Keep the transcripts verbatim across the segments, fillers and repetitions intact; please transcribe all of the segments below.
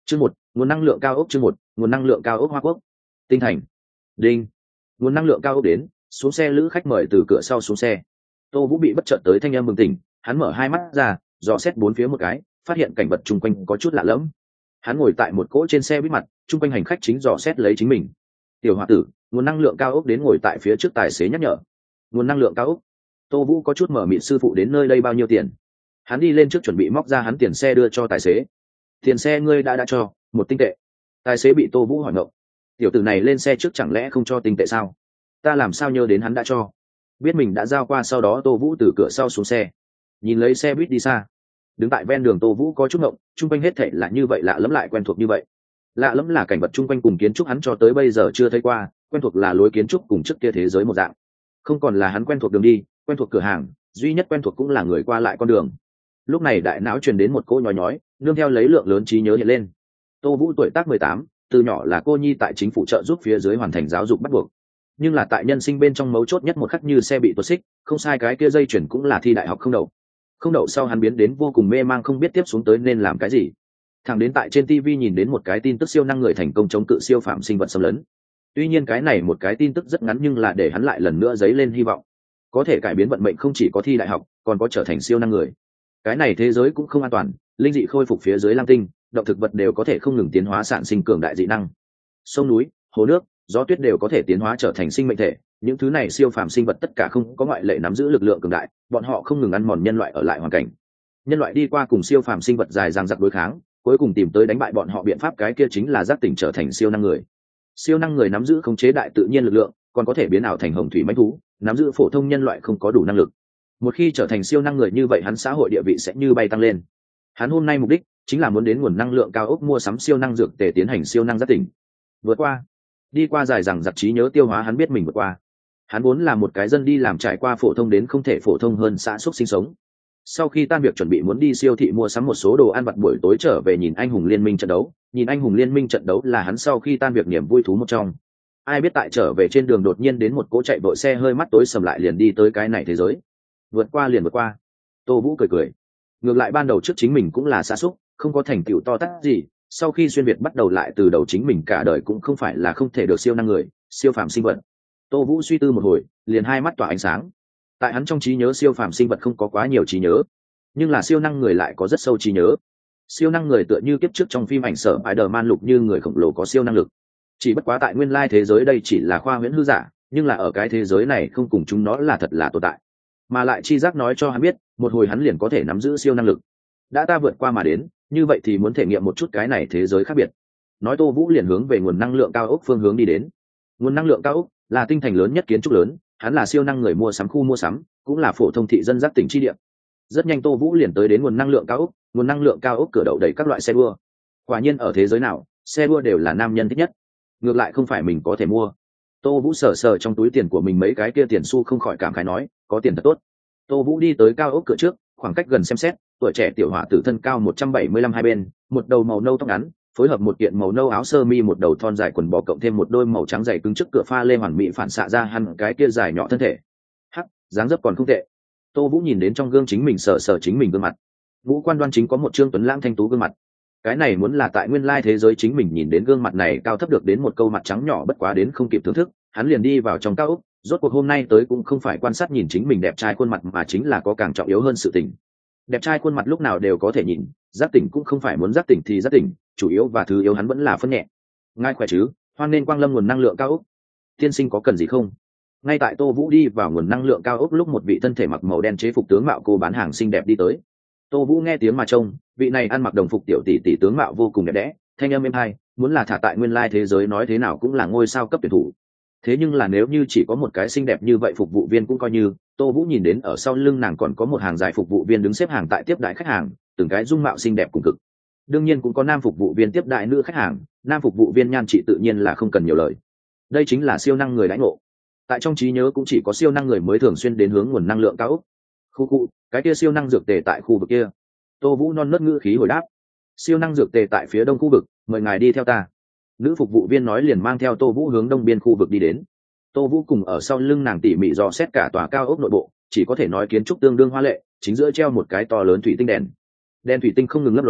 Chương một, nguồn năng lượng cao ốc. Chương một, nguồn năng lượng cao ốc Hoa Quốc. Tinh thành. Đinh. Nguồn năng lượng cao ốc đến, xuống xe lữ khách mời từ cửa sau xuống xe. Tô Vũ bị bất chợt tới thanh âm bừng tỉnh, hắn mở hai mắt ra, dò xét bốn phía một cái, phát hiện cảnh vật chung quanh có chút lạ lẫm. Hắn ngồi tại một cỗ trên xe buýt mặt, chung quanh hành khách chính dò xét lấy chính mình. Tiểu Hoa tử, nguồn năng lượng cao ốc đến, ngồi tại phía trước tài xế nhắc nhở. Nguồn năng lượng cao ốc. Tô Vũ có chút mở miệng, sư phụ đến nơi đây bao nhiêu tiền? Hắn đi lên trước chuẩn bị móc ra hắn tiền xe đưa cho tài xế. Tiền xe ngươi đã đã cho, một tinh tệ. Tài xế bị Tô Vũ hỏi ngộng. Tiểu tử này lên xe trước chẳng lẽ không cho tinh tệ sao? Ta làm sao nhớ đến hắn đã cho? Biết mình đã giao qua, sau đó Tô Vũ từ cửa sau xuống xe, nhìn lấy xe buýt đi xa. Đứng tại ven đường Tô Vũ có chút ngộng, chung quanh hết thảy là như vậy, lạ lẫm lại quen thuộc như vậy. Lạ lẫm là cảnh vật chung quanh cùng kiến trúc hắn cho tới bây giờ chưa thấy qua, quen thuộc là lối kiến trúc cùng trước kia thế giới một dạng. Không còn là hắn quen thuộc đường đi, quen thuộc cửa hàng, duy nhất quen thuộc cũng là người qua lại con đường. Lúc này đại não truyền đến một cô nhói nhói, nương theo lấy lượng lớn trí nhớ hiện lên. Tô Vũ tuổi tác mười tám, từ nhỏ là cô nhi tại chính phủ trợ giúp phía dưới hoàn thành giáo dục bắt buộc. Nhưng là tại nhân sinh bên trong mấu chốt nhất một khắc như xe bị tuột xích, không sai, cái kia dây chuyển cũng là thi đại học không đậu. Không đậu sau hắn biến đến vô cùng mê mang, không biết tiếp xuống tới nên làm cái gì. Thẳng đến tại trên ti vi nhìn đến một cái tin tức siêu năng người thành công chống cự siêu phạm sinh vật xâm lấn. Tuy nhiên cái này một cái tin tức rất ngắn, nhưng là để hắn lại lần nữa dấy lên hy vọng. Có thể cải biến vận mệnh không chỉ có thi đại học, còn có trở thành siêu năng người. Cái này thế giới cũng không an toàn, linh dị khôi phục phía dưới lam tinh, động thực vật đều có thể không ngừng tiến hóa sản sinh cường đại dị năng. Sông núi, hồ nước, gió tuyết đều có thể tiến hóa trở thành sinh mệnh thể. Những thứ này siêu phàm sinh vật tất cả không có ngoại lệ nắm giữ lực lượng cường đại, bọn họ không ngừng ăn mòn nhân loại ở lại hoàn cảnh. Nhân loại đi qua cùng siêu phàm sinh vật dài dằng dặc đối kháng, cuối cùng tìm tới đánh bại bọn họ biện pháp, cái kia chính là giác tỉnh trở thành siêu năng người. Siêu năng người nắm giữ khống chế đại tự nhiên lực lượng, còn có thể biến ảo thành hồng thủy mãnh thú, nắm giữ phổ thông nhân loại không có đủ năng lực. Một khi trở thành siêu năng người như vậy, hắn xã hội địa vị sẽ như bay tăng lên. Hắn hôm nay mục đích chính là muốn đến nguồn năng lượng cao ốc mua sắm siêu năng dược để tiến hành siêu năng giác tỉnh. Vượt qua, đi qua dài dằng dặc trí nhớ tiêu hóa, hắn biết mình vượt qua. Hắn vốn là một cái dân đi làm, trải qua phổ thông đến không thể phổ thông hơn xã xúc sinh sống. Sau khi tan việc chuẩn bị muốn đi siêu thị mua sắm một số đồ ăn vặt, buổi tối trở về nhìn anh hùng liên minh trận đấu. Nhìn anh hùng liên minh trận đấu là hắn sau khi tan việc niềm vui thú một trong. Ai biết tại trở về trên đường đột nhiên đến một cỗ chạy vội xe, hơi mắt tối sầm lại liền đi tới cái này thế giới. Vượt qua liền vượt qua. Tô Vũ cười cười. Ngược lại ban đầu trước chính mình cũng là xã xúc, không có thành tựu to tát gì. Sau khi xuyên việt bắt đầu lại từ đầu, chính mình cả đời cũng không phải là không thể được siêu năng người, siêu phàm sinh vật. Tô Vũ suy tư một hồi, liền hai mắt tỏa ánh sáng. Tại hắn trong trí nhớ siêu phàm sinh vật không có quá nhiều trí nhớ, nhưng là siêu năng người lại có rất sâu trí nhớ. Siêu năng người tựa như kiếp trước trong phim ảnh sở Spider-Man Lục Như người khổng lồ có siêu năng lực. Chỉ bất quá tại nguyên lai thế giới đây chỉ là khoa huyễn hư giả, nhưng là ở cái thế giới này không cùng chúng nó là thật là tồn tại. Mà lại chi giác nói cho hắn biết, một hồi hắn liền có thể nắm giữ siêu năng lực. Đã ta vượt qua mà đến, như vậy thì muốn thể nghiệm một chút cái này thế giới khác biệt. Nói Tô Vũ liền hướng về nguồn năng lượng cao ốc phương hướng đi đến. Nguồn năng lượng cao ốc là tinh thành lớn nhất kiến trúc lớn, hắn là siêu năng người mua sắm khu mua sắm, cũng là phổ thông thị dân giác tỉnh chi địa. Rất nhanh Tô Vũ liền tới đến nguồn năng lượng cao ốc. Nguồn năng lượng cao ốc cửa đậu đầy các loại xe đua. Quả nhiên ở thế giới nào, xe đua đều là nam nhân thích nhất. Ngược lại không phải mình có thể mua. Tô Vũ sờ sờ trong túi tiền của mình mấy cái kia tiền xu, không khỏi cảm khái nói, có tiền thật tốt. Tô Vũ đi tới cao ốc cửa trước, khoảng cách gần xem xét, tuổi trẻ tiểu hỏa tử thân cao một trăm bảy mươi lăm, hai bên, một đầu màu nâu tóc ngắn, phối hợp một kiện màu nâu áo sơ mi, một đầu thon dài quần bò, cộng thêm một đôi màu trắng giày cứng, trước cửa pha lê hoàn mỹ phản xạ ra hắn cái kia dài nhỏ thân thể. Hắc, dáng dấp còn không tệ. Tô Vũ nhìn đến trong gương chính mình, sờ sờ chính mình gương mặt. Ngũ quan đoan chính, có một trương tuấn lãng thanh tú gương mặt. Cái này muốn là tại nguyên lai thế giới, chính mình nhìn đến gương mặt này cao thấp được đến một câu mặt trắng nhỏ, bất quá đến không kịp thưởng thức, hắn liền đi vào trong cao ốc. Rốt cuộc hôm nay tới cũng không phải quan sát nhìn chính mình đẹp trai khuôn mặt, mà chính là có càng trọng yếu hơn sự tình. Đẹp trai khuôn mặt lúc nào đều có thể nhìn, giác tỉnh cũng không phải muốn giác tỉnh thì giác tỉnh, chủ yếu và thứ yếu hắn vẫn là phân nhẹ. Ngài khỏe chứ, hoan nên quang lâm nguồn năng lượng cao ốc. Tiên sinh có cần gì không? Ngay tại Tô Vũ đi vào nguồn năng lượng cao ốc lúc, một vị thân thể mặc màu đen chế phục tướng mạo cô bán hàng xinh đẹp đi tới. Tô Vũ nghe tiếng mà trông, vị này ăn mặc đồng phục tiểu tỷ tỷ tướng mạo vô cùng đẹp đẽ, thanh âm êm hay, muốn là thả tại nguyên lai thế giới nói thế nào cũng là ngôi sao cấp tuyển thủ. Thế nhưng là nếu như chỉ có một cái xinh đẹp như vậy phục vụ viên cũng coi như. Tô Vũ nhìn đến ở sau lưng nàng còn có một hàng dài phục vụ viên đứng xếp hàng tại tiếp đãi khách hàng, từng cái dung mạo xinh đẹp cùng cực. Đương nhiên cũng có nam phục vụ viên tiếp đãi nữ khách hàng, nam phục vụ viên nhan trị tự nhiên là không cần nhiều lời. Đây chính là siêu năng người đãi ngộ. Tại trong trí nhớ cũng chỉ có siêu năng người mới thường xuyên đến hướng nguồn năng lượng cao ốc. Khu khu, cái kia siêu năng dược tề tại khu vực kia. Tô Vũ non nớt ngữ khí hồi đáp. Siêu năng dược tề tại phía đông khu vực, mời ngài đi theo ta. Nữ phục vụ viên nói liền mang theo Tô Vũ hướng đông biên khu vực đi đến. Tô Vũ cùng ở sau lưng nàng tỉ mỉ dò xét cả tòa cao ốc nội bộ, chỉ có thể nói kiến trúc tương đương hoa lệ, chính giữa treo một cái to lớn thủy tinh đèn. Đèn thủy tinh không ngừng lấp lóe,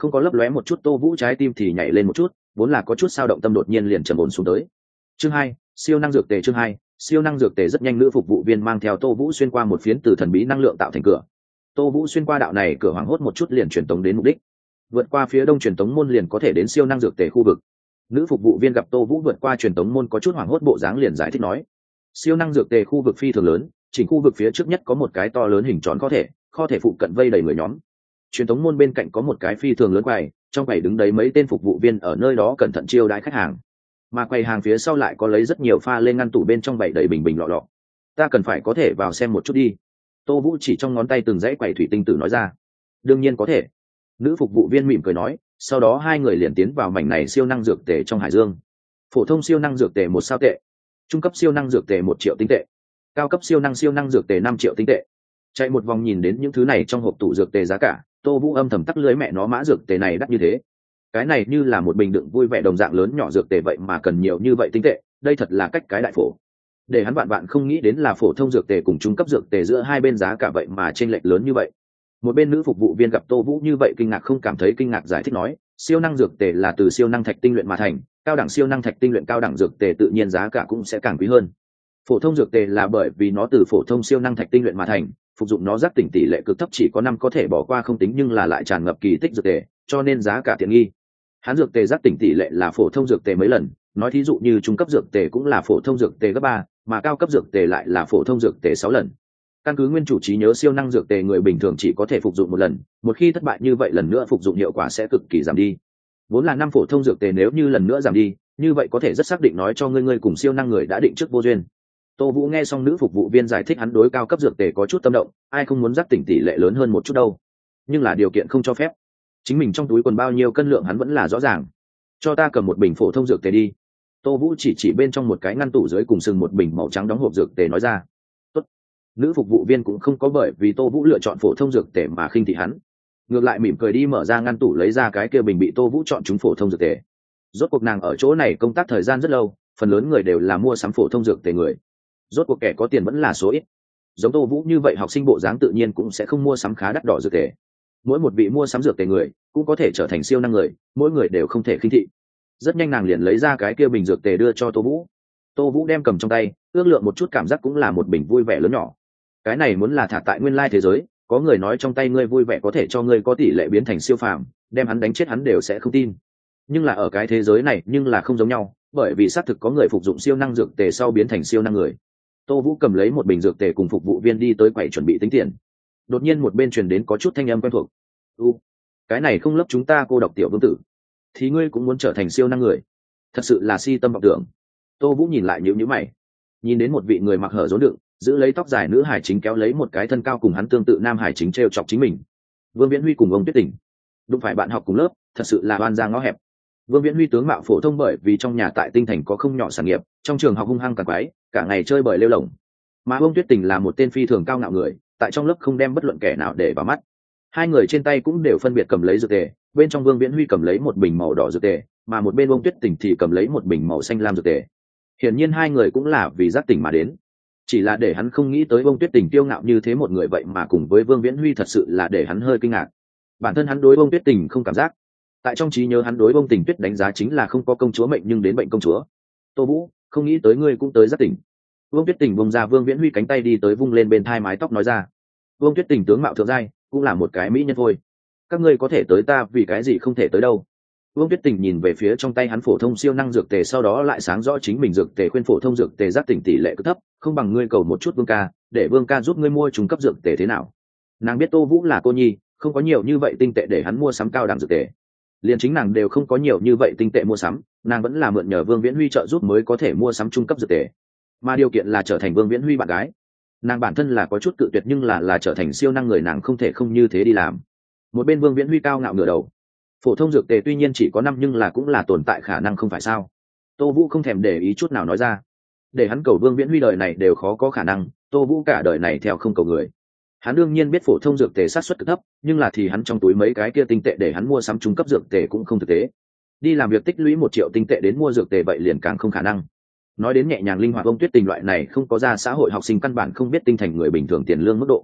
không có lấp lóe một chút tô vũ trái tim thì nhảy lên một chút, vốn là có chút sao động tâm đột nhiên liền trầm ổn xuống tới. Chương hai, siêu năng dược tề. Chương hai, siêu năng dược tề. Rất nhanh nữ phục vụ viên mang theo tô vũ xuyên qua một phiến từ thần bí năng lượng tạo thành cửa. Tô vũ xuyên qua đạo này cửa hoảng hốt một chút liền truyền tống đến mục đích, vượt qua phía đông truyền tống môn liền có thể đến siêu năng dược tề khu vực. Nữ phục vụ viên gặp tô vũ vượt qua truyền tống môn có chút hoảng hốt bộ dáng liền giải thích nói, siêu năng dược tề khu vực phi thường lớn, chỉnh khu vực phía trước nhất có một cái to lớn hình tròn kho thể, kho thể phụ cận vây đầy người nhóm. Truyền tống môn bên cạnh có một cái phi thường lớn quầy, trong quầy đứng đấy mấy tên phục vụ viên ở nơi đó cẩn thận chiêu đãi khách hàng, mà quầy hàng phía sau lại có lấy rất nhiều pha lên ngăn tủ bên trong bày đầy bình bình lọ lọ. Ta cần phải có thể vào xem một chút đi. Tô vũ chỉ trong ngón tay từng dãy quầy thủy tinh tử nói ra. Đương nhiên có thể. Nữ phục vụ viên mỉm cười nói, sau đó hai người liền tiến vào mảnh này siêu năng dược tề trong hải dương. Phổ thông siêu năng dược tề một sao tệ, trung cấp siêu năng dược tề một triệu tinh tệ, cao cấp siêu năng siêu năng dược tề năm triệu tinh tệ. Chạy một vòng nhìn đến những thứ này trong hộp tủ dược tề giá cả, tô vũ âm thầm tắc lưới mẹ nó mã dược tề này đắt như thế. Cái này như là một bình đựng vui vẻ đồng dạng lớn nhỏ dược tề vậy mà cần nhiều như vậy tinh tệ, đây thật là cách cái đại phổ. Để hắn bạn bạn không nghĩ đến là phổ thông dược tề cùng trung cấp dược tề giữa hai bên giá cả vậy mà chênh lệch lớn như vậy. Một bên nữ phục vụ viên gặp tô vũ như vậy kinh ngạc không cảm thấy kinh ngạc, giải thích nói, siêu năng dược tề là từ siêu năng thạch tinh luyện mà thành, cao đẳng siêu năng thạch tinh luyện cao đẳng dược tề tự nhiên giá cả cũng sẽ càng quý hơn. Phổ thông dược tề là bởi vì nó từ phổ thông siêu năng thạch tinh luyện mà thành, phục dụng nó giác tỉnh tỷ lệ cực thấp, chỉ có năm có thể bỏ qua không tính, nhưng là lại tràn ngập kỳ tích dược tề, cho nên giá cả tiện nghi. Hán dược tề giác tỉnh tỷ lệ là phổ thông dược tề mấy lần, nói thí dụ như trung cấp dược tề cũng là phổ thông dược tề gấp ba, mà cao cấp dược tề lại là phổ thông dược tề sáu lần. Căn cứ nguyên chủ trí nhớ, siêu năng dược tề người bình thường chỉ có thể phục dụng một lần, một khi thất bại như vậy lần nữa phục dụng hiệu quả sẽ cực kỳ giảm đi. Vốn là năm phổ thông dược tề, nếu như lần nữa giảm đi, như vậy có thể rất xác định nói cho ngươi ngươi cùng siêu năng người đã định trước vô duyên. Tô Vũ nghe xong nữ phục vụ viên giải thích, hắn đối cao cấp dược tề có chút tâm động, ai không muốn giác tỉnh tỷ lệ lớn hơn một chút đâu. Nhưng là điều kiện không cho phép. Chính mình trong túi quần bao nhiêu cân lượng hắn vẫn là rõ ràng. Cho ta cầm một bình phổ thông dược tề đi. Tô Vũ chỉ chỉ bên trong một cái ngăn tủ dưới cùng sừng một bình màu trắng đóng hộp dược tề nói ra. Tốt. Nữ phục vụ viên cũng không có bởi vì Tô Vũ lựa chọn phổ thông dược tề mà khinh thị hắn, ngược lại mỉm cười đi mở ra ngăn tủ lấy ra cái kia bình bị Tô Vũ chọn chúng phổ thông dược tề. Rốt cuộc nàng ở chỗ này công tác thời gian rất lâu, phần lớn người đều là mua sắm phổ thông dược tề người. Rốt cuộc kẻ có tiền vẫn là số ít. Giống Tô Vũ như vậy học sinh bộ dáng tự nhiên cũng sẽ không mua sắm khá đắt đỏ dược tề. Mỗi một vị mua sắm dược tề người cũng có thể trở thành siêu năng người, mỗi người đều không thể khinh thị. Rất nhanh nàng liền lấy ra cái kia bình dược tề đưa cho Tô Vũ. Tô Vũ đem cầm trong tay, ước lượng một chút cảm giác cũng là một bình vui vẻ lớn nhỏ. Cái này muốn là thả tại nguyên lai thế giới, có người nói trong tay ngươi vui vẻ có thể cho ngươi có tỷ lệ biến thành siêu phàm, đem hắn đánh chết hắn đều sẽ không tin. Nhưng là ở cái thế giới này nhưng là không giống nhau, bởi vì xác thực có người phục dụng siêu năng dược tề sau biến thành siêu năng người. Tô Vũ cầm lấy một bình dược tề cùng phục vụ viên đi tới quầy chuẩn bị tính tiền. Đột nhiên một bên truyền đến có chút thanh âm quen thuộc. "U, cái này không lấp chúng ta cô độc tiểu vương tử, thì ngươi cũng muốn trở thành siêu năng người? Thật sự là si tâm vọng tưởng." Tô Vũ nhìn lại nhíu nhíu mày. Nhìn đến một vị người mặc hở rốn đựng, giữ lấy tóc dài nữ hải chính kéo lấy một cái thân cao cùng hắn tương tự nam hải chính trêu chọc chính mình. Vương Viễn Huy cùng ông Tuyết Tình, đụng phải bạn học cùng lớp, thật sự là oan ra ngõ hẹp. Vương Viễn Huy tướng mạo phổ thông, bởi vì trong nhà tại Tinh Thành có không nhỏ sản nghiệp, trong trường học hung hăng càng quái, cả ngày chơi bời lêu lổng. Mà ông Tuyết Tình là một tên phi thường cao ngạo người, tại trong lớp không đem bất luận kẻ nào để vào mắt. Hai người trên tay cũng đều phân biệt cầm lấy dược tề, bên trong Vương Viễn Huy cầm lấy một bình màu đỏ dược tề, mà một bên ông Tuyết Tình thì cầm lấy một bình màu xanh lam dược tề. Hiển nhiên hai người cũng là vì giác tỉnh mà đến. Chỉ là để hắn không nghĩ tới Vương Tuyết Tình kiêu ngạo như thế một người vậy mà cùng với Vương Viễn Huy, thật sự là để hắn hơi kinh ngạc. Bản thân hắn đối Vương Tuyết Tình không cảm giác, tại trong trí nhớ hắn đối Vương Tình Tuyết đánh giá chính là không có công chúa mệnh nhưng đến bệnh công chúa. Tô Vũ, không nghĩ tới ngươi cũng tới giác tỉnh. Vương Tuyết Tình bông ra Vương Viễn Huy cánh tay đi tới vung lên bên thai mái tóc nói ra. Vương Tuyết Tình tướng mạo thượng giai, cũng là một cái mỹ nhân thôi. Các ngươi có thể tới, ta vì cái gì không thể tới đâu? Vương Tuyết Tình nhìn về phía trong tay hắn phổ thông siêu năng dược tề, sau đó lại sáng rõ chính mình dược tề khuyên phổ thông dược tề giác tỉnh tỷ lệ cực thấp, không bằng ngươi cầu một chút Vương ca, để Vương ca giúp ngươi mua trung cấp dược tề thế nào? Nàng biết Tô Vũ là cô nhi, không có nhiều như vậy tinh tệ để hắn mua sắm cao đẳng dược tề. Liền chính nàng đều không có nhiều như vậy tinh tệ mua sắm, nàng vẫn là mượn nhờ Vương Viễn Huy trợ giúp mới có thể mua sắm trung cấp dược tề. Mà điều kiện là trở thành Vương Viễn Huy bạn gái. Nàng bản thân là có chút cự tuyệt, nhưng là là trở thành siêu năng người, nàng không thể không như thế đi làm. Một bên Vương Viễn Huy cao ngạo ngửa đầu. Phổ thông dược tề tuy nhiên chỉ có năm, nhưng là cũng là tồn tại khả năng, không phải sao? Tô Vũ không thèm để ý chút nào nói ra. Để hắn cầu Vương Viễn Huy đời này đều khó có khả năng, Tô Vũ cả đời này theo không cầu người. Hắn đương nhiên biết phổ thông dược tề sát suất cực thấp, nhưng là thì hắn trong túi mấy cái kia tinh tệ để hắn mua sắm trung cấp dược tề cũng không thực tế. Đi làm việc tích lũy một triệu tinh tệ đến mua dược tề vậy liền càng không khả năng. Nói đến nhẹ nhàng linh hoạt, Vương Tuyết Tình loại này không có ra xã hội học sinh căn bản không biết Tinh Thành người bình thường tiền lương mức độ.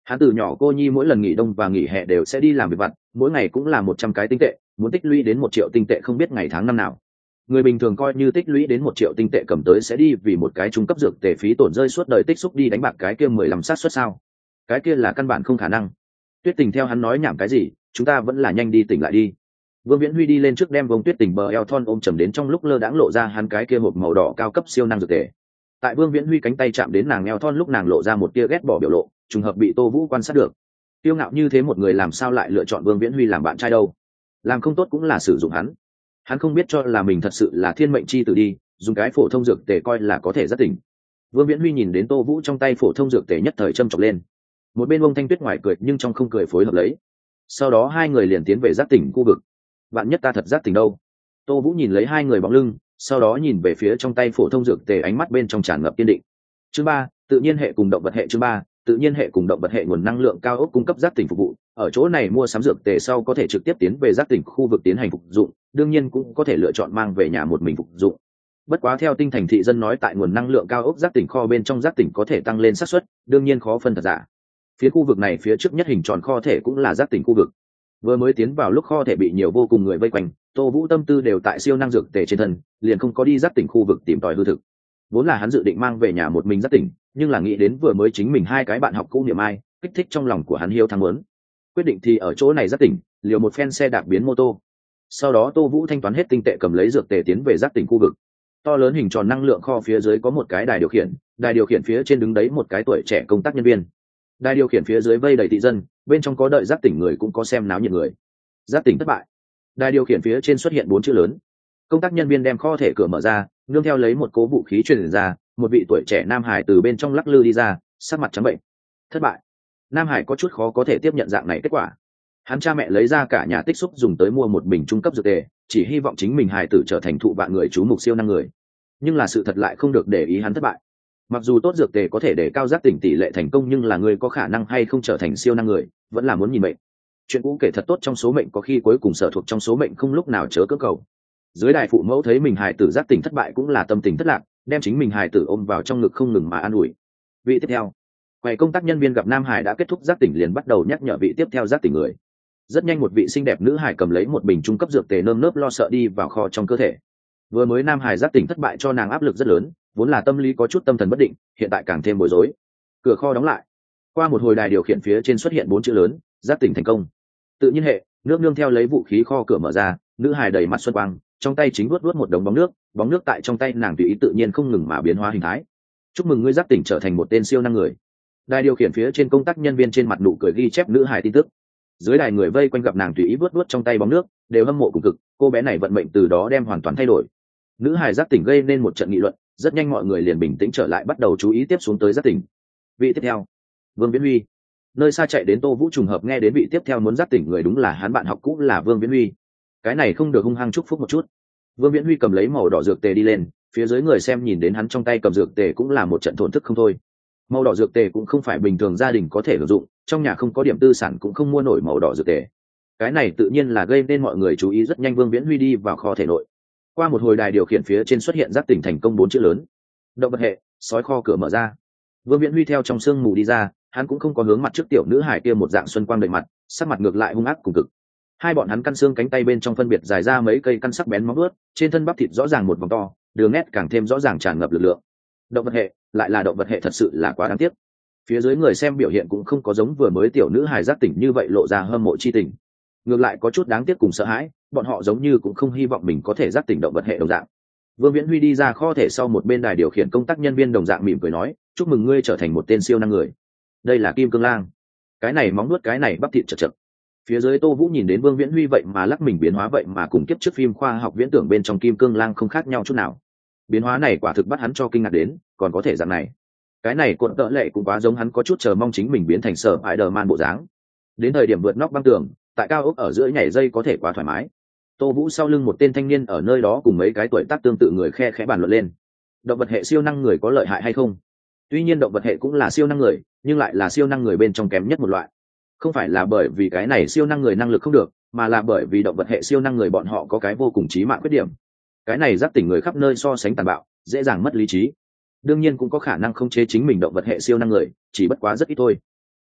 Hắn từ nhỏ cô nhi mỗi lần nghỉ đông và nghỉ hè đều sẽ đi làm việc vặt, mỗi ngày cũng là một trăm cái tinh tệ, muốn tích lũy đến một triệu tinh tệ không biết ngày tháng năm nào. Người bình thường coi như tích lũy đến một triệu tinh tệ cầm tới sẽ đi vì một cái trung cấp dược tề phí tổn rơi suốt đời tích xúc đi đánh bạc cái kia mười lăm sát suất sao? Cái kia là căn bản không khả năng. Tuyết Tình theo hắn nói nhảm cái gì, chúng ta vẫn là nhanh đi tỉnh lại đi. Vương Viễn Huy đi lên trước đem vông Tuyết Tình bờ eo thon ôm chầm đến trong lúc lơ đãng lộ ra hắn cái kia hộp màu đỏ cao cấp siêu năng dược tề. Tại Vương Viễn Huy cánh tay chạm đến nàng eo thon lúc nàng lộ ra một tia ghét bỏ biểu lộ, trùng hợp bị Tô Vũ quan sát được. Tiêu ngạo như thế một người làm sao lại lựa chọn Vương Viễn Huy làm bạn trai đâu? Làm không tốt cũng là sử dụng hắn. Hắn không biết cho là mình thật sự là thiên mệnh chi tử đi, dùng cái phổ thông dược tề coi là có thể rất tỉnh. Vương Viễn Huy nhìn đến Tô Vũ trong tay phổ thông dược tề nhất thời châm chọc lên. Một bên Ông Thanh Tuyết ngoài cười nhưng trong không cười phối hợp lấy. Sau đó hai người liền tiến về giác tỉnh khu vực. Bạn nhất ta thật giác tỉnh đâu? Tô Vũ nhìn lấy hai người bóng lưng, sau đó nhìn về phía trong tay phổ thông dược tề, ánh mắt bên trong tràn ngập kiên định. Chương ba, tự nhiên hệ cùng động vật hệ. Chương ba, tự nhiên hệ cùng động vật hệ. Nguồn năng lượng cao ốc cung cấp giác tỉnh phục vụ. Ở chỗ này mua sắm dược tề sau có thể trực tiếp tiến về giác tỉnh khu vực tiến hành phục dụng, đương nhiên cũng có thể lựa chọn mang về nhà một mình phục dụng. Bất quá theo tinh thành thị dân nói, tại nguồn năng lượng cao ốc giác tỉnh kho bên trong giác tỉnh có thể tăng lên xác suất, đương nhiên khó phân thật giả. Phía khu vực này phía trước nhất hình tròn kho thể cũng là giác tỉnh khu vực. Vừa mới tiến vào lúc kho thể bị nhiều vô cùng người vây quanh, Tô Vũ tâm tư đều tại siêu năng dược tề trên thân, liền không có đi giác tỉnh khu vực tìm tòi hư thực. Vốn là hắn dự định mang về nhà một mình giác tỉnh, nhưng là nghĩ đến vừa mới chính mình hai cái bạn học cũ niệm ai, kích thích trong lòng của hắn hiếu thắng muốn. Quyết định thì ở chỗ này giác tỉnh, liều một phen xe đạp biến mô tô. Sau đó Tô Vũ thanh toán hết tinh tệ cầm lấy dược tề tiến về giác tỉnh khu vực. To lớn hình tròn năng lượng kho phía dưới có một cái đài điều khiển, đài điều khiển phía trên đứng đấy một cái tuổi trẻ công tác nhân viên. Đài điều khiển phía dưới vây đầy thị dân, bên trong có đợi giác tỉnh người cũng có xem náo nhiệt người. Giác tỉnh thất bại. Đài điều khiển phía trên xuất hiện bốn chữ lớn. Công tác nhân viên đem kho thể cửa mở ra, nương theo lấy một cố vũ khí truyền ra, một vị tuổi trẻ nam hải từ bên trong lắc lư đi ra, sắc mặt trắng bệnh. Thất bại. Nam hải có chút khó có thể tiếp nhận dạng này kết quả. Hắn cha mẹ lấy ra cả nhà tích xúc dùng tới mua một bình trung cấp dược tề, chỉ hy vọng chính mình hài tử trở thành thụ vạn người chú mục siêu năng người. Nhưng là sự thật lại không được để ý hắn thất bại. Mặc dù tốt dược tề có thể để cao giác tỉnh tỷ lệ thành công, nhưng là người có khả năng hay không trở thành siêu năng người, vẫn là muốn nhìn mệnh. Chuyện cũ kể thật tốt, trong số mệnh có khi cuối cùng sở thuộc trong số mệnh không lúc nào chớ cơ cầu. Dưới đài phụ mẫu thấy mình hài tử giác tỉnh thất bại cũng là tâm tình thất lạc, đem chính mình hài tử ôm vào trong ngực không ngừng mà an ủi. Vị tiếp theo, quầy công tác nhân viên gặp nam hải đã kết thúc giác tỉnh liền bắt đầu nhắc nhở vị tiếp theo giác tỉnh người. Rất nhanh một vị xinh đẹp nữ hải cầm lấy một bình trung cấp dược tề nơm nớp lo sợ đi vào kho trong cơ thể. Vừa mới nam hải giác tỉnh thất bại cho nàng áp lực rất lớn, vốn là tâm lý có chút tâm thần bất định, hiện tại càng thêm bối rối. Cửa kho đóng lại. Qua một hồi đài điều khiển phía trên xuất hiện bốn chữ lớn, giác tỉnh thành công. Tự nhiên hệ, nước nương theo lấy vũ khí kho cửa mở ra, nữ hải đầy mặt xuân quang, trong tay chính vuốt vuốt một đống bóng nước, bóng nước tại trong tay nàng tùy ý tự nhiên không ngừng mà biến hóa hình thái. Chúc mừng ngươi giác tỉnh trở thành một tên siêu năng người. Đài điều khiển phía trên công tác nhân viên trên mặt nụ cười ghi chép nữ hải tin tức. Dưới đài người vây quanh gặp nàng tùy ý vuốt vuốt trong tay bóng nước, đều hâm mộ cùng cực, cô bé này vận mệnh từ đó đem hoàn toàn thay đổi. Nữ hải giác tỉnh gây nên một trận nghị luận, rất nhanh mọi người liền bình tĩnh trở lại, bắt đầu chú ý tiếp xuống tới giác tỉnh. Vị tiếp theo, Vương Viễn Huy. Nơi xa chạy đến Tô Vũ trùng hợp nghe đến vị tiếp theo muốn giác tỉnh người đúng là hắn bạn học cũ là Vương Viễn Huy. Cái này không được hung hăng chúc phúc một chút. Vương Viễn Huy cầm lấy màu đỏ dược tề đi lên, phía dưới người xem nhìn đến hắn trong tay cầm dược tề cũng là một trận thổn thức không thôi. Màu đỏ dược tề cũng không phải bình thường gia đình có thể sử dụng, trong nhà không có điểm tư sản cũng không mua nổi màu đỏ dược tề. Cái này tự nhiên là gây nên mọi người chú ý, rất nhanh Vương Viễn Huy đi vào kho thể nội. Qua một hồi đài điều khiển phía trên xuất hiện giác tỉnh thành công bốn chữ lớn. Động vật hệ, sói kho cửa mở ra. Vương Viễn Huy theo trong sương mù đi ra, hắn cũng không có hướng mặt trước tiểu nữ hải kia một dạng xuân quang đầy mặt, sắc mặt ngược lại hung ác cùng cực. Hai bọn hắn căn xương cánh tay bên trong phân biệt dài ra mấy cây căn sắc bén móng vuốt, trên thân bắp thịt rõ ràng một vòng to, đường nét càng thêm rõ ràng tràn ngập lực lượng. Động vật hệ, lại là động vật hệ, thật sự là quá đáng tiếc. Phía dưới người xem biểu hiện cũng không có giống vừa mới tiểu nữ hài giác tỉnh như vậy lộ ra hâm mộ chi tình, ngược lại có chút đáng tiếc cùng sợ hãi, bọn họ giống như cũng không hy vọng mình có thể giác tỉnh động vật hệ đồng dạng. Vương Viễn Huy đi ra kho thể sau, một bên đài điều khiển công tác nhân viên đồng dạng mỉm cười nói, chúc mừng ngươi trở thành một tên siêu năng người. Đây là kim cương lang. Cái này móng nuốt, cái này bắp thịt chật chật. Phía dưới Tô Vũ nhìn đến Vương Viễn Huy vậy mà lắc mình biến hóa, vậy mà cùng kiếp trước phim khoa học viễn tưởng bên trong kim cương lang không khác nhau chút nào. Biến hóa này quả thực bắt hắn cho kinh ngạc đến, còn có thể dạng này. Cái này cuộn tợ lệ cũng quá giống hắn, có chút chờ mong chính mình biến thành Sở Spider-Man bộ dáng. Đến thời điểm vượt nóc băng tường, tại cao ốc ở giữa nhảy dây có thể quá thoải mái. Tô Vũ sau lưng một tên thanh niên ở nơi đó cùng mấy cái tuổi tác tương tự người khe khẽ bàn luận lên. Động vật hệ siêu năng người có lợi hại hay không? Tuy nhiên động vật hệ cũng là siêu năng người, nhưng lại là siêu năng người bên trong kém nhất một loại. Không phải là bởi vì cái này siêu năng người năng lực không được, mà là bởi vì động vật hệ siêu năng người bọn họ có cái vô cùng chí mạng khuyết điểm. Cái này giác tỉnh người khắp nơi so sánh tàn bạo, dễ dàng mất lý trí. Đương nhiên cũng có khả năng không chế chính mình động vật hệ siêu năng người, chỉ bất quá rất ít thôi.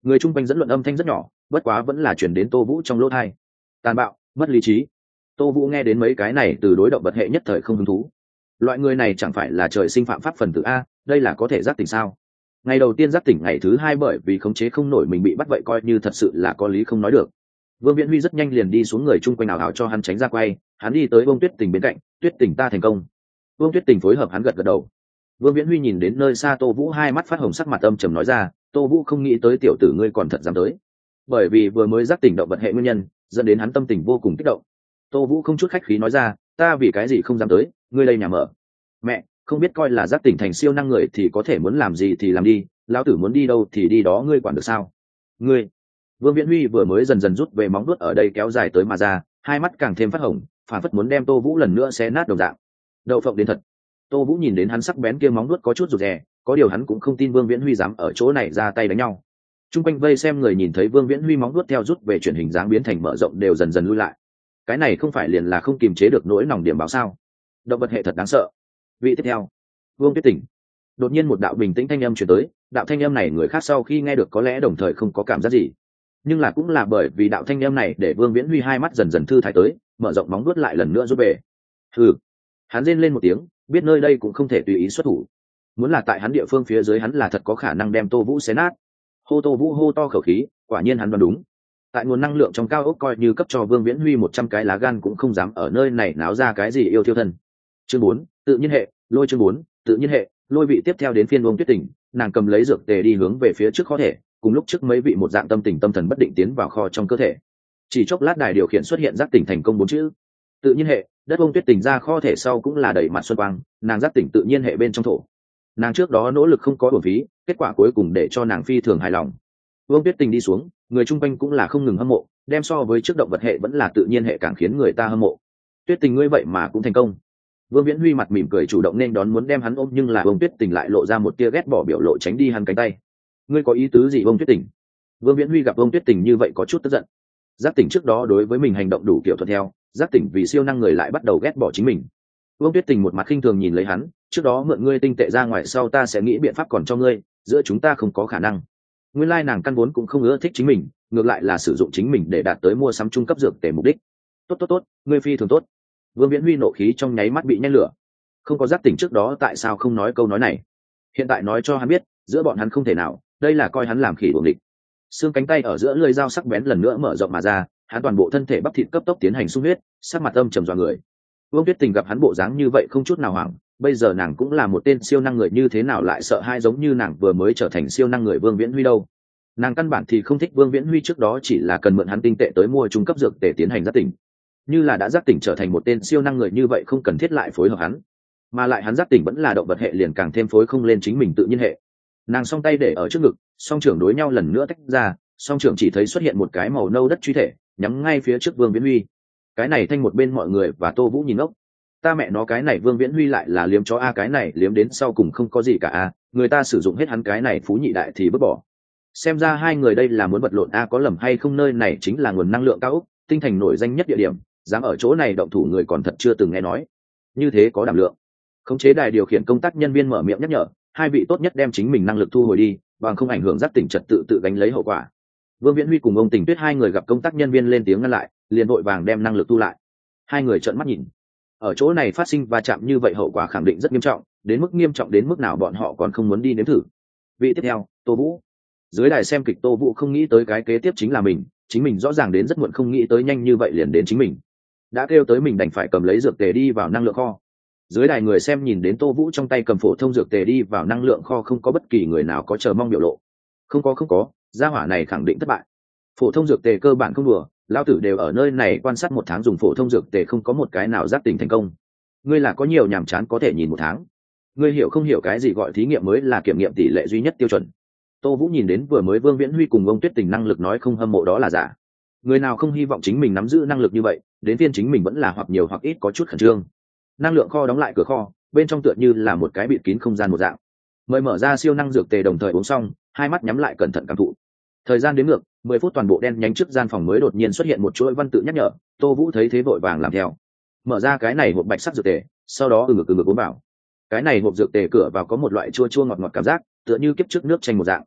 Người chung quanh dẫn luận âm thanh rất nhỏ, bất quá vẫn là chuyển đến Tô Vũ trong lỗ tai. Tàn bạo, mất lý trí. Tô Vũ nghe đến mấy cái này từ đối động vật hệ nhất thời không hứng thú. Loại người này chẳng phải là trời sinh phạm pháp phần tử a, đây là có thể giác tỉnh sao? Ngày đầu tiên giác tỉnh, ngày thứ hai bởi vì khống chế không nổi mình bị bắt, vậy coi như thật sự là có lý không nói được. Vương Viễn Huy rất nhanh liền đi xuống, người chung quanh ảo ảo cho hắn tránh ra quay, hắn đi tới Vương Tuyết Tình bên cạnh. Tuyết Tình, ta thành công. Vương Tuyết Tình phối hợp hắn gật gật đầu. Vương Viễn Huy nhìn đến nơi xa Tô Vũ, hai mắt phát hồng, sắc mặt âm trầm nói ra, Tô Vũ, không nghĩ tới tiểu tử ngươi còn thật dám tới. Bởi vì vừa mới giác tỉnh động vật hệ nguyên nhân, dẫn đến hắn tâm tình vô cùng kích động. Tô Vũ không chút khách khí nói ra, ta vì cái gì không dám tới, ngươi đây nhà mở. Mẹ, không biết coi là giác tỉnh thành siêu năng người thì có thể muốn làm gì thì làm đi, lão tử muốn đi đâu thì đi đó, ngươi quản được sao? Ngươi. Vương Viễn Huy vừa mới dần dần rút về móng vuốt ở đây kéo dài tới mà ra, hai mắt càng thêm phát hồng, phản phất muốn đem Tô Vũ lần nữa xé nát đồng dạng. Đậu phộng đến thật. Tô Vũ nhìn đến hắn sắc bén kia móng vuốt có chút rụt rè, có điều hắn cũng không tin Vương Viễn Huy dám ở chỗ này ra tay đánh nhau. Trung quanh vây xem người nhìn thấy Vương Viễn Huy móng vuốt theo rút về chuyển hình dáng biến thành mở rộng đều dần dần lui lại. Cái này không phải liền là không kiềm chế được nỗi lòng điểm báo sao? Động vật hệ thật đáng sợ. Vị tiếp theo, Vương Tuyết Tỉnh. Đột nhiên một đạo bình tĩnh thanh âm truyền tới, đạo thanh âm này người khác sau khi nghe được có lẽ đồng thời không có cảm giác gì, nhưng là cũng là bởi vì đạo thanh âm này để Vương Viễn Huy hai mắt dần dần thư thái tới, mở rộng móng vuốt lại lần nữa rút về. Hừ. Hắn rên lên một tiếng, biết nơi đây cũng không thể tùy ý xuất thủ. Muốn là tại hắn địa phương phía dưới, hắn là thật có khả năng đem Tô Vũ xé nát. Hô Tô Vũ hô to khẩu khí, quả nhiên hắn đoán đúng. Tại nguồn năng lượng trong cao ốc, coi như cấp cho Vương Viễn Huy một trăm cái lá gan cũng không dám ở nơi này náo ra cái gì yêu thiêu thân. Chương bốn, tự nhiên hệ, lôi chương bốn, tự nhiên hệ, lôi. Vị tiếp theo đến phiên Vương Tuyết Tỉnh, nàng cầm lấy dược tề đi hướng về phía trước kho thể, cùng lúc trước mấy vị một dạng tâm tình tâm thần bất định tiến vào kho trong cơ thể. Chỉ chốc lát đài điều khiển xuất hiện giác tỉnh thành công bốn chữ. Tự nhiên hệ. Đất Vương Tuyết Tỉnh ra kho thể sau cũng là đầy mặt xuân quang, nàng giác tỉnh tự nhiên hệ bên trong thổ. Nàng trước đó nỗ lực không có uổng phí, kết quả cuối cùng để cho nàng phi thường hài lòng. Vương Tuyết Tình đi xuống, người chung quanh cũng là không ngừng hâm mộ, đem so với trước động vật hệ vẫn là tự nhiên hệ càng khiến người ta hâm mộ. Tuyết Tình ngươi vậy mà cũng thành công. Vương Viễn Huy mặt mỉm cười chủ động nên đón, muốn đem hắn ôm, nhưng là Vương Tuyết Tình lại lộ ra một tia ghét bỏ biểu lộ, tránh đi hắn cánh tay. Ngươi có ý tứ gì Vương Tuyết Tình? Vương Viễn Huy gặp Vương Tuyết Tình như vậy có chút tức giận. Giác tỉnh trước đó đối với mình hành động đủ kiểu thuận theo, giác tỉnh vì siêu năng người lại bắt đầu ghét bỏ chính mình. Vương Tuyết Tình một mặt khinh thường nhìn lấy hắn, trước đó mượn ngươi tinh tệ ra ngoài sau ta sẽ nghĩ biện pháp còn cho ngươi, giữa chúng ta không có khả năng. Nguyên lai nàng căn vốn cũng không ưa thích chính mình, ngược lại là sử dụng chính mình để đạt tới mua sắm trung cấp dược tề mục đích. Tốt tốt tốt, ngươi phi thường tốt. Vương Viễn Huy nộ khí trong nháy mắt bị nhen lửa. Không có giác tỉnh trước đó tại sao không nói câu nói này? Hiện tại nói cho hắn biết, giữa bọn hắn không thể nào, đây là coi hắn làm khỉ đuổi địch. Xương cánh tay ở giữa lưỡi dao sắc bén lần nữa mở rộng mà ra, hắn toàn bộ thân thể bắp thịt cấp tốc tiến hành xung huyết, sắc mặt âm trầm dọa người. Vương Tuyết Tình gặp hắn bộ dáng như vậy không chút nào hoảng, bây giờ nàng cũng là một tên siêu năng người, như thế nào lại sợ hai giống như nàng vừa mới trở thành siêu năng người Vương Viễn Huy đâu. Nàng căn bản thì không thích Vương Viễn Huy, trước đó chỉ là cần mượn hắn tinh tệ tới mua trung cấp dược để tiến hành giác tỉnh. Như là đã giác tỉnh trở thành một tên siêu năng người như vậy, không cần thiết lại phối hợp hắn, mà lại hắn giác tỉnh vẫn là động vật hệ liền càng thêm phối không lên chính mình tự nhiên hệ. Nàng song tay để ở trước ngực, song trưởng đối nhau lần nữa tách ra, song trưởng chỉ thấy xuất hiện một cái màu nâu đất truy thể, nhắm ngay phía trước Vương Viễn Huy. Cái này thanh một bên mọi người và Tô Vũ nhìn ngốc. Ta mẹ nó, cái này Vương Viễn Huy lại là liếm chó a, cái này liếm đến sau cùng không có gì cả a, người ta sử dụng hết hắn cái này phú nhị đại thì vứt bỏ. Xem ra hai người đây là muốn vật lộn a, có lầm hay không, nơi này chính là nguồn năng lượng cao ốc, tinh thành nổi danh nhất địa điểm, dám ở chỗ này động thủ người còn thật chưa từng nghe nói. Như thế có đảm lượng. Khống chế đài điều khiển công tác nhân viên mở miệng nhắc nhở, hai vị tốt nhất đem chính mình năng lực thu hồi đi, bằng không ảnh hưởng giác tỉnh trật tự, tự gánh lấy hậu quả. Vương Viễn Huy cùng ông Tình Tuyết hai người gặp công tác nhân viên lên tiếng ngăn lại, liền vội vàng đem năng lực thu lại. Hai người trợn mắt nhìn. Ở chỗ này phát sinh va chạm như vậy hậu quả khẳng định rất nghiêm trọng, đến mức nghiêm trọng đến mức nào bọn họ còn không muốn đi nếm thử. Vị tiếp theo, Tô Vũ. Dưới đài xem kịch Tô Vũ không nghĩ tới cái kế tiếp chính là mình, chính mình rõ ràng đến rất muộn, không nghĩ tới nhanh như vậy liền đến chính mình. Đã kêu tới mình đành phải cầm lấy dược tề đi vào năng lượng kho. Dưới đài người xem nhìn đến Tô Vũ trong tay cầm phổ thông dược tề đi vào năng lượng kho, không có bất kỳ người nào có chờ mong biểu lộ. Không có không có, gia hỏa này khẳng định thất bại. Phổ thông dược tề cơ bản không đùa, lao tử đều ở nơi này quan sát một tháng dùng phổ thông dược tề không có một cái nào giác tỉnh thành công. Ngươi là có nhiều nhàm chán có thể nhìn một tháng. Ngươi hiểu không hiểu cái gì gọi thí nghiệm mới là kiểm nghiệm tỷ lệ duy nhất tiêu chuẩn. Tô Vũ nhìn đến vừa mới Vương Viễn Huy cùng ông Tuyết Tình năng lực nói không hâm mộ đó là giả. Người nào không hy vọng chính mình nắm giữ năng lực như vậy, đến phiên chính mình vẫn là hoặc nhiều hoặc ít có chút khẩn trương. Năng lượng kho đóng lại cửa kho, bên trong tựa như là một cái bịt kín không gian một dạng. Mời mở ra siêu năng dược tề đồng thời uống xong, hai mắt nhắm lại cẩn thận cảm thụ. Thời gian đếm ngược, mười phút, toàn bộ đen nhánh trước gian phòng mới đột nhiên xuất hiện một chuỗi văn tự nhắc nhở. Tô Vũ thấy thế vội vàng làm theo. Mở ra cái này hộp bạch sắc dược tề, sau đó ừ ngực ừ ngực uống vào. Cái này hộp dược tề cửa vào có một loại chua chua ngọt ngọt cảm giác, tựa như kiếp trước nước chanh một dạng.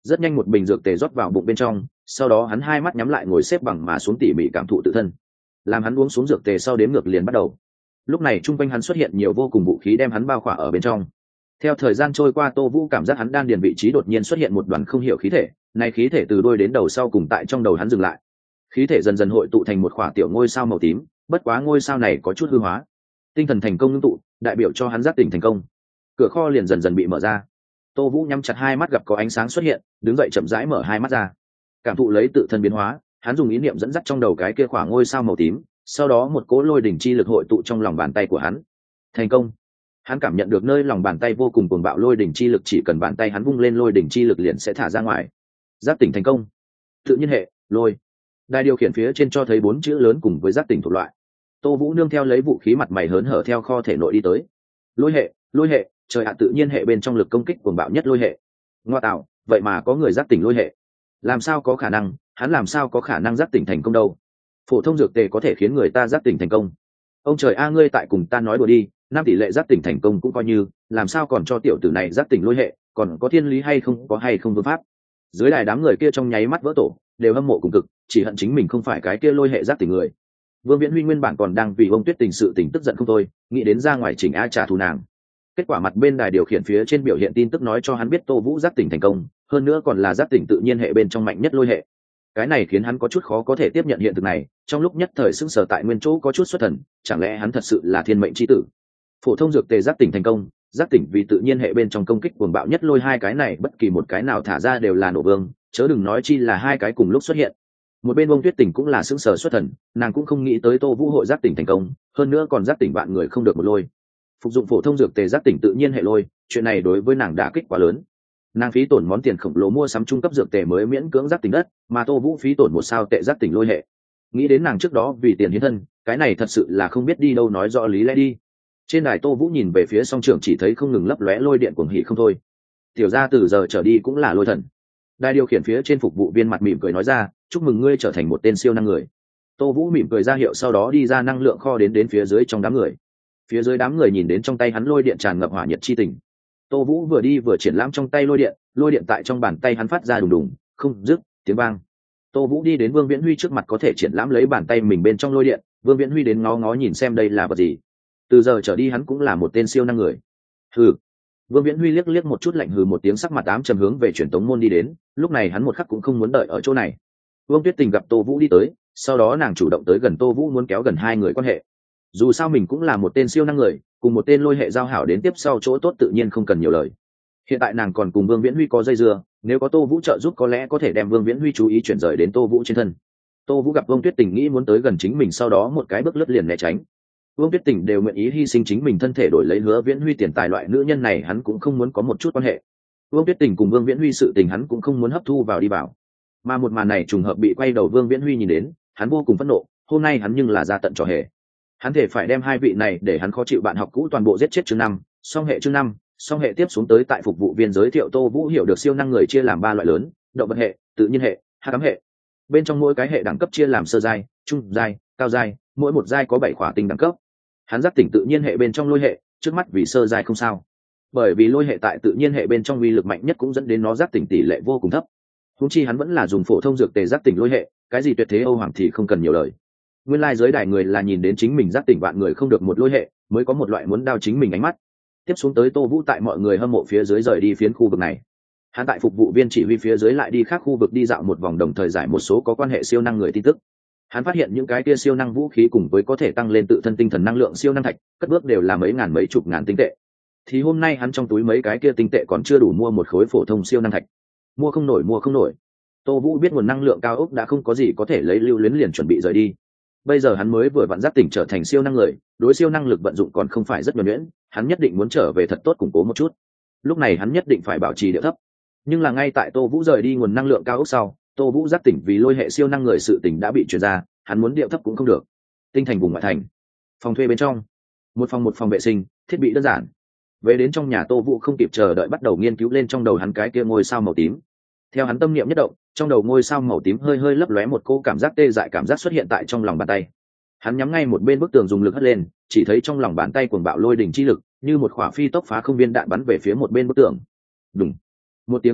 rất nhanh một bình dược tề rót vào bụng bên trong, sau đó hắn hai mắt nhắm lại ngồi xếp bằng mà xuống tỉ mỉ cảm thụ tự thân. Làm hắn uống xuống dược tề sau đếm ngược liền bắt đầu. Lúc này trung quanh hắn xuất hiện nhiều vô cùng vũ khí đem hắn bao khỏa ở bên trong. Theo thời gian trôi qua, Tô Vũ cảm giác hắn đan điền vị trí đột nhiên xuất hiện một đoàn không hiểu khí thể, này khí thể từ đuôi đến đầu sau cùng tại trong đầu hắn dừng lại. Khí thể dần dần hội tụ thành một khỏa tiểu ngôi sao màu tím, bất quá ngôi sao này có chút hư hóa. Tinh thần thành công ngưng tụ, đại biểu cho hắn giác tỉnh thành công. Cửa kho liền dần dần bị mở ra. Tô Vũ nhắm chặt hai mắt gặp có ánh sáng xuất hiện, đứng dậy chậm rãi mở hai mắt ra. Cảm thụ lấy tự thân biến hóa, hắn dùng ý niệm dẫn dắt trong đầu cái kia khỏa ngôi sao màu tím, sau đó một cỗ lôi đỉnh chi lực hội tụ trong lòng bàn tay của hắn. Thành công. Hắn cảm nhận được nơi lòng bàn tay vô cùng cuồng bạo lôi đỉnh chi lực, chỉ cần bàn tay hắn vung lên lôi đỉnh chi lực liền sẽ thả ra ngoài. Giác tỉnh thành công. Tự nhiên hệ, lôi. Đài điều khiển phía trên cho thấy bốn chữ lớn cùng với giác tỉnh thuộc loại. Tô Vũ nương theo lấy vũ khí mặt mày hớn hở theo kho thể nội đi tới. Lôi hệ, lôi hệ, trời ạ, tự nhiên hệ bên trong lực công kích cuồng bạo nhất lôi hệ. Ngoa tạo, vậy mà có người giác tỉnh lôi hệ. Làm sao có khả năng, hắn làm sao có khả năng giác tỉnh thành công đâu? Phổ thông dược tề có thể khiến người ta giác tỉnh thành công. Ông trời a, ngươi tại cùng ta nói đùa đi, năm tỷ lệ giác tỉnh thành công cũng coi như, làm sao còn cho tiểu tử này giác tỉnh lôi hệ, còn có thiên lý hay không, có hay không vương pháp. Dưới đài đám người kia trong nháy mắt vỡ tổ, đều hâm mộ cùng cực, chỉ hận chính mình không phải cái kia lôi hệ giác tỉnh người. Vương Viễn Huy nguyên bản còn đang vì ông Tuyết Tình sự tình tức giận không thôi, nghĩ đến ra ngoài chỉnh a trả thù nàng. Kết quả mặt bên đài điều khiển phía trên biểu hiện tin tức nói cho hắn biết Tô Vũ giác tỉnh thành công, hơn nữa còn là giác tỉnh tự nhiên hệ bên trong mạnh nhất lôi hệ. Cái này khiến hắn có chút khó có thể tiếp nhận hiện thực này, trong lúc nhất thời sững sờ tại nguyên chỗ có chút xuất thần, chẳng lẽ hắn thật sự là thiên mệnh chi tử? Phổ thông dược tề giác tỉnh thành công, giác tỉnh vì tự nhiên hệ bên trong công kích cuồng bạo nhất lôi, hai cái này bất kỳ một cái nào thả ra đều là nổ vương, chớ đừng nói chi là hai cái cùng lúc xuất hiện. Một bên Bông Tuyết Tình cũng là sững sờ xuất thần, nàng cũng không nghĩ tới Tô Vũ hội giác tỉnh thành công, hơn nữa còn giác tỉnh vạn người không được một lôi. Phục dụng phổ thông dược tề giác tỉnh tự nhiên hệ lôi, chuyện này đối với nàng đã kích quá lớn. Nàng phí tổn món tiền khổng lồ mua sắm trung cấp dược tề mới miễn cưỡng giác tỉnh đất, mà Tô Vũ phí tổn một sao tệ giác tỉnh lôi hệ. Nghĩ đến nàng trước đó vì tiền hiến thân, cái này thật sự là không biết đi đâu nói rõ lý lẽ đi. Trên đài Tô Vũ nhìn về phía song trưởng chỉ thấy không ngừng lấp lóe lôi điện cuồng hỉ không thôi. Tiểu gia từ giờ trở đi cũng là lôi thần. Đài điều khiển phía trên phục vụ viên mặt mỉm cười nói ra, chúc mừng ngươi trở thành một tên siêu năng người. Tô Vũ mỉm cười ra hiệu, sau đó đi ra năng lượng kho đến đến phía dưới trong đám người. Phía dưới đám người nhìn đến trong tay hắn lôi điện tràn ngập hỏa nhiệt chi tình. Tô Vũ vừa đi vừa triển lãm trong tay lôi điện, lôi điện tại trong bàn tay hắn phát ra đùng đùng, không dứt tiếng vang. Tô Vũ đi đến Vương Viễn Huy trước mặt có thể triển lãm lấy bàn tay mình bên trong lôi điện, Vương Viễn Huy đến ngó ngó nhìn xem đây là vật gì. Từ giờ trở đi hắn cũng là một tên siêu năng người. Hừ. Vương Viễn Huy liếc liếc một chút lạnh hừ một tiếng, sắc mặt ám trầm hướng về truyền tống môn đi đến, lúc này hắn một khắc cũng không muốn đợi ở chỗ này. Vương Tuyết Tình gặp Tô Vũ đi tới, sau đó nàng chủ động tới gần Tô Vũ muốn kéo gần hai người quan hệ. Dù sao mình cũng là một tên siêu năng người, cùng một tên lôi hệ giao hảo đến tiếp sau chỗ tốt tự nhiên không cần nhiều lời. Hiện tại nàng còn cùng Vương Viễn Huy có dây dưa, nếu có Tô Vũ trợ giúp có lẽ có thể đem Vương Viễn Huy chú ý chuyển rời đến Tô Vũ trên thân. Tô Vũ gặp Vương Tuyết Tình nghĩ muốn tới gần chính mình, sau đó một cái bước lướt liền né tránh. Vương Tuyết Tình đều nguyện ý hy sinh chính mình thân thể đổi lấy Hứa Viễn Huy tiền tài, loại nữ nhân này hắn cũng không muốn có một chút quan hệ. Vương Tuyết Tình cùng Vương Viễn Huy sự tình hắn cũng không muốn hấp thu vào đi vào. Mà một màn này trùng hợp bị quay đầu Vương Viễn Huy nhìn đến, hắn vô cùng phẫn nộ, hôm nay hắn nhưng là ra tận trò hề. Hắn thể phải đem hai vị này để hắn khó chịu bạn học cũ toàn bộ giết chết. Chương năm, song hệ chương năm, song hệ tiếp xuống tới tại phục vụ viên giới thiệu Tô Vũ hiểu được siêu năng người chia làm ba loại lớn, động vật hệ, tự nhiên hệ, hắc ám hệ. Bên trong mỗi cái hệ đẳng cấp chia làm sơ giai, trung giai, cao giai, mỗi một giai có bảy khỏa tinh đẳng cấp. Hắn giác tỉnh tự nhiên hệ bên trong lôi hệ, trước mắt vì sơ giai không sao. Bởi vì lôi hệ tại tự nhiên hệ bên trong uy lực mạnh nhất cũng dẫn đến nó giác tỉnh tỷ lệ vô cùng thấp. Huống chi hắn vẫn là dùng phổ thông dược tề giác tỉnh lôi hệ, cái gì tuyệt thế Âu Hoàng thì không cần nhiều lời. Nguyên lai giới đài người là nhìn đến chính mình giác tỉnh vạn người không được một lôi hệ, mới có một loại muốn đao chính mình ánh mắt. Tiếp xuống tới Tô Vũ tại mọi người hâm mộ phía dưới rời đi phiến khu vực này. Hắn tại phục vụ viên chỉ huy phía dưới lại đi khác khu vực đi dạo một vòng, đồng thời giải một số có quan hệ siêu năng người tin tức. Hắn phát hiện những cái kia siêu năng vũ khí cùng với có thể tăng lên tự thân tinh thần năng lượng siêu năng thạch, cất bước đều là mấy ngàn mấy chục ngàn tinh tệ. Thì hôm nay hắn trong túi mấy cái kia tinh tệ còn chưa đủ mua một khối phổ thông siêu năng thạch. Mua không nổi, mua không nổi. Tô Vũ biết nguồn năng lượng cao ốc đã không có gì có thể lấy, lưu luyến liền chuẩn bị rời đi. Bây giờ hắn mới vừa vặn giác tỉnh trở thành siêu năng người, đối siêu năng lực vận dụng còn không phải rất nhuần nhuyễn, hắn nhất định muốn trở về thật tốt củng cố một chút. Lúc này hắn nhất định phải bảo trì điệu thấp. Nhưng là ngay tại Tô Vũ rời đi nguồn năng lượng cao ốc sau, Tô Vũ giác tỉnh vì lôi hệ siêu năng người sự tỉnh đã bị truyền ra, hắn muốn điệu thấp cũng không được. Tinh thành vùng ngoại thành, phòng thuê bên trong, một phòng một phòng vệ sinh, thiết bị đơn giản. Về đến trong nhà, Tô Vũ không kịp chờ đợi bắt đầu nghiên cứu lên trong đầu hắn cái kia ngôi sao màu tím. Theo hắn tâm niệm nhất động, trong đầu ngôi sao màu tím hơi hơi lấp lóe một cô cảm giác tê dại cảm giác xuất hiện tại trong lòng bàn tay. Hắn nhắm ngay một bên bức tường dùng lực hất lên, chỉ thấy trong lòng bàn tay cuồng bạo lôi đỉnh chi lực, như một quả phi tốc phá không viên đạn bắn về phía một bên bức tường. Đùng. Một tiếng tia chớp,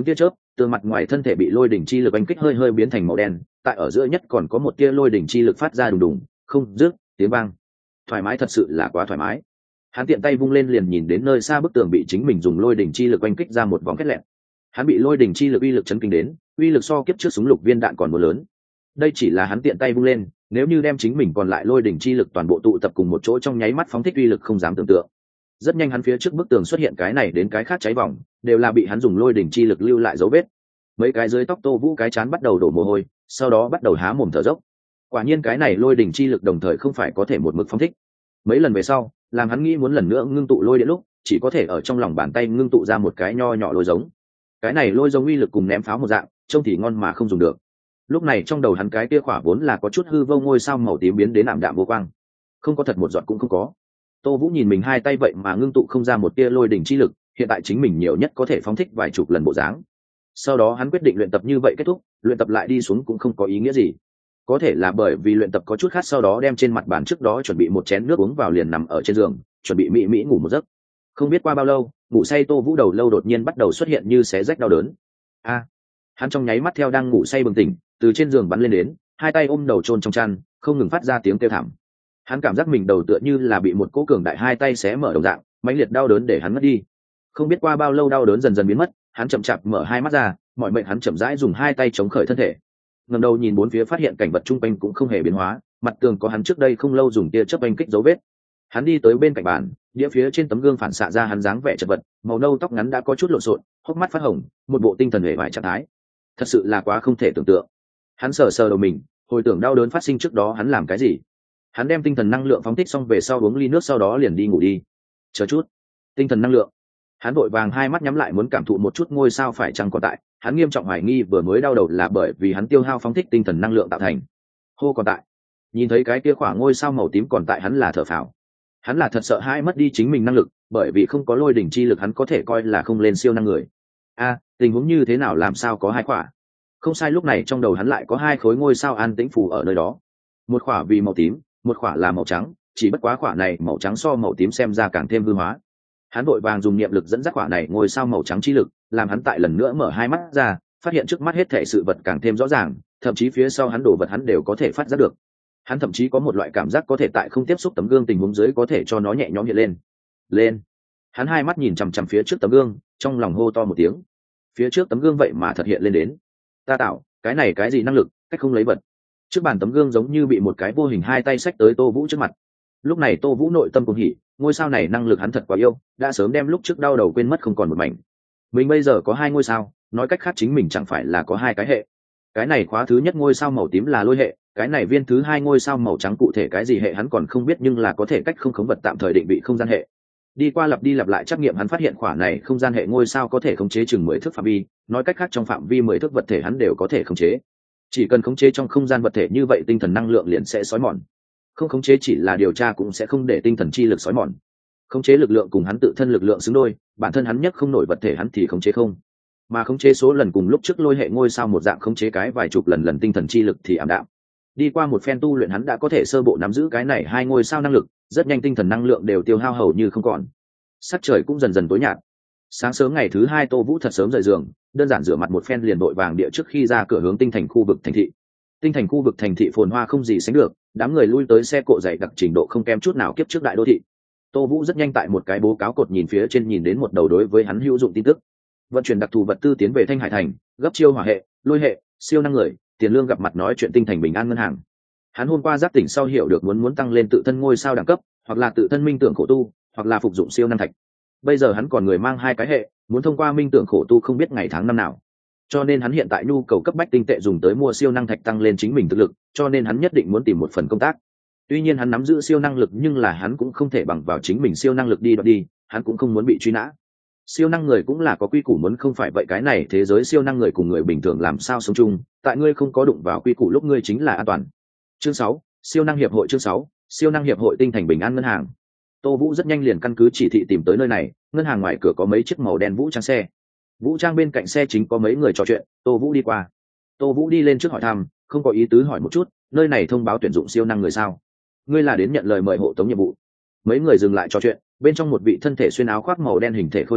tường mặt ngoài thân thể bị lôi đỉnh chi lực oanh kích hơi hơi biến thành màu đen, tại ở giữa nhất còn có một tia lôi đỉnh chi lực phát ra đùng đùng không dứt tiếng vang. Thoải mái, thật sự là quá thoải mái. Hắn tiện tay vung lên liền nhìn đến nơi xa bức tường bị chính mình dùng lôi đỉnh chi lực oanh kích ra một vòng kết lẹn. Hắn bị lôi đỉnh chi lực uy lực chấn kinh đến, uy lực so kiếp trước súng lục viên đạn còn muốn lớn. Đây chỉ là hắn tiện tay vung lên, nếu như đem chính mình còn lại lôi đỉnh chi lực toàn bộ tụ tập cùng một chỗ trong nháy mắt phóng thích uy lực không dám tưởng tượng. Rất nhanh hắn phía trước bức tường xuất hiện cái này đến cái khác cháy vòng, đều là bị hắn dùng lôi đỉnh chi lực lưu lại dấu vết. Mấy cái dưới tóc Tô Vũ cái chán bắt đầu đổ mồ hôi, sau đó bắt đầu há mồm thở dốc. Quả nhiên cái này lôi đỉnh chi lực đồng thời không phải có thể một mực phóng thích. Mấy lần về sau, làm hắn nghĩ muốn lần nữa ngưng tụ lôi điện lúc, chỉ có thể ở trong lòng bàn tay ngưng tụ ra một cái nho nhỏ lôi giống. Cái này lôi giống uy lực cùng ném pháo một dạng, trông thì ngon mà không dùng được. Lúc này trong đầu hắn cái kia khỏa vốn là có chút hư vô ngôi sao màu tím biến đến ảm đạm vô quang, không có thật một giọt cũng không có. Tô Vũ nhìn mình hai tay vậy mà ngưng tụ không ra một tia lôi đỉnh chi lực, hiện tại chính mình nhiều nhất có thể phóng thích vài chục lần bộ dáng. Sau đó hắn quyết định luyện tập như vậy kết thúc, luyện tập lại đi xuống cũng không có ý nghĩa gì. Có thể là bởi vì luyện tập có chút khát, sau đó đem trên mặt bàn trước đó chuẩn bị một chén nước uống vào liền nằm ở trên giường, chuẩn bị mỹ mỹ ngủ một giấc. Không biết qua bao lâu, ngủ say Tô Vũ đầu lâu đột nhiên bắt đầu xuất hiện như xé rách đau đớn. A! Hắn trong nháy mắt theo đang ngủ say bừng tỉnh, từ trên giường bắn lên đến, hai tay ôm đầu chôn trong chăn, không ngừng phát ra tiếng kêu thảm. Hắn cảm giác mình đầu tựa như là bị một cỗ cường đại hai tay xé mở đồng dạng, mãnh liệt đau đớn để hắn mất đi. Không biết qua bao lâu đau đớn dần dần biến mất, hắn chậm chạp mở hai mắt ra, mọi mệnh hắn chậm rãi dùng hai tay chống khởi thân thể. Ngẩng đầu nhìn bốn phía phát hiện cảnh vật chung quanh cũng không hề biến hóa, mặt tường có hắn trước đây không lâu dùng tia chớp oanh kích dấu vết. Hắn đi tới bên cạnh bàn, đĩa phía trên tấm gương phản xạ ra hắn dáng vẻ chật vật, màu nâu tóc ngắn đã có chút lộn xộn, hốc mắt phát hồng, một bộ tinh thần hề vải trạng thái. Thật sự là quá không thể tưởng tượng. Hắn sờ sờ đầu mình, hồi tưởng đau đớn phát sinh trước đó hắn làm cái gì. Hắn đem tinh thần năng lượng phóng thích xong về sau uống ly nước, sau đó liền đi ngủ đi. Chờ chút, tinh thần năng lượng. Hắn vội vàng hai mắt nhắm lại muốn cảm thụ một chút ngôi sao phải chăng còn tại. Hắn nghiêm trọng hoài nghi vừa mới đau đầu là bởi vì hắn tiêu hao phóng thích tinh thần năng lượng tạo thành. Hô, còn tại. Nhìn thấy cái kia khoảng ngôi sao màu tím còn tại, hắn là thở phào. Hắn là thật sợ hãi mất đi chính mình năng lực, bởi vì không có lôi đỉnh chi lực hắn có thể coi là không lên siêu năng người. A, tình huống như thế nào, làm sao có hai quả? Không sai, lúc này trong đầu hắn lại có hai khối ngôi sao an tĩnh phù ở nơi đó. Một quả vì màu tím, một quả là màu trắng, chỉ bất quá quả này màu trắng so màu tím xem ra càng thêm hư hóa. Hắn vội vàng dùng niệm lực dẫn dắt quả này ngôi sao màu trắng chi lực, làm hắn tại lần nữa mở hai mắt ra, phát hiện trước mắt hết thảy sự vật càng thêm rõ ràng, thậm chí phía sau hắn đổ vật hắn đều có thể phát giác được. Hắn thậm chí có một loại cảm giác có thể tại không tiếp xúc tấm gương tình huống dưới có thể cho nó nhẹ nhõm hiện lên. Lên. Hắn hai mắt nhìn chằm chằm phía trước tấm gương, trong lòng hô to một tiếng. Phía trước tấm gương vậy mà thật hiện lên đến. Ta tạo, cái này cái gì năng lực, cách không lấy vật. Trước bàn tấm gương giống như bị một cái vô hình hai tay xách tới Tô Vũ trước mặt. Lúc này Tô Vũ nội tâm cuồng hỉ, ngôi sao này năng lực hắn thật quá yêu, đã sớm đem lúc trước đau đầu quên mất không còn một mảnh. Mình bây giờ có hai ngôi sao, nói cách khác chính mình chẳng phải là có hai cái hệ. Cái này khóa thứ nhất ngôi sao màu tím là lôi hệ, cái này viên thứ hai ngôi sao màu trắng cụ thể cái gì hệ hắn còn không biết, nhưng là có thể cách không khống vật tạm thời định vị không gian hệ. Đi qua lặp đi lặp lại trắc nghiệm hắn phát hiện khỏa này không gian hệ ngôi sao có thể khống chế chừng mười thước phạm vi, nói cách khác trong phạm vi mười thước vật thể hắn đều có thể khống chế. Chỉ cần khống chế trong không gian vật thể như vậy tinh thần năng lượng liền sẽ xói mòn. Không khống chế chỉ là điều tra cũng sẽ không để tinh thần chi lực xói mòn. Khống chế lực lượng cùng hắn tự thân lực lượng xứng đôi, bản thân hắn nhất không nổi vật thể hắn thì khống chế không. Mà khống chế số lần cùng lúc trước lôi hệ ngôi sao một dạng khống chế cái vài chục lần lần tinh thần chi lực thì ảm đạm. Đi qua một phen tu luyện hắn đã có thể sơ bộ nắm giữ cái này hai ngôi sao năng lực, rất nhanh tinh thần năng lượng đều tiêu hao hầu như không còn. Sắc trời cũng dần dần tối nhạt. Sáng sớm ngày thứ hai Tô Vũ thật sớm rời giường, đơn giản rửa mặt một phen liền vội vàng địa trước khi ra cửa hướng tinh thành khu vực thành thị. Tinh thành khu vực thành thị phồn hoa không gì sánh được, đám người lui tới xe cộ dày đặc trình độ không kém chút nào kiếp trước đại đô thị. Tô Vũ rất nhanh tại một cái bố cáo cột nhìn phía trên nhìn đến một đầu đối với hắn hữu dụng tin tức. Vận chuyển đặc thù vật tư tiến về Thanh Hải thành, gấp chiêu hỏa hệ, lôi hệ, siêu năng người, tiền lương gặp mặt nói chuyện tinh thành bình an ngân hàng. Hắn hôm qua giác tỉnh sau hiểu được muốn muốn tăng lên tự thân ngôi sao đẳng cấp, hoặc là tự thân minh tưởng khổ tu, hoặc là phục dụng siêu năng thạch. Bây giờ hắn còn người mang hai cái hệ, muốn thông qua minh tưởng khổ tu không biết ngày tháng năm nào. Cho nên hắn hiện tại nhu cầu cấp bách tinh tệ dùng tới mua siêu năng thạch tăng lên chính mình thực lực, cho nên hắn nhất định muốn tìm một phần công tác. Tuy nhiên hắn nắm giữ siêu năng lực nhưng là hắn cũng không thể bằng vào chính mình siêu năng lực đi đoạt đi, hắn cũng không muốn bị truy nã. Siêu năng người cũng là có quy củ, muốn không phải vậy cái này thế giới siêu năng người cùng người bình thường làm sao sống chung, tại ngươi không có đụng vào quy củ lúc ngươi chính là an toàn. Chương sáu, siêu năng hiệp hội. Chương sáu, siêu năng hiệp hội tinh thành bình an ngân hàng. Tô Vũ rất nhanh liền căn cứ chỉ thị tìm tới nơi này, ngân hàng ngoài cửa có mấy chiếc màu đen vũ trang xe. Vũ trang bên cạnh xe chính có mấy người trò chuyện, Tô Vũ đi qua. Tô Vũ đi lên trước hỏi thăm, không có ý tứ hỏi một chút, nơi này thông báo tuyển dụng siêu năng người sao? Ngươi là đến nhận lời mời hộ tống nhiệm vụ. Mấy người dừng lại trò chuyện, bên trong một vị thân thể xuyên áo khoác màu đen hình thể khôi ngô,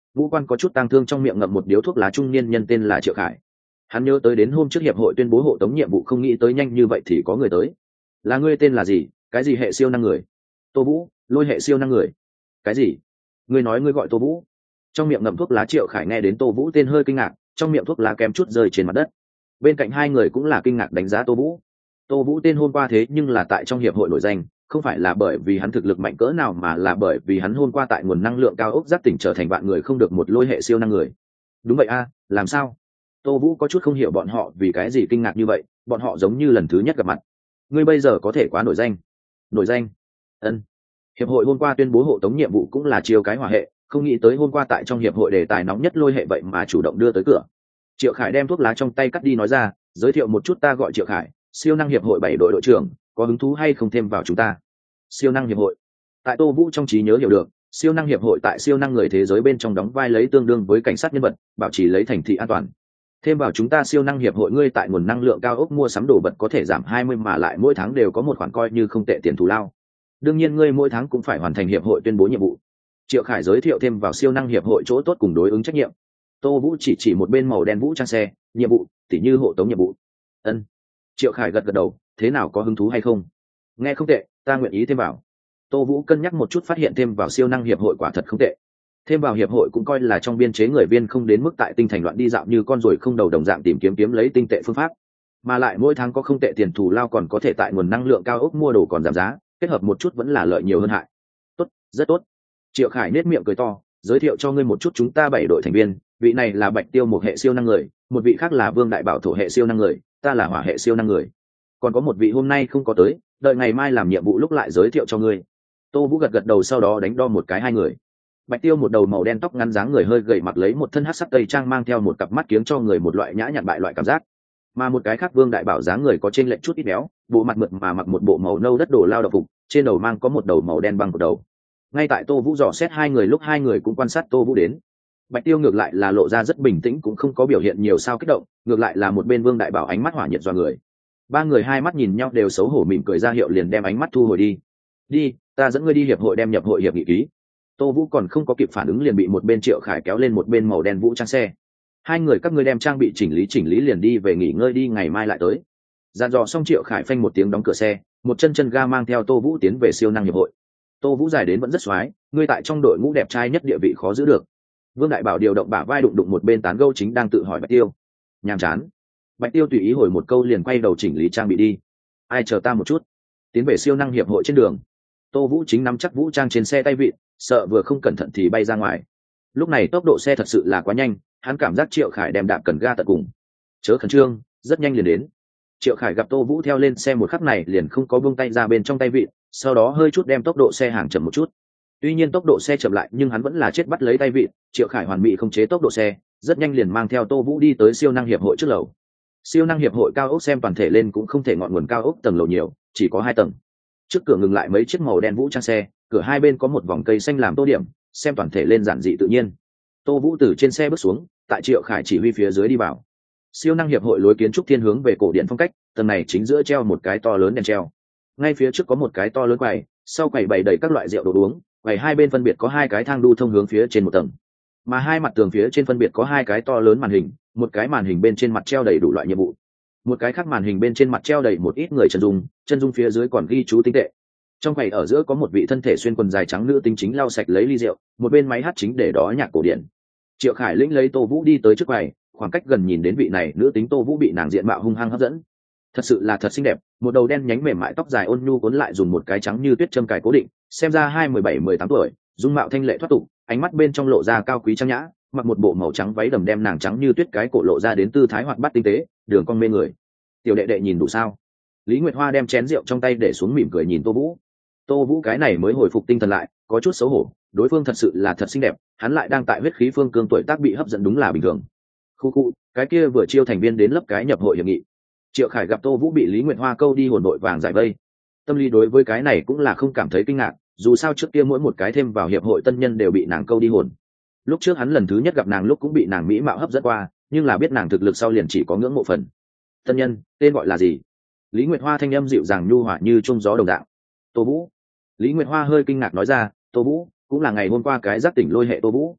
Vũ Quan có chút tang thương, trong miệng ngậm một điếu thuốc lá. Trung niên nhân tên là Triệu Khải. Hắn nhớ tới đến hôm trước hiệp hội tuyên bố hộ tống nhiệm vụ, không nghĩ tới nhanh như vậy thì có người tới. Là ngươi tên là gì? Cái gì hệ siêu năng người? Tô Vũ. Lôi hệ siêu năng người. Cái gì? Ngươi nói ngươi gọi Tô Vũ? Trong miệng ngậm thuốc lá Triệu Khải nghe đến Tô Vũ tên hơi kinh ngạc, trong miệng thuốc lá kém chút rơi trên mặt đất. Bên cạnh hai người cũng là kinh ngạc đánh giá Tô Vũ. Tô Vũ tên hôm qua thế nhưng là tại trong hiệp hội nổi danh, không phải là bởi vì hắn thực lực mạnh cỡ nào, mà là bởi vì hắn hôm qua tại nguồn năng lượng cao ốc giác tỉnh trở thành vạn người không được một lôi hệ siêu năng người. Đúng vậy a, làm sao? Tô Vũ có chút không hiểu bọn họ vì cái gì kinh ngạc như vậy, bọn họ giống như lần thứ nhất gặp mặt. Ngươi bây giờ có thể quá nổi danh. Nổi danh? Ân. Hiệp hội hôm qua tuyên bố hộ tống nhiệm vụ cũng là chiêu cái hỏa hệ, không nghĩ tới hôm qua tại trong hiệp hội đề tài nóng nhất lôi hệ vậy mà chủ động đưa tới cửa. Triệu Khải đem thuốc lá trong tay cắt đi nói ra, giới thiệu một chút, ta gọi Triệu Khải, siêu năng hiệp hội bảy đội đội trưởng, có hứng thú hay không thêm vào chúng ta? Siêu năng hiệp hội? Tại Tô Vũ trong trí nhớ hiểu được, siêu năng hiệp hội tại siêu năng người thế giới bên trong đóng vai lấy tương đương với cảnh sát nhân vật, bảo trì lấy thành thị an toàn. Thêm vào chúng ta siêu năng hiệp hội, ngươi tại nguồn năng lượng cao ốc mua sắm đồ vật có thể giảm hai mươi, mà lại mỗi tháng đều có một khoản coi như không tệ tiền thù lao. Đương nhiên ngươi mỗi tháng cũng phải hoàn thành hiệp hội tuyên bố nhiệm vụ. Triệu Khải giới thiệu thêm vào siêu năng hiệp hội chỗ tốt cùng đối ứng trách nhiệm. Tô Vũ chỉ chỉ một bên màu đen vũ trang xe, nhiệm vụ tỉ như hộ tống nhiệm vụ. Ân. Triệu Khải gật gật đầu, thế nào, có hứng thú hay không? Nghe không tệ, ta nguyện ý thêm vào. Tô Vũ cân nhắc một chút, phát hiện thêm vào siêu năng hiệp hội quả thật không tệ. Thêm vào hiệp hội cũng coi là trong biên chế người viên, không đến mức tại tinh thành loạn đi dạo như con ruồi không đầu đồng dạng tìm kiếm kiếm lấy tinh tệ phương pháp, mà lại mỗi tháng có không tệ tiền thù lao, còn có thể tại nguồn năng lượng cao ốc mua đồ còn giảm giá, kết hợp một chút vẫn là lợi nhiều hơn hại. Tốt, rất tốt. Triệu Khải nết miệng cười to, giới thiệu cho ngươi một chút chúng ta bảy đội thành viên, vị này là Bạch Tiêu một hệ siêu năng người, một vị khác là Vương Đại Bảo thổ hệ siêu năng người, ta là hỏa hệ siêu năng người, còn có một vị hôm nay không có tới, đợi ngày mai làm nhiệm vụ lúc lại giới thiệu cho ngươi. Tô Vũ gật gật đầu, sau đó đánh đo một cái hai người. Bạch Tiêu một đầu màu đen tóc ngắn, dáng người hơi gầy, mặc lấy một thân hắc sắc tây trang, mang theo một cặp mắt kiếng cho người một loại nhã nhặn bại loại cảm giác. Mà một cái khác Vương Đại Bảo dáng người có trên lệch chút ít béo, bộ mặt mượt mà mặc một bộ màu nâu đất đồ lao động phục, trên đầu mang có một đầu màu đen băng của đầu. Ngay tại Tô Vũ dò xét hai người lúc, hai người cũng quan sát Tô Vũ đến. Bạch Tiêu ngược lại là lộ ra rất bình tĩnh, cũng không có biểu hiện nhiều sao kích động, ngược lại là một bên Vương Đại Bảo ánh mắt hỏa nhiệt dọa người. Ba người hai mắt nhìn nhau đều xấu hổ mỉm cười ra hiệu, liền đem ánh mắt thu hồi đi. Đi, ta dẫn ngươi đi hiệp hội đem nhập hội hiệp nghị ký. Tô Vũ còn không có kịp phản ứng liền bị một bên Triệu Khải kéo lên một bên màu đen vũ trang xe. Hai người các ngươi đem trang bị chỉnh lý chỉnh lý liền đi về nghỉ ngơi đi, ngày mai lại tới. Dàn dò xong, Triệu Khải phanh một tiếng đóng cửa xe, một chân chân ga mang theo Tô Vũ tiến về siêu năng hiệp hội. Tô Vũ dài đến vẫn rất xoái, ngươi tại trong đội ngũ đẹp trai nhất, địa vị khó giữ được. Vương Đại Bảo điều động bả vai đụng đụng một bên tán gẫu chính đang tự hỏi Bạch Tiêu. Nhàm chán. Bạch Tiêu tùy ý hồi một câu liền quay đầu chỉnh lý trang bị đi. Ai chờ ta một chút. Tiến về siêu năng hiệp hội trên đường, Tô Vũ chính nắm chắc vũ trang trên xe tay vịn, sợ vừa không cẩn thận thì bay ra ngoài. Lúc này tốc độ xe thật sự là quá nhanh, hắn cảm giác Triệu Khải đem đạp cần ga tận cùng. Chớ khẩn trương, rất nhanh liền đến. Triệu Khải gặp Tô Vũ theo lên xe một khắc này liền không có buông tay ra bên trong tay vịn, sau đó hơi chút đem tốc độ xe hàng chậm một chút. Tuy nhiên tốc độ xe chậm lại nhưng hắn vẫn là chết bắt lấy tay vịn. Triệu Khải hoàn mỹ không chế tốc độ xe, rất nhanh liền mang theo Tô Vũ đi tới siêu năng hiệp hội trước lầu. Siêu năng hiệp hội cao ốc xem toàn thể lên cũng không thể ngọn nguồn cao ốc tầng lầu nhiều, chỉ có hai tầng. Trước cửa ngừng lại mấy chiếc màu đen vũ trang xe, cửa hai bên có một vòng cây xanh làm tô điểm, xem toàn thể lên giản dị tự nhiên. Tô Vũ từ trên xe bước xuống, tại Triệu Khải chỉ huy phía dưới đi vào. Siêu năng hiệp hội lối kiến trúc thiên hướng về cổ điển phong cách, tầng này chính giữa treo một cái to lớn đèn treo. Ngay phía trước có một cái to lớn quầy, sau quầy bày đầy các loại rượu đồ uống, quầy hai bên phân biệt có hai cái thang đu thông hướng phía trên một tầng. Mà hai mặt tường phía trên phân biệt có hai cái to lớn màn hình, một cái màn hình bên trên mặt treo đầy đủ loại nhiệm vụ, một cái khác màn hình bên trên mặt treo đầy một ít người chân dung, chân dung phía dưới còn ghi chú tinh tệ. Trong quầy ở giữa có một vị thân thể xuyên quần dài trắng nữ tính chính lau sạch lấy ly rượu, một bên máy hát chính để đó nhạc cổ điển. Triệu Khải lĩnh lấy Tô Vũ đi tới trước quầy, khoảng cách gần nhìn đến vị này nữ tính Tô Vũ bị nàng diện mạo hung hăng hấp dẫn. Thật sự là thật xinh đẹp, một đầu đen nhánh mềm mại tóc dài ôn nhu cuốn lại dùng một cái trắng như tuyết châm cài cố định, xem ra hai mười bảy mười tám tuổi, dung mạo thanh lệ thoát tục, ánh mắt bên trong lộ ra cao quý trang nhã, mặc một bộ màu trắng váy đầm đem nàng trắng như tuyết cái cổ lộ ra đến tư thái hoạt bát tinh tế, đường cong mê người. Tiểu đệ đệ nhìn đủ sao? Lý Nguyệt Hoa đem chén rượu trong tay để xuống mỉm cười nhìn Tô Vũ. Tô Vũ cái này mới hồi phục tinh thần lại, có chút xấu hổ, đối phương thật sự là thật xinh đẹp, hắn lại đang tại huyết khí phương cương tuổi tác bị hấp dẫn đúng là bình thường. Khu khu, cái kia vừa chiêu thành viên đến lớp cái nhập hội hiệp nghị. Triệu Khải gặp Tô Vũ bị Lý Nguyệt Hoa câu đi hồn đội vàng giải vây. Tâm lý đối với cái này cũng là không cảm thấy kinh ngạc, dù sao trước kia mỗi một cái thêm vào hiệp hội tân nhân đều bị nàng câu đi hồn. Lúc trước hắn lần thứ nhất gặp nàng lúc cũng bị nàng mỹ mạo hấp dẫn qua, nhưng là biết nàng thực lực sau liền chỉ có ngưỡng mộ phần. Tân nhân, tên gọi là gì? Lý Nguyệt Hoa thanh âm dịu dàng nhu hòa như trung gió đồng đạo. Tô Vũ. Lý Nguyệt Hoa hơi kinh ngạc nói ra, Tô Vũ, cũng là ngày hôm qua cái giác tỉnh lôi hệ Tô Vũ.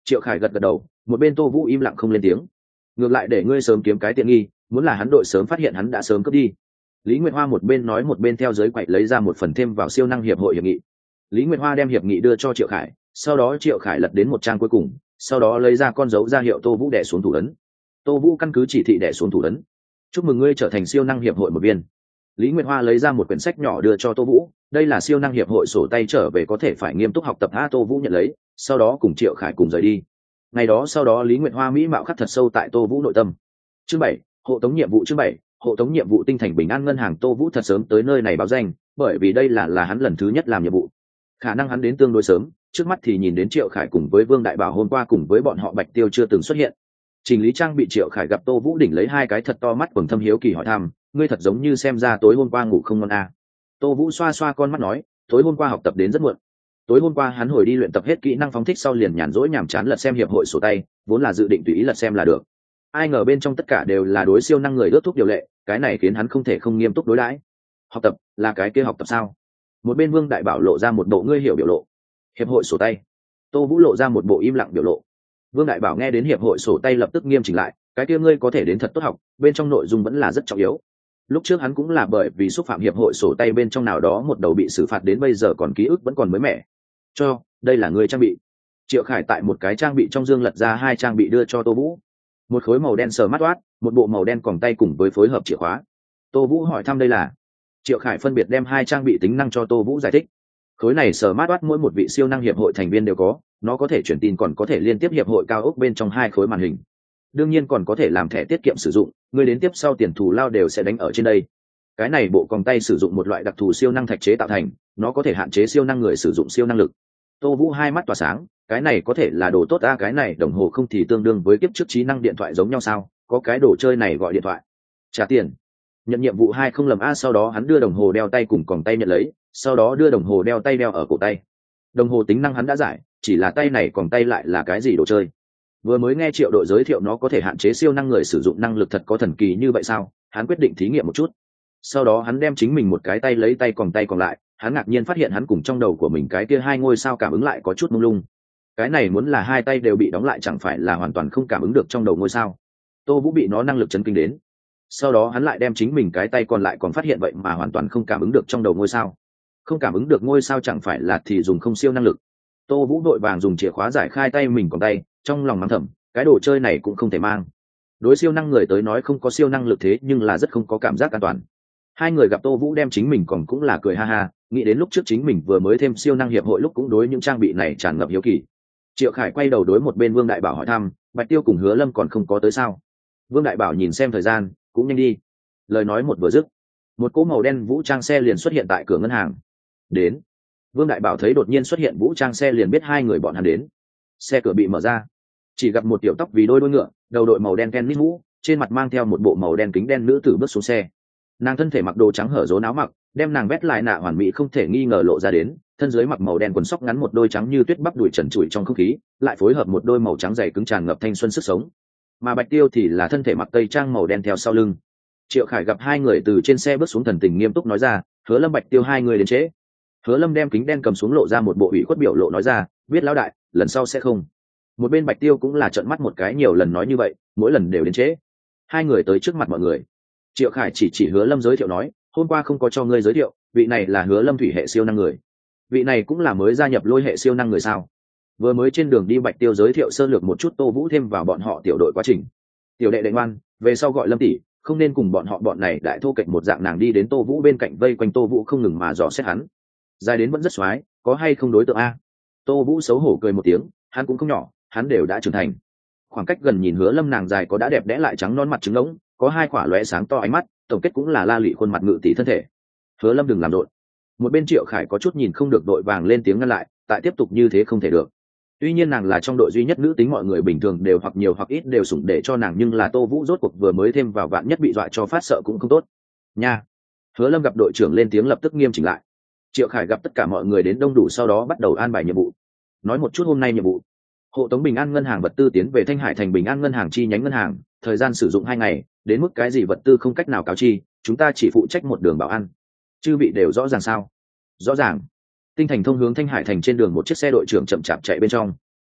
Triệu Khải gật gật đầu, một bên Tô Vũ im lặng không lên tiếng. Ngược lại để ngươi sớm kiếm cái tiện nghi, muốn là hắn đội sớm phát hiện hắn đã sớm cướp đi. Lý Nguyệt Hoa một bên nói một bên theo giới quậy lấy ra một phần thêm vào siêu năng hiệp hội hiệp nghị. Lý Nguyệt Hoa đem hiệp nghị đưa cho Triệu Khải, sau đó Triệu Khải lật đến một trang cuối cùng, sau đó lấy ra con dấu ra hiệu Tô Vũ đè xuống thủ ấn. Tô Vũ căn cứ chỉ thị đè xuống thủ ấn. Chúc mừng ngươi trở thành siêu năng hiệp hội một viên. Lý Nguyệt Hoa lấy ra một quyển sách nhỏ đưa cho Tô Vũ, đây là siêu năng hiệp hội sổ tay trở về có thể phải nghiêm túc học tập. A Tô Vũ nhận lấy, sau đó cùng Triệu Khải cùng rời đi. Ngày đó sau đó Lý Nguyệt Hoa mỹ mạo khắc thật sâu tại Tô Vũ nội tâm. Chương bảy, hộ tống nhiệm vụ. Chương bảy, hộ tống nhiệm vụ. Tinh thành bình an ngân hàng. Tô Vũ thật sớm tới nơi này báo danh, bởi vì đây là là hắn lần thứ nhất làm nhiệm vụ. Khả năng hắn đến tương đối sớm, trước mắt thì nhìn đến Triệu Khải cùng với Vương Đại Bảo hôm qua cùng với bọn họ Bạch Tiêu chưa từng xuất hiện. Trình Lý Trang bị Triệu Khải gặp Tô Vũ đỉnh lấy hai cái thật to mắt quầng thâm hiếu kỳ hỏi thăm, ngươi thật giống như xem ra tối hôm qua ngủ không ngon à. Tô Vũ xoa xoa con mắt nói, tối hôm qua học tập đến rất muộn. Tối hôm qua hắn hồi đi luyện tập hết kỹ năng phóng thích sau liền nhàn rỗi nhàm chán lật xem hiệp hội sổ tay, vốn là dự định tùy ý lật xem là được. Ai ngờ bên trong tất cả đều là đối siêu năng người ước thúc điều lệ, cái này khiến hắn không thể không nghiêm túc đối đãi. Học tập là cái kia học tập sao? Một bên Vương Đại Bảo lộ ra một bộ ngươi hiểu biểu lộ. Hiệp hội sổ tay. Tô Vũ lộ ra một bộ im lặng biểu lộ. Vương Đại Bảo nghe đến hiệp hội sổ tay lập tức nghiêm chỉnh lại, cái kia ngươi có thể đến thật tốt học, bên trong nội dung vẫn là rất trọng yếu. Lúc trước hắn cũng là bởi vì xúc phạm hiệp hội sổ tay bên trong nào đó một đầu bị xử phạt đến bây giờ còn ký ức vẫn còn mới mẻ. Cho, đây là ngươi trang bị. Triệu Khải tại một cái trang bị trong dương lật ra hai trang bị đưa cho Tô Vũ. Một khối màu đen smartwatch, một bộ màu đen còng tay cùng với phối hợp chìa khóa. Tô Vũ hỏi thăm đây là. Triệu Khải phân biệt đem hai trang bị tính năng cho Tô Vũ giải thích. Khối này smartwatch mỗi một vị siêu năng hiệp hội thành viên đều có, nó có thể truyền tin còn có thể liên tiếp hiệp hội cao ốc bên trong hai khối màn hình. Đương nhiên còn có thể làm thẻ tiết kiệm sử dụng, người đến tiếp sau tiền thù lao đều sẽ đánh ở trên đây. Cái này bộ còng tay sử dụng một loại đặc thù siêu năng thạch chế tạo thành, nó có thể hạn chế siêu năng người sử dụng siêu năng lực. Tô Vũ hai mắt tỏa sáng, cái này có thể là đồ tốt a, cái này đồng hồ không thì tương đương với kiếp trước trí năng điện thoại giống nhau sao? Có cái đồ chơi này gọi điện thoại. Trả tiền. Nhận nhiệm vụ hai không lầm a, sau đó hắn đưa đồng hồ đeo tay cùng còng tay nhận lấy, sau đó đưa đồng hồ đeo tay đeo ở cổ tay. Đồng hồ tính năng hắn đã giải, chỉ là tay này còng tay lại là cái gì đồ chơi. Vừa mới nghe Triệu đội giới thiệu nó có thể hạn chế siêu năng người sử dụng năng lực, thật có thần kỳ như vậy sao? Hắn quyết định thí nghiệm một chút. Sau đó hắn đem chính mình một cái tay lấy tay còng tay còn lại, hắn ngạc nhiên phát hiện hắn cùng trong đầu của mình cái kia hai ngôi sao cảm ứng lại có chút mông lung. Cái này muốn là hai tay đều bị đóng lại chẳng phải là hoàn toàn không cảm ứng được trong đầu ngôi sao. Tô Vũ bị nó năng lực chấn kinh đến. Sau đó hắn lại đem chính mình cái tay còn lại còn phát hiện vậy mà hoàn toàn không cảm ứng được trong đầu ngôi sao. Không cảm ứng được ngôi sao chẳng phải là thì dùng không siêu năng lực. Tô Vũ đội vàng dùng chìa khóa giải khai tay mình còn tay, trong lòng mắng thầm, cái đồ chơi này cũng không thể mang. Đối siêu năng người tới nói không có siêu năng lực thế nhưng là rất không có cảm giác an toàn. Hai người gặp Tô Vũ đem chính mình còn cũng là cười ha ha, nghĩ đến lúc trước chính mình vừa mới thêm siêu năng hiệp hội lúc cũng đối những trang bị này tràn ngập hiếu kỳ. Triệu Khải quay đầu đối một bên Vương Đại Bảo hỏi thăm, Bạch Tiêu cùng Hứa Lâm còn không có tới sao? Vương Đại Bảo nhìn xem thời gian, cũng nhanh đi. Lời nói một vừa dứt, một cỗ màu đen vũ trang xe liền xuất hiện tại cửa ngân hàng. Đến. Vương Đại Bảo thấy đột nhiên xuất hiện vũ trang xe liền biết hai người bọn hắn đến. Xe cửa bị mở ra, chỉ gặp một tiểu tóc vì đôi đôi ngựa, đầu đội màu đen ken nít mũ, trên mặt mang theo một bộ màu đen kính đen nữ tử bước xuống xe. Nàng thân thể mặc đồ trắng hở rốn áo mặc, đem nàng vét lại nạ hoàn mỹ không thể nghi ngờ lộ ra đến, thân dưới mặc màu đen quần sóc ngắn một đôi trắng như tuyết bắp đùi trần trụi trong không khí, lại phối hợp một đôi màu trắng dày cứng tràn ngập thanh xuân sức sống. Mà Bạch Tiêu thì là thân thể mặc tây trang màu đen theo sau lưng. Triệu Khải gặp hai người từ trên xe bước xuống thần tình nghiêm túc nói ra, Hứa Lâm Bạch Tiêu hai người đến trễ. Hứa Lâm đem kính đen cầm xuống lộ ra một bộ ủy khuất biểu lộ nói ra, biết lão đại, lần sau sẽ không. Một bên Bạch Tiêu cũng là trợn mắt một cái nhiều lần nói như vậy, mỗi lần đều đến trễ. Hai người tới trước mặt mọi người. Triệu Khải chỉ chỉ Hứa Lâm giới thiệu nói, hôm qua không có cho ngươi giới thiệu, vị này là Hứa Lâm thủy hệ siêu năng người. Vị này cũng là mới gia nhập lôi hệ siêu năng người sao? Vừa mới trên đường đi Bạch Tiêu giới thiệu sơ lược một chút Tô Vũ thêm vào bọn họ tiểu đội quá trình. Tiểu đệ đệ ngoan, về sau gọi Lâm tỷ, không nên cùng bọn họ bọn này đại thô kệch một dạng. Nàng đi đến Tô Vũ bên cạnh vây quanh Tô Vũ không ngừng mà dò xét hắn. Dài đến vẫn rất xoái, có hay không đối tượng a? Tô Vũ xấu hổ cười một tiếng, hắn cũng không nhỏ, hắn đều đã trưởng thành. Khoảng cách gần nhìn Hứa Lâm nàng dài có đã đẹp đẽ lại trắng non mặt trứng ngỗng, có hai quả lóe sáng to ánh mắt, tổng kết cũng là la lị khuôn mặt ngự tỷ thân thể. Hứa Lâm đừng làm rộn. Một bên Triệu Khải có chút nhìn không được đội vàng lên tiếng ngăn lại, tại tiếp tục như thế không thể được. Tuy nhiên nàng là trong đội duy nhất nữ tính, mọi người bình thường đều hoặc nhiều hoặc ít đều sủng để cho nàng, nhưng là Tô Vũ rốt cuộc vừa mới thêm vào vạn nhất bị dọa cho phát sợ cũng không tốt. Nha. Hứa Lâm gặp đội trưởng lên tiếng lập tức nghiêm chỉnh lại. Triệu Khải gặp tất cả mọi người đến đông đủ sau đó bắt đầu an bài nhiệm vụ. Nói một chút hôm nay nhiệm vụ. Hộ tống Bình An ngân hàng vật tư tiến về Thanh Hải thành Bình An ngân hàng chi nhánh ngân hàng, thời gian sử dụng hai ngày, đến mức cái gì vật tư không cách nào cáo chi, chúng ta chỉ phụ trách một đường bảo an. Chư vị đều rõ ràng sao? Rõ ràng. Tinh thành thông hướng Thanh Hải thành trên đường một chiếc xe đội trưởng chậm chạp chạy bên trong.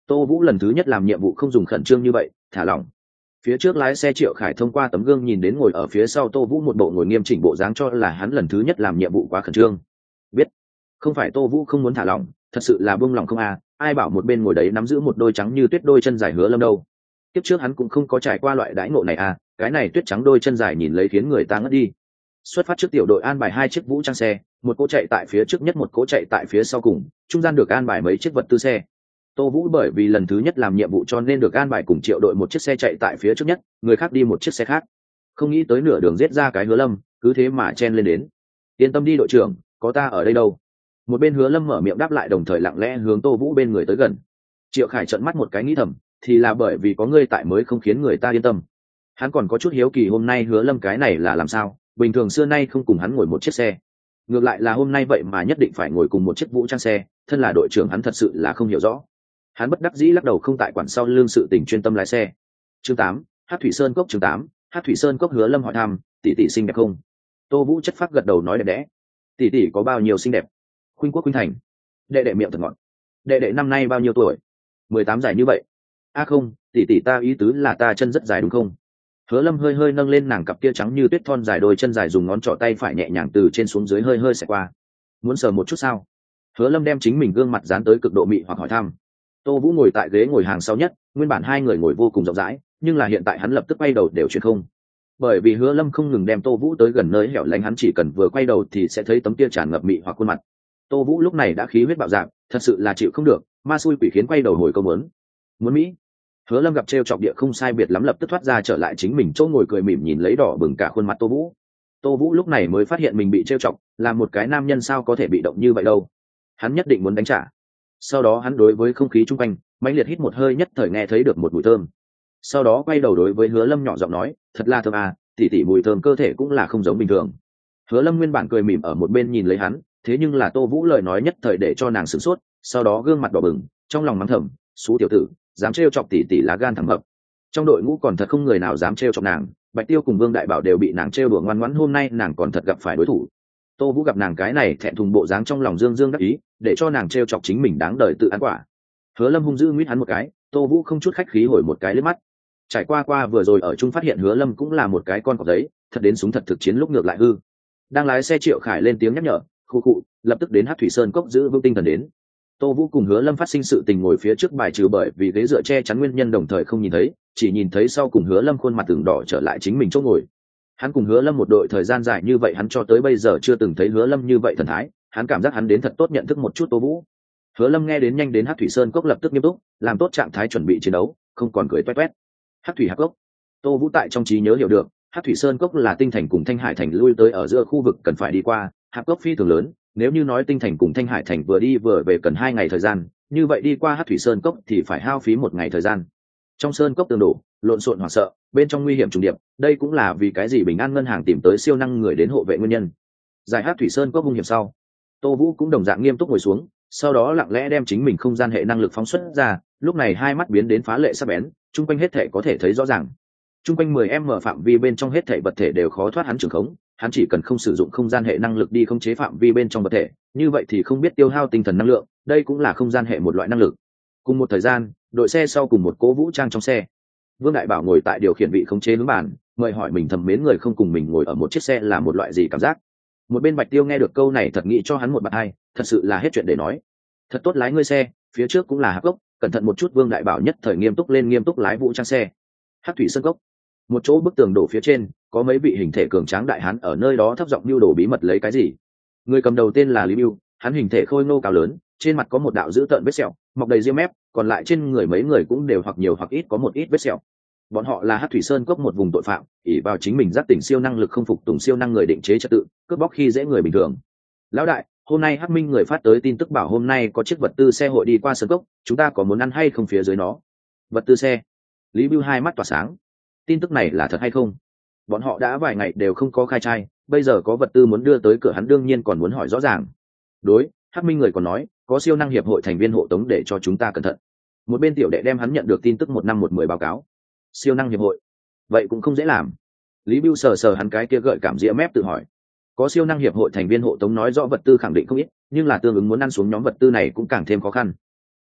Tô Vũ lần thứ nhất làm nhiệm vụ không dùng khẩn trương như vậy, thả lỏng. Phía trước lái xe Triệu Khải thông qua tấm gương nhìn đến ngồi ở phía sau Tô Vũ một bộ ngồi nghiêm chỉnh bộ dáng cho là hắn lần thứ nhất làm nhiệm vụ quá khẩn trương. Biết, không phải Tô Vũ không muốn thả lỏng, thật sự là buông lỏng không à, ai bảo một bên ngồi đấy nắm giữ một đôi trắng như tuyết đôi chân dài Hứa Lâm đâu. Tiếp trước hắn cũng không có trải qua loại đãi ngộ này à, cái này tuyết trắng đôi chân dài nhìn lấy khiến người ta ngất đi. Xuất phát trước tiểu đội an bài hai chiếc vũ trang xe, một cỗ chạy tại phía trước nhất, một cỗ chạy tại phía sau cùng, trung gian được an bài mấy chiếc vật tư xe. Tô Vũ bởi vì lần thứ nhất làm nhiệm vụ cho nên được an bài cùng Triệu đội một chiếc xe chạy tại phía trước nhất, người khác đi một chiếc xe khác. Không nghĩ tới nửa đường giết ra cái Hứa Lâm, cứ thế mà chen lên đến. Yên tâm đi đội trưởng, có ta ở đây đâu. Một bên Hứa Lâm mở miệng đáp lại, đồng thời lặng lẽ hướng Tô Vũ bên người tới gần. Triệu Khải trợn mắt một cái nghĩ thầm, thì là bởi vì có ngươi tại mới không khiến người ta yên tâm. Hắn còn có chút hiếu kỳ hôm nay Hứa Lâm cái này là làm sao, bình thường xưa nay không cùng hắn ngồi một chiếc xe. Ngược lại là hôm nay vậy mà nhất định phải ngồi cùng một chiếc vũ trang xe, thân là đội trưởng hắn thật sự là không hiểu rõ. Hắn bất đắc dĩ lắc đầu không tại quản sau lương sự tình, chuyên tâm lái xe. Chương tám, Hát Thủy Sơn Cốc. Chương tám, Hát Thủy Sơn Cốc. Hứa Lâm hỏi thăm, tỷ tỷ xinh đẹp không? Tô Vũ chất phác gật đầu nói đẹp đẽ. Tỷ tỷ có bao nhiêu xinh đẹp? Khuynh quốc khuynh thành. Đệ đệ miệng thật ngọt. Đệ đệ năm nay bao nhiêu tuổi? Mười tám dài như vậy. A à không, tỷ tỷ ta ý tứ là ta chân rất dài đúng không? Hứa Lâm hơi hơi nâng lên nàng cặp kia trắng như tuyết thon dài đôi chân dài, dùng ngón trỏ tay phải nhẹ nhàng từ trên xuống dưới hơi hơi xẹt qua. Muốn sờ một chút sao? Hứa Lâm đem chính mình gương mặt dán tới cực độ mị hoặc hỏi thăm. Tô Vũ ngồi tại ghế ngồi hàng sau nhất, nguyên bản hai người ngồi vô cùng rộng rãi, nhưng là hiện tại hắn lập tức quay đầu đều chuyển không. Bởi vì Hứa Lâm không ngừng đem Tô Vũ tới gần nơi hẻo lánh, hắn chỉ cần vừa quay đầu thì sẽ thấy tấm kia tràn ngập mị hoặc khuôn mặt. Tô Vũ lúc này đã khí huyết bạo dạn, thật sự là chịu không được, ma xui quỷ khiến quay đầu hồi câu muốn. Muốn Mỹ. Hứa Lâm gặp trêu chọc địa không sai biệt lắm, lập tức thoát ra trở lại chính mình chỗ ngồi, cười mỉm nhìn lấy đỏ bừng cả khuôn mặt Tô Vũ. Tô Vũ lúc này mới phát hiện mình bị trêu chọc, là một cái nam nhân sao có thể bị động như vậy đâu. Hắn nhất định muốn đánh trả. Sau đó hắn đối với không khí chung quanh mãnh liệt hít một hơi, nhất thời nghe thấy được một mùi thơm. Sau đó quay đầu đối với Hứa Lâm nhỏ giọng nói, thật là thơm à, tỉ tỉ mùi thơm cơ thể cũng là không giống bình thường. Hứa Lâm nguyên bản cười mỉm ở một bên nhìn lấy hắn, thế nhưng là Tô Vũ lời nói nhất thời để cho nàng sửng sốt, sau đó gương mặt đỏ bừng, trong lòng mắng thầm, xú tiểu tử, dám trêu chọc tỷ tỷ lá gan thẳng mập. Trong đội ngũ còn thật không người nào dám trêu chọc nàng, Bạch Tiêu cùng Vương Đại Bảo đều bị nàng trêu đùa ngoan ngoãn, hôm nay nàng còn thật gặp phải đối thủ. Tô Vũ gặp nàng cái này thẹn thùng bộ dáng, trong lòng dương dương đắc ý, để cho nàng trêu chọc chính mình đáng đời tự ăn quả. Hứa Lâm hung dữ nguyết hắn một cái, Tô Vũ không chút khách khí hồi một cái liếc mắt. Trải qua qua vừa rồi ở chung phát hiện Hứa Lâm cũng là một cái con cọp giấy, thật đến súng thật thực chiến lúc ngược lại hư. Đang lái xe Triệu Khải lên tiếng nhắc nhở, khu cụ, lập tức đến Hát Thủy Sơn Cốc giữ vững tinh thần đến. Tô Vũ cùng Hứa Lâm phát sinh sự tình ngồi phía trước bài trừ bởi vì ghế dựa che chắn nguyên nhân đồng thời không nhìn thấy, chỉ nhìn thấy sau cùng Hứa Lâm khuôn mặt từng đỏ trở lại chính mình chỗ ngồi. Hắn cùng Hứa Lâm một đội thời gian dài như vậy, hắn cho tới bây giờ chưa từng thấy Hứa Lâm như vậy thần thái, hắn cảm giác hắn đến thật tốt nhận thức một chút Tô Vũ. Hứa Lâm nghe đến nhanh đến Hát Thủy Sơn Cốc lập tức nghiêm túc, làm tốt trạng thái chuẩn bị chiến đấu, không còn cười toét toét. Hát Thủy Hạp Cốc. Tô Vũ tại trong trí nhớ hiểu được, Hát Thủy Sơn Cốc là Tinh Thành cùng Thanh Hải Thành lui tới ở giữa khu vực cần phải đi qua, Hạp Cốc phi thường lớn, nếu như nói Tinh Thành cùng Thanh Hải Thành vừa đi vừa về cần hai ngày thời gian, như vậy đi qua Hát Thủy Sơn Cốc thì phải hao phí một ngày thời gian. Trong sơn cốc tường đổ, lộn xộn hoảng sợ, bên trong nguy hiểm trùng điệp, đây cũng là vì cái gì Bình An ngân hàng tìm tới siêu năng người đến hộ vệ nguyên nhân. Giải Hát Thủy Sơn Cốc hung hiểm sau, Tô Vũ cũng đồng dạng nghiêm túc ngồi xuống, sau đó lặng lẽ đem chính mình không gian hệ năng lực phóng xuất ra, lúc này hai mắt biến đến phá lệ sắc bén, chung quanh hết thể có thể thấy rõ ràng. Chung quanh mười em mở phạm vi bên trong hết thể vật thể đều khó thoát hắn trường khống, hắn chỉ cần không sử dụng không gian hệ năng lực đi khống chế phạm vi bên trong vật thể, như vậy thì không biết tiêu hao tinh thần năng lượng, đây cũng là không gian hệ một loại năng lực. Cùng một thời gian, đội xe sau cùng một cố vũ trang trong xe. Vương Đại Bảo ngồi tại điều khiển vị khống chế hướng bàn, mời hỏi mình thầm mến người không cùng mình ngồi ở một chiếc xe là một loại gì cảm giác. Một bên Bạch Tiêu nghe được câu này thật nghĩ cho hắn một bạt hai, thật sự là hết chuyện để nói. Thật tốt lái ngươi xe, phía trước cũng là hạp cốc, cẩn thận một chút. Vương Đại Bảo nhất thời nghiêm túc lên, nghiêm túc lái vũ trang xe. Hát Thủy Sơn Cốc. Một chỗ bức tường đổ phía trên, có mấy vị hình thể cường tráng đại hán ở nơi đó thấp giọng lưu đồ bí mật lấy cái gì. Người cầm đầu tên là Lý Bưu, hắn hình thể khôi ngô cao lớn, trên mặt có một đạo dữ tợn vết sẹo, mọc đầy ria mép, còn lại trên người mấy người cũng đều hoặc nhiều hoặc ít có một ít vết sẹo. Bọn họ là Hát Thủy Sơn Cốc một vùng tội phạm, ỷ vào chính mình giác tỉnh siêu năng lực không phục tùng siêu năng người định chế trật tự, cướp bóc khi dễ người bình thường. Lão đại, hôm nay Hắc Minh người phát tới tin tức bảo hôm nay có chiếc vật tư xe hội đi qua Sơn Cốc, chúng ta có muốn ăn hay không phía dưới nó? Vật tư xe? Lý Bưu hai mắt tỏa sáng. Tin tức này là thật hay không? Bọn họ đã vài ngày đều không có khai trai, bây giờ có vật tư muốn đưa tới cửa, hắn đương nhiên còn muốn hỏi rõ ràng. Đối, Hắc Minh người còn nói, có siêu năng hiệp hội thành viên hộ tống để cho chúng ta cẩn thận. Một bên tiểu đệ đem hắn nhận được tin tức một năm một mười báo cáo. Siêu năng hiệp hội, vậy cũng không dễ làm. Lý Bưu sờ sờ hắn cái kia gợi cảm dĩa mép tự hỏi. Có siêu năng hiệp hội thành viên hộ tống nói rõ vật tư khẳng định không ít, nhưng là tương ứng muốn ăn xuống nhóm vật tư này cũng càng thêm khó khăn.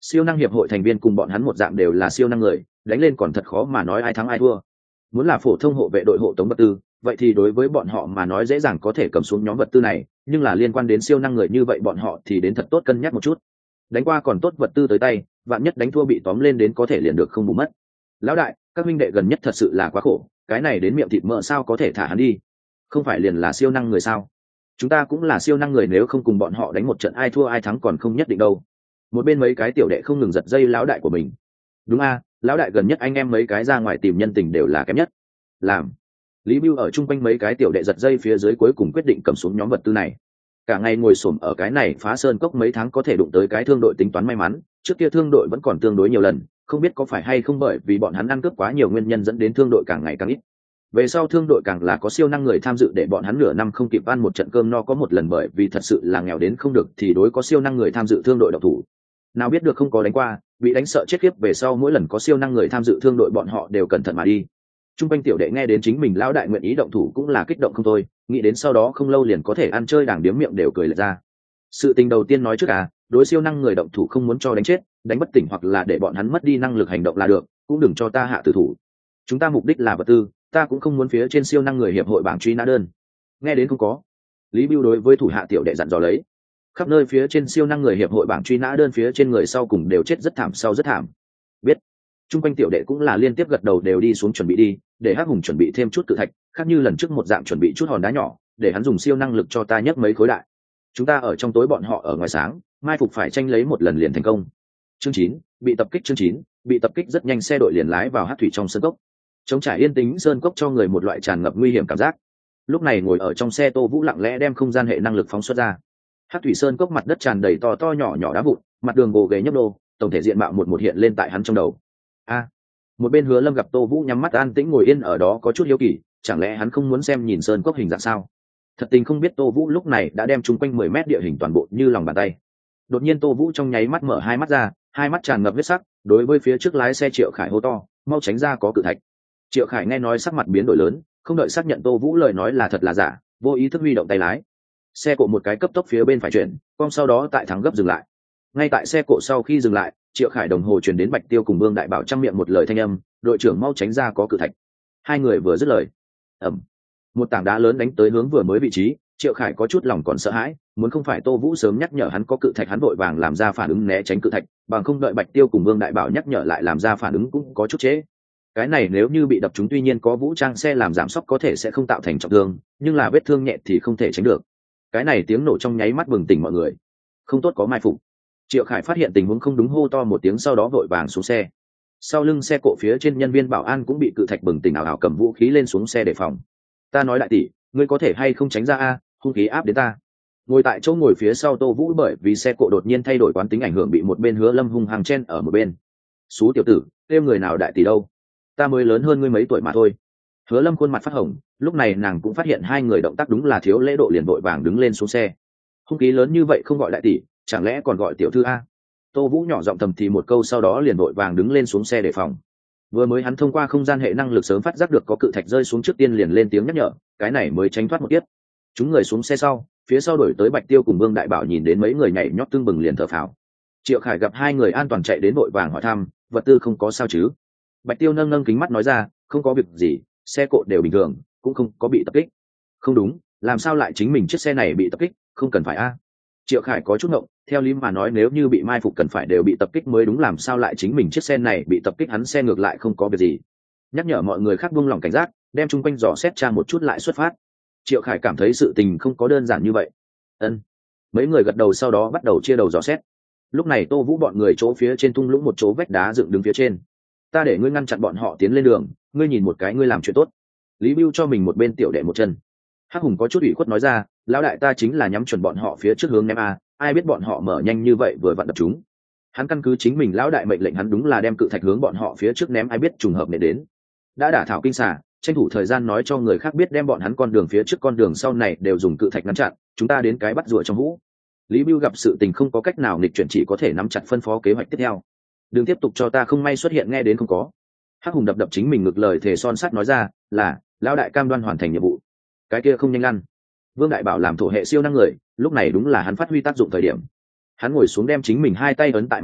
Siêu năng hiệp hội thành viên cùng bọn hắn một dạng đều là siêu năng người, đánh lên còn thật khó mà nói ai thắng ai thua. Muốn là phổ thông hộ vệ đội hộ tống vật tư, vậy thì đối với bọn họ mà nói dễ dàng có thể cầm xuống nhóm vật tư này, nhưng là liên quan đến siêu năng người như vậy bọn họ thì đến thật tốt cân nhắc một chút. Đánh qua còn tốt vật tư tới tay, vạn nhất đánh thua bị tóm lên đến có thể liền được không bù mất. Lão đại, các huynh đệ gần nhất thật sự là quá khổ, cái này đến miệng thịt mỡ sao có thể thả hắn đi? Không phải liền là siêu năng người sao? Chúng ta cũng là siêu năng người, nếu không cùng bọn họ đánh một trận ai thua ai thắng còn không nhất định đâu. Một bên mấy cái tiểu đệ không ngừng giật dây lão đại của mình. Đúng a, lão đại gần nhất anh em mấy cái ra ngoài tìm nhân tình đều là kém nhất. Làm. Lý Bưu ở chung quanh mấy cái tiểu đệ giật dây phía dưới cuối cùng quyết định cầm xuống nhóm vật tư này. Cả ngày ngồi xổm ở cái này phá sơn cốc mấy tháng có thể đụng tới cái thương đội tính toán may mắn, trước kia thương đội vẫn còn tương đối nhiều lần, không biết có phải hay không bởi vì bọn hắn ăn cướp quá nhiều nguyên nhân dẫn đến thương đội càng ngày càng ít. Về sau thương đội càng là có siêu năng người tham dự để bọn hắn nửa năm không kịp ăn một trận cơm no có một lần, bởi vì thật sự là nghèo đến không được thì đối có siêu năng người tham dự thương đội độc thủ. Nào biết được không có đánh qua, bị đánh sợ chết khiếp, về sau mỗi lần có siêu năng người tham dự thương đội bọn họ đều cẩn thận mà đi. Trung quanh tiểu đệ nghe đến chính mình lão đại nguyện ý động thủ cũng là kích động không thôi, nghĩ đến sau đó không lâu liền có thể ăn chơi đàng điếm miệng đều cười lệch ra. Sự tình đầu tiên nói trước à, đối siêu năng người động thủ không muốn cho đánh chết, đánh bất tỉnh hoặc là để bọn hắn mất đi năng lực hành động là được, cũng đừng cho ta hạ tử thủ. Chúng ta mục đích là vật tư, ta cũng không muốn phía trên siêu năng người hiệp hội bảng truy nã đơn. Nghe đến không có? Lý Bưu đối với thủ hạ tiểu đệ dặn dò lấy. Khắp nơi phía trên siêu năng người hiệp hội bảng truy nã đơn phía trên người sau cùng đều chết rất thảm, sau rất thảm. Biết. Trung quanh tiểu đệ cũng là liên tiếp gật đầu đều đi xuống chuẩn bị đi, để Hắc Hùng chuẩn bị thêm chút cự thạch, khác như lần trước một dạng chuẩn bị chút hòn đá nhỏ, để hắn dùng siêu năng lực cho ta nhấc mấy khối đại. Chúng ta ở trong tối, bọn họ ở ngoài sáng, mai phục phải tranh lấy một lần liền thành công. Chương chín, bị tập kích. Chương chín, bị tập kích. Rất nhanh xe đội liền lái vào Hắc Thủy trong sơn cốc. Trống trải yên tĩnh sơn cốc cho người một loại tràn ngập nguy hiểm cảm giác. Lúc này ngồi ở trong xe Tô Vũ lặng lẽ đem không gian hệ năng lực phóng xuất ra. Hắc Thủy sơn cốc mặt đất tràn đầy to to nhỏ nhỏ đá vụn, mặt đường gồ ghề nhấp đô, tổng thể diện mạo một một hiện lên tại hắn trong đầu. A. Một bên Hứa Lâm gặp Tô Vũ nhắm mắt an tĩnh ngồi yên ở đó có chút hiếu kỳ, chẳng lẽ hắn không muốn xem nhìn sơn cốc hình dạng sao? Thật tình không biết Tô Vũ lúc này đã đem chung quanh mười mét địa hình toàn bộ như lòng bàn tay. Đột nhiên Tô Vũ trong nháy mắt mở hai mắt ra, hai mắt tràn ngập huyết sắc, đối với phía trước lái xe Triệu Khải hô to, mau tránh ra, có cự thạch. Triệu Khải nghe nói sắc mặt biến đổi lớn, không đợi xác nhận Tô Vũ lời nói là thật là giả, vô ý thức huy động tay lái. Xe cộ một cái cấp tốc phía bên phải chuyển, cong sau đó tại thắng gấp dừng lại. Ngay tại xe cộ sau khi dừng lại, Triệu Khải đồng hồ chuyển đến Bạch Tiêu cùng Vương Đại Bảo trong miệng một lời thanh âm, đội trưởng mau tránh ra, có cự thạch. Hai người vừa dứt lời, ầm, một tảng đá lớn đánh tới hướng vừa mới vị trí. Triệu Khải có chút lòng còn sợ hãi, muốn không phải Tô Vũ sớm nhắc nhở hắn có cự thạch, hắn vội vàng làm ra phản ứng né tránh cự thạch, bằng không đợi Bạch Tiêu cùng Vương Đại Bảo nhắc nhở lại làm ra phản ứng cũng có chút trễ. Cái này nếu như bị đập trúng, tuy nhiên có vũ trang xe làm giảm sốc có thể sẽ không tạo thành trọng thương, nhưng là vết thương nhẹ thì không thể tránh được. Cái này tiếng nổ trong nháy mắt bừng tỉnh mọi người. Không tốt, có mai phục. Triệu Khải phát hiện tình huống không đúng, hô to một tiếng sau đó vội vàng xuống xe. Sau lưng xe cộ phía trên nhân viên bảo an cũng bị cự thạch bừng tỉnh, ảo ảo cầm vũ khí lên xuống xe đề phòng. Ta nói đại tỷ, ngươi có thể hay không tránh ra a, hung khí áp đến ta. Ngồi tại chỗ ngồi phía sau Tô Vũ bởi vì xe cộ đột nhiên thay đổi quán tính ảnh hưởng bị một bên Hứa Lâm hung hăng chen ở một bên. Xú tiểu tử, kêu người nào đại tỷ đâu? Ta mới lớn hơn ngươi mấy tuổi mà thôi. Hứa Lâm khuôn mặt phát hồng, lúc này nàng cũng phát hiện hai người động tác đúng là thiếu lễ độ, liền vội vàng đứng lên xuống xe. Hung khí lớn như vậy không gọi đại tỷ, chẳng lẽ còn gọi tiểu thư a? Tô Vũ nhỏ giọng thầm thì một câu, sau đó liền vội vàng đứng lên xuống xe đề phòng. Vừa mới hắn thông qua không gian hệ năng lực sớm phát giác được có cự thạch rơi xuống, trước tiên liền lên tiếng nhắc nhở, cái này mới tránh thoát một kiếp. Chúng người xuống xe sau, phía sau đổi tới Bạch Tiêu cùng Vương Đại Bảo nhìn đến mấy người nhảy nhót tương bừng liền thở phào. Triệu Khải gặp hai người an toàn chạy đến vội vàng hỏi thăm, vật tư không có sao chứ? Bạch Tiêu nâng nâng kính mắt nói ra, không có việc gì, xe cộ đều bình thường, cũng không có bị tập kích. Không đúng, làm sao lại chính mình chiếc xe này bị tập kích, không cần phải a? Triệu Khải có chút ngộng, theo lý mà nói nếu như bị mai phục cần phải đều bị tập kích mới đúng, làm sao lại chính mình chiếc xe này bị tập kích, hắn xe ngược lại không có việc gì. Nhắc nhở mọi người khác buông lòng cảnh giác, đem chung quanh dò xét tra một chút lại xuất phát. Triệu Khải cảm thấy sự tình không có đơn giản như vậy. Ân. Mấy người gật đầu sau đó bắt đầu chia đầu dò xét. Lúc này Tô Vũ bọn người chỗ phía trên thung lũng một chỗ vách đá dựng đứng phía trên. Ta để ngươi ngăn chặn bọn họ tiến lên đường, ngươi nhìn một cái, ngươi làm chuyện tốt. Lý Bưu cho mình một bên tiểu đệ một chân. Hắc Hùng có chút ủy khuất nói ra, lão đại ta chính là nhắm chuẩn bọn họ phía trước hướng ném a, ai biết bọn họ mở nhanh như vậy vừa vặn đập chúng. Hắn căn cứ chính mình lão đại mệnh lệnh, hắn đúng là đem cự thạch hướng bọn họ phía trước ném, ai biết trùng hợp này đến. Đã đả thảo kinh xà, tranh thủ thời gian nói cho người khác biết, đem bọn hắn con đường phía trước con đường sau này đều dùng cự thạch ngăn chặn, chúng ta đến cái bắt rùa trong hũ. Lý Bưu gặp sự tình không có cách nào nghịch chuyển, chỉ có thể nắm chặt phân phó kế hoạch tiếp theo. Đừng tiếp tục cho ta không may xuất hiện, nghe đến không có? Hắc Hùng đập đập chính mình ngực, lời thề son sắt nói ra, là lão đại cam đoan hoàn thành nhiệm vụ. Cái kia không nhanh lăn. Vương Đại Bảo làm thổ hệ siêu năng người, lúc này đúng là hắn phát huy tác dụng thời điểm. Hắn ngồi xuống đem chính mình hai tay ấn tại mặt đất,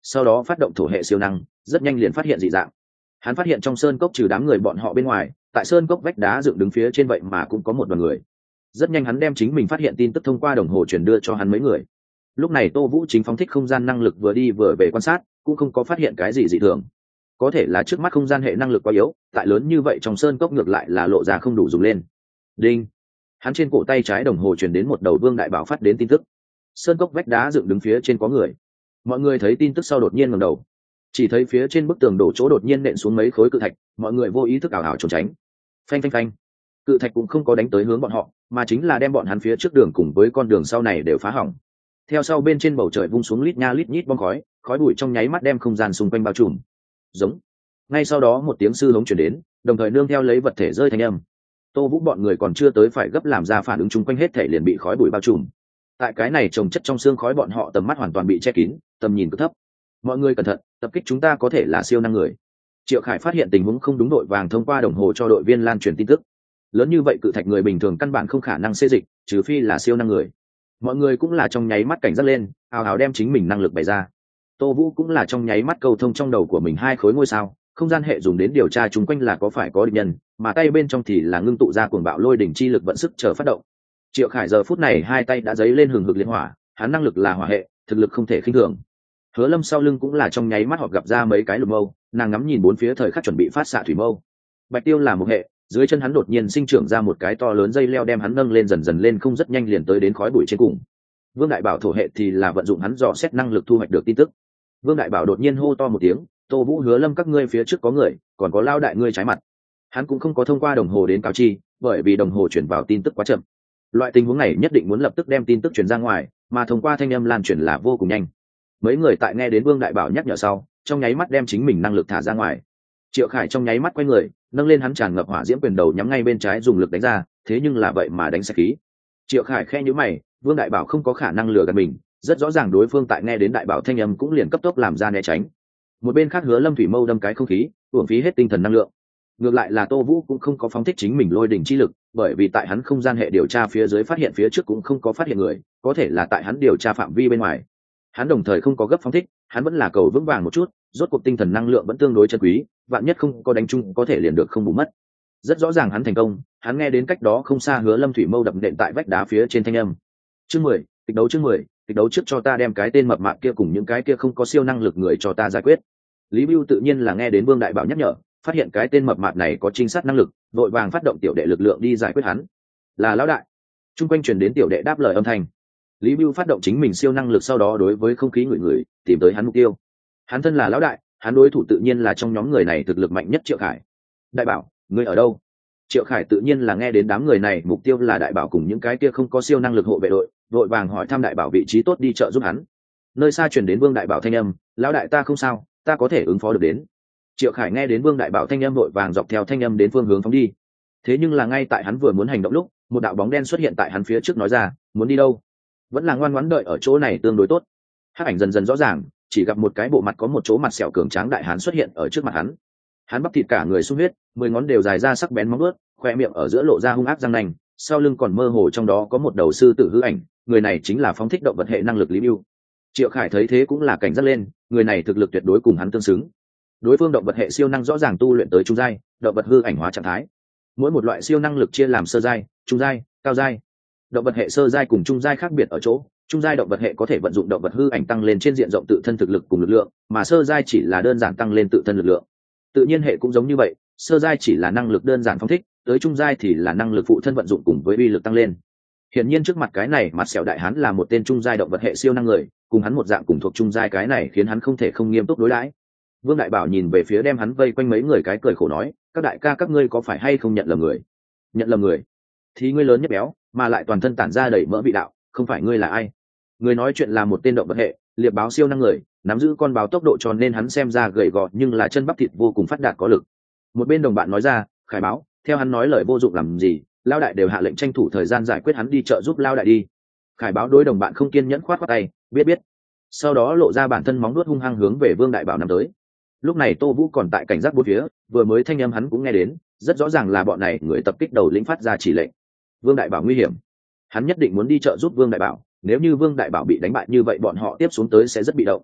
sau đó phát động thổ hệ siêu năng, rất nhanh liền phát hiện dị dạng. Hắn phát hiện trong sơn cốc trừ đám người bọn họ bên ngoài, tại sơn cốc vách đá dựng đứng phía trên vậy mà cũng có một đoàn người. Rất nhanh hắn đem chính mình phát hiện tin tức thông qua đồng hồ truyền đưa cho hắn mấy người. Lúc này Tô Vũ chính phóng thích không gian năng lực vừa đi vừa về quan sát, cũng không có phát hiện cái gì dị thường. Có thể là trước mắt không gian hệ năng lực quá yếu, tại lớn như vậy trong sơn cốc ngược lại là lộ ra không đủ dùng lên. Đinh. Hắn trên cổ tay trái đồng hồ truyền đến một đầu Vương Đại Bảo phát đến tin tức. Sơn cốc vách đá dựng đứng phía trên có người. Mọi người thấy tin tức sau đột nhiên ngẩng đầu, chỉ thấy phía trên bức tường đổ chỗ đột nhiên nện xuống mấy khối cự thạch, mọi người vô ý thức ảo ảo trốn tránh. Phanh phanh phanh. Cự thạch cũng không có đánh tới hướng bọn họ, mà chính là đem bọn hắn phía trước đường cùng với con đường sau này đều phá hỏng. Theo sau bên trên bầu trời vung xuống lít nha lít nhít bom khói, khói bụi trong nháy mắt đem không gian xung quanh bao trùm. Giống. Ngay sau đó một tiếng sư hống truyền đến, đồng thời nương theo lấy vật thể rơi thanh âm. Tô Vũ bọn người còn chưa tới phải gấp làm ra phản ứng, chung quanh hết thể liền bị khói bụi bao trùm. Tại cái này trồng chất trong xương khói, bọn họ tầm mắt hoàn toàn bị che kín, tầm nhìn cực thấp. Mọi người cẩn thận, tập kích chúng ta có thể là siêu năng người. Triệu Khải phát hiện tình huống không đúng, đội vàng thông qua đồng hồ cho đội viên lan truyền tin tức. Lớn như vậy cự thạch người bình thường căn bản không khả năng xê dịch, trừ phi là siêu năng người. Mọi người cũng là trong nháy mắt cảnh giác lên, ào ào đem chính mình năng lực bày ra. Tô Vũ cũng là trong nháy mắt cầu thông trong đầu của mình hai khối ngôi sao, không gian hệ dùng đến điều tra chung quanh là có phải có địch nhân, mà tay bên trong thì là ngưng tụ ra cuồng bạo lôi đỉnh chi lực vận sức chờ phát động. Triệu Khải giờ phút này hai tay đã giấy lên hừng hực liên hỏa, hắn năng lực là hỏa hệ, thực lực không thể khinh thường. Hứa Lâm sau lưng cũng là trong nháy mắt họ gặp ra mấy cái lục mâu, nàng ngắm nhìn bốn phía thời khắc chuẩn bị phát xạ thủy mâu. Bạch Tiêu là một hệ, dưới chân hắn đột nhiên sinh trưởng ra một cái to lớn dây leo đem hắn nâng lên dần dần lên không, rất nhanh liền tới đến khói bụi trên cùng. Vương Đại Bảo thổ hệ thì là vận dụng hắn dò xét năng lực thu hoạch được tin tức. Vương Đại Bảo đột nhiên hô to một tiếng, Tô Vũ, Hứa Lâm các ngươi phía trước có người, còn có Lao đại ngươi trái mặt. Hắn cũng không có thông qua đồng hồ đến cáo chi, bởi vì đồng hồ chuyển vào tin tức quá chậm. Loại tình huống này nhất định muốn lập tức đem tin tức truyền ra ngoài, mà thông qua thanh âm lan truyền là vô cùng nhanh. Mấy người tại nghe đến Vương Đại Bảo nhắc nhở sau, trong nháy mắt đem chính mình năng lực thả ra ngoài. Triệu Khải trong nháy mắt quay người, nâng lên hắn tràn ngập hỏa diễm quyền đầu nhắm ngay bên trái dùng lực đánh ra, thế nhưng là vậy mà đánh sạch khí. Triệu Khải khe nhíu mày, Vương Đại Bảo không có khả năng lừa gạt mình, rất rõ ràng đối phương tại nghe đến Đại Bảo thanh âm cũng liền cấp tốc làm ra né tránh. Một bên khác Hứa Lâm thủy mâu đâm cái không khí, uổng phí hết tinh thần năng lượng. Ngược lại là Tô Vũ cũng không có phóng thích chính mình lôi đỉnh chi lực, bởi vì tại hắn không gian hệ điều tra phía dưới phát hiện phía trước cũng không có phát hiện người, có thể là tại hắn điều tra phạm vi bên ngoài. Hắn đồng thời không có gấp phóng thích, hắn vẫn là cầu vững vàng một chút, rốt cuộc tinh thần năng lượng vẫn tương đối chân quý, vạn nhất không có đánh chung có thể liền được không bù mất. Rất rõ ràng hắn thành công, hắn nghe đến cách đó không xa Hứa Lâm thủy mâu đập nện tại vách đá phía trên thanh âm. Chương mười, kịch đấu chương mười, kịch đấu trước cho ta đem cái tên mập mạp kia cùng những cái kia không có siêu năng lực người cho ta giải quyết. Lý Bưu tự nhiên là nghe đến Vương Đại Bảo nhắc nhở, phát hiện cái tên mập mạp này có trinh sát năng lực, vội vàng phát động tiểu đệ lực lượng đi giải quyết hắn. Là lão đại. Trung quanh truyền đến tiểu đệ đáp lời âm thanh. Lý Bưu phát động chính mình siêu năng lực, sau đó đối với không khí người người tìm tới hắn mục tiêu. Hắn thân là lão đại, hắn đối thủ tự nhiên là trong nhóm người này thực lực mạnh nhất Triệu Khải. Đại Bảo, ngươi ở đâu? Triệu Khải tự nhiên là nghe đến đám người này mục tiêu là Đại Bảo cùng những cái kia không có siêu năng lực hộ vệ đội, vội vàng hỏi thăm Đại Bảo vị trí tốt đi trợ giúp hắn. Nơi xa truyền đến Vương Đại Bảo thanh âm, lão đại ta không sao, ta có thể ứng phó được đến. Triệu Khải nghe đến Vương Đại Bảo thanh âm vội vàng dọc theo thanh âm đến phương hướng phóng đi. Thế nhưng là ngay tại hắn vừa muốn hành động lúc, một đạo bóng đen xuất hiện tại hắn phía trước nói ra, muốn đi đâu? Vẫn là ngoan ngoãn đợi ở chỗ này tương đối tốt. Hắc ảnh dần dần rõ ràng, chỉ gặp một cái bộ mặt có một chỗ mặt sẹo cường tráng đại hán xuất hiện ở trước mặt hắn. Hắn bắp thịt cả người sung huyết, mười ngón đều dài ra sắc bén móng vuốt, khoe miệng ở giữa lộ ra hung ác răng nanh, sau lưng còn mơ hồ trong đó có một đầu sư tử hư ảnh, người này chính là phóng thích động vật hệ năng lực Lý Bưu. Triệu Khải thấy thế cũng là cảnh giác lên, người này thực lực tuyệt đối cùng hắn tương xứng. Đối phương động vật hệ siêu năng rõ ràng tu luyện tới trung giai, động vật hư ảnh hóa trạng thái. Mỗi một loại siêu năng lực chia làm sơ giai, trung giai, cao giai. Động vật hệ sơ giai cùng trung giai khác biệt ở chỗ, trung giai động vật hệ có thể vận dụng động vật hư ảnh tăng lên trên diện rộng tự thân thực lực cùng lực lượng, mà sơ giai chỉ là đơn giản tăng lên tự thân lực lượng. Tự nhiên hệ cũng giống như vậy, sơ giai chỉ là năng lực đơn giản phóng thích, tới trung giai thì là năng lực phụ thân vận dụng cùng với uy lực tăng lên. Hiển nhiên trước mặt cái này mặt sẹo đại hán là một tên trung giai động vật hệ siêu năng người, cùng hắn một dạng cùng thuộc trung giai, cái này khiến hắn không thể không nghiêm túc đối đãi. Vương Đại Bảo nhìn về phía đem hắn vây quanh mấy người cái cười khổ nói, các đại ca các ngươi có phải hay không nhận lầm người? Nhận lầm người? Thì ngươi lớn nhất béo, mà lại toàn thân tản ra đầy mỡ vị đạo, không phải ngươi là ai? Người nói chuyện là một tên động vật hệ, liệp báo siêu năng người, nắm giữ con báo tốc độ cho nên hắn xem ra gầy gò nhưng là chân bắp thịt vô cùng phát đạt có lực. Một bên đồng bạn nói ra, Khải báo, theo hắn nói lời vô dụng làm gì, Lao đại đều hạ lệnh tranh thủ thời gian giải quyết hắn đi trợ giúp Lao đại đi. Khải báo đối đồng bạn không kiên nhẫn khoát khoát tay, biết biết. Sau đó lộ ra bản thân móng nuốt hung hăng hướng về Vương Đại Bảo nằm tới. Lúc này Tô Vũ còn tại cảnh giác bốn phía, vừa mới thanh âm hắn cũng nghe đến, rất rõ ràng là bọn này người tập kích đầu lĩnh phát ra chỉ lệnh. Vương Đại Bảo nguy hiểm, hắn nhất định muốn đi trợ giúp Vương Đại Bảo, nếu như Vương Đại Bảo bị đánh bại như vậy bọn họ tiếp xuống tới sẽ rất bị động.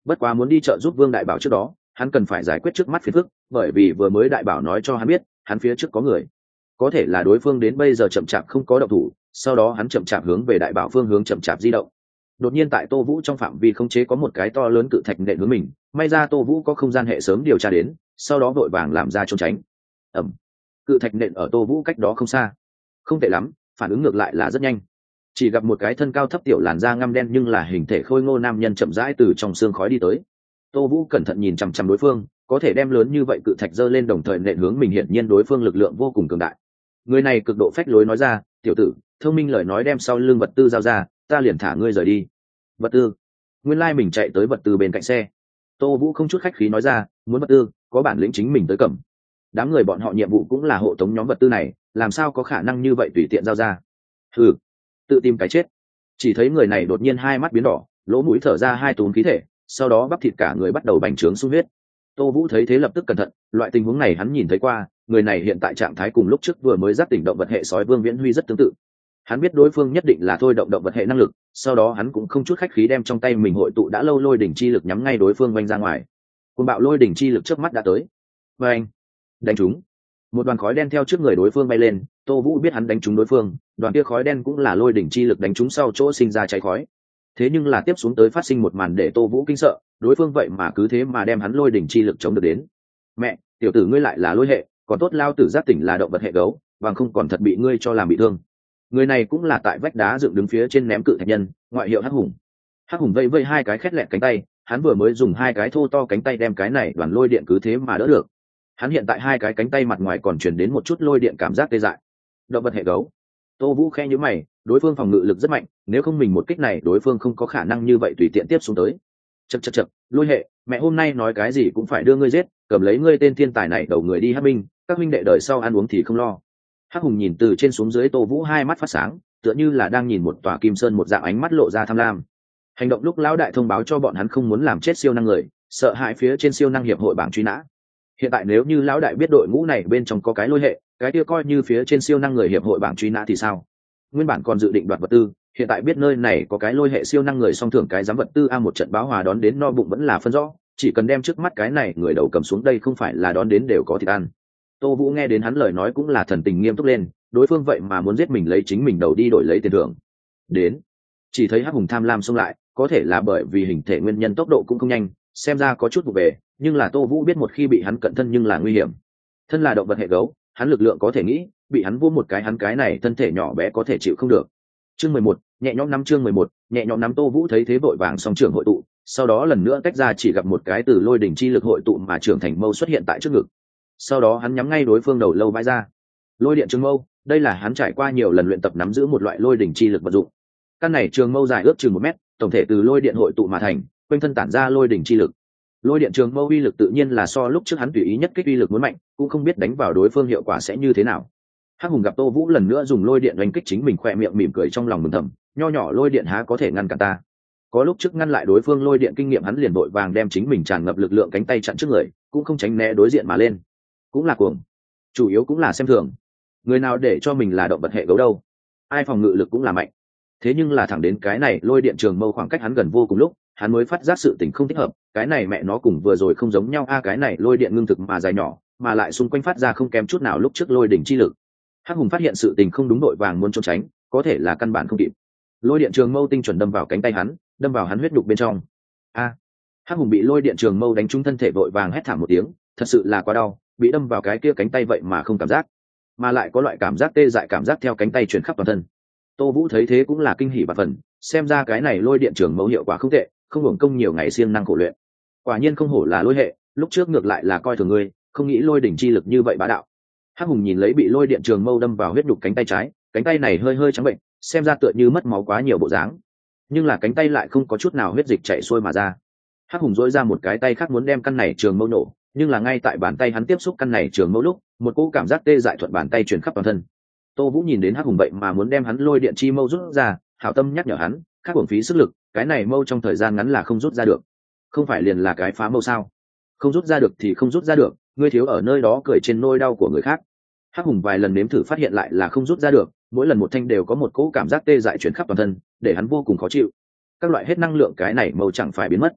Bất quá muốn đi chợ giúp Vương Đại Bảo trước đó, hắn cần phải giải quyết trước mắt phiền phức, bởi vì vừa mới Đại Bảo nói cho hắn biết, hắn phía trước có người. Có thể là đối phương đến bây giờ chậm chạp không có động thủ, sau đó hắn chậm chạp hướng về Đại Bảo phương hướng chậm chạp di động. Đột nhiên tại Tô Vũ trong phạm vi khống chế có một cái to lớn cự thạch nện hướng mình, may ra Tô Vũ có không gian hệ sớm điều tra đến, sau đó vội vàng làm ra trốn tránh. Ầm. Cự thạch nện ở Tô Vũ cách đó không xa. Không tệ lắm, phản ứng ngược lại là rất nhanh. Chỉ gặp một cái thân cao thấp tiểu làn da ngăm đen nhưng là hình thể khôi ngô nam nhân chậm rãi từ trong xương khói đi tới. Tô Vũ cẩn thận nhìn chằm chằm đối phương, có thể đem lớn như vậy cự thạch giơ lên đồng thời nện hướng mình, hiển nhiên đối phương lực lượng vô cùng cường đại. Người này cực độ phách lối nói ra, "Tiểu tử, thông minh lời nói đem sau lưng vật tư giao ra, ta liền thả ngươi rời đi." Vật tư? Nguyên lai mình chạy tới vật tư bên cạnh xe. Tô Vũ không chút khách khí nói ra, "Muốn vật tư, có bản lĩnh chính mình tới cầm." Đám người bọn họ nhiệm vụ cũng là hộ tống nhóm vật tư này, làm sao có khả năng như vậy tùy tiện giao ra. Ừ, tự tìm cái chết. Chỉ thấy người này đột nhiên hai mắt biến đỏ, lỗ mũi thở ra hai túm khí thể, sau đó bắp thịt cả người bắt đầu bành trướng sung huyết. Tô Vũ thấy thế lập tức cẩn thận, loại tình huống này hắn nhìn thấy qua, người này hiện tại trạng thái cùng lúc trước vừa mới giác tỉnh động vật hệ sói Vương Viễn Huy rất tương tự. Hắn biết đối phương nhất định là thôi động động vật hệ năng lực, sau đó hắn cũng không chút khách khí đem trong tay mình hội tụ đã lâu lôi đỉnh chi lực nhắm ngay đối phương vanh ra ngoài. Cuồng bạo lôi đỉnh chi lực trước mắt đã tới. Và anh đánh trúng. Một đoàn khói đen theo trước người đối phương bay lên, Tô Vũ biết hắn đánh trúng đối phương, đoàn kia khói đen cũng là lôi đỉnh chi lực đánh trúng sau chỗ sinh ra cháy khói. Thế nhưng là tiếp xuống tới phát sinh một màn để Tô Vũ kinh sợ, đối phương vậy mà cứ thế mà đem hắn lôi đỉnh chi lực chống được đến. Mẹ, tiểu tử ngươi lại là lôi hệ, còn tốt lao tử giác tỉnh là động vật hệ gấu, bằng không còn thật bị ngươi cho làm bị thương. Người này cũng là tại vách đá dựng đứng phía trên ném cự thạch nhân, ngoại hiệu Hắc Hùng. Hắc Hùng vây vây hai cái khét lẹt cánh tay, hắn vừa mới dùng hai cái thô to cánh tay đem cái này đoàn lôi điện cứ thế mà đỡ được. Hắn hiện tại hai cái cánh tay mặt ngoài còn truyền đến một chút lôi điện cảm giác tê dại. Động vật hệ gấu. Tô Vũ khẽ nhíu mày, đối phương phòng ngự lực rất mạnh, nếu không mình một kích này đối phương không có khả năng như vậy tùy tiện tiếp xuống tới. Chậc chậc chậc, lôi hệ, mẹ hôm nay nói cái gì cũng phải đưa ngươi giết, cầm lấy ngươi tên thiên tài này đầu người đi Hắc Minh, các huynh đệ đời sau ăn uống thì không lo. Hắc Hùng nhìn từ trên xuống dưới Tô Vũ, hai mắt phát sáng, tựa như là đang nhìn một tòa kim sơn một dạng, ánh mắt lộ ra tham lam. Hành động lúc lão đại thông báo cho bọn hắn không muốn làm chết siêu năng người, sợ hãi phía trên siêu năng hiệp hội bảng truy nã. Hiện tại nếu như lão đại biết đội ngũ này bên trong có cái lôi hệ, cái kia coi như phía trên siêu năng người hiệp hội bảng truy nã thì sao? Nguyên bản còn dự định đoạt vật tư, hiện tại biết nơi này có cái lôi hệ siêu năng người song thưởng cái giám vật tư a, một trận báo hòa đón đến no bụng vẫn là phân rõ, chỉ cần đem trước mắt cái này người đầu cầm xuống đây không phải là đón đến đều có thịt ăn. Tô Vũ nghe đến hắn lời nói cũng là thần tình nghiêm túc lên, đối phương vậy mà muốn giết mình lấy chính mình đầu đi đổi lấy tiền thưởng. Đến, chỉ thấy Hắc Hùng tham lam xông lại, có thể là bởi vì hình thể nguyên nhân tốc độ cũng không nhanh, xem ra có chút vụ về, nhưng là Tô Vũ biết một khi bị hắn cận thân nhưng là nguy hiểm. Thân là động vật hệ gấu, hắn lực lượng có thể nghĩ, bị hắn vô một cái hắn cái này thân thể nhỏ bé có thể chịu không được. Chương mười một, nhẹ nhõm nắm chương mười một, nhẹ nhõm nắm. Tô Vũ thấy thế vội vàng song trưởng hội tụ, sau đó lần nữa tách ra chỉ gặp một cái từ lôi đỉnh chi lực hội tụ mà trưởng thành mâu xuất hiện tại trước ngực. Sau đó hắn nhắm ngay đối phương đầu lâu vãi ra. Lôi điện trường mâu, đây là hắn trải qua nhiều lần luyện tập nắm giữ một loại lôi đỉnh chi lực vật dụng. Căn này trường mâu dài ước chừng một mét, tổng thể từ lôi điện hội tụ mà thành, quanh thân tản ra lôi đỉnh chi lực. Lôi điện trường mâu uy lực tự nhiên là so lúc trước hắn tùy ý nhất kích uy lực muốn mạnh, cũng không biết đánh vào đối phương hiệu quả sẽ như thế nào. Hắc Hùng gặp Tô Vũ lần nữa dùng lôi điện đánh kích chính mình, khỏe miệng mỉm cười trong lòng mừng thầm, nho nhỏ lôi điện há có thể ngăn cản ta. Có lúc trước ngăn lại đối phương lôi điện kinh nghiệm, hắn liền vội vàng đem chính mình tràn ngập lực lượng cánh tay chặn trước người, cũng không tránh né đối diện mà lên. Cũng là cuồng, chủ yếu cũng là xem thường. Người nào để cho mình là động vật hệ gấu đâu? Ai phòng ngự lực cũng là mạnh. Thế nhưng là thẳng đến cái này lôi điện trường mâu khoảng cách hắn gần vô cùng lúc, hắn mới phát giác sự tình không thích hợp, cái này mẹ nó cùng vừa rồi không giống nhau a, cái này lôi điện ngưng thực mà dài nhỏ, mà lại xung quanh phát ra không kém chút nào lúc trước lôi đỉnh chi lực. Hắc Hùng phát hiện sự tình không đúng, đội vàng muốn trốn tránh, có thể là căn bản không kịp. Lôi điện trường mâu tinh chuẩn đâm vào cánh tay hắn, đâm vào hắn huyết nhục bên trong. A! Hắc Hùng bị lôi điện trường mâu đánh trúng thân thể, vội vàng hét thảm một tiếng, thật sự là quá đau, bị đâm vào cái kia cánh tay vậy mà không cảm giác, mà lại có loại cảm giác tê dại cảm giác theo cánh tay truyền khắp toàn thân. Tô Vũ thấy thế cũng là kinh hỉ vạn phần, xem ra cái này lôi điện trường mâu hiệu quả không tệ, không hưởng công nhiều ngày siêng năng khổ luyện. Quả nhiên không hổ là lôi hệ, lúc trước ngược lại là coi thường ngươi, không nghĩ lôi đỉnh chi lực như vậy bá đạo. Hắc Hùng nhìn lấy bị lôi điện trường mâu đâm vào huyết nhục cánh tay trái, cánh tay này hơi hơi trắng bệnh, xem ra tựa như mất máu quá nhiều bộ dáng, nhưng là cánh tay lại không có chút nào huyết dịch chảy xuôi mà ra. Hắc Hùng dỗi ra một cái tay khác muốn đem căn này trường mâu nổ, nhưng là ngay tại bàn tay hắn tiếp xúc căn này trường mâu lúc, một cỗ cảm giác tê dại thuận bàn tay truyền khắp toàn thân. Tô Vũ nhìn đến Hắc Hùng vậy mà muốn đem hắn lôi điện chi mâu rút ra, hảo tâm nhắc nhở hắn, khác uổng phí sức lực, cái này mâu trong thời gian ngắn là không rút ra được. Không phải liền là cái phá mâu sao? Không rút ra được thì không rút ra được, ngươi thiếu ở nơi đó cười trên nỗi đau của người khác. Hắc Hùng vài lần nếm thử phát hiện lại là không rút ra được, mỗi lần một thanh đều có một cỗ cảm giác tê dại chuyển khắp toàn thân, để hắn vô cùng khó chịu. Các loại hết năng lượng cái này mâu chẳng phải biến mất.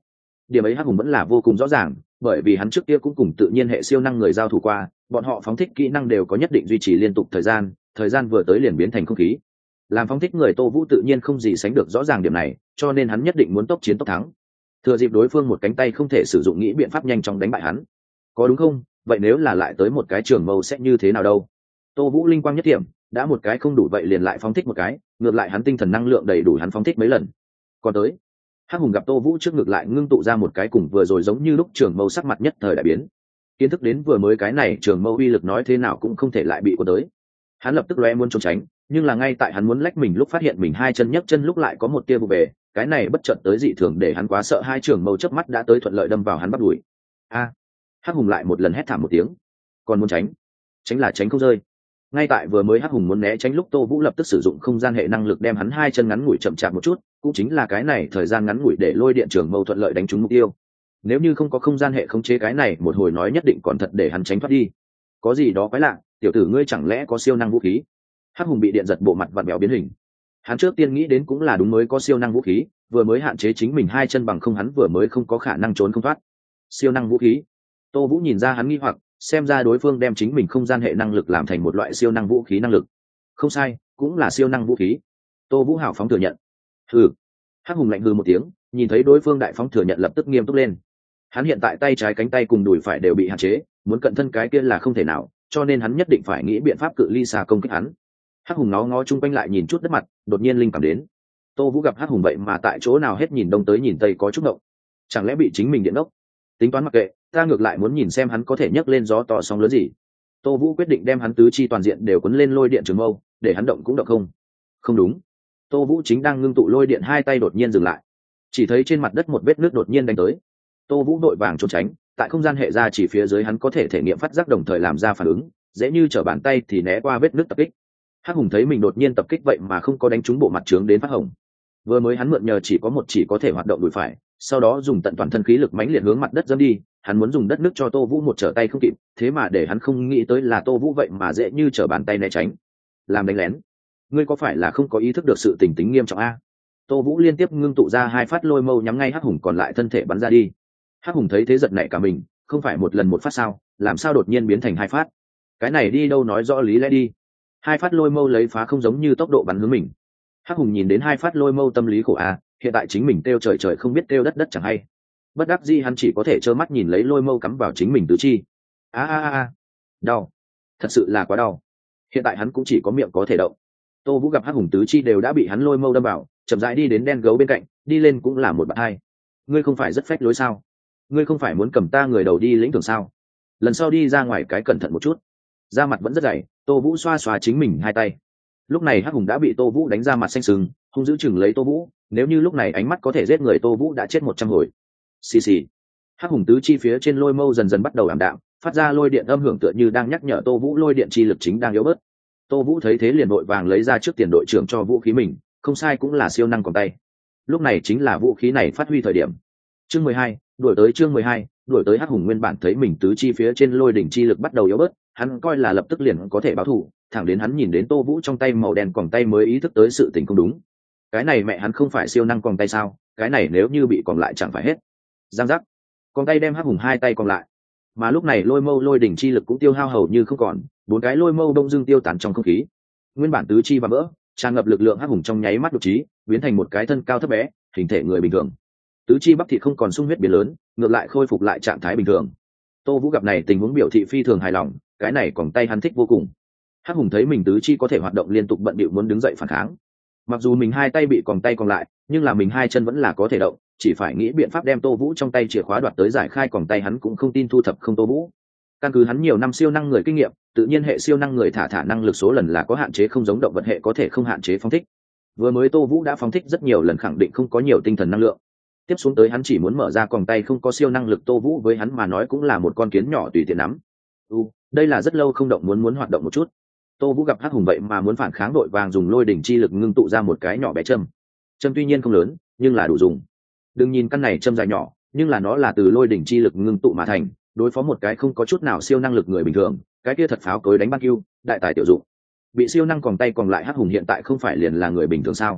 điểm ấy hắc hùng vẫn là vô cùng rõ ràng, bởi vì hắn trước kia cũng cùng tự nhiên hệ siêu năng người giao thủ qua, bọn họ phóng thích kỹ năng đều có nhất định duy trì liên tục thời gian, thời gian vừa tới liền biến thành không khí. Làm phóng thích người Tô Vũ tự nhiên không gì sánh được rõ ràng điểm này, cho nên hắn nhất định muốn tốc chiến tốc thắng. Thừa dịp đối phương một cánh tay không thể sử dụng nghĩ biện pháp nhanh chóng đánh bại hắn. Có đúng không? Vậy nếu là lại tới một cái trường mâu sẽ như thế nào đâu? Tô Vũ linh quang nhất điểm, đã một cái không đủ vậy liền lại phóng thích một cái, ngược lại hắn tinh thần năng lượng đầy đủ hắn phóng thích mấy lần. Còn tới, Hắc Hùng gặp Tô Vũ trước ngược lại ngưng tụ ra một cái cùng vừa rồi giống như lúc trường mâu sắc mặt nhất thời đại biến. Kiến thức đến vừa mới cái này trường mâu uy lực nói thế nào cũng không thể lại bị cuốn tới. Hắn lập tức lóe muốn trốn tránh, nhưng là ngay tại hắn muốn lách mình lúc phát hiện mình hai chân nhấc chân lúc lại có một tia vụ về, cái này bất chợt tới dị thường để hắn quá sợ, hai trường mâu chớp mắt đã tới thuận lợi đâm vào hắn bắp đùi. A! Hắc Hùng lại một lần hét thảm một tiếng. Còn muốn tránh, tránh là tránh không rơi. Ngay tại vừa mới Hắc Hùng muốn né tránh lúc Tô Vũ lập tức sử dụng không gian hệ năng lực đem hắn hai chân ngắn ngủi chậm chạp một chút, cũng chính là cái này thời gian ngắn ngủi để lôi điện trường mâu thuận lợi đánh trúng mục tiêu. Nếu như không có không gian hệ khống chế cái này một hồi nói nhất định còn thật để hắn tránh thoát đi. Có gì đó quái lạ, tiểu tử ngươi chẳng lẽ có siêu năng vũ khí? Hắc Hùng bị điện giật, bộ mặt vặn vẹo biến hình. Hắn trước tiên nghĩ đến cũng là đúng, mới có siêu năng vũ khí, vừa mới hạn chế chính mình hai chân bằng không hắn vừa mới không có khả năng trốn không thoát. Siêu năng vũ khí? Tô Vũ nhìn ra hắn nghi hoặc, xem ra đối phương đem chính mình không gian hệ năng lực làm thành một loại siêu năng vũ khí năng lực. Không sai, cũng là siêu năng vũ khí. Tô Vũ hào phóng thừa nhận. Hừ. Hắc Hùng lạnh hừ một tiếng, nhìn thấy đối phương đại phóng thừa nhận lập tức nghiêm túc lên. Hắn hiện tại tay trái cánh tay cùng đùi phải đều bị hạn chế, muốn cận thân cái kia là không thể nào, cho nên hắn nhất định phải nghĩ biện pháp cự ly xa công kích hắn. Hắc Hùng nó ngó chung quanh lại nhìn chút đất mặt, đột nhiên linh cảm đến. Tô Vũ gặp Hắc Hùng vậy mà tại chỗ nào hết nhìn đông tới nhìn tây có chút động. Chẳng lẽ bị chính mình điện đốc? Tính toán mặc kệ, ta ngược lại muốn nhìn xem hắn có thể nhấc lên gió to sóng lớn gì. Tô Vũ quyết định đem hắn tứ chi toàn diện đều cuốn lên lôi điện trường mâu, để hắn động cũng động không. Không đúng. Tô Vũ chính đang ngưng tụ lôi điện, hai tay đột nhiên dừng lại. Chỉ thấy trên mặt đất một vết nước đột nhiên đánh tới. Tô Vũ đội vàng trốn tránh, tại không gian hệ ra chỉ phía dưới hắn có thể thể nghiệm phát giác đồng thời làm ra phản ứng, dễ như trở bàn tay thì né qua vết nước tập kích. Hắc Hùng thấy mình đột nhiên tập kích vậy mà không có đánh trúng bộ mặt trướng đến phát hồng. Vừa mới hắn mượn nhờ chỉ có một chỉ có thể hoạt động đùi phải, sau đó dùng tận toàn thân khí lực mãnh liệt hướng mặt đất dẫm đi, hắn muốn dùng đất nước cho Tô Vũ một trở tay không kịp, thế mà để hắn không nghĩ tới là Tô Vũ vậy mà dễ như trở bàn tay né tránh. Làm đánh lén, ngươi có phải là không có ý thức được sự tình tính nghiêm trọng a? Tô Vũ liên tiếp ngưng tụ ra hai phát lôi mâu nhắm ngay Hắc Hùng còn lại thân thể bắn ra đi. Hắc Hùng thấy thế giật nảy cả mình, không phải một lần một phát sao, làm sao đột nhiên biến thành hai phát? Cái này đi đâu nói rõ lý lẽ đi. Hai phát lôi mâu lấy phá không giống như tốc độ bắn hướng mình. Hắc Hùng nhìn đến hai phát lôi mâu tâm lý khổ a, hiện tại chính mình kêu trời trời không biết kêu đất đất chẳng hay. Bất đắc dĩ hắn chỉ có thể trơ mắt nhìn lấy lôi mâu cắm vào chính mình tứ chi. A a a, đau, thật sự là quá đau. Hiện tại hắn cũng chỉ có miệng có thể động. Tô Vũ gặp Hắc Hùng tứ chi đều đã bị hắn lôi mâu đâm vào, chậm rãi đi đến đen gấu bên cạnh, đi lên cũng là một bạn hai. Ngươi không phải rất phách lối sao? Ngươi không phải muốn cầm ta người đầu đi lĩnh thưởng sao? Lần sau đi ra ngoài cái cẩn thận một chút. Da mặt vẫn rất dày, Tô Vũ xoa xoa chính mình hai tay. Lúc này Hắc Hùng đã bị Tô Vũ đánh ra mặt xanh sừng, hung dữ chừng lấy Tô Vũ, nếu như lúc này ánh mắt có thể giết người Tô Vũ đã chết một trăm hồi. Xì xì. Hắc Hùng tứ chi phía trên lôi mâu dần dần bắt đầu ảm đạm, phát ra lôi điện âm hưởng tựa như đang nhắc nhở Tô Vũ lôi điện chi lực chính đang yếu bớt. Tô Vũ thấy thế liền vội vàng lấy ra trước tiền đội trưởng cho vũ khí mình, không sai cũng là siêu năng còn tay. Lúc này chính là vũ khí này phát huy thời điểm. Chương mười hai, đuổi tới chương mười hai, đuổi tới. Hắc Hùng nguyên bản thấy mình tứ chi phía trên lôi đỉnh chi lực bắt đầu yếu bớt, hắn coi là lập tức liền có thể báo thù, thẳng đến hắn nhìn đến Tô Vũ trong tay màu đen còng tay mới ý thức tới sự tình không đúng. Cái này mẹ hắn không phải siêu năng còng tay sao? Cái này nếu như bị còng lại chẳng phải hết. Giang giác. Còng tay đem Hắc Hùng hai tay còng lại. Mà lúc này lôi mâu lôi đỉnh chi lực cũng tiêu hao hầu như không còn, bốn cái lôi mâu đông dương tiêu tán trong không khí. Nguyên bản tứ chi và vỡ, tràn ngập lực lượng Hắc Hùng trong nháy mắt đột trí, biến thành một cái thân cao thấp bé, hình thể người bình thường. Tứ chi bắp thịt không còn sung huyết biến lớn, ngược lại khôi phục lại trạng thái bình thường. Tô Vũ gặp này tình huống biểu thị phi thường hài lòng, cái này còng tay hắn thích vô cùng. Hắc Hùng thấy mình tứ chi có thể hoạt động liên tục, bận bịu muốn đứng dậy phản kháng. Mặc dù mình hai tay bị còng tay còng lại, nhưng là mình hai chân vẫn là có thể động, chỉ phải nghĩ biện pháp đem Tô Vũ trong tay chìa khóa đoạt tới giải khai còng tay, hắn cũng không tin thu thập không Tô Vũ. Căn cứ hắn nhiều năm siêu năng người kinh nghiệm, tự nhiên hệ siêu năng người thả thả năng lực số lần là có hạn chế, không giống động vật hệ có thể không hạn chế phóng thích. Vừa mới Tô Vũ đã phóng thích rất nhiều lần, khẳng định không có nhiều tinh thần năng lượng. Tiếp xuống tới hắn chỉ muốn mở ra còng tay, không có siêu năng lực Tô Vũ với hắn mà nói cũng là một con kiến nhỏ tùy tiện nắm. Ừ, đây là rất lâu không động, muốn muốn hoạt động một chút. Tô Vũ gặp Hắc Hùng vậy mà muốn phản kháng, đội vàng dùng lôi đỉnh chi lực ngưng tụ ra một cái nhỏ bé châm. Châm tuy nhiên không lớn, nhưng là đủ dùng. Đừng nhìn căn này châm dài nhỏ, nhưng là nó là từ lôi đỉnh chi lực ngưng tụ mà thành, đối phó một cái không có chút nào siêu năng lực người bình thường, cái kia thật pháo cối đánh ban kêu, đại tài tiểu dụng. Bị siêu năng còng tay còng lại Hắc Hùng hiện tại không phải liền là người bình thường sao?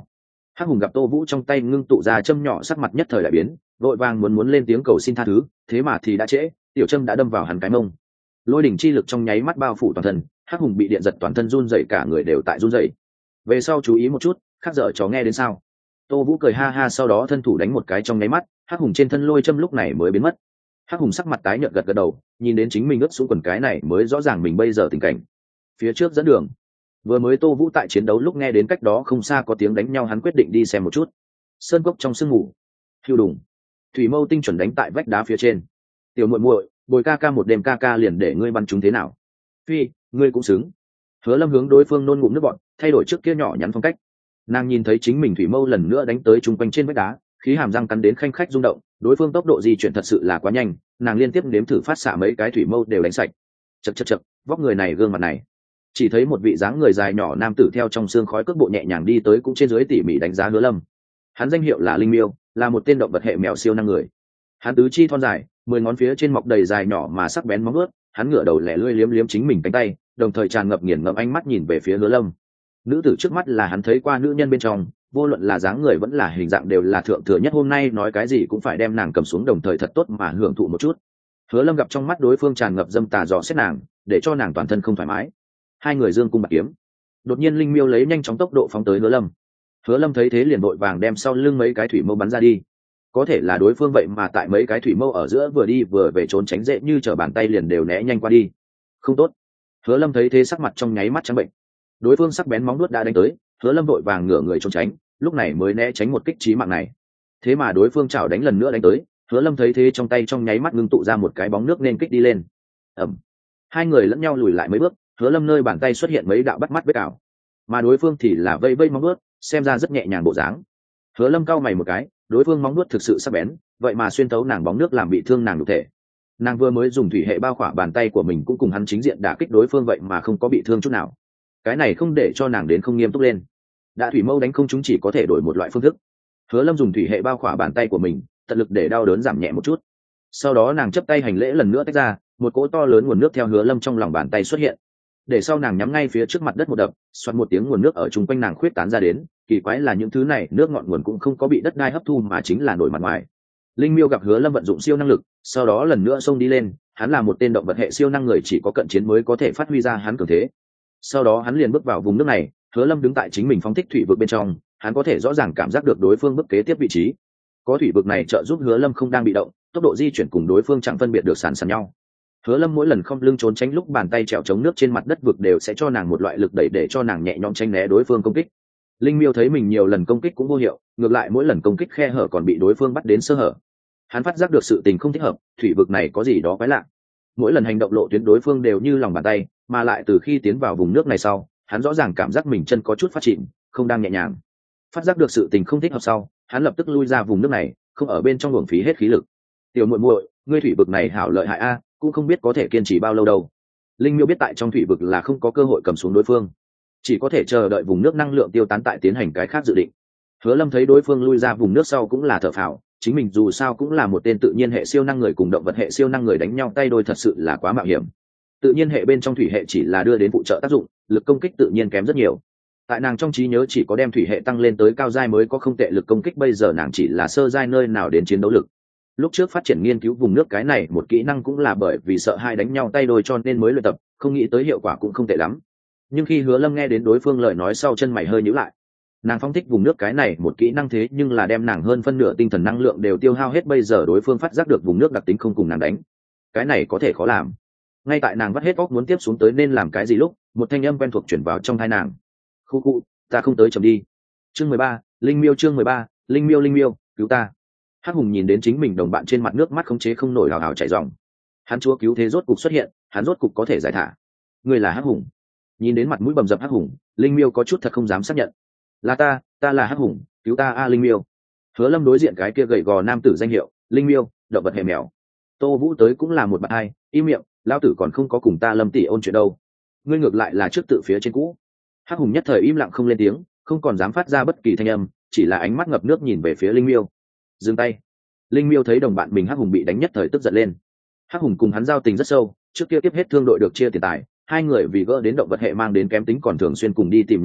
Hắc hùng gặp Tô Vũ trong tay ngưng tụ ra châm nhỏ, sắc mặt nhất thời đại biến, vội vàng muốn muốn lên tiếng cầu xin tha thứ, thế mà thì đã trễ, tiểu châm đã đâm vào hắn cái mông. Lôi đỉnh chi lực trong nháy mắt bao phủ toàn thân, Hắc hùng bị điện giật toàn thân run rẩy, cả người đều tại run rẩy. Về sau chú ý một chút, khác dở chó nghe đến sao? Tô Vũ cười ha ha, sau đó thân thủ đánh một cái, trong nháy mắt Hắc hùng trên thân lôi châm lúc này mới biến mất. Hắc hùng sắc mặt tái nhợt gật gật đầu, nhìn đến chính mình ướt xuống quần cái này mới rõ ràng mình bây giờ tình cảnh. Phía trước dẫn đường, vừa mới Tô Vũ tại chiến đấu lúc nghe đến cách đó không xa có tiếng đánh nhau, hắn quyết định đi xem một chút. Sơn cốc trong sương mù, hưu đùng, thủy mâu tinh chuẩn đánh tại vách đá phía trên. Tiểu muội muội, bồi ca ca một đêm, ca ca liền để ngươi bắn chúng thế nào? Phi, ngươi cũng xứng. Hứa Lâm hướng đối phương nôn ngụm nước bọt, thay đổi trước kia nhỏ nhắn phong cách. Nàng nhìn thấy chính mình thủy mâu lần nữa đánh tới chung quanh trên vách đá, khí hàm răng cắn đến khanh khách rung động, đối phương tốc độ di chuyển thật sự là quá nhanh, nàng liên tiếp nếm thử phát xạ mấy cái thủy mâu đều đánh sạch. Chậc chậc chậc, vóc người này, gương mặt này. Chỉ thấy một vị dáng người dài nhỏ nam tử theo trong xương khói cước bộ nhẹ nhàng đi tới, cũng trên dưới tỉ mỉ đánh giá Hứa Lâm. Hắn danh hiệu là Linh Miêu, là một tên động vật hệ mèo siêu năng người. Hắn tứ chi thon dài, mười ngón phía trên mọc đầy dài nhỏ mà sắc bén móng vuốt, hắn ngửa đầu lẻ lươi liếm liếm chính mình cánh tay, đồng thời tràn ngập nghiền ngẫm ánh mắt nhìn về phía Hứa Lâm. Nữ tử trước mắt là hắn thấy qua nữ nhân bên trong, vô luận là dáng người vẫn là hình dạng đều là thượng thừa nhất, hôm nay nói cái gì cũng phải đem nàng cầm xuống, đồng thời thật tốt mà hưởng thụ một chút. Hứa Lâm gặp trong mắt đối phương tràn ngập dâm tà dò xét nàng, để cho nàng toàn thân không thoải mái. Hai người dương cung bạc kiếm. Đột nhiên Linh Miêu lấy nhanh chóng tốc độ phóng tới Hứa Lâm. Hứa Lâm thấy thế liền vội vàng đem sau lưng mấy cái thủy mâu bắn ra đi. Có thể là đối phương vậy mà tại mấy cái thủy mâu ở giữa vừa đi vừa về trốn tránh, dễ như trở bàn tay liền đều né nhanh qua đi. Không tốt. Hứa Lâm thấy thế sắc mặt trong nháy mắt trắng bệnh. Đối phương sắc bén móng vuốt đã đánh tới, Hứa Lâm vội vàng ngửa người trốn tránh, lúc này mới né tránh một kích chí mạng này. Thế mà đối phương chảo đánh lần nữa đánh tới, Hứa Lâm thấy thế trong tay trong nháy mắt ngưng tụ ra một cái bóng nước nên kích đi lên. Ầm. Hai người lẫn nhau lùi lại mấy bước, Hứa Lâm nơi bàn tay xuất hiện mấy đạo bắt mắt vết cào, mà đối phương thì là vây vây móng vuốt, xem ra rất nhẹ nhàng bộ dáng. Hứa Lâm cau mày một cái, đối phương móng vuốt thực sự sắc bén, vậy mà xuyên thấu nàng bóng nước làm bị thương nàng nhục thể. Nàng vừa mới dùng thủy hệ bao khỏa bàn tay của mình cũng cùng hắn chính diện đả kích đối phương, vậy mà không có bị thương chút nào. Cái này không để cho nàng đến không nghiêm túc lên. Đã thủy mâu đánh không chúng, chỉ có thể đổi một loại phương thức. Hứa Lâm dùng thủy hệ bao khỏa bàn tay của mình, tận lực để đau đớn giảm nhẹ một chút. Sau đó nàng chấp tay hành lễ lần nữa tách ra, một cỗ to lớn nguồn nước theo Hứa Lâm trong lòng bàn tay xuất hiện. Để sau nàng nhắm ngay phía trước mặt đất một đập, xoắn một tiếng, nguồn nước ở chung quanh nàng khuyết tán ra đến. Kỳ quái là những thứ này nước ngọn nguồn cũng không có bị đất đai hấp thu, mà chính là nổi mặt ngoài. Linh Miêu gặp Hứa Lâm vận dụng siêu năng lực, sau đó lần nữa xông đi lên. Hắn là một tên động vật hệ siêu năng người, chỉ có cận chiến mới có thể phát huy ra hắn cường thế. Sau đó hắn liền bước vào vùng nước này. Hứa Lâm đứng tại chính mình phóng thích thủy vực bên trong, hắn có thể rõ ràng cảm giác được đối phương bước kế tiếp vị trí. Có thủy vực này trợ giúp Hứa Lâm không đang bị động, tốc độ di chuyển cùng đối phương chẳng phân biệt được sàn sàn nhau. Hứa Lâm mỗi lần không lưng trốn tránh, lúc bàn tay trèo chống nước trên mặt đất vực đều sẽ cho nàng một loại lực đẩy để cho nàng nhẹ nhõm tránh né đối phương công kích. Linh Miêu thấy mình nhiều lần công kích cũng vô hiệu, ngược lại mỗi lần công kích khe hở còn bị đối phương bắt đến sơ hở. Hắn phát giác được sự tình không thích hợp, thủy vực này có gì đó quái lạ. Mỗi lần hành động lộ tuyến đối phương đều như lòng bàn tay, mà lại từ khi tiến vào vùng nước này sau, hắn rõ ràng cảm giác mình chân có chút phát triển, không đang nhẹ nhàng. Phát giác được sự tình không thích hợp sau, hắn lập tức lui ra vùng nước này, không ở bên trong uổng phí hết khí lực. Tiểu muội muội, ngươi thủy vực này hảo lợi hại a, cũng không biết có thể kiên trì bao lâu đâu. Linh Miêu biết tại trong thủy vực là không có cơ hội cầm xuống đối phương, chỉ có thể chờ đợi vùng nước năng lượng tiêu tán tại tiến hành cái khác dự định. Hứa Lâm thấy đối phương lui ra vùng nước sau cũng là thở phào, chính mình dù sao cũng là một tên tự nhiên hệ siêu năng người, cùng động vật hệ siêu năng người đánh nhau tay đôi thật sự là quá mạo hiểm. Tự nhiên hệ bên trong thủy hệ chỉ là đưa đến phụ trợ tác dụng, lực công kích tự nhiên kém rất nhiều. Tại nàng trong trí nhớ chỉ có đem thủy hệ tăng lên tới cao giai mới có không tệ lực công kích, bây giờ nàng chỉ là sơ giai, nơi nào đến chiến đấu lực. Lúc trước phát triển nghiên cứu vùng nước cái này một kỹ năng cũng là bởi vì sợ hai đánh nhau tay đôi cho nên mới luyện tập, không nghĩ tới hiệu quả cũng không tệ lắm. Nhưng khi Hứa Lâm nghe đến đối phương lời nói sau, chân mày hơi nhíu lại. Nàng phong thích vùng nước cái này một kỹ năng thế nhưng là đem nàng hơn phân nửa tinh thần năng lượng đều tiêu hao hết, bây giờ đối phương phát giác được vùng nước đặc tính không cùng nàng đánh, cái này có thể khó làm. Ngay tại nàng vắt hết óc muốn tiếp xuống tới nên làm cái gì lúc một thanh âm quen thuộc chuyển vào trong tai nàng. Khu khu, ta không tới chậm đi. Chương mười ba, Linh Miêu. Chương mười ba, Linh Miêu. Linh Miêu, cứu ta. Hắc Hùng nhìn đến chính mình đồng bạn trên mặt nước mắt khống chế không nổi hào hào chảy ròng. Hắn chúa cứu thế rốt cục xuất hiện, hắn rốt cục có thể giải thả. Người là Hắc Hùng? Nhìn đến mặt mũi bầm dập Hắc Hùng, Linh Miêu có chút thật không dám xác nhận. Là ta, ta là Hắc Hùng, cứu ta a Linh Miêu. Hứa Lâm đối diện cái kia gầy gò nam tử danh hiệu Linh Miêu, động vật hệ mèo. Tô Vũ tới cũng là một bạn hai, im miệng, lão tử còn không có cùng ta Lâm tỷ ôn chuyện đâu. Ngươi ngược lại là trước tự phía trên cũ. Hắc Hùng nhất thời im lặng không lên tiếng, không còn dám phát ra bất kỳ thanh âm, chỉ là ánh mắt ngập nước nhìn về phía Linh Miêu. Dừng tay. Linh Miêu thấy đồng bạn mình Hắc Hùng bị đánh nhất thời tức giận lên. Hắc Hùng cùng hắn giao tình rất sâu, trước kia tiếp hết thương đội được chia tiền tài, hai người vì gỡ đến động vật hệ mang đến kém tính còn thường xuyên cùng đi tìm nhân tình,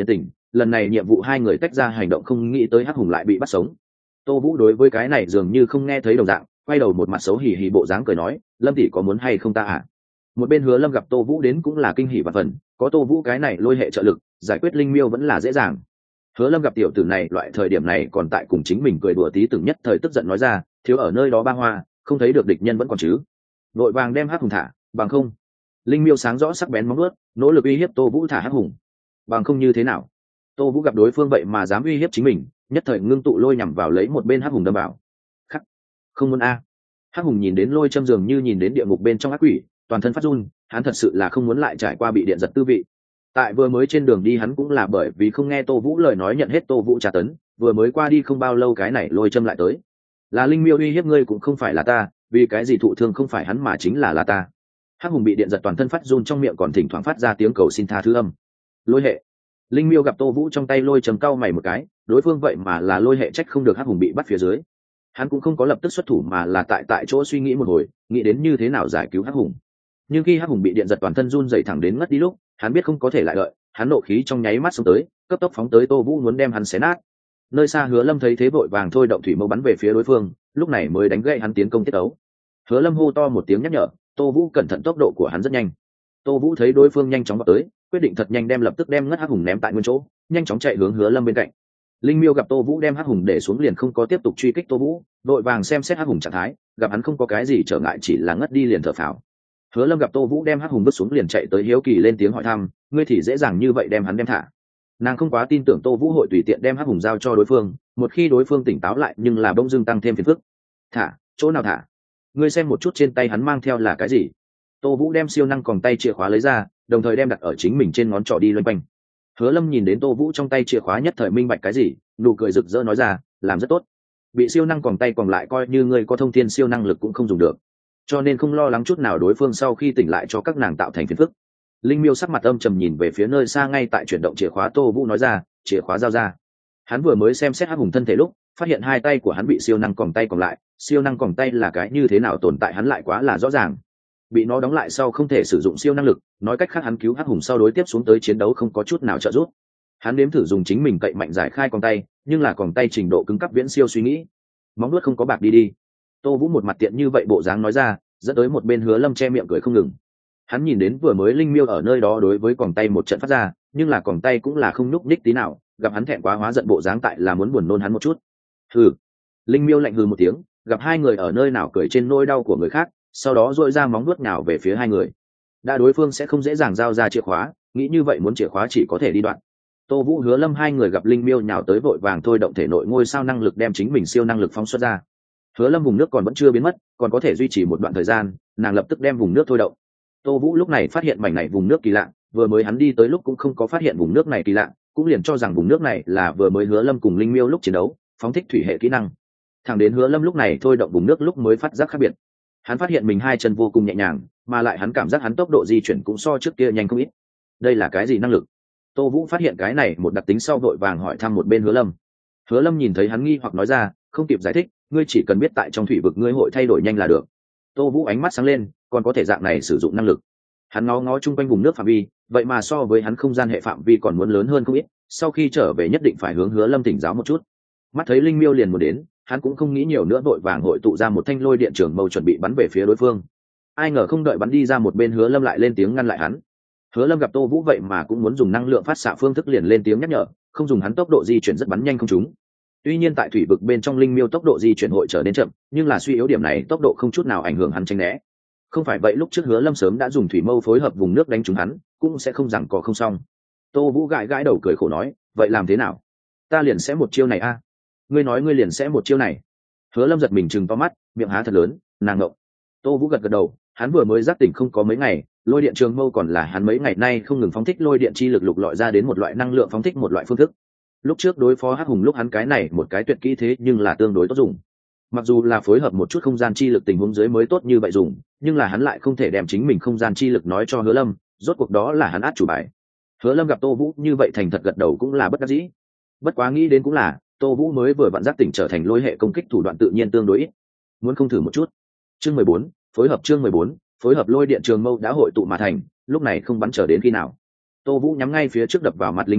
lần này nhiệm vụ hai người tách ra hành động, không nghĩ tới hắc hùng lại bị bắt sống. Tô Vũ đối với cái này dường như không nghe thấy đồng dạng, quay đầu một mặt xấu hỉ hỉ bộ dáng cười nói, Lâm tỷ có muốn hay không ta à? Một bên Hứa Lâm gặp Tô Vũ đến cũng là kinh hỉ và phần, có Tô Vũ cái này lôi hệ trợ lực, giải quyết linh miêu vẫn là dễ dàng. Hứa Lâm gặp tiểu tử này loại thời điểm này còn tại cùng chính mình cười đùa tí từng nhất thời tức giận nói ra, thiếu ở nơi đó ba hoa, không thấy được địch nhân vẫn còn chứ? Vội vàng đem hắc hùng thả, bằng không. Linh miêu sáng rõ sắc bén móng vuốt, nỗ lực uy hiếp Tô Vũ thả hắc hùng. Bằng không như thế nào? Tô Vũ gặp đối phương vậy mà dám uy hiếp chính mình, nhất thời ngưng tụ lôi nhằm vào lấy một bên hắc hùng đâm bảo. Khắc, không muốn a. Hắc hùng nhìn đến lôi châm dường như nhìn đến địa ngục bên trong ác quỷ, toàn thân phát run, hắn thật sự là không muốn lại trải qua bị điện giật tư vị. Tại vừa mới trên đường đi hắn cũng là bởi vì không nghe Tô Vũ lời nói nhận hết Tô Vũ tra tấn, vừa mới qua đi không bao lâu cái này lôi châm lại tới. Là linh miêu uy hiếp ngươi cũng không phải là ta, vì cái gì thụ thương không phải hắn mà chính là là ta. Hắc hùng bị điện giật toàn thân phát run, trong miệng còn thỉnh thoảng phát ra tiếng cầu xin tha thứ âm. Lôi hệ. Linh miêu gặp Tô Vũ trong tay lôi châm cau mày một cái, đối phương vậy mà là lôi hệ, trách không được hắc hùng bị bắt phía dưới. Hắn cũng không có lập tức xuất thủ mà là tại tại chỗ suy nghĩ một hồi, nghĩ đến như thế nào giải cứu hắc hùng. Nhưng khi hắc hùng bị điện giật toàn thân run dậy thẳng đến ngất đi lúc, hắn biết không có thể lại đợi, hắn nộ khí trong nháy mắt xông tới, cấp tốc phóng tới Tô Vũ muốn đem hắn xé nát. Nơi xa Hứa Lâm thấy thế vội vàng thôi động thủy mâu bắn về phía đối phương, lúc này mới đánh gãy hắn tiến công tiết tấu. Hứa Lâm hô to một tiếng nhắc nhở, Tô Vũ cẩn thận, tốc độ của hắn rất nhanh. Tô Vũ thấy đối phương nhanh chóng vào tới, quyết định thật nhanh đem lập tức đem ngất hắc hùng ném tại nguyên chỗ, nhanh chóng chạy hướng Hứa Lâm bên cạnh. Linh miêu gặp Tô Vũ đem hắc hùng để xuống liền không có tiếp tục truy kích Tô Vũ, vội vàng xem xét hắc hùng trạng thái, gặp hắn không có cái gì trở ngại, chỉ là ngất đi liền thở phào. Hứa Lâm gặp Tô Vũ đem hắc hùng vứt xuống liền chạy tới hiếu kỳ lên tiếng hỏi thăm, ngươi thì dễ dàng như vậy đem hắn đem thả? Nàng không quá tin tưởng Tô Vũ hội tùy tiện đem hắc hùng giao cho đối phương, một khi đối phương tỉnh táo lại nhưng là bỗng dưng tăng thêm phiền phức. Thả, chỗ nào thả? Ngươi xem một chút trên tay hắn mang theo là cái gì? Tô Vũ đem siêu năng còng tay chìa khóa lấy ra, đồng thời đem đặt ở chính mình trên ngón trỏ đi loanh quanh. Hứa Lâm nhìn đến Tô Vũ trong tay chìa khóa nhất thời minh bạch cái gì, nụ cười rực rỡ nói ra, làm rất tốt. Bị siêu năng còng tay còn lại coi như ngươi có thông thiên siêu năng lực cũng không dùng được, cho nên không lo lắng chút nào đối phương sau khi tỉnh lại cho các nàng tạo thành phiền phức. Linh miêu sắc mặt âm trầm nhìn về phía nơi xa ngay tại chuyển động chìa khóa Tô Vũ nói ra, chìa khóa giao ra. Hắn vừa mới xem xét hắc hùng thân thể lúc, phát hiện hai tay của hắn bị siêu năng còng tay còn lại, siêu năng còng tay là cái như thế nào tồn tại hắn lại quá là rõ ràng. Bị nó đóng lại sau không thể sử dụng siêu năng lực, nói cách khác hắn cứu hắc hùng sau đối tiếp xuống tới chiến đấu không có chút nào trợ giúp. Hắn nếm thử dùng chính mình cậy mạnh giải khai còng tay, nhưng là còng tay trình độ cứng cáp viễn siêu suy nghĩ. Móng nuốt không có bạc đi đi. Tô Vũ một mặt tiện như vậy bộ dáng nói ra, dẫn tới một bên Hứa Lâm che miệng cười không ngừng. Hắn nhìn đến vừa mới linh miêu ở nơi đó đối với còng tay một trận phát ra, nhưng là còng tay cũng là không nhúc nhích tí nào, gặp hắn thẹn quá hóa giận bộ dáng tại là muốn buồn nôn hắn một chút. Hừ. Linh miêu lạnh hừ một tiếng, gặp hai người ở nơi nào cười trên nỗi đau của người khác, sau đó duỗi ra móng nuốt nào về phía hai người. Đã đối phương sẽ không dễ dàng giao ra chìa khóa, nghĩ như vậy muốn chìa khóa chỉ có thể đi đoạn. Tô Vũ Hứa Lâm hai người gặp linh miêu nhào tới vội vàng thôi động thể nội ngôi sao năng lực đem chính mình siêu năng lực phóng xuất ra. Hứa Lâm vùng nước còn vẫn chưa biến mất, còn có thể duy trì một đoạn thời gian, nàng lập tức đem vùng nước thôi động. Tô Vũ lúc này phát hiện mảnh này vùng nước kỳ lạ, vừa mới hắn đi tới lúc cũng không có phát hiện vùng nước này kỳ lạ, cũng liền cho rằng vùng nước này là vừa mới Hứa Lâm cùng linh miêu lúc chiến đấu, phóng thích thủy hệ kỹ năng. Thẳng đến Hứa Lâm lúc này thôi động vùng nước lúc mới phát giác khác biệt. Hắn phát hiện mình hai chân vô cùng nhẹ nhàng, mà lại hắn cảm giác hắn tốc độ di chuyển cũng so trước kia nhanh không ít. Đây là cái gì năng lực? Tô Vũ phát hiện cái này một đặc tính sau vội vàng hỏi thăm một bên Hứa Lâm. Hứa Lâm nhìn thấy hắn nghi hoặc nói ra, không kịp giải thích, ngươi chỉ cần biết tại trong thủy vực ngươi hội thay đổi nhanh là được. Tô Vũ ánh mắt sáng lên, còn có thể dạng này sử dụng năng lực. Hắn ngó ngó chung quanh vùng nước phạm vi, vậy mà so với hắn không gian hệ phạm vi còn muốn lớn hơn không ít, sau khi trở về nhất định phải hướng Hứa Lâm thỉnh giáo một chút. Mắt thấy linh miêu liền muốn đến, hắn cũng không nghĩ nhiều nữa vội vàng hội tụ ra một thanh lôi điện trường mâu chuẩn bị bắn về phía đối phương. Ai ngờ không đợi bắn đi ra một bên Hứa Lâm lại lên tiếng ngăn lại hắn. Hứa Lâm gặp Tô Vũ vậy mà cũng muốn dùng năng lượng phát xạ phương thức liền lên tiếng nhắc nhở, không dùng hắn tốc độ di chuyển rất bắn nhanh không trúng. Tuy nhiên tại thủy vực bên trong linh miêu tốc độ di chuyển hội trở nên chậm, nhưng là suy yếu điểm này tốc độ không chút nào ảnh hưởng hắn tránh né. Không phải vậy lúc trước Hứa Lâm sớm đã dùng thủy mâu phối hợp vùng nước đánh trúng hắn, cũng sẽ không rằng có không xong. Tô Vũ gãi gãi đầu cười khổ nói, vậy làm thế nào? Ta liền sẽ một chiêu này a. À? Ngươi nói ngươi liền sẽ một chiêu này? Hứa Lâm giật mình trừng to mắt, miệng há thật lớn, nàng ngộng. Tô Vũ gật gật đầu, hắn vừa mới giác tỉnh không có mấy ngày, lôi điện trường mâu còn là hắn mấy ngày nay không ngừng phóng thích lôi điện chi lực lục lọi ra đến một loại năng lượng phóng thích một loại phương thức. Lúc trước đối phó hắc hùng lúc hắn cái này một cái tuyệt kỹ thế nhưng là tương đối tốt dùng. Mặc dù là phối hợp một chút không gian chi lực tình huống dưới mới tốt như vậy dùng, nhưng là hắn lại không thể đem chính mình không gian chi lực nói cho Hứa Lâm, rốt cuộc đó là hắn át chủ bài. Hứa Lâm gặp Tô Vũ như vậy thành thật gật đầu cũng là bất đắc dĩ. Bất quá nghĩ đến cũng là, Tô Vũ mới vừa vặn giác tỉnh trở thành lôi hệ công kích thủ đoạn tự nhiên tương đối ít. Muốn không thử một chút. Chương mười bốn, phối hợp chương mười bốn, phối hợp lôi điện trường mâu đã hội tụ mà thành, lúc này không bắn chờ đến khi nào. Tô Vũ nhắm ngay phía trước đập vào mặt linh miêu,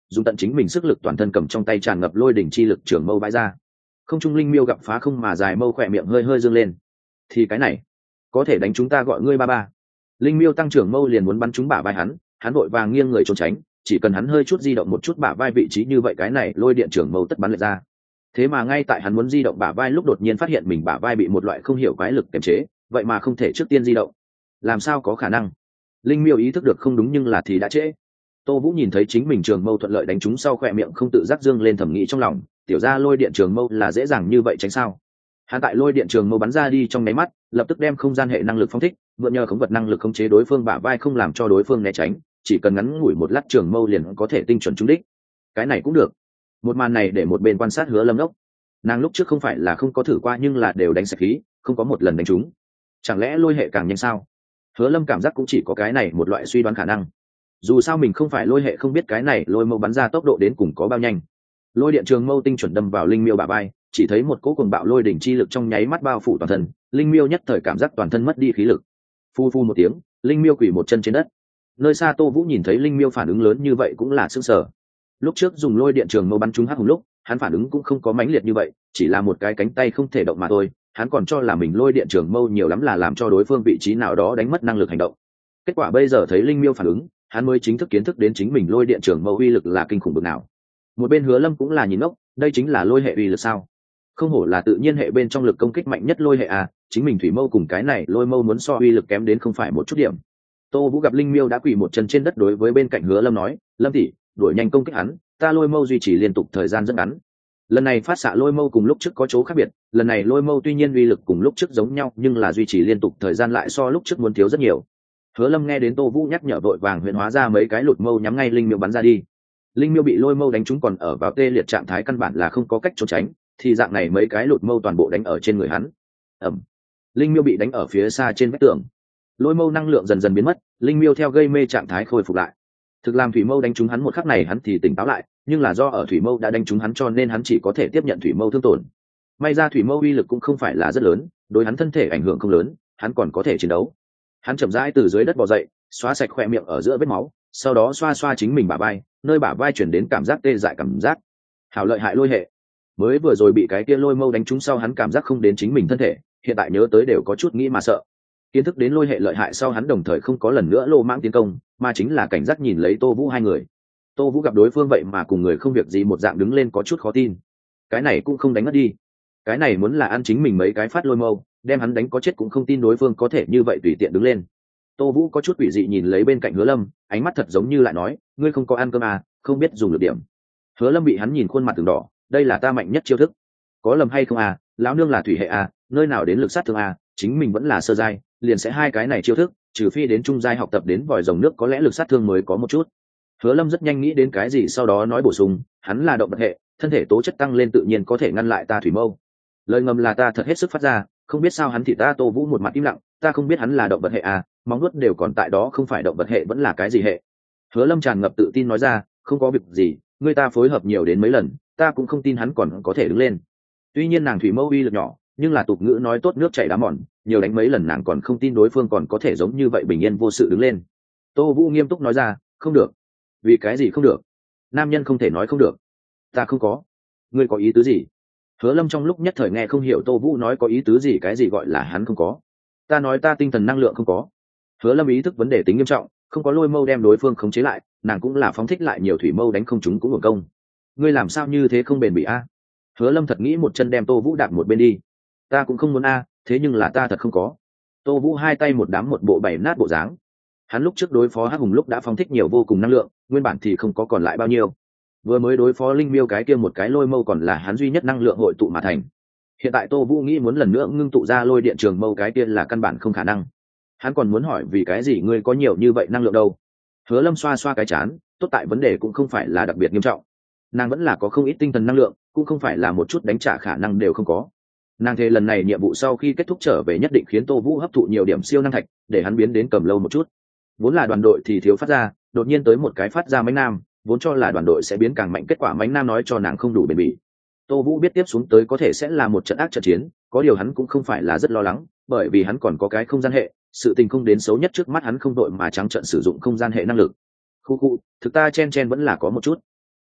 dùng tận chính mình sức lực toàn thân cầm trong tay tràn ngập lôi đỉnh chi lực trường mâu bãi ra. Không trung linh miêu gặp phá không mà dài mâu khỏe miệng hơi hơi dương lên. Thì cái này có thể đánh chúng ta gọi ngươi ba ba. Linh miêu tăng trưởng mâu liền muốn bắn trúng bả vai hắn, hắn vội vàng nghiêng người trốn tránh, chỉ cần hắn hơi chút di động một chút bả vai vị trí như vậy cái này lôi điện trưởng mâu tất bắn lệch ra. Thế mà ngay tại hắn muốn di động bả vai lúc đột nhiên phát hiện mình bả vai bị một loại không hiểu quái lực kiềm chế, vậy mà không thể trước tiên di động. Làm sao có khả năng? Linh miêu ý thức được không đúng nhưng là thì đã trễ. Tô Vũ nhìn thấy chính mình trường mâu thuận lợi đánh trúng sau khỏe miệng không tự giác dương lên thẩm nghĩ trong lòng, tiểu ra lôi điện trường mâu là dễ dàng như vậy tránh sao? Hắn tại lôi điện trường mâu bắn ra đi trong nháy mắt, lập tức đem không gian hệ năng lực phóng thích, mượn nhờ khống vật năng lực khống chế đối phương bả vai không làm cho đối phương né tránh, chỉ cần ngắn ngủi một lát trường mâu liền có thể tinh chuẩn trúng đích. Cái này cũng được. Một màn này để một bên quan sát Hứa Lâm đốc. Nàng lúc trước không phải là không có thử qua nhưng là đều đánh sạch khí, không có một lần đánh trúng. Chẳng lẽ lôi hệ càng nhanh sao? Hứa Lâm cảm giác cũng chỉ có cái này một loại suy đoán khả năng. Dù sao mình không phải lôi hệ không biết cái này lôi mâu bắn ra tốc độ đến cùng có bao nhanh. Lôi điện trường mâu tinh chuẩn đâm vào linh miêu bả vai, chỉ thấy một cỗ cuồng bạo lôi đỉnh chi lực trong nháy mắt bao phủ toàn thân, linh miêu nhất thời cảm giác toàn thân mất đi khí lực. Phu phu một tiếng, linh miêu quỳ một chân trên đất. Nơi xa Tô Vũ nhìn thấy linh miêu phản ứng lớn như vậy cũng là sửng sở. Lúc trước dùng lôi điện trường mâu bắn trúng hắc hùng lúc, hắn phản ứng cũng không có mãnh liệt như vậy, chỉ là một cái cánh tay không thể động mà thôi, hắn còn cho là mình lôi điện trường mâu nhiều lắm là làm cho đối phương vị trí nào đó đánh mất năng lực hành động. Kết quả bây giờ thấy linh miêu phản ứng, hắn mới chính thức kiến thức đến chính mình lôi điện trường mâu uy lực là kinh khủng bực nào. Một bên Hứa Lâm cũng là nhìn ngốc, đây chính là lôi hệ uy lực sao? Không hổ là tự nhiên hệ bên trong lực công kích mạnh nhất lôi hệ à, chính mình thủy mâu cùng cái này lôi mâu muốn so uy lực kém đến không phải một chút điểm. Tô Vũ gặp linh miêu đã quỳ một chân trên đất đối với bên cạnh Hứa Lâm nói, Lâm tỷ, đuổi nhanh công kích hắn, ta lôi mâu duy trì liên tục thời gian rất ngắn. Lần này phát xạ lôi mâu cùng lúc trước có chỗ khác biệt, lần này lôi mâu tuy nhiên uy lực cùng lúc trước giống nhau nhưng là duy trì liên tục thời gian lại so lúc trước muốn thiếu rất nhiều. Hứa Lâm nghe đến Tô Vũ nhắc nhở vội vàng huyễn hóa ra mấy cái lụt mâu nhắm ngay linh miêu bắn ra đi. Linh miêu bị lôi mâu đánh trúng còn ở vào tê liệt trạng thái căn bản là không có cách trốn tránh, thì dạng này mấy cái lụt mâu toàn bộ đánh ở trên người hắn. Ầm. Linh miêu bị đánh ở phía xa trên vách tường. Lôi mâu năng lượng dần dần biến mất, linh miêu theo gây mê trạng thái khôi phục lại. Thực làm thủy mâu đánh trúng hắn một khắc này hắn thì tỉnh táo lại, nhưng là do ở thủy mâu đã đánh trúng hắn cho nên hắn chỉ có thể tiếp nhận thủy mâu thương tổn. May ra thủy mâu uy lực cũng không phải là rất lớn, đối hắn thân thể ảnh hưởng không lớn, hắn còn có thể chiến đấu. Hắn chậm rãi từ dưới đất bò dậy, xóa sạch khóe miệng ở giữa vết máu, sau đó xoa xoa chính mình bả vai, nơi bả vai chuyển đến cảm giác tê dại cảm giác. Hảo lợi hại lôi hệ. Mới vừa rồi bị cái kia lôi mâu đánh trúng sau hắn cảm giác không đến chính mình thân thể, hiện tại nhớ tới đều có chút nghĩ mà sợ. Kiến thức đến lôi hệ lợi hại sau hắn đồng thời không có lần nữa lô mãng tiến công, mà chính là cảnh giác nhìn lấy Tô Vũ hai người. Tô Vũ gặp đối phương vậy mà cùng người không việc gì một dạng đứng lên có chút khó tin. Cái này cũng không đánh mất đi. Cái này muốn là ăn chính mình mấy cái phát lôi mâu, đem hắn đánh có chết cũng không tin đối phương có thể như vậy tùy tiện đứng lên. Tô Vũ có chút quỷ dị nhìn lấy bên cạnh Hứa Lâm, ánh mắt thật giống như lại nói, ngươi không có ăn cơm à, không biết dùng lực điểm. Hứa Lâm bị hắn nhìn khuôn mặt từng đỏ, đây là ta mạnh nhất chiêu thức. Có lầm hay không à, lão nương là thủy hệ à, nơi nào đến lực sát thương à, chính mình vẫn là sơ giai, liền sẽ hai cái này chiêu thức, trừ phi đến trung giai học tập đến vòi rồng nước có lẽ lực sát thương mới có một chút. Hứa Lâm rất nhanh nghĩ đến cái gì sau đó nói bổ sung, hắn là động vật hệ, thân thể tố chất tăng lên tự nhiên có thể ngăn lại ta thủy mâu. Lời ngầm là ta thật hết sức phát ra, không biết sao hắn thì ta. Tô Vũ một mặt im lặng, ta không biết hắn là động vật hệ à, móng nuốt đều còn tại đó không phải động vật hệ vẫn là cái gì hệ. Hứa Lâm tràn ngập tự tin nói ra, không có việc gì, người ta phối hợp nhiều đến mấy lần, ta cũng không tin hắn còn có thể đứng lên. Tuy nhiên nàng thủy mâu uy lực nhỏ, nhưng là tục ngữ nói tốt nước chảy đá mòn, nhiều đánh mấy lần nàng còn không tin đối phương còn có thể giống như vậy bình yên vô sự đứng lên. Tô Vũ nghiêm túc nói ra, không được. Vì cái gì không được? Nam nhân không thể nói không được. Ta không có. Ngươi có ý tứ gì? Hứa Lâm trong lúc nhất thời nghe không hiểu Tô Vũ nói có ý tứ gì, cái gì gọi là hắn không có. Ta nói ta tinh thần năng lượng không có. Hứa Lâm ý thức vấn đề tính nghiêm trọng, không có lôi mâu đem đối phương khống chế lại, nàng cũng là phóng thích lại nhiều thủy mâu đánh không chúng cũng hưởng công. Ngươi làm sao như thế không bền bỉ a? Hứa Lâm thật nghĩ một chân đem Tô Vũ đạp một bên đi. Ta cũng không muốn a, thế nhưng là ta thật không có. Tô Vũ hai tay một đám một bộ bảy nát bộ dáng. Hắn lúc trước đối phó Hắc Hùng lúc đã phóng thích nhiều vô cùng năng lượng, nguyên bản thì không có còn lại bao nhiêu. Vừa mới đối phó linh miêu cái kia một cái lôi mâu còn là hắn duy nhất năng lượng hội tụ mà thành. Hiện tại Tô Vũ nghĩ muốn lần nữa ngưng tụ ra lôi điện trường mâu cái kia là căn bản không khả năng. Hắn còn muốn hỏi vì cái gì ngươi có nhiều như vậy năng lượng đâu? Hứa Lâm xoa xoa cái chán, tốt tại vấn đề cũng không phải là đặc biệt nghiêm trọng. Nàng vẫn là có không ít tinh thần năng lượng, cũng không phải là một chút đánh trả khả năng đều không có. Nàng thề lần này nhiệm vụ sau khi kết thúc trở về nhất định khiến Tô Vũ hấp thụ nhiều điểm siêu năng thạch, để hắn biến đến cầm lâu một chút. Vốn là đoàn đội thì thiếu phát ra, đột nhiên tới một cái phát ra mãnh nam, vốn cho là đoàn đội sẽ biến càng mạnh, kết quả mãnh nam nói cho nàng không đủ bền bỉ. Tô Vũ biết tiếp xuống tới có thể sẽ là một trận ác trận chiến, có điều hắn cũng không phải là rất lo lắng, bởi vì hắn còn có cái không gian hệ, sự tình không đến xấu nhất trước mắt hắn không đội mà trắng trận sử dụng không gian hệ năng lực. Khu khu, thực ta chen chen vẫn là có một chút.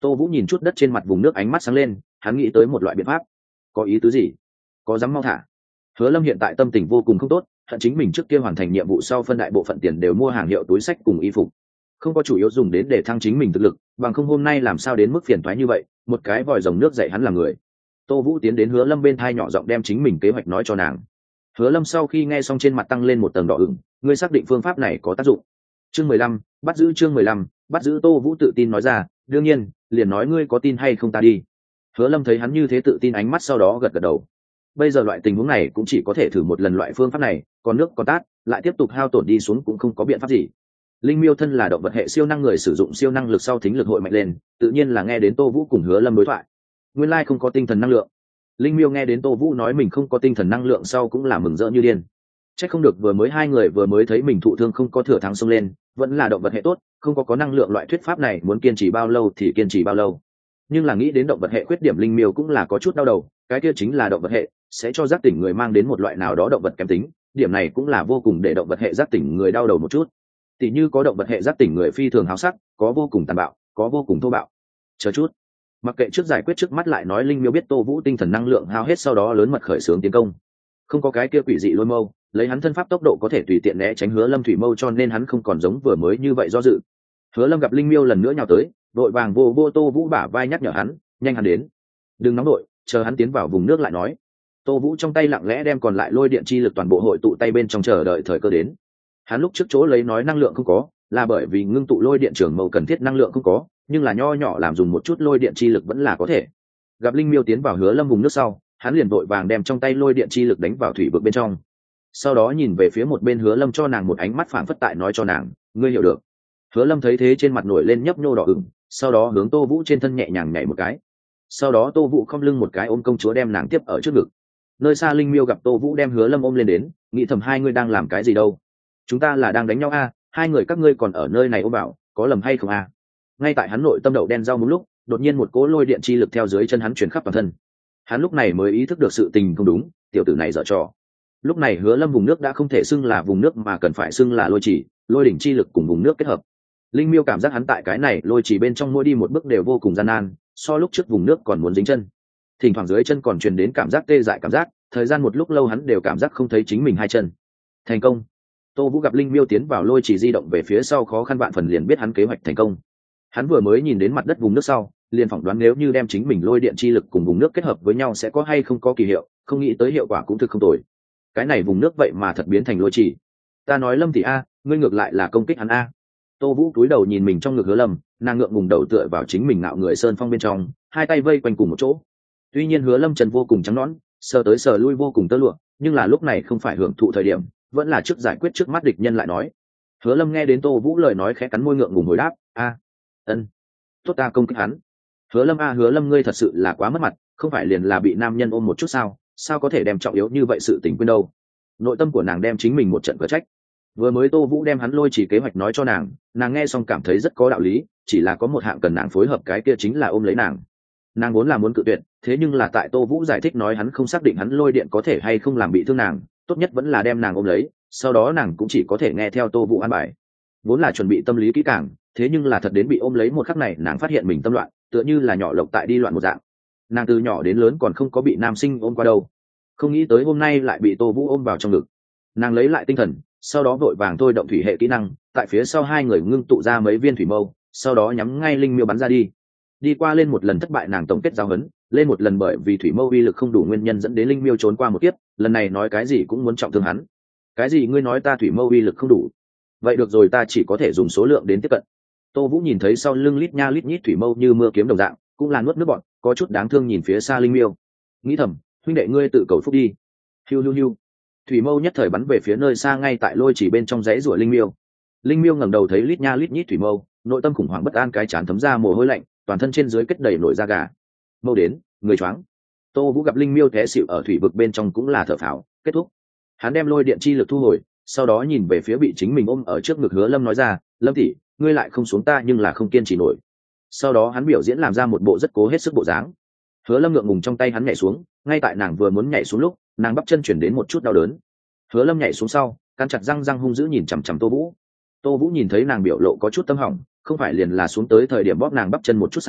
Tô Vũ nhìn chút đất trên mặt vùng nước, ánh mắt sáng lên, hắn nghĩ tới một loại biện pháp. Có ý tứ gì? Có dám mau thả? Hứa Lâm hiện tại tâm tình vô cùng không tốt, hận chính mình trước kia hoàn thành nhiệm vụ sau phân đại bộ phận tiền đều mua hàng hiệu túi xách cùng y phục, không có chủ yếu dùng đến để thăng chính mình thực lực, bằng không hôm nay làm sao đến mức phiền toái như vậy, một cái vòi rồng nước dạy hắn làm người. Tô Vũ tiến đến Hứa Lâm bên thai nhỏ giọng đem chính mình kế hoạch nói cho nàng. Hứa Lâm sau khi nghe xong trên mặt tăng lên một tầng đỏ ửng, ngươi xác định phương pháp này có tác dụng? Chương mười lăm, bắt giữ chương mười lăm, bắt giữ. Tô Vũ tự tin nói ra, đương nhiên, liền nói ngươi có tin hay không ta đi. Hứa Lâm thấy hắn như thế tự tin, ánh mắt sau đó gật gật đầu. Bây giờ loại tình huống này cũng chỉ có thể thử một lần loại phương pháp này, còn nước còn tát, lại tiếp tục hao tổn đi xuống cũng không có biện pháp gì. Linh miêu thân là động vật hệ siêu năng, người sử dụng siêu năng lực sau thính lực hội mạnh lên, tự nhiên là nghe đến Tô Vũ cùng Hứa Lâm đối thoại. Nguyên lai không có tinh thần năng lượng. Linh miêu nghe đến Tô Vũ nói mình không có tinh thần năng lượng sau cũng là mừng rỡ như điên. Chắc không được vừa mới hai người vừa mới thấy mình thụ thương không có thừa thắng xông lên, vẫn là động vật hệ tốt, không có có năng lượng loại thuyết pháp này muốn kiên trì bao lâu thì kiên trì bao lâu. Nhưng là nghĩ đến động vật hệ khuyết điểm, Linh miêu cũng là có chút đau đầu, cái kia chính là động vật hệ sẽ cho giác tỉnh người mang đến một loại nào đó động vật kém tính, điểm này cũng là vô cùng để động vật hệ giác tỉnh người đau đầu một chút. Tỷ như có động vật hệ giác tỉnh người phi thường háo sắc, có vô cùng tàn bạo, có vô cùng thô bạo. Chờ chút, mặc kệ trước giải quyết trước mắt lại nói. Linh miêu biết Tô Vũ tinh thần năng lượng hao hết sau đó lớn mật khởi xướng tiến công. Không có cái kia quỷ dị lôi mâu, lấy hắn thân pháp tốc độ có thể tùy tiện né tránh Hứa Lâm thủy mâu, cho nên hắn không còn giống vừa mới như vậy do dự. Hứa Lâm gặp Linh miêu lần nữa nhào tới, vội vàng vô vô Tô Vũ bả vai nhắc nhở hắn, nhanh hắn đến, đừng nóng đội, chờ hắn tiến vào vùng nước lại nói. Tô Vũ trong tay lặng lẽ đem còn lại lôi điện chi lực toàn bộ hội tụ tay bên trong, chờ đợi thời cơ đến. Hắn lúc trước chỗ lấy nói năng lượng không có, là bởi vì ngưng tụ lôi điện trường mâu cần thiết năng lượng không có, nhưng là nho nhỏ làm dùng một chút lôi điện chi lực vẫn là có thể. Gặp Linh miêu tiến vào Hứa Lâm vùng nước sau, hắn liền vội vàng đem trong tay lôi điện chi lực đánh vào thủy vực bên trong. Sau đó nhìn về phía một bên Hứa Lâm, cho nàng một ánh mắt phảng phất tại nói cho nàng, ngươi hiểu được. Hứa Lâm thấy thế trên mặt nổi lên nhấp nhô đỏ ửng, sau đó hướng Tô Vũ trên thân nhẹ nhàng nhảy một cái. Sau đó Tô Vũ không lưng một cái ôm công chúa đem nàng tiếp ở trước ngực. Nơi xa Linh miêu gặp Tô Vũ đem Hứa Lâm ôm lên đến, nghĩ thầm hai ngươi đang làm cái gì đâu? Chúng ta là đang đánh nhau a, hai người các ngươi còn ở nơi này ôm bảo, có lầm hay không a? Ngay tại hắn nội tâm đậu đen rau muống lúc, đột nhiên một cỗ lôi điện chi lực theo dưới chân hắn truyền khắp toàn thân. Hắn lúc này mới ý thức được sự tình không đúng, tiểu tử này giở trò. Lúc này Hứa Lâm vùng nước đã không thể xưng là vùng nước mà cần phải xưng là lôi chỉ, lôi đỉnh chi lực cùng vùng nước kết hợp. Linh miêu cảm giác hắn tại cái này lôi chỉ bên trong mỗi đi một bước đều vô cùng gian nan, so lúc trước vùng nước còn muốn dính chân. Thỉnh thoảng dưới chân còn truyền đến cảm giác tê dại cảm giác, thời gian một lúc lâu hắn đều cảm giác không thấy chính mình hai chân. Thành công. Tô Vũ gặp Linh miêu tiến vào lôi chỉ di động về phía sau khó khăn vạn phần, liền biết hắn kế hoạch thành công. Hắn vừa mới nhìn đến mặt đất vùng nước sau, liền phỏng đoán nếu như đem chính mình lôi điện chi lực cùng vùng nước kết hợp với nhau sẽ có hay không có kỳ hiệu, không nghĩ tới hiệu quả cũng thực không tồi. Cái này vùng nước vậy mà thật biến thành lôi chỉ. Ta nói Lâm tỷ a, ngươi ngược lại là công kích hắn a. Tô Vũ cúi đầu nhìn mình trong ngực Hứa Lâm, nàng ngượng ngùng đầu tựa vào chính mình ngạo người sơn phong bên trong, hai tay vây quanh cùng một chỗ. Tuy nhiên Hứa Lâm trần vô cùng trắng nõn, sờ tới sờ lui vô cùng tơ lụa, nhưng là lúc này không phải hưởng thụ thời điểm, vẫn là trước giải quyết trước mắt địch nhân lại nói. Hứa Lâm nghe đến Tô Vũ lời nói khẽ cắn môi ngượng ngùng hồi đáp, a, ân, tốt, ta công kích hắn. Hứa Lâm a, Hứa Lâm ngươi thật sự là quá mất mặt, không phải liền là bị nam nhân ôm một chút sao, sao có thể đem trọng yếu như vậy sự tình quên đâu. Nội tâm của nàng đem chính mình một trận cửa trách. Vừa mới Tô Vũ đem hắn lôi chỉ kế hoạch nói cho nàng, nàng nghe xong cảm thấy rất có đạo lý, chỉ là có một hạng cần nàng phối hợp, cái kia chính là ôm lấy nàng. Nàng vốn là muốn cự tuyệt, thế nhưng là tại Tô Vũ giải thích nói hắn không xác định hắn lôi điện có thể hay không làm bị thương nàng, tốt nhất vẫn là đem nàng ôm lấy, sau đó nàng cũng chỉ có thể nghe theo Tô Vũ an bài. Vốn là chuẩn bị tâm lý kỹ càng, thế nhưng là thật đến bị ôm lấy một khắc này, nàng phát hiện mình tâm loạn, tựa như là nhỏ lộc tại đi loạn một dạng. Nàng từ nhỏ đến lớn còn không có bị nam sinh ôm qua đâu, không nghĩ tới hôm nay lại bị Tô Vũ ôm vào trong ngực. Nàng lấy lại tinh thần, sau đó vội vàng thôi động thủy hệ kỹ năng, tại phía sau hai người ngưng tụ ra mấy viên thủy mâu, sau đó nhắm ngay Linh miêu bắn ra đi. Đi qua lên một lần thất bại, nàng tổng kết giáo huấn, lên một lần bởi vì thủy mâu uy lực không đủ nguyên nhân dẫn đến Linh miêu trốn qua một kiếp, lần này nói cái gì cũng muốn trọng thương hắn. Cái gì ngươi nói ta thủy mâu uy lực không đủ? Vậy được rồi, ta chỉ có thể dùng số lượng đến tiếp cận. Tô Vũ nhìn thấy sau lưng lít nha lít nhít thủy mâu như mưa kiếm đồng dạng, cũng là nuốt nước bọt, có chút đáng thương nhìn phía xa Linh miêu, nghĩ thầm, huynh đệ ngươi tự cầu phúc đi. Hiu hiu hiu, thủy mâu nhất thời bắn về phía nơi xa, ngay tại lôi chỉ bên trong rẽ rủa Linh miêu. Linh miêu ngẩng đầu thấy lít nha lít nhít thủy mâu, nội tâm khủng hoảng bất an, cái trán thấm ra mồ hôi lạnh, toàn thân trên dưới kết đầy nổi da gà. Mâu đến, người choáng. Tô Vũ gặp Linh miêu té xỉu ở thủy vực bên trong cũng là thở phào, kết thúc. Hắn đem lôi điện chi lực thu hồi, sau đó nhìn về phía bị chính mình ôm ở trước ngực Hứa Lâm nói ra, Lâm tỷ, ngươi lại không xuống ta nhưng là không kiên trì nổi. Sau đó hắn biểu diễn làm ra một bộ rất cố hết sức bộ dáng. Hứa Lâm ngượng ngùng trong tay hắn nhảy xuống, ngay tại nàng vừa muốn nhảy xuống lúc, nàng bắp chân chuyển đến một chút đau đớn. Hứa Lâm nhảy xuống sau, cắn chặt răng răng hung dữ nhìn chằm chằm Tô Vũ. Tô Vũ nhìn thấy nàng biểu lộ có chút tâm hỏng, không phải liền là xuống tới thời điểm bóp nàng bắp chân một chút sao,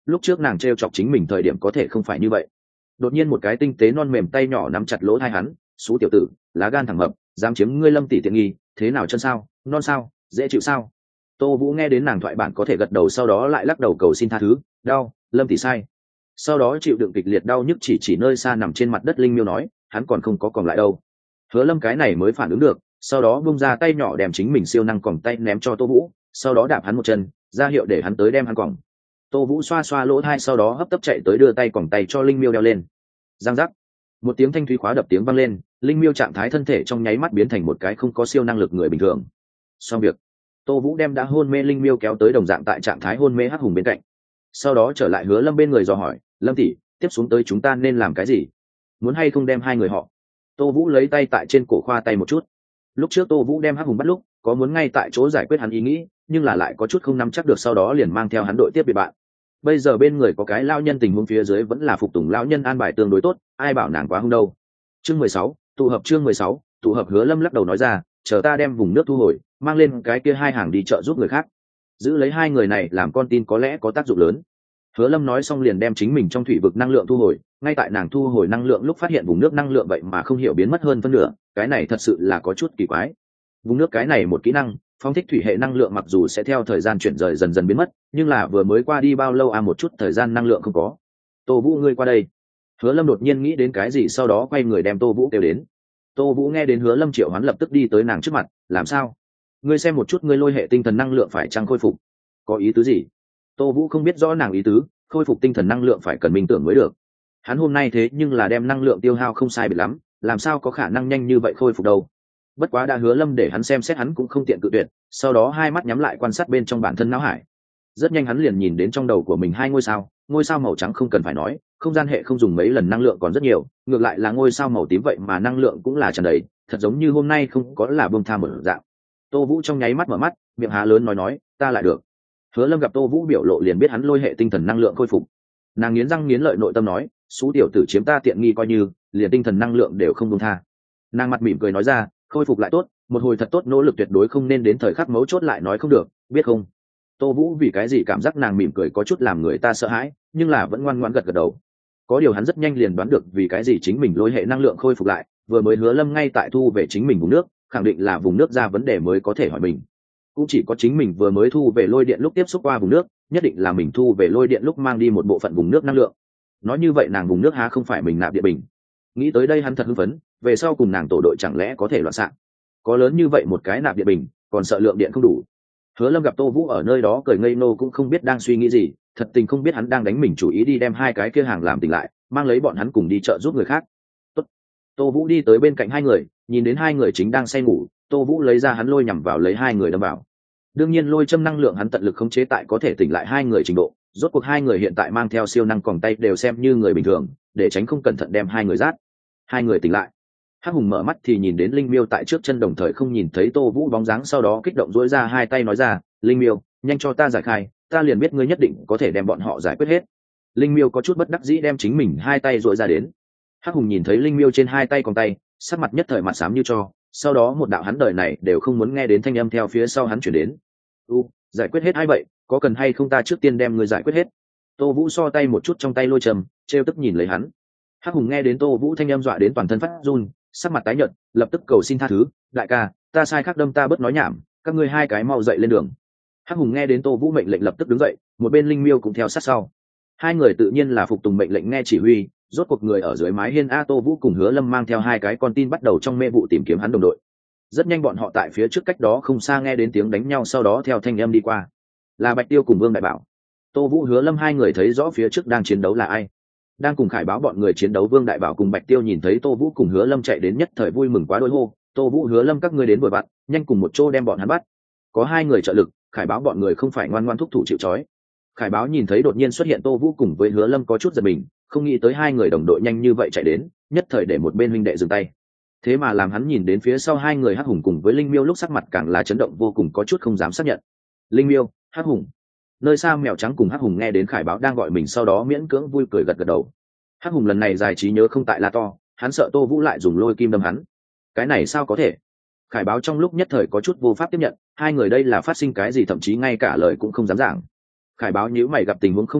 lúc trước nàng t r e o chọc chính mình thời điểm có thể không phải như vậy. Đột nhiên một cái tinh tế non mềm tay nhỏ nắm chặt lỗ tai hắn, xú tiểu tử, lá gan thẳng mập, dám chiếm ngươi Lâm tỷ tiện nghi, thế nào chân sao, non sao, dễ chịu sao? Tô Vũ nghe đến nàng thoại bản có thể gật đầu, sau đó lại lắc đầu cầu xin tha thứ. Đau, Lâm tỷ sai. Sau đó chịu đựng kịch liệt đau nhức chỉ chỉ nơi xa nằm trên mặt đất linh miêu nói, hắn còn không có còn lại đâu. Hứa Lâm cái này mới phản ứng được, sau đó bung ra tay nhỏ đem chính mình siêu năng còng tay ném cho Tô Vũ, sau đó đạp hắn một chân, ra hiệu để hắn tới đem hắn còng. Tô Vũ xoa xoa lỗ tai, sau đó hấp tấp chạy tới đưa tay còng tay cho linh miêu đeo lên. Giang giác, một tiếng thanh thúy khóa đập tiếng vang lên, linh miêu trạng thái thân thể trong nháy mắt biến thành một cái không có siêu năng lực người bình thường. Xong việc, Tô Vũ đem đã hôn mê linh miêu kéo tới đồng dạng tại trạng thái hôn mê Hắc Hùng bên cạnh, sau đó trở lại Hứa Lâm bên người dò hỏi, Lâm tỷ, tiếp xuống tới chúng ta nên làm cái gì? Muốn hay không đem hai người họ? Tô Vũ lấy tay tại trên cổ khoa tay một chút. Lúc trước Tô Vũ đem Hắc Hùng bắt lúc, có muốn ngay tại chỗ giải quyết hắn ý nghĩ, nhưng là lại có chút không nắm chắc được, sau đó liền mang theo hắn đội tiếp biệt bạn. Bây giờ bên người có cái lão nhân, tình huống phía dưới vẫn là phục tùng lão nhân an bài tương đối tốt, ai bảo nàng quá hung đâu. Chương mười sáu, tụ hợp chương mười sáu, tụ hợp. Hứa Lâm lắc đầu nói ra, chờ ta đem vùng nước thu hồi, mang lên cái kia hai hàng đi chợ giúp người khác. Giữ lấy hai người này làm con tin có lẽ có tác dụng lớn. Hứa Lâm nói xong liền đem chính mình trong thủy vực năng lượng thu hồi, ngay tại nàng thu hồi năng lượng lúc phát hiện vùng nước năng lượng vậy mà không hiểu biến mất hơn phân nửa, cái này thật sự là có chút kỳ quái. Vùng nước cái này một kỹ năng, phóng thích thủy hệ năng lượng mặc dù sẽ theo thời gian chuyển rời dần dần biến mất, nhưng là vừa mới qua đi bao lâu à, một chút thời gian năng lượng không có. Tô Vũ ngươi qua đây. Hứa Lâm đột nhiên nghĩ đến cái gì, sau đó quay người đem Tô Vũ kêu đến. Tô Vũ nghe đến Hứa Lâm triệu hoán lập tức đi tới nàng trước mặt, làm sao? Ngươi xem một chút ngươi lôi hệ tinh thần năng lượng phải chăng khôi phục? Có ý tứ gì? Tô Vũ không biết rõ nàng ý tứ, khôi phục tinh thần năng lượng phải cần minh tưởng mới được. Hắn hôm nay thế nhưng là đem năng lượng tiêu hao không sai biệt lắm, làm sao có khả năng nhanh như vậy khôi phục đâu. Bất quá đã Hứa Lâm để hắn xem xét, hắn cũng không tiện cự tuyệt, sau đó hai mắt nhắm lại quan sát bên trong bản thân não hải. Rất nhanh hắn liền nhìn đến trong đầu của mình hai ngôi sao, ngôi sao màu trắng không cần phải nói, không gian hệ không dùng mấy lần năng lượng còn rất nhiều, ngược lại là ngôi sao màu tím vậy mà năng lượng cũng là tràn đầy, thật giống như hôm nay không có là bông tha một dạng. Tô Vũ trong nháy mắt mở mắt, miệng há lớn nói nói, ta lại được. Hứa Lâm gặp Tô Vũ biểu lộ liền biết hắn lôi hệ tinh thần năng lượng khôi phục. Nàng nghiến răng nghiến lợi nội tâm nói, xú tiểu tử chiếm ta tiện nghi coi như, liền tinh thần năng lượng đều không buông tha. Nàng mặt mỉm cười nói ra, khôi phục lại tốt, một hồi thật tốt nỗ lực tuyệt đối không nên đến thời khắc mấu chốt lại nói không được, biết không? Tô Vũ vì cái gì cảm giác nàng mỉm cười có chút làm người ta sợ hãi, nhưng là vẫn ngoan ngoãn gật gật đầu. Có điều hắn rất nhanh liền đoán được vì cái gì chính mình lôi hệ năng lượng khôi phục lại, vừa mới Hứa Lâm ngay tại thu về chính mình vùng nước, khẳng định là vùng nước ra vấn đề mới có thể hỏi mình. Cũng chỉ có chính mình vừa mới thu về lôi điện lúc tiếp xúc qua vùng nước, nhất định là mình thu về lôi điện lúc mang đi một bộ phận vùng nước năng lượng. Nói như vậy nàng vùng nước há không phải mình nạp điện bình. Nghĩ tới đây hắn thật hưng phấn, về sau cùng nàng tổ đội chẳng lẽ có thể loạn xạ. Có lớn như vậy một cái nạp điện bình, còn sợ lượng điện không đủ. Hứa Lâm gặp Tô Vũ ở nơi đó cười ngây nô cũng không biết đang suy nghĩ gì, thật tình không biết hắn đang đánh mình chủ ý đi đem hai cái kia hàng làm tỉnh lại, mang lấy bọn hắn cùng đi chợ giúp người khác. Tốt. Tô Vũ đi tới bên cạnh hai người, nhìn đến hai người chính đang say ngủ, Tô Vũ lấy ra hắn lôi nhằm vào lấy hai người đâm vào. Đương nhiên lôi châm năng lượng hắn tận lực khống chế tại có thể tỉnh lại hai người trình độ, rốt cuộc hai người hiện tại mang theo siêu năng còng tay đều xem như người bình thường, để tránh không cẩn thận đem hai người rát. Hai người tỉnh lại. Hắc Hùng mở mắt thì nhìn đến Linh Miêu tại trước chân, đồng thời không nhìn thấy Tô Vũ bóng dáng, sau đó kích động duỗi ra hai tay nói ra, Linh Miêu, nhanh cho ta giải khai, ta liền biết ngươi nhất định có thể đem bọn họ giải quyết hết. Linh Miêu có chút bất đắc dĩ đem chính mình hai tay duỗi ra đến. Hắc Hùng nhìn thấy Linh Miêu trên hai tay còng tay, sắc mặt nhất thời mặt xám như tro, sau đó một đạo hắn đời này đều không muốn nghe đến thanh âm theo phía sau hắn chuyển đến. U, giải quyết hết ai vậy, có cần hay không ta trước tiên đem ngươi giải quyết hết? Tô Vũ so tay một chút trong tay lôi trầm, trêu tức nhìn lấy hắn. Hắc Hùng nghe đến Tô Vũ thanh âm dọa đến toàn thân phát run, sắc mặt tái nhợt, lập tức cầu xin tha thứ, đại ca, ta sai khác đâm ta bớt nói nhảm, các ngươi hai cái mau dậy lên đường. Hắc Hùng nghe đến Tô Vũ mệnh lệnh lập tức đứng dậy, một bên Linh Miêu cũng theo sát sau. Hai người tự nhiên là phục tùng mệnh lệnh nghe chỉ huy, rốt cuộc người ở dưới mái hiên a. Tô Vũ cùng Hứa Lâm mang theo hai cái con tin bắt đầu trong mê vụ tìm kiếm hắn đồng đội. Rất nhanh bọn họ tại phía trước cách đó không xa nghe đến tiếng đánh nhau, sau đó theo thanh âm đi qua. Là Bạch Tiêu cùng Vương Đại Bảo. Tô Vũ Hứa Lâm hai người thấy rõ phía trước đang chiến đấu là ai. Đang cùng Khải Báo bọn người chiến đấu Vương Đại Bảo cùng Bạch Tiêu nhìn thấy Tô Vũ cùng Hứa Lâm chạy đến nhất thời vui mừng quá đôi hô, Tô Vũ Hứa Lâm các ngươi đến vội vặn, nhanh cùng một chỗ đem bọn hắn bắt. Có hai người trợ lực, Khải Báo bọn người không phải ngoan ngoãn thúc thủ chịu trói. Khải Báo nhìn thấy đột nhiên xuất hiện Tô Vũ cùng với Hứa Lâm có chút giật mình, không nghĩ tới hai người đồng đội nhanh như vậy chạy đến, nhất thời để một bên huynh đệ dừng tay. Thế mà làm hắn nhìn đến phía sau hai người Hắc Hùng cùng với Linh Miêu lúc sắc mặt càng là chấn động vô cùng, có chút không dám xác nhận. Linh Miêu, Hắc Hùng. Nơi xa mèo trắng cùng Hắc Hùng nghe đến Khải Báo đang gọi mình, sau đó miễn cưỡng vui cười gật gật đầu. Hắc Hùng lần này dài trí nhớ không tại la to, hắn sợ Tô Vũ lại dùng lôi kim đâm hắn. Cái này sao có thể? Khải Báo trong lúc nhất thời có chút vô pháp tiếp nhận, hai người đây là phát sinh cái gì, thậm chí ngay cả lời cũng không dám giảng. Khải Báo nhíu mày gặp tình huống không thích hợp,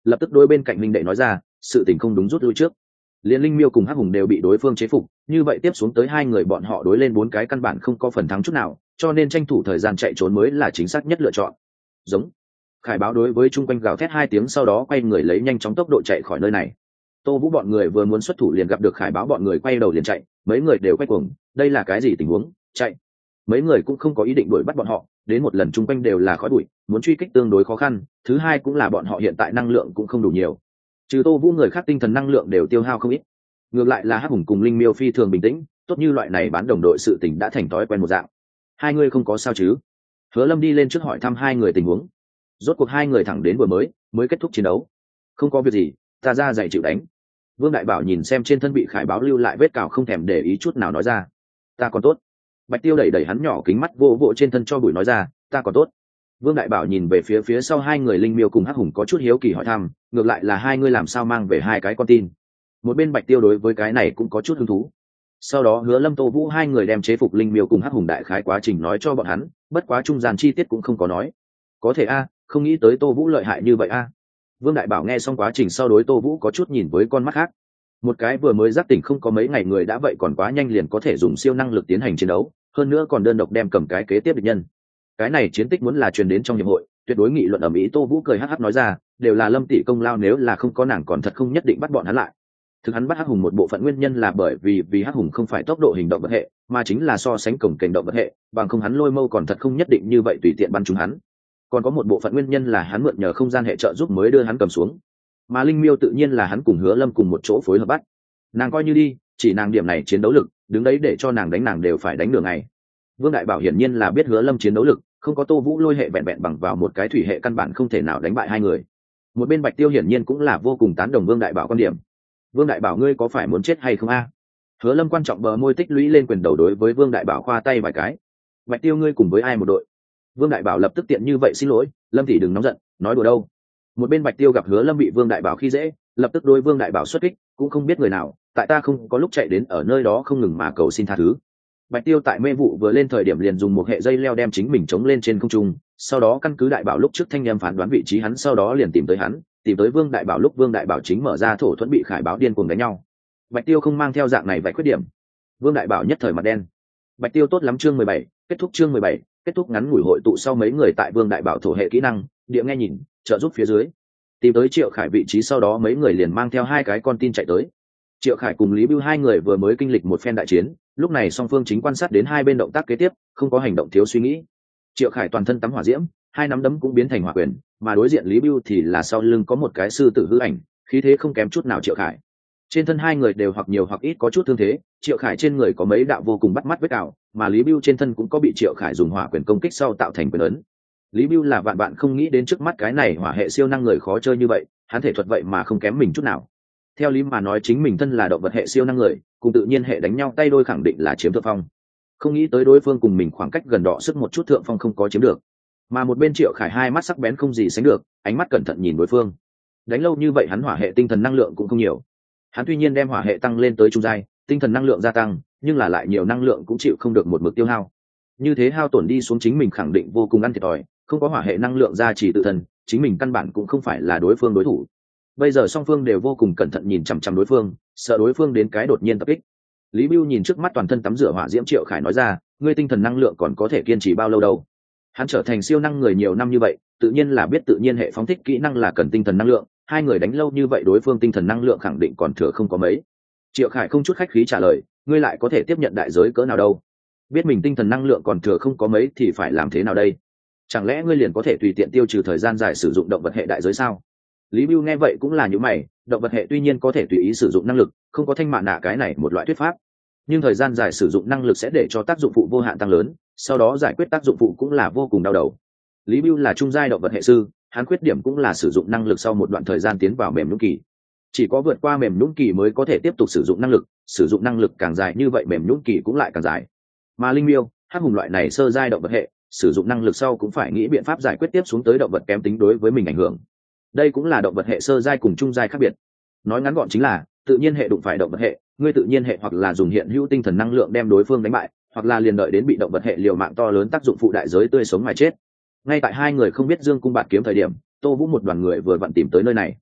lập tức đôi bên cạnh linh đệ nói ra, sự tình không đúng rút lui trước. Liên Linh Miêu cùng Hắc Hùng đều bị đối phương chế phục, như vậy tiếp xuống tới hai người bọn họ đối lên bốn cái căn bản không có phần thắng chút nào, cho nên tranh thủ thời gian chạy trốn mới là chính xác nhất lựa chọn. Giống. Khải báo đối với chung quanh gào thét hai tiếng, sau đó quay người lấy nhanh chóng tốc độ chạy khỏi nơi này. Tô Vũ bọn người vừa muốn xuất thủ liền gặp được Khải báo bọn người quay đầu liền chạy, mấy người đều quay cuồng, đây là cái gì tình huống? Chạy. Mấy người cũng không có ý định đuổi bắt bọn họ, đến một lần chung quanh đều là khói bụi, muốn truy kích tương đối khó khăn, thứ hai cũng là bọn họ hiện tại năng lượng cũng không đủ nhiều. Trừ Tô Vũ, người khác tinh thần năng lượng đều tiêu hao không ít. Ngược lại là Hắc Hùng cùng Linh Miêu phi thường bình tĩnh, tốt như loại này bán đồng đội sự tình đã thành thói quen một dạng. Hai người không có sao chứ? Hứa Lâm đi lên trước hỏi thăm hai người tình huống. Rốt cuộc hai người thẳng đến vừa mới mới kết thúc chiến đấu. Không có việc gì, ta ra dạy chịu đánh. Vương Đại Bảo nhìn xem trên thân bị Khải báo lưu lại vết cào không thèm để ý chút nào nói ra, ta còn tốt. Bạch Tiêu đẩy đẩy hắn nhỏ kính mắt vô vỗ trên thân cho bụi nói ra, ta còn tốt. Vương Đại Bảo nhìn về phía phía sau hai người Linh Miêu cùng Hắc Hùng có chút hiếu kỳ hỏi thăm, ngược lại là hai người làm sao mang về hai cái con tin? Một bên Bạch Tiêu đối với cái này cũng có chút hứng thú. Sau đó Hứa Lâm, Tô Vũ hai người đem chế phục Linh Miêu cùng Hắc Hùng đại khái quá trình nói cho bọn hắn, bất quá trung gian chi tiết cũng không có nói. Có thể a, không nghĩ tới Tô Vũ lợi hại như vậy a. Vương Đại Bảo nghe xong quá trình sau đối Tô Vũ có chút nhìn với con mắt khác. Một cái vừa mới giác tỉnh không có mấy ngày người đã vậy còn quá nhanh liền có thể dùng siêu năng lực tiến hành chiến đấu, hơn nữa còn đơn độc đem cầm cái kế tiếp địch nhân. Cái này chiến tích muốn là truyền đến trong hiệp hội, tuyệt đối nghị luận ầm ĩ. Tô Vũ cười hắc hắc nói ra, đều là Lâm tỷ công lao, nếu là không có nàng còn thật không nhất định bắt bọn hắn lại. Thực hắn bắt Hắc Hùng một bộ phận nguyên nhân là bởi vì vì Hắc Hùng không phải tốc độ hình động vật hệ, mà chính là so sánh cổng kềnh động vật hệ, bằng không hắn lôi mâu còn thật không nhất định như vậy tùy tiện bắn trúng hắn. Còn có một bộ phận nguyên nhân là hắn mượn nhờ không gian hệ trợ giúp mới đưa hắn cầm xuống. Mà Linh Miêu tự nhiên là hắn cùng Hứa Lâm cùng một chỗ phối hợp bắt. Nàng coi như đi, chỉ nàng điểm này chiến đấu lực, đứng đấy để cho nàng đánh nàng đều phải đánh đường ngày. Vương Đại Bảo hiển nhiên là biết Hứa Lâm chiến đấu lực, không có Tô Vũ lôi hệ vẹn vẹn bằng vào một cái thủy hệ căn bản không thể nào đánh bại hai người. Một bên Bạch Tiêu hiển nhiên cũng là vô cùng tán đồng Vương Đại Bảo quan điểm. Vương Đại Bảo, ngươi có phải muốn chết hay không a? Hứa Lâm quan trọng bờ môi tích lũy lên quyền đầu đối với Vương Đại Bảo khoa tay vài cái. Bạch Tiêu, ngươi cùng với ai một đội? Vương Đại Bảo lập tức tiện như vậy, xin lỗi, Lâm tỷ đừng nóng giận, nói đùa đâu. Một bên Bạch Tiêu gặp Hứa Lâm bị Vương Đại Bảo khi dễ, lập tức đối Vương Đại Bảo xuất kích, cũng không biết người nào, tại ta không có lúc chạy đến ở nơi đó không ngừng mà cầu xin tha thứ. Bạch Tiêu tại mê vụ vừa lên thời điểm liền dùng một hệ dây leo đem chính mình chống lên trên không trung, sau đó căn cứ Đại Bảo lúc trước thanh em phán đoán vị trí hắn, sau đó liền tìm tới hắn, tìm tới Vương Đại Bảo lúc Vương Đại Bảo chính mở ra thổ thuẫn bị Khải báo điên cuồng đánh nhau. Bạch Tiêu không mang theo dạng này vậy khuyết điểm. Vương Đại Bảo nhất thời mặt đen. Bạch Tiêu tốt lắm. Chương mười bảy, kết thúc. Chương mười bảy, kết thúc. Ngắn ngủi hội tụ sau, mấy người tại Vương Đại Bảo thổ hệ kỹ năng địa nghe nhìn trợ giúp phía dưới tìm tới Triệu Khải vị trí, sau đó mấy người liền mang theo hai cái con tin chạy tới. Triệu Khải cùng Lý Bưu hai người vừa mới kinh lịch một phen đại chiến, lúc này song phương chính quan sát đến hai bên động tác kế tiếp, không có hành động thiếu suy nghĩ. Triệu Khải toàn thân tắm hỏa diễm, hai nắm đấm cũng biến thành hỏa quyền, mà đối diện Lý Bưu thì là sau lưng có một cái sư tử hư ảnh, khí thế không kém chút nào Triệu Khải. Trên thân hai người đều hoặc nhiều hoặc ít có chút thương thế, Triệu Khải trên người có mấy đạo vô cùng bắt mắt vết cào, mà Lý Bưu trên thân cũng có bị Triệu Khải dùng hỏa quyền công kích sau tạo thành quyền ấn. Lý Bưu là vạn bạn không nghĩ đến trước mắt cái này hỏa hệ siêu năng người khó chơi như vậy, hắn thể thuật vậy mà không kém mình chút nào. Theo lý mà nói chính mình thân là động vật hệ siêu năng người, cùng tự nhiên hệ đánh nhau tay đôi khẳng định là chiếm thượng phong. Không nghĩ tới đối phương cùng mình khoảng cách gần đọ sức một chút thượng phong không có chiếm được. Mà một bên Triệu Khải hai mắt sắc bén không gì sánh được, ánh mắt cẩn thận nhìn đối phương. Đánh lâu như vậy hắn hỏa hệ tinh thần năng lượng cũng không nhiều. Hắn tuy nhiên đem hỏa hệ tăng lên tới trung giai, tinh thần năng lượng gia tăng, nhưng là lại nhiều năng lượng cũng chịu không được một mực tiêu hao. Như thế hao tổn đi xuống chính mình khẳng định vô cùng ăn thiệt thòi, không có hỏa hệ năng lượng gia trì tự thân, chính mình căn bản cũng không phải là đối phương đối thủ. Bây giờ song phương đều vô cùng cẩn thận nhìn chằm chằm đối phương, sợ đối phương đến cái đột nhiên tập kích. Lý Bưu nhìn trước mắt toàn thân tắm rửa hỏa diễm Triệu Khải nói ra, ngươi tinh thần năng lượng còn có thể kiên trì bao lâu đâu? Hắn trở thành siêu năng người nhiều năm như vậy, tự nhiên là biết tự nhiên hệ phóng thích kỹ năng là cần tinh thần năng lượng, hai người đánh lâu như vậy đối phương tinh thần năng lượng khẳng định còn thừa không có mấy. Triệu Khải không chút khách khí trả lời, ngươi lại có thể tiếp nhận đại giới cỡ nào đâu? Biết mình tinh thần năng lượng còn thừa không có mấy thì phải làm thế nào đây? Chẳng lẽ ngươi liền có thể tùy tiện tiêu trừ thời gian dài sử dụng động vật hệ đại giới sao? Lý Bưu nghe vậy cũng là như mày, động vật hệ tuy nhiên có thể tùy ý sử dụng năng lực, không có thanh mạ nạ cái này một loại thuyết pháp, nhưng thời gian dài sử dụng năng lực sẽ để cho tác dụng phụ vô hạn tăng lớn, sau đó giải quyết tác dụng phụ cũng là vô cùng đau đầu. Lý Bưu là trung giai động vật hệ sư, hắn khuyết điểm cũng là sử dụng năng lực sau một đoạn thời gian tiến vào mềm nhũn kỳ, chỉ có vượt qua mềm nhũn kỳ mới có thể tiếp tục sử dụng năng lực, sử dụng năng lực càng dài như vậy mềm nhũn kỳ cũng lại càng dài. Mà Linh Miêu, Hắc Hùng loại này sơ giai động vật hệ, sử dụng năng lực sau cũng phải nghĩ biện pháp giải quyết tiếp xuống tới động vật kém tính đối với mình ảnh hưởng. Đây cũng là động vật hệ sơ giai cùng trung giai khác biệt. Nói ngắn gọn chính là tự nhiên hệ đụng phải động vật hệ, ngươi tự nhiên hệ hoặc là dùng hiện hữu tinh thần năng lượng đem đối phương đánh bại, hoặc là liền đợi đến bị động vật hệ liều mạng to lớn tác dụng phụ đại giới tươi sống mà chết. Ngay tại hai người không biết dương cung bạt kiếm thời điểm, Tô Vũ một đoàn người vừa vặn tìm tới nơi này.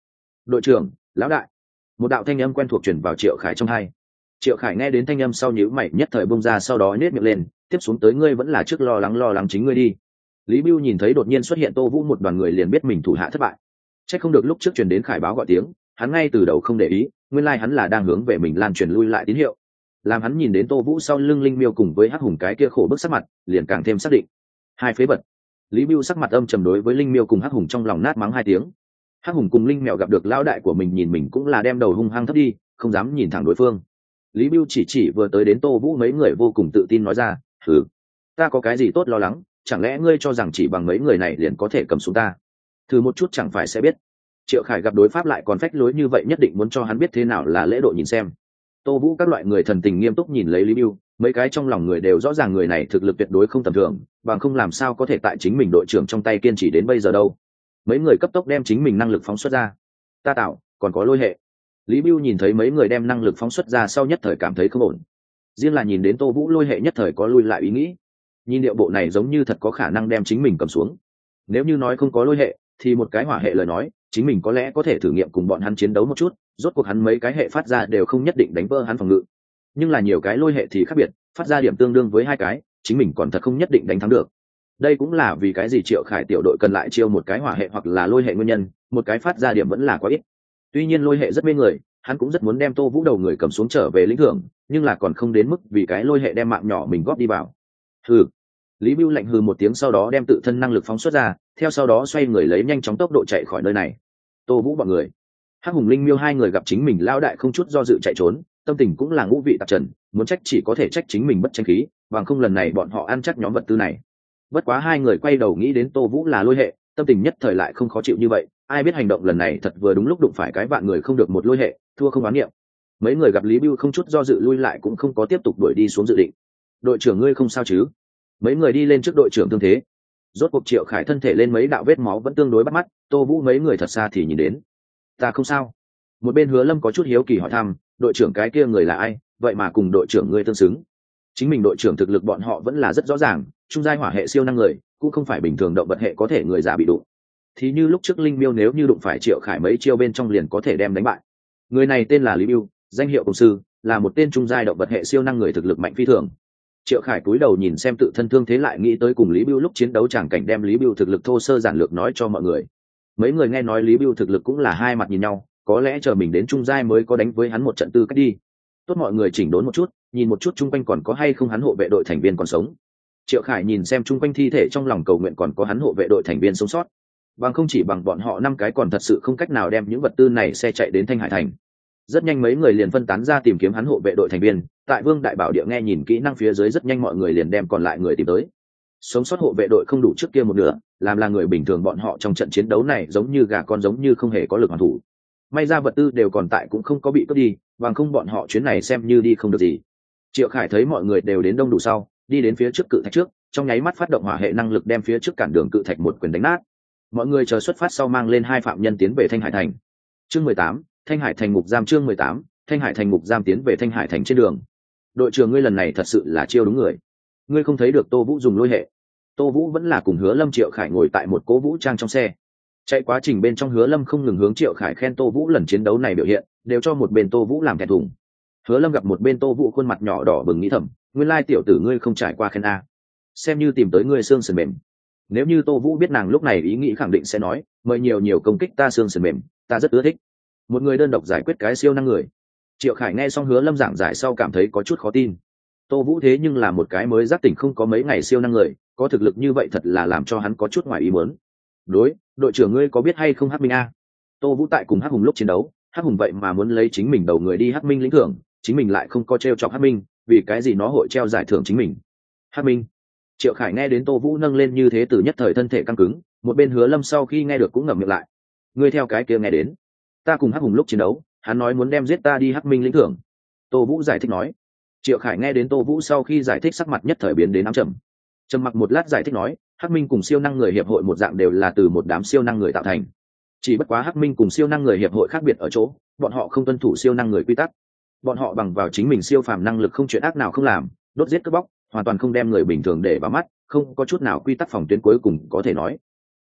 đội trưởng, lão đại. Một đạo thanh âm quen thuộc truyền vào Triệu Khải trong hai. Triệu Khải nghe đến thanh âm sau nhíu mày nhất thời bung ra, sau đó nhếch miệng lên, tiếp xuống tới ngươi vẫn là trước lo lắng lo lắng chính ngươi đi. Lý Bưu nhìn thấy đột nhiên xuất hiện Tô Vũ một đoàn người liền biết mình thủ hạ thất bại. Chắc không được lúc trước truyền đến Khải báo gọi tiếng, hắn ngay từ đầu không để ý, nguyên lai like hắn là đang hướng về mình lan truyền lui lại tín hiệu. Làm hắn nhìn đến Tô Vũ sau lưng Linh Miêu cùng với Hắc Hùng cái kia khổ bức sắc mặt, liền càng thêm xác định. Hai phế vật. Lý Bưu sắc mặt âm trầm đối với Linh Miêu cùng Hắc Hùng trong lòng nát mắng hai tiếng. Hắc Hùng cùng Linh Mèo gặp được lão đại của mình nhìn mình cũng là đem đầu hung hăng thấp đi, không dám nhìn thẳng đối phương. Lý Bưu chỉ chỉ vừa tới đến Tô Vũ mấy người vô cùng tự tin nói ra, "Hừ, ta có cái gì tốt lo lắng, chẳng lẽ ngươi cho rằng chỉ bằng mấy người này liền có thể cầm xuống ta? Thử một chút chẳng phải sẽ biết." Triệu Khải gặp đối pháp lại còn phách lối như vậy nhất định muốn cho hắn biết thế nào là lễ độ nhìn xem. Tô Vũ các loại người thần tình nghiêm túc nhìn lấy Lý Bưu, mấy cái trong lòng người đều rõ ràng người này thực lực tuyệt đối không tầm thường, bằng không làm sao có thể tại chính mình đội trưởng trong tay kiên trì đến bây giờ đâu. Mấy người cấp tốc đem chính mình năng lực phóng xuất ra. Ta tạo, còn có lôi hệ. Lý Bưu nhìn thấy mấy người đem năng lực phóng xuất ra sau nhất thời cảm thấy không ổn. Riêng là nhìn đến Tô Vũ lôi hệ nhất thời có lui lại ý nghĩ. Nhìn điệu bộ này giống như thật có khả năng đem chính mình cầm xuống. Nếu như nói không có lôi hệ, thì một cái hỏa hệ lời nói, chính mình có lẽ có thể thử nghiệm cùng bọn hắn chiến đấu một chút, rốt cuộc hắn mấy cái hệ phát ra đều không nhất định đánh vỡ hắn phòng ngự. Nhưng là nhiều cái lôi hệ thì khác biệt, phát ra điểm tương đương với hai cái, chính mình còn thật không nhất định đánh thắng được. Đây cũng là vì cái gì Triệu Khải tiểu đội cần lại chiêu một cái hỏa hệ hoặc là lôi hệ nguyên nhân, một cái phát ra điểm vẫn là quá ít. Tuy nhiên lôi hệ rất mê người, hắn cũng rất muốn đem Tô Vũ đầu người cầm xuống trở về lĩnh thưởng, nhưng là còn không đến mức vì cái lôi hệ đem mạng nhỏ mình góp đi vào. Hừ. Lý Bưu lạnh hừ một tiếng sau đó đem tự thân năng lực phóng xuất ra, theo sau đó xoay người lấy nhanh chóng tốc độ chạy khỏi nơi này. Tô Vũ bọn người, Hắc Hùng Linh Miêu hai người gặp chính mình lão đại không chút do dự chạy trốn, tâm tình cũng là ngũ vị tạp trần, muốn trách chỉ có thể trách chính mình bất tranh khí, bằng không lần này bọn họ ăn chắc nhóm vật tư này. Bất quá hai người quay đầu nghĩ đến Tô Vũ là lôi hệ, tâm tình nhất thời lại không khó chịu như vậy, ai biết hành động lần này thật vừa đúng lúc đụng phải cái vạn người không được một lôi hệ, thua không oán niệm. Mấy người gặp Lý Bưu không chút do dự lui lại cũng không có tiếp tục đuổi đi xuống dự định. Đội trưởng ngươi không sao chứ? Mấy người đi lên trước đội trưởng tương thế. Rốt cuộc Triệu Khải thân thể lên mấy đạo vết máu vẫn tương đối bắt mắt, Tô Vũ mấy người thật xa thì nhìn đến. Ta không sao. Một bên Hứa Lâm có chút hiếu kỳ hỏi thăm, đội trưởng cái kia người là ai, vậy mà cùng đội trưởng ngươi tương xứng. Chính mình đội trưởng thực lực bọn họ vẫn là rất rõ ràng, trung giai hỏa hệ siêu năng người, cũng không phải bình thường động vật hệ có thể người già bị đụng. Thì như lúc trước Linh Miêu nếu như đụng phải Triệu Khải mấy chiêu bên trong liền có thể đem đánh bại. Người này tên là Lý Bưu, danh hiệu công sư, là một tên trung giai động vật hệ siêu năng người thực lực mạnh phi thường. Triệu Khải cúi đầu nhìn xem tự thân thương thế lại nghĩ tới cùng Lý Bưu lúc chiến đấu chẳng cảnh đem Lý Bưu thực lực thô sơ giản lược nói cho mọi người. Mấy người nghe nói Lý Bưu thực lực cũng là hai mặt nhìn nhau, có lẽ chờ mình đến trung giai mới có đánh với hắn một trận tư cách đi. Tốt mọi người chỉnh đốn một chút, nhìn một chút chung quanh còn có hay không hắn hộ vệ đội thành viên còn sống. Triệu Khải nhìn xem chung quanh thi thể trong lòng cầu nguyện còn có hắn hộ vệ đội thành viên sống sót. Bằng không chỉ bằng bọn họ năm cái còn thật sự không cách nào đem những vật tư này xe chạy đến Thanh Hải thành. Rất nhanh mấy người liền phân tán ra tìm kiếm hắn hộ vệ đội thành viên, tại Vương Đại Bảo Địa nghe nhìn kỹ năng phía dưới rất nhanh mọi người liền đem còn lại người tìm tới. Sống sót hộ vệ đội không đủ trước kia một nửa, làm là người bình thường bọn họ trong trận chiến đấu này giống như gà con giống như không hề có lực hoàn thủ. May ra vật tư đều còn tại cũng không có bị cướp đi, bằng không bọn họ chuyến này xem như đi không được gì. Triệu Khải thấy mọi người đều đến đông đủ sau, đi đến phía trước cự thạch trước, trong nháy mắt phát động hỏa hệ năng lực đem phía trước cản đường cự thạch một quyền đánh nát. Mọi người chờ xuất phát sau mang lên hai phạm nhân tiến về Thanh Hải thành. Chương mười tám, Thanh Hải thành ngục giam. Chương mười tám, Thanh Hải thành ngục giam. Tiến về Thanh Hải thành trên đường. Đội trưởng ngươi lần này thật sự là chiêu đúng người. Ngươi không thấy được Tô Vũ dùng lôi hệ. Tô Vũ vẫn là cùng Hứa Lâm Triệu Khải ngồi tại một cố vũ trang trong xe. Chạy quá trình bên trong Hứa Lâm không ngừng hướng Triệu Khải khen Tô Vũ lần chiến đấu này biểu hiện, đều cho một bên Tô Vũ làm thẹn thùng. Hứa Lâm gặp một bên Tô Vũ khuôn mặt nhỏ đỏ bừng nghĩ thầm, nguyên lai tiểu tử ngươi không trải qua khen a, xem như tìm tới ngươi xương sườn mềm. Nếu như Tô Vũ biết nàng lúc này ý nghĩ khẳng định sẽ nói, mời nhiều nhiều công kích ta xương sườn mềm, ta rất ưa thích. Một người đơn độc giải quyết cái siêu năng người. Triệu Khải nghe xong Hứa Lâm giảng giải sau cảm thấy có chút khó tin. Tô Vũ thế nhưng là một cái mới giác tỉnh không có mấy ngày siêu năng người, có thực lực như vậy thật là làm cho hắn có chút ngoài ý muốn. Đối, đội trưởng ngươi có biết hay không Hắc Minh a? Tô Vũ tại cùng Hắc Hùng lúc chiến đấu, Hắc Hùng vậy mà muốn lấy chính mình đầu người đi Hắc Minh lĩnh thưởng, chính mình lại không có treo chọc Hắc Minh, vì cái gì nó hội treo giải thưởng chính mình? Hắc Minh. Triệu Khải nghe đến Tô Vũ nâng lên như thế từ nhất thời thân thể căng cứng, một bên Hứa Lâm sau khi nghe được cũng ngậm miệng lại. Ngươi theo cái kia nghe đến, ta cùng Hắc Hùng lúc chiến đấu, hắn nói muốn đem giết ta đi Hắc Minh lĩnh thưởng. Tô Vũ giải thích nói. Triệu Khải nghe đến Tô Vũ sau khi giải thích sắc mặt nhất thời biến đến ám trầm. Trầm mặc một lát giải thích nói, Hắc Minh cùng siêu năng người hiệp hội một dạng đều là từ một đám siêu năng người tạo thành. Chỉ bất quá Hắc Minh cùng siêu năng người hiệp hội khác biệt ở chỗ, bọn họ không tuân thủ siêu năng người quy tắc. Bọn họ bằng vào chính mình siêu phàm năng lực không chuyện ác nào không làm, đốt giết cướp bóc, hoàn toàn không đem người bình thường để vào mắt, không có chút nào quy tắc phòng tuyến cuối cùng có thể nói.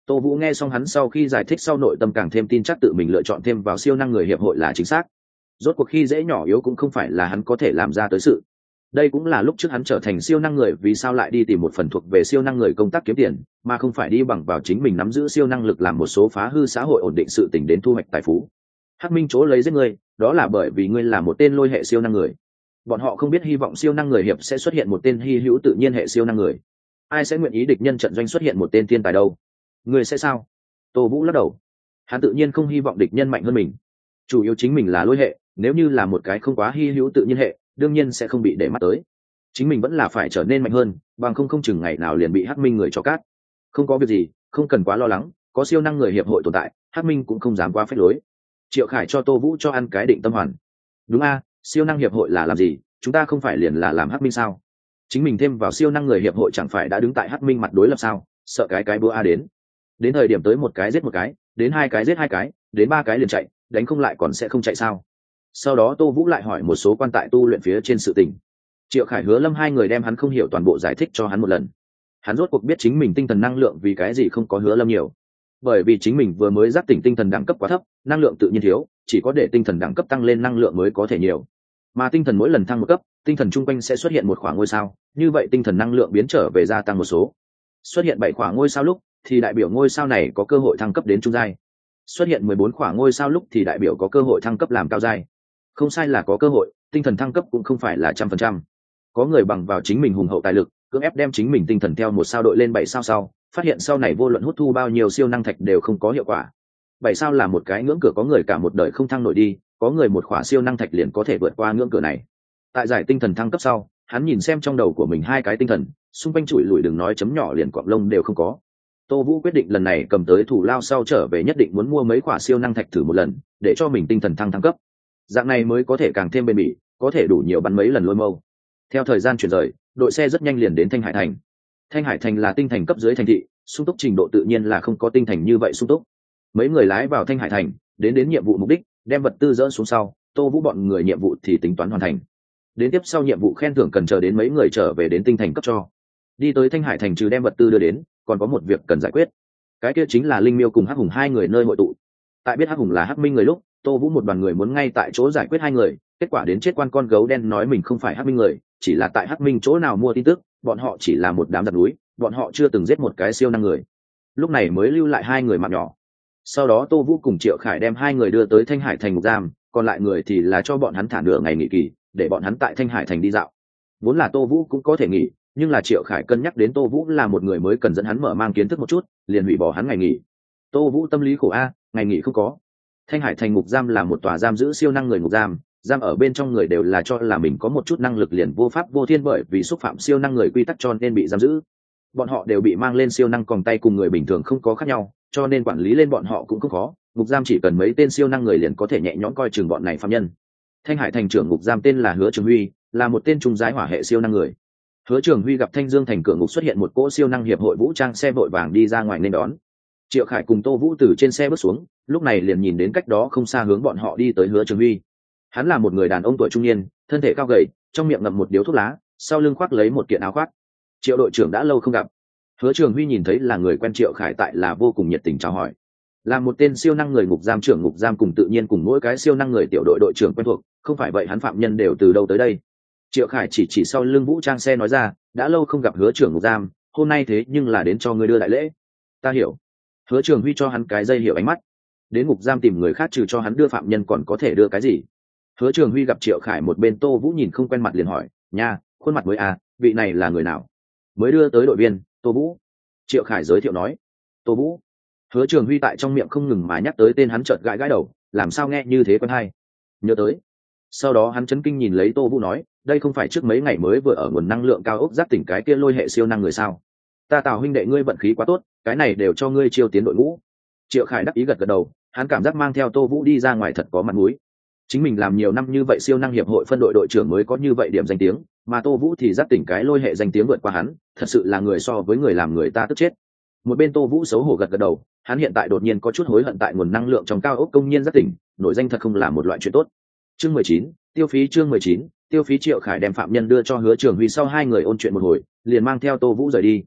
Tô Vũ nghe xong hắn sau khi giải thích sau nội tâm càng thêm tin chắc tự mình lựa chọn thêm vào siêu năng người hiệp hội là chính xác. Rốt cuộc khi dễ nhỏ yếu cũng không phải là hắn có thể làm ra tới sự. Đây cũng là lúc trước hắn trở thành siêu năng người vì sao lại đi tìm một phần thuộc về siêu năng người công tác kiếm tiền, mà không phải đi bằng vào chính mình nắm giữ siêu năng lực làm một số phá hư xã hội ổn định sự tình đến thu hoạch tài phú. Hắc Minh chỗ lấy giết ngươi, đó là bởi vì ngươi là một tên lôi hệ siêu năng người. Bọn họ không biết hy vọng siêu năng người hiệp sẽ xuất hiện một tên hy hữu tự nhiên hệ siêu năng người. Ai sẽ nguyện ý địch nhân trận doanh xuất hiện một tên thiên tài đâu? Ngươi sẽ sao? Tô Vũ lắc đầu. Hắn tự nhiên không hy vọng địch nhân mạnh hơn mình. Chủ yếu chính mình là lôi hệ, nếu như là một cái không quá hy hữu tự nhiên hệ, đương nhiên sẽ không bị để mắt tới. Chính mình vẫn là phải trở nên mạnh hơn, bằng không không chừng ngày nào liền bị Hắc Minh người cho cát. Không có việc gì, không cần quá lo lắng, có siêu năng người hiệp hội tồn tại, Hắc Minh cũng không dám quá phép lối. Triệu Khải cho Tô Vũ cho ăn cái định tâm hoàn. Đúng a, siêu năng hiệp hội là làm gì? Chúng ta không phải liền là làm Hắc Minh sao? Chính mình thêm vào siêu năng người hiệp hội chẳng phải đã đứng tại Hắc Minh mặt đối lập sao? Sợ cái cái búa a đến. Đến thời điểm tới một cái giết một cái, đến hai cái giết hai cái, đến ba cái liền chạy, đánh không lại còn sẽ không chạy sao? Sau đó Tô Vũ lại hỏi một số quan tại tu luyện phía trên sự tình. Triệu Khải Hứa Lâm hai người đem hắn không hiểu toàn bộ giải thích cho hắn một lần. Hắn rốt cuộc biết chính mình tinh thần năng lượng vì cái gì không có Hứa Lâm nhiều. Bởi vì chính mình vừa mới giác tỉnh tinh thần đẳng cấp quá thấp, năng lượng tự nhiên thiếu, chỉ có để tinh thần đẳng cấp tăng lên năng lượng mới có thể nhiều. Mà tinh thần mỗi lần thăng một cấp, tinh thần chung quanh sẽ xuất hiện một khoảng ngôi sao, như vậy tinh thần năng lượng biến trở về gia tăng một số. Xuất hiện bảy khoảng ngôi sao lúc thì đại biểu ngôi sao này có cơ hội thăng cấp đến trung giai. Xuất hiện mười bốn khoảng ngôi sao lúc thì đại biểu có cơ hội thăng cấp làm cao giai. Không sai là có cơ hội, tinh thần thăng cấp cũng không phải là trăm phần trăm. Có người bằng vào chính mình hùng hậu tài lực, cưỡng ép đem chính mình tinh thần theo một sao đội lên bảy sao sau, phát hiện sau này vô luận hút thu bao nhiêu siêu năng thạch đều không có hiệu quả. Bảy sao là một cái ngưỡng cửa có người cả một đời không thăng nổi đi, có người một khỏa siêu năng thạch liền có thể vượt qua ngưỡng cửa này. Tại giải tinh thần thăng cấp sau, hắn nhìn xem trong đầu của mình hai cái tinh thần, xung quanh chùi lùi đừng nói chấm nhỏ liền cọp lông đều không có. Tô Vũ quyết định lần này cầm tới thủ lao sau trở về nhất định muốn mua mấy khỏa siêu năng thạch thử một lần, để cho mình tinh thần thăng thăng cấp. Dạng này mới có thể càng thêm bền bỉ, có thể đủ nhiều bắn mấy lần lôi mâu. Theo thời gian chuyển rời, đội xe rất nhanh liền đến Thanh Hải Thành. Thanh Hải Thành là tinh thành cấp dưới thành thị, sung túc trình độ tự nhiên là không có tinh thành như vậy sung túc. Mấy người lái vào Thanh Hải Thành, đến đến nhiệm vụ mục đích, đem vật tư dỡ xuống sau, Tô Vũ bọn người nhiệm vụ thì tính toán hoàn thành. Đến tiếp sau nhiệm vụ khen thưởng cần chờ đến mấy người trở về đến tinh thành cấp cho. Đi tới Thanh Hải Thành trừ đem vật tư đưa đến, còn có một việc cần giải quyết. Cái kia chính là Linh Miêu cùng Hắc Hùng hai người nơi hội tụ. Tại biết Hắc Hùng là Hắc Minh người lúc, Tô Vũ một đoàn người muốn ngay tại chỗ giải quyết hai người, kết quả đến chết quan con gấu đen nói mình không phải Hắc Minh người, chỉ là tại Hắc Minh chỗ nào mua tin tức, bọn họ chỉ là một đám giặc núi, bọn họ chưa từng giết một cái siêu năng người. Lúc này mới lưu lại hai người mạng nhỏ. Sau đó Tô Vũ cùng Triệu Khải đem hai người đưa tới Thanh Hải Thành ngục giam, còn lại người thì là cho bọn hắn thả nửa ngày nghỉ kỳ, để bọn hắn tại Thanh Hải Thành đi dạo. Vốn là Tô Vũ cũng có thể nghỉ, nhưng là Triệu Khải cân nhắc đến Tô Vũ là một người mới cần dẫn hắn mở mang kiến thức một chút, liền hủy bỏ hắn ngày nghỉ. Tô Vũ tâm lý khổ a, ngày nghỉ không có. Thanh Hải Thành ngục giam là một tòa giam giữ siêu năng người ngục giam, giam ở bên trong người đều là cho là mình có một chút năng lực liền vô pháp vô thiên, bởi vì xúc phạm siêu năng người quy tắc cho nên bị giam giữ. Bọn họ đều bị mang lên siêu năng còng tay cùng người bình thường không có khác nhau, cho nên quản lý lên bọn họ cũng không khó, ngục giam chỉ cần mấy tên siêu năng người liền có thể nhẹ nhõm coi chừng bọn này phạm nhân. Thanh Hải Thành trưởng ngục giam tên là Hứa Trường Huy, là một tên trung giái hỏa hệ siêu năng người. Hứa Trường Huy gặp Thanh Dương thành cửa ngục xuất hiện một cỗ siêu năng hiệp hội vũ trang xe vội vàng đi ra ngoài nên đón. Triệu Khải cùng Tô Vũ từ trên xe bước xuống, lúc này liền nhìn đến cách đó không xa hướng bọn họ đi tới Hứa Trường Huy. Hắn là một người đàn ông tuổi trung niên, thân thể cao gầy, trong miệng ngậm một điếu thuốc lá, sau lưng khoác lấy một kiện áo khoác. Triệu đội trưởng đã lâu không gặp. Hứa Trường Huy nhìn thấy là người quen Triệu Khải tại là vô cùng nhiệt tình chào hỏi. Là một tên siêu năng người ngục giam trưởng ngục giam cùng tự nhiên cùng mỗi cái siêu năng người tiểu đội đội trưởng quen thuộc, không phải vậy hắn phạm nhân đều từ đâu tới đây. Triệu Khải chỉ chỉ sau lưng vũ trang xe nói ra, đã lâu không gặp Hứa trưởng ngục giam, hôm nay thế nhưng là đến cho ngươi đưa đại lễ. Ta hiểu. Hứa Trường Huy cho hắn cái dây hiểu ánh mắt. Đến ngục giam tìm người khác trừ cho hắn đưa phạm nhân còn có thể đưa cái gì? Hứa Trường Huy gặp Triệu Khải một bên Tô Vũ nhìn không quen mặt liền hỏi, nha, khuôn mặt mới à, vị này là người nào? Mới đưa tới đội viên, Tô Vũ. Triệu Khải giới thiệu nói. Tô Vũ. Hứa Trường Huy tại trong miệng không ngừng mà nhắc tới tên hắn, chợt gãi gãi đầu, làm sao nghe như thế quen hay? Nhớ tới. Sau đó hắn chấn kinh nhìn lấy Tô Vũ nói, đây không phải trước mấy ngày mới vừa ở nguồn năng lượng cao ốc giác tỉnh cái kia lôi hệ siêu năng người sao? Ta Tào huynh đệ ngươi vận khí quá tốt, cái này đều cho ngươi chiêu tiến đội ngũ. Triệu Khải đắc ý gật gật đầu, hắn cảm giác mang theo Tô Vũ đi ra ngoài thật có mặt mũi. Chính mình làm nhiều năm như vậy siêu năng hiệp hội phân đội đội trưởng mới có như vậy điểm danh tiếng, mà Tô Vũ thì giác tỉnh cái lôi hệ danh tiếng vượt qua hắn, thật sự là người so với người làm người ta tức chết. Một bên Tô Vũ xấu hổ gật gật đầu, hắn hiện tại đột nhiên có chút hối hận tại nguồn năng lượng trong cao ốc công nhiên giác tỉnh, nổi danh thật không là một loại chuyện tốt. Chương mười chín, tiêu phí chương mười chín, tiêu phí. Triệu Khải đem phạm nhân đưa cho Hứa Trường Huy sau hai người ôn chuyện một hồi, liền mang theo Tô Vũ rời đi.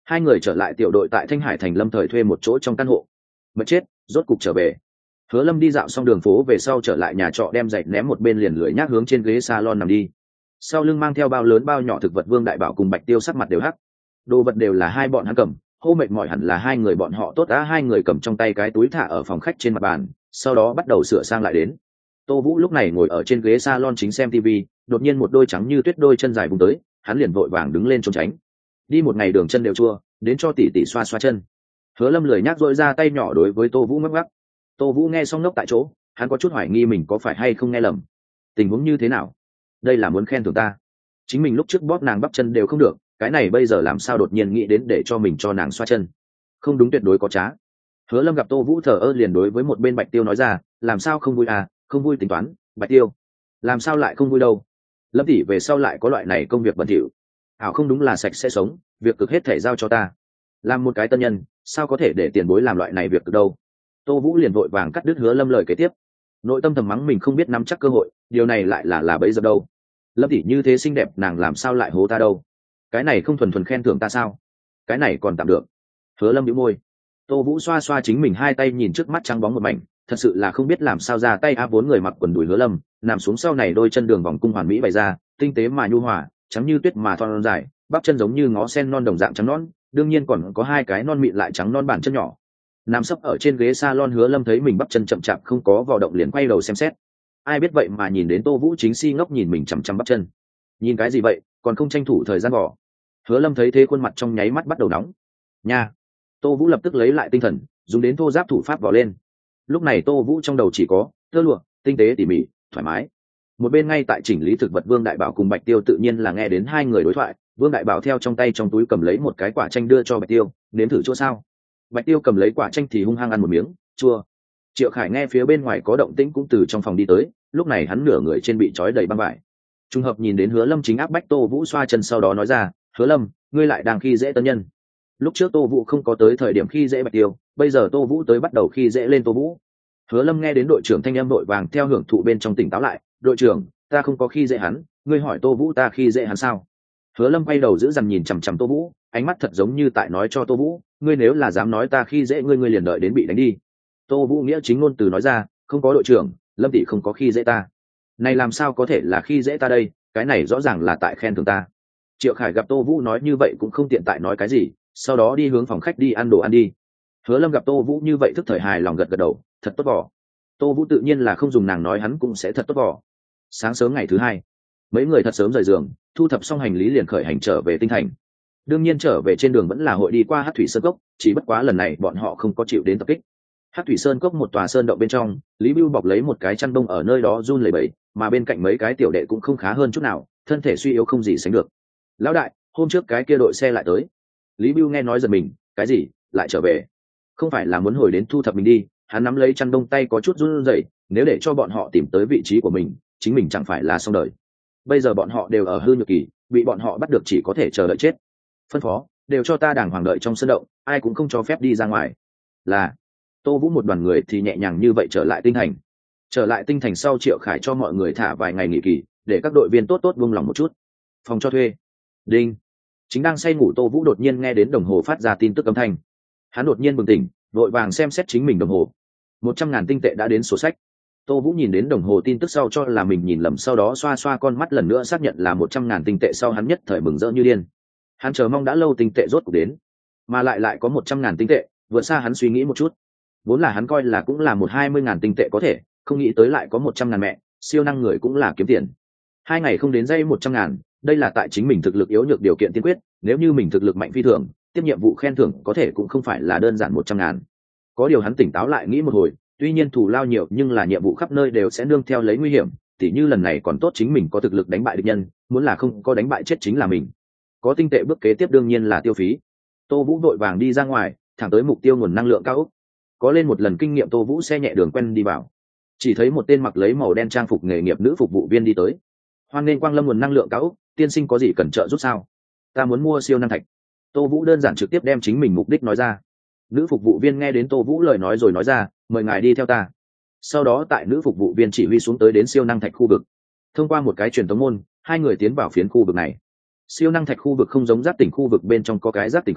Hai người trở lại tiểu đội tại Thanh Hải thành lâm thời thuê một chỗ trong căn hộ. Mệt chết, rốt cục trở về. Hứa Lâm đi dạo xong đường phố về sau trở lại nhà trọ, đem giày ném một bên, liền lười nhác hướng trên ghế salon nằm đi. Sau lưng mang theo bao lớn bao nhỏ thực vật, Vương Đại Bảo cùng Bạch Tiêu sắc mặt đều hắc. Đồ vật đều là hai bọn hắn cầm, hô mệt mỏi hẳn là hai người bọn họ tốt đã. Hai người cầm trong tay cái túi thả ở phòng khách trên mặt bàn, sau đó bắt đầu sửa sang lại đến. Tô Vũ lúc này ngồi ở trên ghế salon chính xem tivi, đột nhiên một đôi trắng như tuyết đôi chân dài vùng tới, hắn liền vội vàng đứng lên trốn tránh. Đi một ngày đường chân đều chua, đến cho tỷ tỷ xoa xoa chân. Hứa Lâm lười nhác dội ra tay nhỏ đối với Tô Vũ ngắc ngắc. Tô Vũ nghe xong nốc tại chỗ, hắn có chút hoài nghi mình có phải hay không nghe lầm. Tình huống như thế nào? Đây là muốn khen thưởng ta? Chính mình lúc trước bóp nàng bắp chân đều không được, cái này bây giờ làm sao đột nhiên nghĩ đến để cho mình cho nàng xoa chân? Không đúng, tuyệt đối có trá. Hứa Lâm gặp Tô Vũ thờ ơ, liền đối với một bên Bạch Tiêu nói ra, làm sao không vui à, không vui tính toán. Bạch Tiêu, làm sao lại không vui đâu? Lâm tỷ về sau lại có loại này công việc bẩn thỉu. Ảo không đúng là sạch sẽ sống, việc cực hết thể giao cho ta. Làm một cái tân nhân, sao có thể để tiền bối làm loại này việc cực đâu? Tô Vũ liền vội vàng cắt đứt Hứa Lâm lời kế tiếp. Nội tâm thầm mắng mình không biết nắm chắc cơ hội, điều này lại là là bấy giờ đâu. Lâm tỷ như thế xinh đẹp, nàng làm sao lại hố ta đâu? Cái này không thuần thuần khen thưởng ta sao? Cái này còn tạm được. Hứa Lâm nhíu môi. Tô Vũ xoa xoa chính mình hai tay, nhìn trước mắt trắng bóng một mảnh, thật sự là không biết làm sao ra tay. A bốn người mặc quần đùi Hứa Lâm, nằm xuống sau này đôi chân đường vòng cung hoàn mỹ bày ra, tinh tế mà nhu hòa, trắng như tuyết mà thon dài, bắp chân giống như ngó sen non đồng dạng trắng nõn, đương nhiên còn có hai cái non mịn lại trắng non bàn chân nhỏ. Nằm sấp ở trên ghế salon, Hứa Lâm thấy mình bắp chân chậm chạp không có vào động, liền quay đầu xem xét. Ai biết vậy mà nhìn đến Tô Vũ chính si ngốc nhìn mình chằm chằm bắp chân. Nhìn cái gì vậy, còn không tranh thủ thời gian bỏ. Hứa Lâm thấy thế, khuôn mặt trong nháy mắt bắt đầu nóng. Nha. Tô Vũ lập tức lấy lại tinh thần, dùng đến thô giáp thủ pháp vò lên. Lúc này Tô Vũ trong đầu chỉ có tơ lụa, tinh tế tỉ mỉ, thoải mái. Một bên ngay tại chỉnh lý thực vật Vương Đại Bảo cùng Bạch Tiêu tự nhiên là nghe đến hai người đối thoại. Vương Đại Bảo theo trong tay trong túi cầm lấy một cái quả chanh đưa cho Bạch Tiêu, nếm thử chỗ sao. Bạch Tiêu cầm lấy quả chanh thì hung hăng ăn một miếng, chua. Triệu Khải nghe phía bên ngoài có động tĩnh cũng từ trong phòng đi tới, lúc này hắn nửa người trên bị trói đầy băng vải. Trùng hợp nhìn đến Hứa Lâm chính áp bách Tô Vũ xoa chân, sau đó nói ra, Hứa Lâm, ngươi lại đang khi dễ tân nhân. Lúc trước Tô Vũ không có tới thời điểm khi dễ Bạch Tiêu, bây giờ Tô Vũ tới bắt đầu khi dễ lên Tô Vũ. Hứa Lâm nghe đến đội trưởng thanh âm đội vàng theo hưởng thụ bên trong tỉnh táo lại, đội trưởng, ta không có khi dễ hắn, ngươi hỏi Tô Vũ ta khi dễ hắn sao? Hứa Lâm quay đầu giữ dằn nhìn chằm chằm Tô Vũ, ánh mắt thật giống như tại nói cho Tô Vũ, ngươi nếu là dám nói ta khi dễ ngươi, ngươi liền đợi đến bị đánh đi. Tô Vũ nghĩa chính ngôn từ nói ra, không có đội trưởng, Lâm tỷ không có khi dễ ta. Này làm sao có thể là khi dễ ta đây, cái này rõ ràng là tại khen thưởng ta. Triệu Khải gặp Tô Vũ nói như vậy cũng không tiện tại nói cái gì, sau đó đi hướng phòng khách đi ăn đồ ăn đi. Hứa Lâm gặp Tô Vũ như vậy thức thời hài lòng gật gật đầu, thật tốt vỏ. Tô Vũ tự nhiên là không dùng nàng nói hắn cũng sẽ thật tốt vỏ. Sáng sớm ngày thứ hai, mấy người thật sớm rời giường, thu thập xong hành lý liền khởi hành trở về Tinh Thành. Đương nhiên trở về trên đường vẫn là hội đi qua Hắc Thủy Sơn Cốc, chỉ bất quá lần này bọn họ không có chịu đến tập kích. Hắc Thủy Sơn Cốc một tòa sơn động bên trong, Lý Bưu bọc lấy một cái chăn bông ở nơi đó run lẩy bẩy, mà bên cạnh mấy cái tiểu đệ cũng không khá hơn chút nào, thân thể suy yếu không gì sánh được. Lão đại, hôm trước cái kia đội xe lại tới. Lý Bưu nghe nói giật mình, cái gì, lại trở về? Không phải là muốn hồi đến thu thập mình đi? Hắn nắm lấy chăn bông, tay có chút run rẩy, nếu để cho bọn họ tìm tới vị trí của mình, chính mình chẳng phải là xong đời. Bây giờ bọn họ đều ở hư nhược kỳ, bị bọn họ bắt được chỉ có thể chờ đợi chết. Phân phó, đều cho ta đàng hoàng đợi trong sân động, ai cũng không cho phép đi ra ngoài. Là Tô Vũ một đoàn người thì nhẹ nhàng như vậy trở lại Tinh Thành. Trở lại Tinh Thành sau, Triệu Khải cho mọi người thả vài ngày nghỉ kỳ, để các đội viên tốt tốt buông lòng một chút. Phòng cho thuê. Đinh. Chính đang say ngủ Tô Vũ đột nhiên nghe đến đồng hồ phát ra tin tức âm thanh. Hắn đột nhiên bừng tỉnh, vội vàng xem xét chính mình đồng hồ. Một trăm ngàn tinh tệ đã đến sổ sách. Tô Vũ nhìn đến đồng hồ tin tức sau cho là mình nhìn lầm, sau đó xoa xoa con mắt lần nữa xác nhận là một trăm ngàn tinh tệ sau, hắn nhất thời mừng rỡ như điên. Hắn chờ mong đã lâu tinh tệ rốt cuộc đến, mà lại lại có một trăm ngàn tinh tệ, vượt xa hắn suy nghĩ một chút. Vốn là hắn coi là cũng là một hai mươi ngàn tinh tệ có thể, không nghĩ tới lại có một trăm ngàn mẹ, siêu năng người cũng là kiếm tiền. Hai ngày không đến dây một trăm ngàn, đây là tại chính mình thực lực yếu nhược điều kiện tiên quyết, nếu như mình thực lực mạnh phi thường, tiếp nhiệm vụ khen thưởng có thể cũng không phải là đơn giản một trăm ngàn. Có điều hắn tỉnh táo lại nghĩ một hồi, tuy nhiên thù lao nhiều nhưng là nhiệm vụ khắp nơi đều sẽ nương theo lấy nguy hiểm, tỉ như lần này còn tốt chính mình có thực lực đánh bại địch nhân, muốn là không có đánh bại chết chính là mình. Có tinh tệ bước kế tiếp đương nhiên là tiêu phí. Tô Vũ vội vàng đi ra ngoài, thẳng tới mục tiêu nguồn năng lượng cao ốc. Có lên một lần kinh nghiệm, Tô Vũ xe nhẹ đường quen đi vào, chỉ thấy một tên mặc lấy màu đen trang phục nghề nghiệp nữ phục vụ viên đi tới. Hoan nghênh quang lâm nguồn năng lượng cao ốc, tiên sinh có gì cần trợ giúp sao? Ta muốn mua siêu năng thạch. Tô Vũ đơn giản trực tiếp đem chính mình mục đích nói ra. Nữ phục vụ viên nghe đến Tô Vũ lời nói rồi nói ra, mời ngài đi theo ta. Sau đó tại nữ phục vụ viên chỉ huy xuống tới đến siêu năng thạch khu vực. Thông qua một cái truyền tống môn, hai người tiến vào phiến khu vực này. Siêu năng thạch khu vực không giống giáp tỉnh khu vực, bên trong có cái giáp tỉnh kho,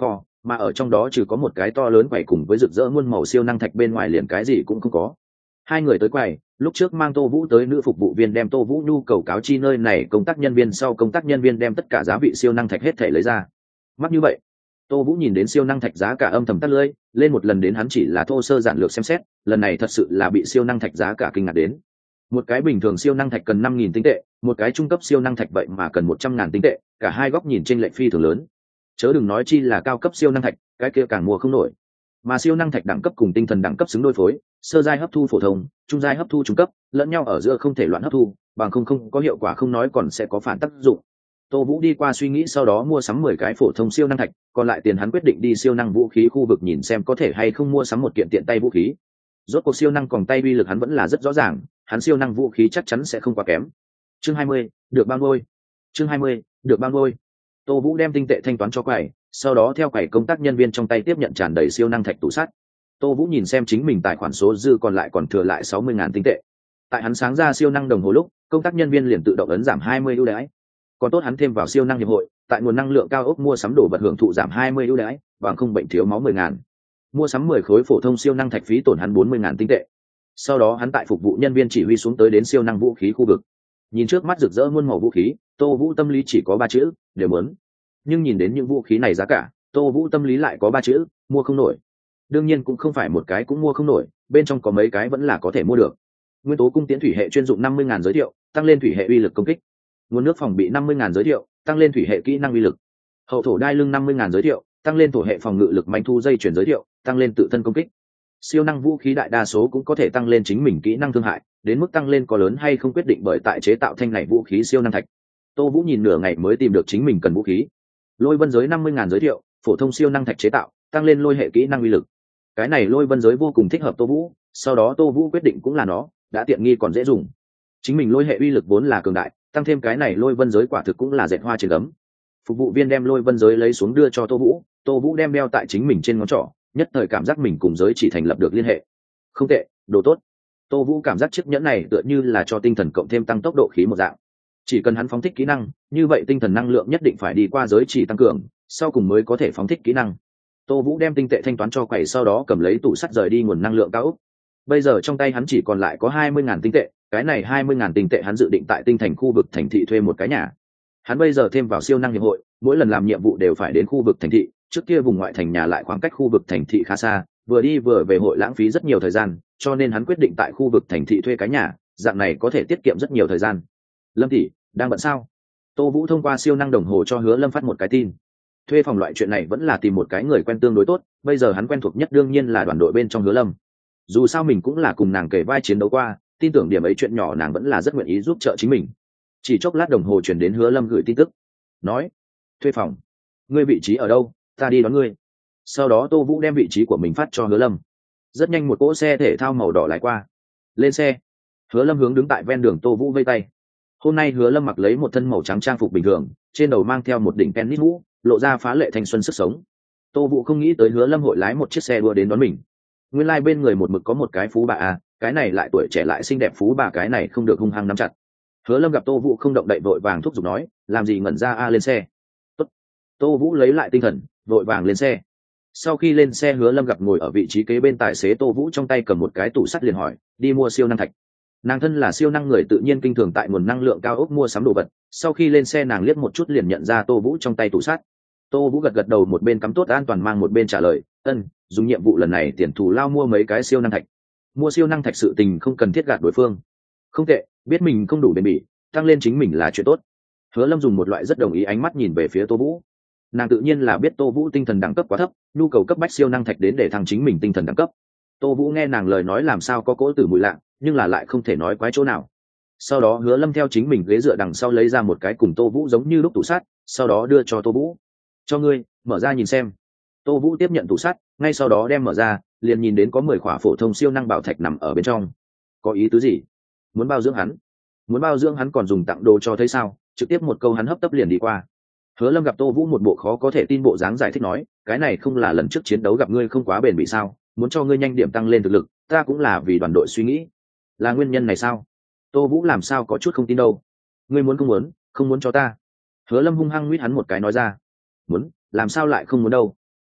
mà ở trong đó trừ có một cái to lớn quầy cùng với rực rỡ muôn màu siêu năng thạch bên ngoài liền cái gì cũng không có. Hai người tới quầy, lúc trước mang Tô Vũ tới nữ phục vụ viên đem Tô Vũ nhu cầu cáo chi nơi này công tác nhân viên, sau công tác nhân viên đem tất cả giá vị siêu năng thạch hết thể lấy ra. Mắc như vậy. Tô Vũ nhìn đến siêu năng thạch giá cả âm thầm tắt lưỡi, lên một lần đến hắn chỉ là thô sơ giản lược xem xét, lần này thật sự là bị siêu năng thạch giá cả kinh ngạc đến. Một cái bình thường siêu năng thạch cần năm nghìn tinh tệ, một cái trung cấp siêu năng thạch vậy mà cần một trăm ngàn tinh tệ, cả hai góc nhìn chênh lệch phi thường lớn. Chớ đừng nói chi là cao cấp siêu năng thạch, cái kia càng mua không nổi. Mà siêu năng thạch đẳng cấp cùng tinh thần đẳng cấp xứng đôi phối, sơ giai hấp thu phổ thông, trung giai hấp thu trung cấp, lẫn nhau ở giữa không thể loạn hấp thu, bằng không không có hiệu quả không nói còn sẽ có phản tác dụng. Tô Vũ đi qua suy nghĩ sau đó mua sắm mười cái phổ thông siêu năng thạch, còn lại tiền hắn quyết định đi siêu năng vũ khí khu vực nhìn xem có thể hay không mua sắm một kiện tiện tay vũ khí. Rốt cuộc siêu năng còng tay uy lực hắn vẫn là rất rõ ràng, hắn siêu năng vũ khí chắc chắn sẽ không quá kém. Chương hai mươi, được bao ngôi. Chương hai mươi, được bao ngôi. Tô Vũ đem tinh tệ thanh toán cho quầy, sau đó theo quầy công tác nhân viên trong tay tiếp nhận tràn đầy siêu năng thạch tủ sắt. Tô Vũ nhìn xem chính mình tài khoản số dư còn lại còn thừa lại sáu mươi ngàn tinh tệ. Tại hắn sáng ra siêu năng đồng hồ lúc, công tác nhân viên liền tự động ấn giảm hai mươi ưu đãi. Còn tốt hắn thêm vào siêu năng hiệp hội, tại nguồn năng lượng cao ốc mua sắm đồ vật hưởng thụ giảm hai mươi ưu đãi, bằng không bệnh thiếu máu mười ngàn. Mua sắm mười khối phổ thông siêu năng thạch phí tổn hắn bốn mươi ngàn tinh tệ. Sau đó hắn tại phục vụ nhân viên chỉ huy xuống tới đến siêu năng vũ khí khu vực. Nhìn trước mắt rực rỡ muôn màu vũ khí, Tô Vũ tâm lý chỉ có ba chữ, đều muốn. Nhưng nhìn đến những vũ khí này giá cả, Tô Vũ tâm lý lại có ba chữ, mua không nổi. Đương nhiên cũng không phải một cái cũng mua không nổi, bên trong có mấy cái vẫn là có thể mua được. Nguyên tố cung tiễn thủy hệ chuyên dụng năm mươi ngàn giới thiệu, tăng lên thủy hệ uy lực công kích. Nguồn nước phòng bị năm mươi ngàn giới thiệu, tăng lên thủy hệ kỹ năng uy lực. Hậu thổ đai lưng năm mươi ngàn giới thiệu, tăng lên thổ hệ phòng ngự lực, manh thu dây chuyển giới thiệu, tăng lên tự thân công kích. Siêu năng vũ khí đại đa số cũng có thể tăng lên chính mình kỹ năng thương hại, đến mức tăng lên có lớn hay không quyết định bởi tại chế tạo thanh này vũ khí siêu năng thạch. Tô Vũ nhìn nửa ngày mới tìm được chính mình cần vũ khí. Lôi vân giới năm mươi ngàn giới thiệu, phổ thông siêu năng thạch chế tạo, tăng lên lôi hệ kỹ năng uy lực. Cái này lôi vân giới vô cùng thích hợp Tô Vũ, sau đó Tô Vũ quyết định cũng là nó, đã tiện nghi còn dễ dùng. Chính mình lôi hệ uy lực vốn là cường đại, tăng thêm cái này lôi vân giới quả thực cũng là dệt hoa trên gấm. Phục vụ viên đem lôi vân giới lấy xuống đưa cho Tô Vũ, Tô Vũ đem đeo tại chính mình trên ngón trỏ, nhất thời cảm giác mình cùng giới chỉ thành lập được liên hệ. Không tệ, đồ tốt. Tô Vũ cảm giác chiếc nhẫn này tựa như là cho tinh thần cộng thêm tăng tốc độ khí một dạng. Chỉ cần hắn phóng thích kỹ năng, như vậy tinh thần năng lượng nhất định phải đi qua giới chỉ tăng cường, sau cùng mới có thể phóng thích kỹ năng. Tô Vũ đem tinh tệ thanh toán cho quầy, sau đó cầm lấy tủ sắt rời đi nguồn năng lượng cao ốc. Bây giờ trong tay hắn chỉ còn lại có hai mươi ngàn tinh tệ, cái này hai mươi ngàn tinh tệ hắn dự định tại tinh thành khu vực thành thị thuê một cái nhà. Hắn bây giờ thêm vào siêu năng hiệp hội, mỗi lần làm nhiệm vụ đều phải đến khu vực thành thị, trước kia vùng ngoại thành nhà lại khoảng cách khu vực thành thị khá xa, vừa đi vừa về hội lãng phí rất nhiều thời gian, cho nên hắn quyết định tại khu vực thành thị thuê cái nhà, dạng này có thể tiết kiệm rất nhiều thời gian. Lâm tỷ, đang bận sao? Tô Vũ thông qua siêu năng đồng hồ cho Hứa Lâm phát một cái tin. Thuê phòng loại chuyện này vẫn là tìm một cái người quen tương đối tốt, bây giờ hắn quen thuộc nhất đương nhiên là đoàn đội bên trong Hứa Lâm. Dù sao mình cũng là cùng nàng kể vai chiến đấu qua, tin tưởng điểm ấy chuyện nhỏ nàng vẫn là rất nguyện ý giúp trợ chính mình. Chỉ chốc lát đồng hồ chuyển đến Hứa Lâm gửi tin tức, nói: thuê phòng, ngươi vị trí ở đâu, ta đi đón ngươi. Sau đó Tô Vũ đem vị trí của mình phát cho Hứa Lâm. Rất nhanh một cỗ xe thể thao màu đỏ lái qua. Lên xe. Hứa Lâm hướng đứng tại ven đường Tô Vũ vây tay. Hôm nay Hứa Lâm mặc lấy một thân màu trắng trang phục bình thường, trên đầu mang theo một đỉnh tennis mũ, lộ ra phá lệ thanh xuân sức sống. Tô Vũ không nghĩ tới Hứa Lâm hội lái một chiếc xe đua đến đón mình. Nguyên lai like bên người một mực có một cái phú bà à, cái này lại tuổi trẻ lại xinh đẹp phú bà, cái này không được hung hăng nắm chặt. Hứa Lâm gặp Tô Vũ không động đậy vội vàng thúc giục nói: làm gì ngẩn ra a, lên xe. Tốt. Tô Vũ lấy lại tinh thần, vội vàng lên xe. Sau khi lên xe, Hứa Lâm gặp ngồi ở vị trí kế bên tài xế Tô Vũ trong tay cầm một cái tủ sắt liền hỏi: đi mua siêu năng thạch. Nàng thân là siêu năng người tự nhiên kinh thường tại nguồn năng lượng cao ốc mua sắm đồ vật, sau khi lên xe nàng liếc một chút liền nhận ra Tô Vũ trong tay tủ sắt. Tô Vũ gật gật đầu, một bên cắm tốt an toàn mang một bên trả lời: ân, dùng nhiệm vụ lần này tiền thù lao mua mấy cái siêu năng thạch. Mua siêu năng thạch sự tình không cần thiết gạt đối phương. Không tệ, biết mình không đủ bền bỉ, tăng lên chính mình là chuyện tốt. Hứa Lâm dùng một loại rất đồng ý ánh mắt nhìn về phía Tô Vũ. Nàng tự nhiên là biết Tô Vũ tinh thần đẳng cấp quá thấp, nhu cầu cấp bách siêu năng thạch đến để thăng chính mình tinh thần đẳng cấp. Tô Vũ nghe nàng lời nói làm sao có cỗ tử mùi lạ, nhưng là lại không thể nói quái chỗ nào. Sau đó Hứa Lâm theo chính mình ghế dựa đằng sau lấy ra một cái cùng Tô Vũ giống như lúc tủ sắt, sau đó đưa cho Tô Vũ. Cho ngươi, mở ra nhìn xem. Tô Vũ tiếp nhận tủ sắt, ngay sau đó đem mở ra, liền nhìn đến có mười khỏa phổ thông siêu năng bảo thạch nằm ở bên trong. Có ý tứ gì? Muốn bao dưỡng hắn? Muốn bao dưỡng hắn còn dùng tặng đồ cho thấy sao? Trực tiếp một câu hắn hấp tấp liền đi qua. Hứa Lâm gặp Tô Vũ một bộ khó có thể tin bộ dáng giải thích nói: cái này không là lần trước chiến đấu gặp ngươi không quá bền bỉ sao? Muốn cho ngươi nhanh điểm tăng lên thực lực, ta cũng là vì đoàn đội suy nghĩ. Là nguyên nhân này sao? Tô Vũ làm sao có chút không tin đâu. Ngươi muốn không muốn, không muốn cho ta. Hứa Lâm hung hăng huýt hắn một cái nói ra. Muốn, làm sao lại không muốn đâu.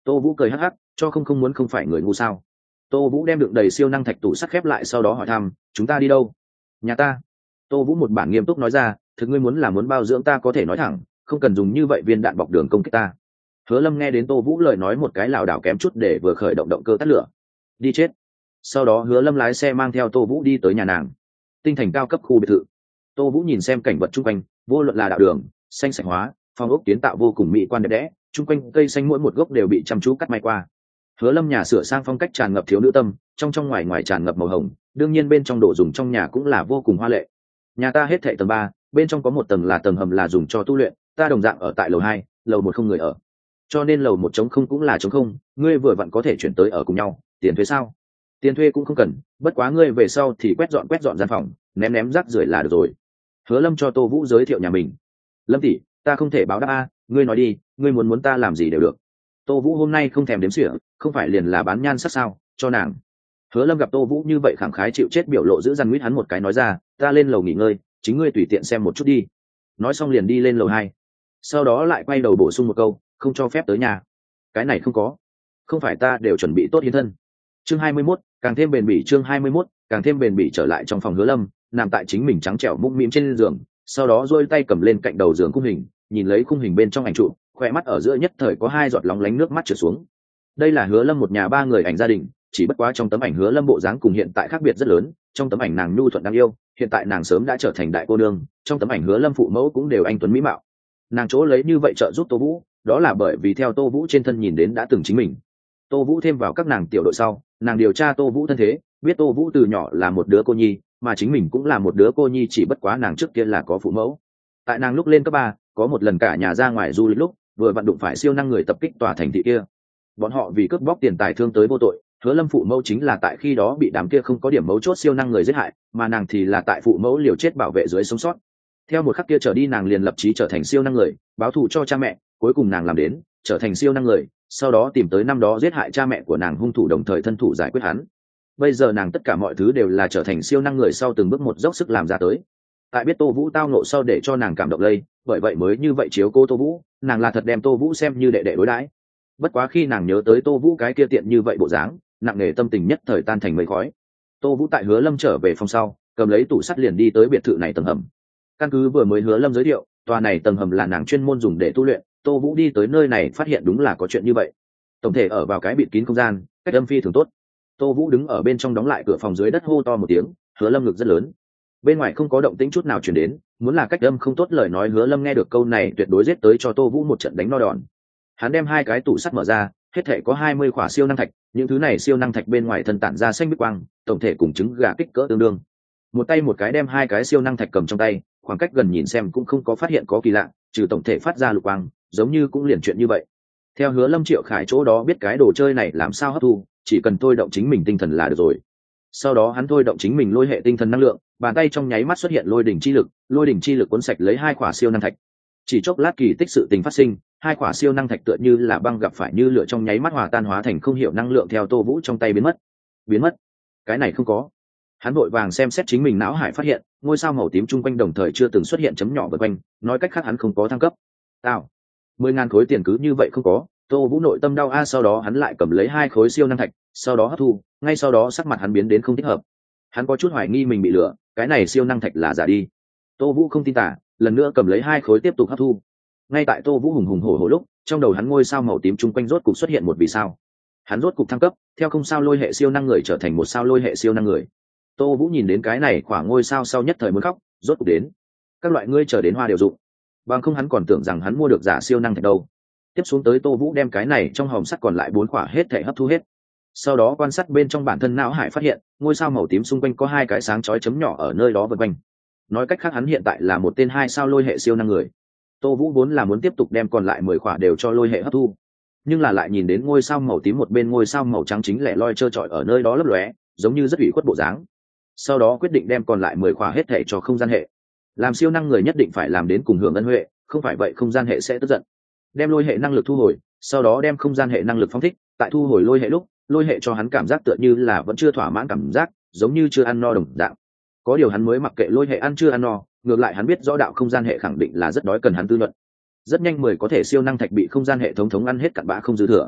Tô Vũ cười hắc hắc, cho không không muốn không phải người ngu sao. Tô Vũ đem đựng đầy siêu năng thạch tủ sắt khép lại, sau đó hỏi thăm, chúng ta đi đâu? Nhà ta. Tô Vũ một bản nghiêm túc nói ra, thực ngươi muốn là muốn bao dưỡng ta có thể nói thẳng, không cần dùng như vậy viên đạn bọc đường công kích ta. Hứa Lâm nghe đến Tô Vũ lời nói một cái lảo đảo kém chút để vừa khởi động động cơ tắt lửa. Đi chết. Sau đó Hứa Lâm lái xe mang theo Tô Vũ đi tới nhà nàng. Tinh thành cao cấp khu biệt thự. Tô Vũ nhìn xem cảnh vật chung quanh, vô luận là đạo đường, xanh sạch hóa, phong ốc kiến tạo vô cùng mỹ quan đẹp đẽ, chung quanh cây xanh mỗi một gốc đều bị chăm chú cắt may qua. Hứa Lâm nhà sửa sang phong cách tràn ngập thiếu nữ tâm, trong trong ngoài ngoài tràn ngập màu hồng, đương nhiên bên trong đồ dùng trong nhà cũng là vô cùng hoa lệ. Nhà ta hết thảy tầng ba, bên trong có một tầng là tầng hầm là dùng cho tu luyện, ta đồng dạng ở tại lầu hai, lầu một không người ở. Cho nên lầu một trống không cũng là trống không, ngươi vừa vặn có thể chuyển tới ở cùng nhau, tiền thuê sao? Tiền thuê cũng không cần, bất quá ngươi về sau thì quét dọn quét dọn gian phòng, ném ném rác rưởi là được rồi. Hứa Lâm cho Tô Vũ giới thiệu nhà mình. Lâm tỷ, ta không thể báo đáp a, ngươi nói đi, ngươi muốn muốn ta làm gì đều được. Tô Vũ hôm nay không thèm đếm xỉa, không phải liền là bán nhan sắc sao, cho nàng. Hứa Lâm gặp Tô Vũ như vậy khẳng khái chịu chết biểu lộ giữ răn nguyết hắn một cái nói ra, ta lên lầu nghỉ ngơi, chính ngươi tùy tiện xem một chút đi. Nói xong liền đi lên lầu hai. Sau đó lại quay đầu bổ sung một câu, không cho phép tới nhà. Cái này không có. Không phải ta đều chuẩn bị tốt hiến thân. Chương hai mươi mốt, càng thêm bền bỉ chương hai mươi mốt, càng thêm bền bỉ trở lại trong phòng Hứa Lâm, nằm tại chính mình trắng trẻo mũm mĩm trên giường, sau đó duỗi tay cầm lên cạnh đầu giường khung hình, nhìn lấy khung hình bên trong ảnh trụ, khoe mắt ở giữa nhất thời có hai giọt lóng lánh nước mắt trượt xuống. Đây là Hứa Lâm một nhà ba người ảnh gia đình, chỉ bất quá trong tấm ảnh Hứa Lâm bộ dáng cùng hiện tại khác biệt rất lớn, trong tấm ảnh nàng nhu thuận đáng yêu, hiện tại nàng sớm đã trở thành đại cô nương, trong tấm ảnh Hứa Lâm phụ mẫu cũng đều anh tuấn mỹ mạo. Nàng chỗ lấy như vậy trợ giúp Tô Vũ, đó là bởi vì theo Tô Vũ trên thân nhìn đến đã từng chính mình. Tô Vũ thêm vào các nàng tiểu đội sau, nàng điều tra Tô Vũ thân thế, biết Tô Vũ từ nhỏ là một đứa cô nhi, mà chính mình cũng là một đứa cô nhi, chỉ bất quá nàng trước kia là có phụ mẫu. Tại nàng lúc lên cấp ba, có một lần cả nhà ra ngoài du lịch lúc, vừa vặn đụng phải siêu năng người tập kích tòa thành thị kia. Bọn họ vì cướp bóc tiền tài thương tới vô tội, Hứa Lâm phụ mẫu chính là tại khi đó bị đám kia không có điểm mấu chốt siêu năng người giết hại, mà nàng thì là tại phụ mẫu liều chết bảo vệ dưới sống sót. Theo một khắc kia trở đi nàng liền lập chí trở thành siêu năng người, báo thù cho cha mẹ, cuối cùng nàng làm đến, trở thành siêu năng người, sau đó tìm tới năm đó giết hại cha mẹ của nàng hung thủ đồng thời thân thủ giải quyết hắn. Bây giờ nàng tất cả mọi thứ đều là trở thành siêu năng người sau từng bước một dốc sức làm ra tới. Tại biết Tô Vũ tao nộ sau để cho nàng cảm động lây, bởi vậy mới như vậy chiếu cố Tô Vũ, nàng là thật đem Tô Vũ xem như đệ đệ đối đãi. Bất quá khi nàng nhớ tới Tô Vũ cái kia tiện như vậy bộ dáng, nặng nề tâm tình nhất thời tan thành mây khói. Tô Vũ tại Hứa Lâm trở về phòng sau, cầm lấy tủ sắt liền đi tới biệt thự này tầng hầm. Căn cứ vừa mới Hứa Lâm giới thiệu, tòa này tầng hầm là nàng chuyên môn dùng để tu luyện, Tô Vũ đi tới nơi này phát hiện đúng là có chuyện như vậy. Tổng thể ở vào cái bịt kín không gian, cách âm phi thường tốt. Tô Vũ đứng ở bên trong đóng lại cửa phòng dưới đất hô to một tiếng, Hứa Lâm ngực rất lớn. Bên ngoài không có động tĩnh chút nào truyền đến, muốn là cách âm không tốt lời nói Hứa Lâm nghe được câu này tuyệt đối giết tới cho Tô Vũ một trận đánh no đòn. Hắn đem hai cái tủ sắt mở ra, hết thể có hai mươi khỏa siêu năng thạch, những thứ này siêu năng thạch bên ngoài thân tản ra xanh bích quang, tổng thể cùng trứng gà kích cỡ tương đương. Một tay một cái đem hai cái siêu năng thạch cầm trong tay, khoảng cách gần nhìn xem cũng không có phát hiện có kỳ lạ, trừ tổng thể phát ra lục quang, giống như cũng liền chuyện như vậy. Theo Hứa Lâm Triệu Khải chỗ đó biết cái đồ chơi này làm sao hấp thu, chỉ cần thôi động chính mình tinh thần là được rồi. Sau đó hắn thôi động chính mình lôi hệ tinh thần năng lượng, bàn tay trong nháy mắt xuất hiện lôi đỉnh chi lực, lôi đỉnh chi lực cuốn sạch lấy hai quả siêu năng thạch. Chỉ chốc lát kỳ tích sự tình phát sinh, hai quả siêu năng thạch tựa như là băng gặp phải như lửa trong nháy mắt hòa tan hóa thành không hiểu năng lượng theo Tô Vũ trong tay biến mất. Biến mất? Cái này không có. Hắn vội vàng xem xét chính mình não hải phát hiện, ngôi sao màu tím chung quanh đồng thời chưa từng xuất hiện chấm nhỏ vần quanh, nói cách khác hắn không có thăng cấp. Tao, mười ngàn khối tiền cứ như vậy không có. Tô Vũ nội tâm đau a, sau đó hắn lại cầm lấy hai khối siêu năng thạch, sau đó hấp thu, ngay sau đó sắc mặt hắn biến đến không thích hợp. Hắn có chút hoài nghi mình bị lừa, cái này siêu năng thạch là giả đi. Tô Vũ không tin tả, lần nữa cầm lấy hai khối tiếp tục hấp thu. Ngay tại Tô Vũ hùng hùng hổ hổ lúc, trong đầu hắn ngôi sao màu tím chung quanh rốt cục xuất hiện một vì sao. Hắn rốt cục thăng cấp, theo không sao lôi hệ siêu năng người trở thành một sao lôi hệ siêu năng người. Tô Vũ nhìn đến cái này khoảng ngôi sao sau nhất thời muốn khóc, rốt cục đến. Các loại ngươi chờ đến hoa đều dụng. Bằng không hắn còn tưởng rằng hắn mua được giả siêu năng thạch đâu. Tiếp xuống tới Tô Vũ đem cái này trong hòm sắt còn lại bốn quả hết thể hấp thu hết. Sau đó quan sát bên trong bản thân não hải phát hiện, ngôi sao màu tím xung quanh có hai cái sáng chói chấm nhỏ ở nơi đó vần quanh. Nói cách khác hắn hiện tại là một tên hai sao lôi hệ siêu năng người. Tô Vũ vốn là muốn tiếp tục đem còn lại mười quả đều cho lôi hệ hấp thu, nhưng là lại nhìn đến ngôi sao màu tím một bên ngôi sao màu trắng chính lẻ loi trơ trọi ở nơi đó lấp lóe, giống như rất ủy khuất bộ dáng. Sau đó quyết định đem còn lại mười quả hết thể cho không gian hệ. Làm siêu năng người nhất định phải làm đến cùng hưởng ân huệ, không phải vậy không gian hệ sẽ tức giận. Đem lôi hệ năng lực thu hồi, sau đó đem không gian hệ năng lực phóng thích, tại thu hồi lôi hệ lúc, lôi hệ cho hắn cảm giác tựa như là vẫn chưa thỏa mãn cảm giác, giống như chưa ăn no đồng dạng. Có điều hắn mới mặc kệ lôi hệ ăn chưa ăn no, ngược lại hắn biết rõ đạo không gian hệ khẳng định là rất đói cần hắn tư luận. Rất nhanh mười có thể siêu năng thạch bị không gian hệ thống thống ăn hết cặn bã không dư thừa.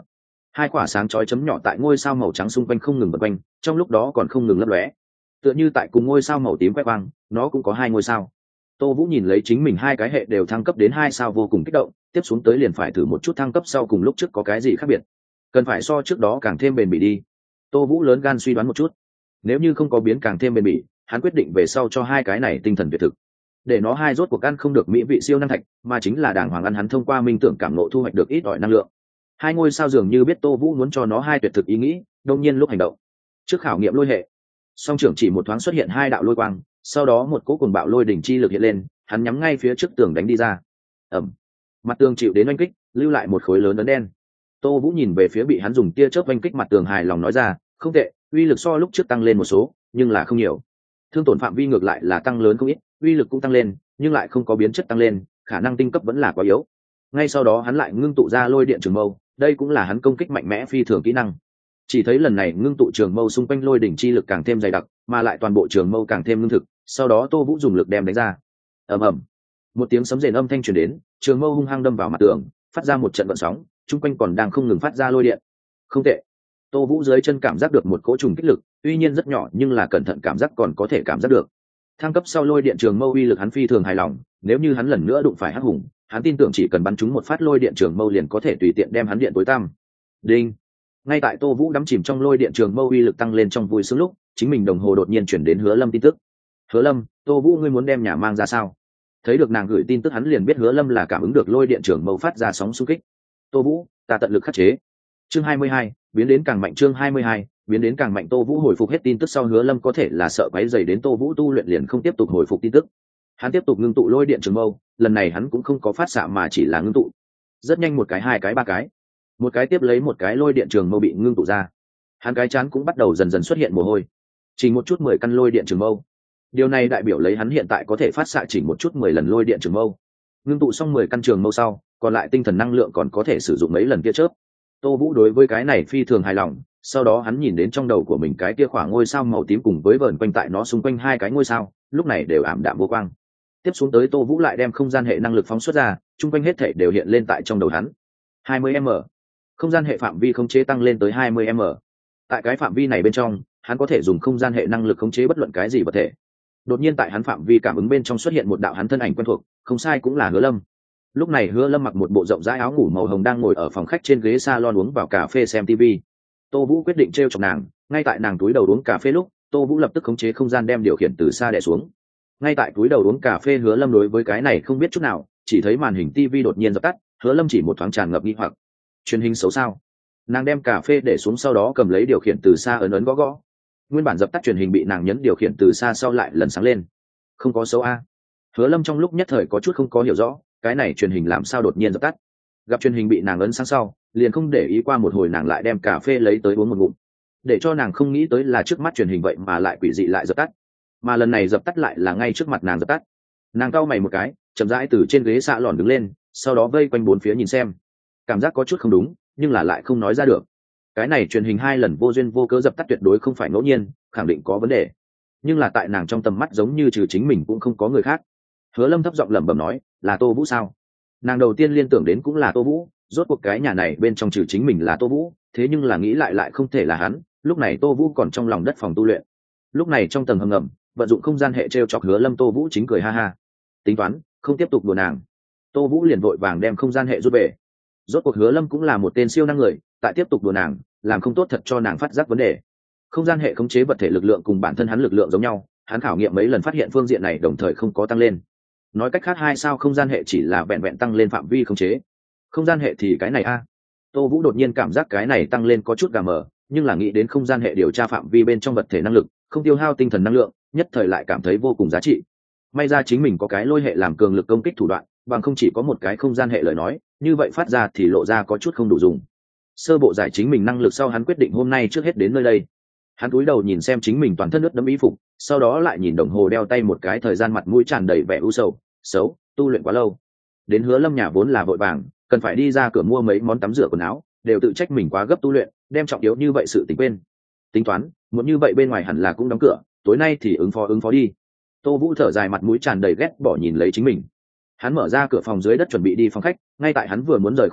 hai quả sáng chói chấm nhỏ tại ngôi sao màu trắng xung quanh không ngừng bật quanh, trong lúc đó còn không ngừng lấp lóe, tựa như tại cùng ngôi sao màu tím quét quang, nó cũng có hai ngôi sao. Tô Vũ nhìn lấy chính mình hai cái hệ đều thăng cấp đến hai sao vô cùng kích động, tiếp xuống tới liền phải thử một chút thăng cấp sau cùng lúc trước có cái gì khác biệt, cần phải so trước đó càng thêm bền bỉ đi. Tô Vũ lớn gan suy đoán một chút, nếu như không có biến càng thêm bền bỉ, hắn quyết định về sau cho hai cái này tinh thần tuyệt thực, để nó hai rốt cuộc ăn không được mỹ vị siêu năng thạch, mà chính là đàng hoàng ăn hắn thông qua minh tưởng cảm ngộ thu hoạch được ít ỏi năng lượng. Hai ngôi sao dường như biết Tô Vũ muốn cho nó hai tuyệt thực ý nghĩ, đương nhiên lúc hành động. Trước khảo nghiệm lôi hệ, song trưởng chỉ một thoáng xuất hiện hai đạo lôi quang, sau đó một cỗ cuồng bạo lôi đỉnh chi lực hiện lên, hắn nhắm ngay phía trước tường đánh đi ra. Ầm. Mặt tường chịu đến oanh kích, lưu lại một khối lớn ấn đen. Tô Vũ nhìn về phía bị hắn dùng tia chớp oanh kích mặt tường, hài lòng nói ra, không tệ, uy lực so lúc trước tăng lên một số, nhưng là không nhiều. Thương tổn phạm vi ngược lại là tăng lớn không ít, uy lực cũng tăng lên, nhưng lại không có biến chất tăng lên, khả năng tinh cấp vẫn là quá yếu. Ngay sau đó hắn lại ngưng tụ ra lôi điện trường mâu, đây cũng là hắn công kích mạnh mẽ phi thường kỹ năng. Chỉ thấy lần này ngưng tụ trường mâu xung quanh lôi đỉnh chi lực càng thêm dày đặc, mà lại toàn bộ trường mâu càng thêm ngưng thực, sau đó Tô Vũ dùng lực đem đánh ra. Ầm ầm. Một tiếng sấm rền âm thanh truyền đến, trường mâu hung hăng đâm vào mặt tường, phát ra một trận gợn sóng, chung quanh còn đang không ngừng phát ra lôi điện. Không tệ. Tô Vũ dưới chân cảm giác được một cỗ trùng kích lực, tuy nhiên rất nhỏ nhưng là cẩn thận cảm giác còn có thể cảm giác được. Thăng cấp sau lôi điện trường mâu uy lực hắn phi thường hài lòng, nếu như hắn lần nữa đụng phải hắc hùng, hắn tin tưởng chỉ cần bắn trúng một phát lôi điện trường mâu liền có thể tùy tiện đem hắn điện tối tăm. Đinh. Ngay tại Tô Vũ đắm chìm trong lôi điện trường mâu uy lực tăng lên trong vui sướng lúc, chính mình đồng hồ đột nhiên chuyển đến Hứa Lâm tin tức. Hứa Lâm, Tô Vũ ngươi muốn đem nhà mang ra sao? Thấy được nàng gửi tin tức hắn liền biết Hứa Lâm là cảm ứng được lôi điện trường mâu phát ra sóng xung kích. Tô Vũ, ta tận lực khắc chế. Chương hai mươi hai, biến đến càng mạnh. Chương hai mươi hai, biến đến càng mạnh. Tô Vũ hồi phục hết tin tức sau, Hứa Lâm có thể là sợ quấy rầy đến Tô Vũ tu luyện liền không tiếp tục hồi phục tin tức. Hắn tiếp tục ngưng tụ lôi điện trường mâu, lần này hắn cũng không có phát xạ mà chỉ là ngưng tụ. Rất nhanh một cái, hai cái, ba cái, một cái tiếp lấy một cái lôi điện trường mâu bị ngưng tụ ra. Hắn cái chán cũng bắt đầu dần dần xuất hiện mồ hôi. Chỉ một chút mười căn lôi điện trường mâu. Điều này đại biểu lấy hắn hiện tại có thể phát xạ chỉ một chút mười lần lôi điện trường mâu. Ngưng tụ xong mười căn trường mâu sau, còn lại tinh thần năng lượng còn có thể sử dụng mấy lần kia chớp. Tô Vũ đối với cái này phi thường hài lòng, sau đó hắn nhìn đến trong đầu của mình cái kia khoảng ngôi sao màu tím cùng với vờn quanh tại nó xung quanh hai cái ngôi sao, lúc này đều ảm đạm vô quang. Tiếp xuống tới Tô Vũ lại đem không gian hệ năng lực phóng xuất ra, xung quanh hết thảy đều hiện lên tại trong đầu hắn. hai mươi m. Không gian hệ phạm vi khống chế tăng lên tới hai mươi m. Tại cái phạm vi này bên trong, hắn có thể dùng không gian hệ năng lực khống chế bất luận cái gì vật thể. Đột nhiên tại hắn phạm vi cảm ứng bên trong xuất hiện một đạo hắn thân ảnh quen thuộc, không sai cũng là Hứa Lâm. Lúc này Hứa Lâm mặc một bộ rộng rãi áo ngủ màu hồng đang ngồi ở phòng khách trên ghế salon uống vào cà phê xem ti vi. Tô Vũ quyết định trêu chọc nàng, ngay tại nàng túi đầu uống cà phê lúc, Tô Vũ lập tức khống chế không gian đem điều khiển từ xa đè xuống. Ngay tại túi đầu uống cà phê, Hứa Lâm đối với cái này không biết chút nào, chỉ thấy màn hình ti vi đột nhiên dập tắt, Hứa Lâm chỉ một thoáng tràn ngập nghi hoặc. Truyền hình xấu sao? Nàng đem cà phê để xuống sau đó cầm lấy điều khiển từ xa ấn ấn gõ gõ. Nguyên bản dập tắt truyền hình bị nàng nhấn điều khiển từ xa sau lại lần sáng lên. Không có xấu a. Hứa Lâm trong lúc nhất thời có chút không có hiểu rõ, cái này truyền hình làm sao đột nhiên dập tắt. Gặp truyền hình bị nàng ấn sáng sau, liền không để ý, qua một hồi nàng lại đem cà phê lấy tới uống một ngụm. Để cho nàng không nghĩ tới là trước mắt truyền hình vậy mà lại quỷ dị lại dập tắt, mà lần này dập tắt lại là ngay trước mặt nàng dập tắt. Nàng cau mày một cái, chậm rãi từ trên ghế xạ lòn đứng lên, sau đó vây quanh bốn phía nhìn xem. Cảm giác có chút không đúng, nhưng là lại không nói ra được. Cái này truyền hình hai lần vô duyên vô cớ dập tắt tuyệt đối không phải ngẫu nhiên, khẳng định có vấn đề. Nhưng là tại nàng trong tầm mắt giống như trừ chính mình cũng không có người khác. Hứa Lâm thấp giọng lẩm bẩm nói, là Tô Vũ sao? Nàng đầu tiên liên tưởng đến cũng là Tô Vũ, rốt cuộc cái nhà này bên trong trừ chính mình là Tô Vũ, thế nhưng là nghĩ lại lại không thể là hắn, lúc này Tô Vũ còn trong lòng đất phòng tu luyện. Lúc này trong tầng hầm ngầm, vận dụng không gian hệ trêu chọc Hứa Lâm, Tô Vũ chính cười ha ha. Tính toán, không tiếp tục đùa nàng. Tô Vũ liền vội vàng đem không gian hệ rút về. Rốt cuộc Hứa Lâm cũng là một tên siêu năng người, tại tiếp tục đùa nàng, làm không tốt thật cho nàng phát giác vấn đề. Không gian hệ khống chế vật thể lực lượng cùng bản thân hắn lực lượng giống nhau, hắn khảo nghiệm mấy lần phát hiện phương diện này đồng thời không có tăng lên. Nói cách khác, hai sao không gian hệ chỉ là vẹn vẹn tăng lên phạm vi khống chế. Không gian hệ thì cái này a. Tô Vũ đột nhiên cảm giác cái này tăng lên có chút gà mờ, nhưng là nghĩ đến không gian hệ điều tra phạm vi bên trong vật thể năng lực, không tiêu hao tinh thần năng lượng, nhất thời lại cảm thấy vô cùng giá trị. May ra chính mình có cái lôi hệ làm cường lực công kích thủ đoạn, bằng không chỉ có một cái không gian hệ lời nói, như vậy phát ra thì lộ ra có chút không đủ dùng. Sơ bộ giải chính mình năng lực sau, hắn quyết định hôm nay trước hết đến nơi đây. Hắn cúi đầu nhìn xem chính mình toàn thân ướt đẫm y phục, sau đó lại nhìn đồng hồ đeo tay một cái, thời gian mặt mũi tràn đầy vẻ u sầu, xấu, tu luyện quá lâu. Đến Hứa Lâm nhà vốn là vội vàng, cần phải đi ra cửa mua mấy món tắm rửa quần áo, đều tự trách mình quá gấp tu luyện, đem trọng yếu như vậy sự tình quên. Tính toán, muốn như vậy bên ngoài hẳn là cũng đóng cửa, tối nay thì ứng phó ứng phó đi. Tô Vũ thở dài, mặt mũi tràn đầy ghét bỏ nhìn lấy chính mình. Hắn mở ra cửa phòng dưới đất chuẩn bị đi phòng khách, ngay tại hắn vừa muốn rời khỏi lúc,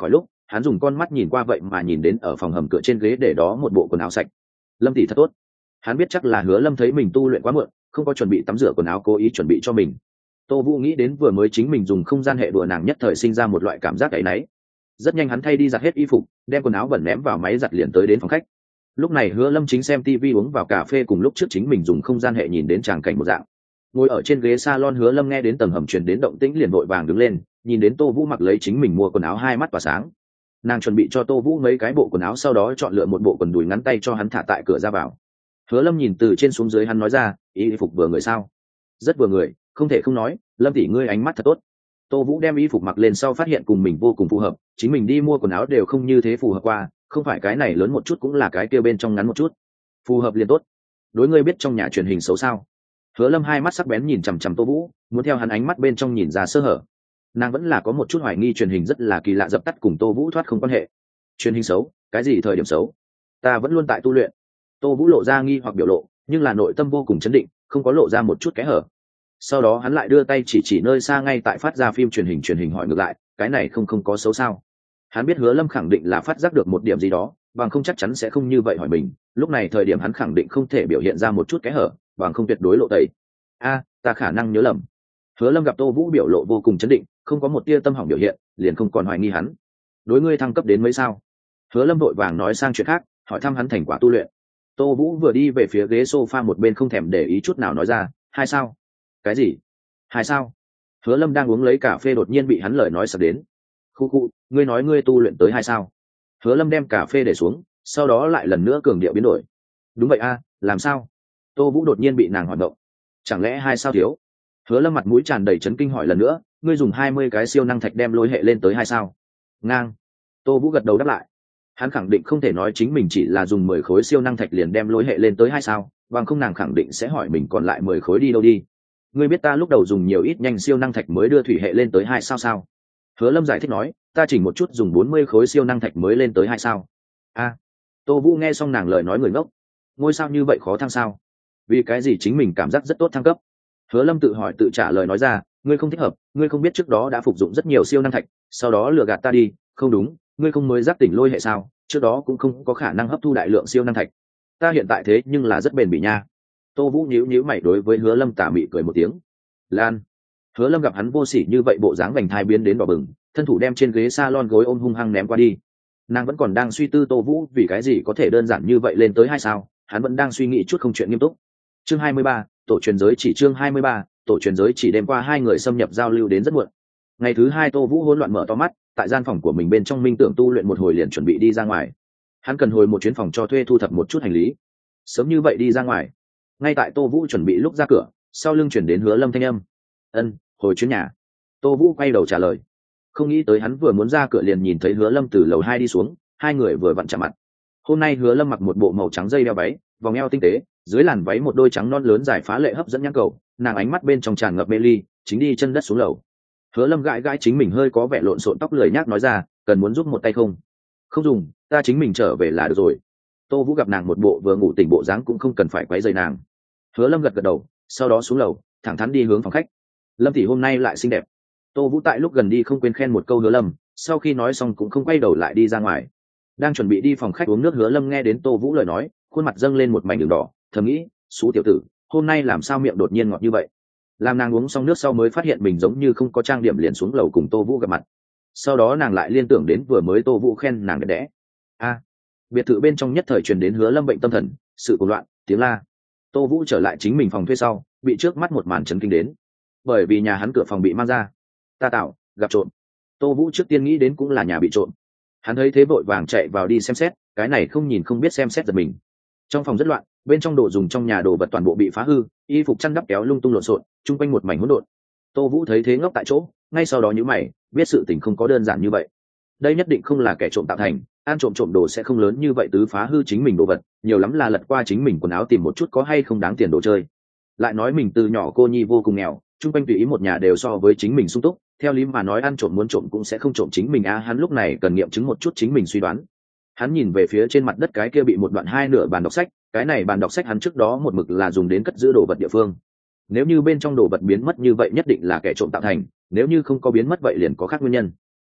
hắn dùng con mắt nhìn qua vậy mà nhìn đến ở phòng hầm cửa trên ghế để đó một bộ quần áo sạch. Lâm tỷ thật tốt. Hắn biết chắc là Hứa Lâm thấy mình tu luyện quá muộn, không có chuẩn bị tắm rửa quần áo, cố ý chuẩn bị cho mình. Tô Vũ nghĩ đến vừa mới chính mình dùng không gian hệ đùa nàng, nhất thời sinh ra một loại cảm giác áy náy. Rất nhanh hắn thay đi giặt hết y phục, đem quần áo bẩn ném vào máy giặt liền tới đến phòng khách. Lúc này Hứa Lâm chính xem tivi uống vào cà phê, cùng lúc trước chính mình dùng không gian hệ nhìn đến tràng cảnh một dạng. Ngồi ở trên ghế salon, Hứa Lâm nghe đến tầng hầm truyền đến động tĩnh liền vội vàng đứng lên, nhìn đến Tô Vũ mặc lấy chính mình mua quần áo, hai mắt tỏa sáng. Nàng chuẩn bị cho Tô Vũ mấy cái bộ quần áo, sau đó chọn lựa một bộ quần đùi ngắn tay cho hắn thả tại cửa ra vào. Hứa Lâm nhìn từ trên xuống dưới, hắn nói ra, y phục vừa người sao? Rất vừa người, không thể không nói, Lâm tỷ ngươi ánh mắt thật tốt. Tô Vũ đem y phục mặc lên sau phát hiện cùng mình vô cùng phù hợp, chính mình đi mua quần áo đều không như thế phù hợp qua, không phải cái này lớn một chút cũng là cái kia bên trong ngắn một chút, phù hợp liền tốt. Đối ngươi biết trong nhà truyền hình xấu sao? Hứa Lâm hai mắt sắc bén nhìn chằm chằm Tô Vũ, muốn theo hắn ánh mắt bên trong nhìn ra sơ hở. Nàng vẫn là có một chút hoài nghi truyền hình rất là kỳ lạ dập tắt cùng Tô Vũ thoát không quan hệ. Truyền hình xấu? Cái gì thời điểm xấu? Ta vẫn luôn tại tu luyện. Tô Vũ lộ ra nghi hoặc biểu lộ, nhưng là nội tâm vô cùng chấn định, không có lộ ra một chút kẽ hở. Sau đó hắn lại đưa tay chỉ chỉ nơi xa ngay tại phát ra phim truyền hình, truyền hình hỏi ngược lại, cái này không không có xấu sao? Hắn biết Hứa Lâm khẳng định là phát giác được một điểm gì đó, bằng không chắc chắn sẽ không như vậy hỏi mình. Lúc này thời điểm hắn khẳng định không thể biểu hiện ra một chút kẽ hở, bằng không tuyệt đối lộ tẩy. A, ta khả năng nhớ lầm. Hứa Lâm gặp Tô Vũ biểu lộ vô cùng chấn định, không có một tia tâm hỏng biểu hiện, liền không còn hoài nghi hắn. Đối ngươi thăng cấp đến mấy sao? Hứa Lâm vội vàng nói sang chuyện khác, hỏi thăm hắn thành quả tu luyện. Tô Vũ vừa đi về phía ghế sofa một bên không thèm để ý chút nào nói ra, hai sao? Cái gì? Hai sao? Hứa Lâm đang uống lấy cà phê đột nhiên bị hắn lời nói sặc đến. Khu khu, ngươi nói ngươi tu luyện tới hai sao? Hứa Lâm đem cà phê để xuống, sau đó lại lần nữa cường điệu biến đổi. Đúng vậy a, làm sao? Tô Vũ đột nhiên bị nàng hoạt động. Chẳng lẽ hai sao thiếu? Hứa Lâm mặt mũi tràn đầy chấn kinh hỏi lần nữa, ngươi dùng hai mươi cái siêu năng thạch đem lôi hệ lên tới hai sao? Ngang. Tô Vũ gật đầu đáp lại. Hắn khẳng định không thể nói chính mình chỉ là dùng mười khối siêu năng thạch liền đem lôi hệ lên tới hai sao, bằng không nàng khẳng định sẽ hỏi mình còn lại mười khối đi đâu đi. Ngươi biết ta lúc đầu dùng nhiều ít nhanh siêu năng thạch mới đưa thủy hệ lên tới hai sao sao? Hứa Lâm giải thích nói, ta chỉnh một chút dùng bốn mươi khối siêu năng thạch mới lên tới hai sao. A. Tô Vũ nghe xong nàng lời nói người ngốc. Ngôi sao như vậy khó thăng sao? Vì cái gì chính mình cảm giác rất tốt thăng cấp? Hứa Lâm tự hỏi tự trả lời nói ra, ngươi không thích hợp, ngươi không biết trước đó đã phục dụng rất nhiều siêu năng thạch, sau đó lừa gạt ta đi, không đúng, ngươi không mới giác tỉnh lôi hệ sao? Trước đó cũng không có khả năng hấp thu đại lượng siêu năng thạch. Ta hiện tại thế nhưng là rất bền bỉ nha. Tô Vũ nhíu nhíu mày đối với Hứa Lâm tà mị cười một tiếng. Lan. Hứa Lâm gặp hắn vô sỉ như vậy, bộ dáng vành thai biến đến đỏ bừng, thân thủ đem trên ghế salon gối ôm hung hăng ném qua đi. Nàng vẫn còn đang suy tư Tô Vũ vì cái gì có thể đơn giản như vậy lên tới hai sao, hắn vẫn đang suy nghĩ chút không chuyện nghiêm túc. Chương hai mươi ba, tổ truyền giới chỉ. Chương hai mươi ba, tổ truyền giới chỉ. Đêm qua hai người xâm nhập giao lưu đến rất muộn. Ngày thứ hai Tô Vũ hỗn loạn mở to mắt, tại gian phòng của mình bên trong minh tưởng tu luyện một hồi liền chuẩn bị đi ra ngoài. Hắn cần hồi một chuyến phòng cho thuê thu thập một chút hành lý. Sớm như vậy đi ra ngoài. Ngay tại Tô Vũ chuẩn bị lúc ra cửa, sau lưng chuyển đến Hứa Lâm thanh âm. Ân, hồi chuyến nhà. Tô Vũ quay đầu trả lời. Không nghĩ tới hắn vừa muốn ra cửa liền nhìn thấy Hứa Lâm từ lầu hai đi xuống, hai người vừa vặn chạm mặt. Hôm nay Hứa Lâm mặc một bộ màu trắng dây đeo váy, vòng eo tinh tế, dưới làn váy một đôi trắng non lớn dài phá lệ hấp dẫn nhãn cầu, nàng ánh mắt bên trong tràn ngập mê ly, chính đi chân đất xuống lầu. Hứa Lâm gãi gãi chính mình hơi có vẻ lộn xộn tóc, lười nhác nói ra, cần muốn giúp một tay không? Không dùng, ta chính mình trở về là được rồi. Tô Vũ gặp nàng một bộ vừa ngủ tỉnh bộ dáng cũng không cần phải quấy rầy nàng. Hứa Lâm gật gật đầu, sau đó xuống lầu, thẳng thắn đi hướng phòng khách. Lâm tỷ hôm nay lại xinh đẹp. Tô Vũ tại lúc gần đi không quên khen một câu Hứa Lâm, sau khi nói xong cũng không quay đầu lại đi ra ngoài. Đang chuẩn bị đi phòng khách uống nước, Hứa Lâm nghe đến Tô Vũ lời nói, khuôn mặt dâng lên một mảnh đường đỏ, thầm nghĩ, xú tiểu tử, hôm nay làm sao miệng đột nhiên ngọt như vậy. Làm nàng uống xong nước sau mới phát hiện mình giống như không có trang điểm liền xuống lầu cùng Tô Vũ gặp mặt. Sau đó nàng lại liên tưởng đến vừa mới Tô Vũ khen nàng đẹp đẽ. A. Biệt thự bên trong nhất thời truyền đến Hứa Lâm bệnh tâm thần, sự cuồng loạn, tiếng la. Tô Vũ trở lại chính mình phòng thuê sau, bị trước mắt một màn chấn kinh đến. Bởi vì nhà hắn cửa phòng bị mang ra. Ta tạo, gặp trộm. Tô Vũ trước tiên nghĩ đến cũng là nhà bị trộm. Hắn thấy thế vội vàng chạy vào đi xem xét, cái này không nhìn không biết xem xét giật mình. Trong phòng rất loạn, bên trong đồ dùng trong nhà đồ vật toàn bộ bị phá hư, y phục chăn đắp kéo lung tung lộn xộn, chung quanh một mảnh hỗn độn. Tô Vũ thấy thế ngốc tại chỗ, ngay sau đó nhíu mày, biết sự tình không có đơn giản như vậy. Đây nhất định không là kẻ trộm tạo thành, ăn trộm trộm đồ sẽ không lớn như vậy tứ phá hư chính mình đồ vật, nhiều lắm là lật qua chính mình quần áo tìm một chút có hay không đáng tiền đồ chơi. Lại nói mình từ nhỏ cô nhi vô cùng nghèo, chung quanh tùy ý một nhà đều so với chính mình sung túc, theo lý mà nói ăn trộm muốn trộm cũng sẽ không trộm chính mình a. À, hắn lúc này cần nghiệm chứng một chút chính mình suy đoán. Hắn nhìn về phía trên mặt đất cái kia bị một đoạn hai nửa bàn đọc sách, cái này bàn đọc sách hắn trước đó một mực là dùng đến cất giữ đồ vật địa phương. Nếu như bên trong đồ vật biến mất như vậy nhất định là kẻ trộm tạo thành, nếu như không có biến mất vậy liền có khác nguyên nhân.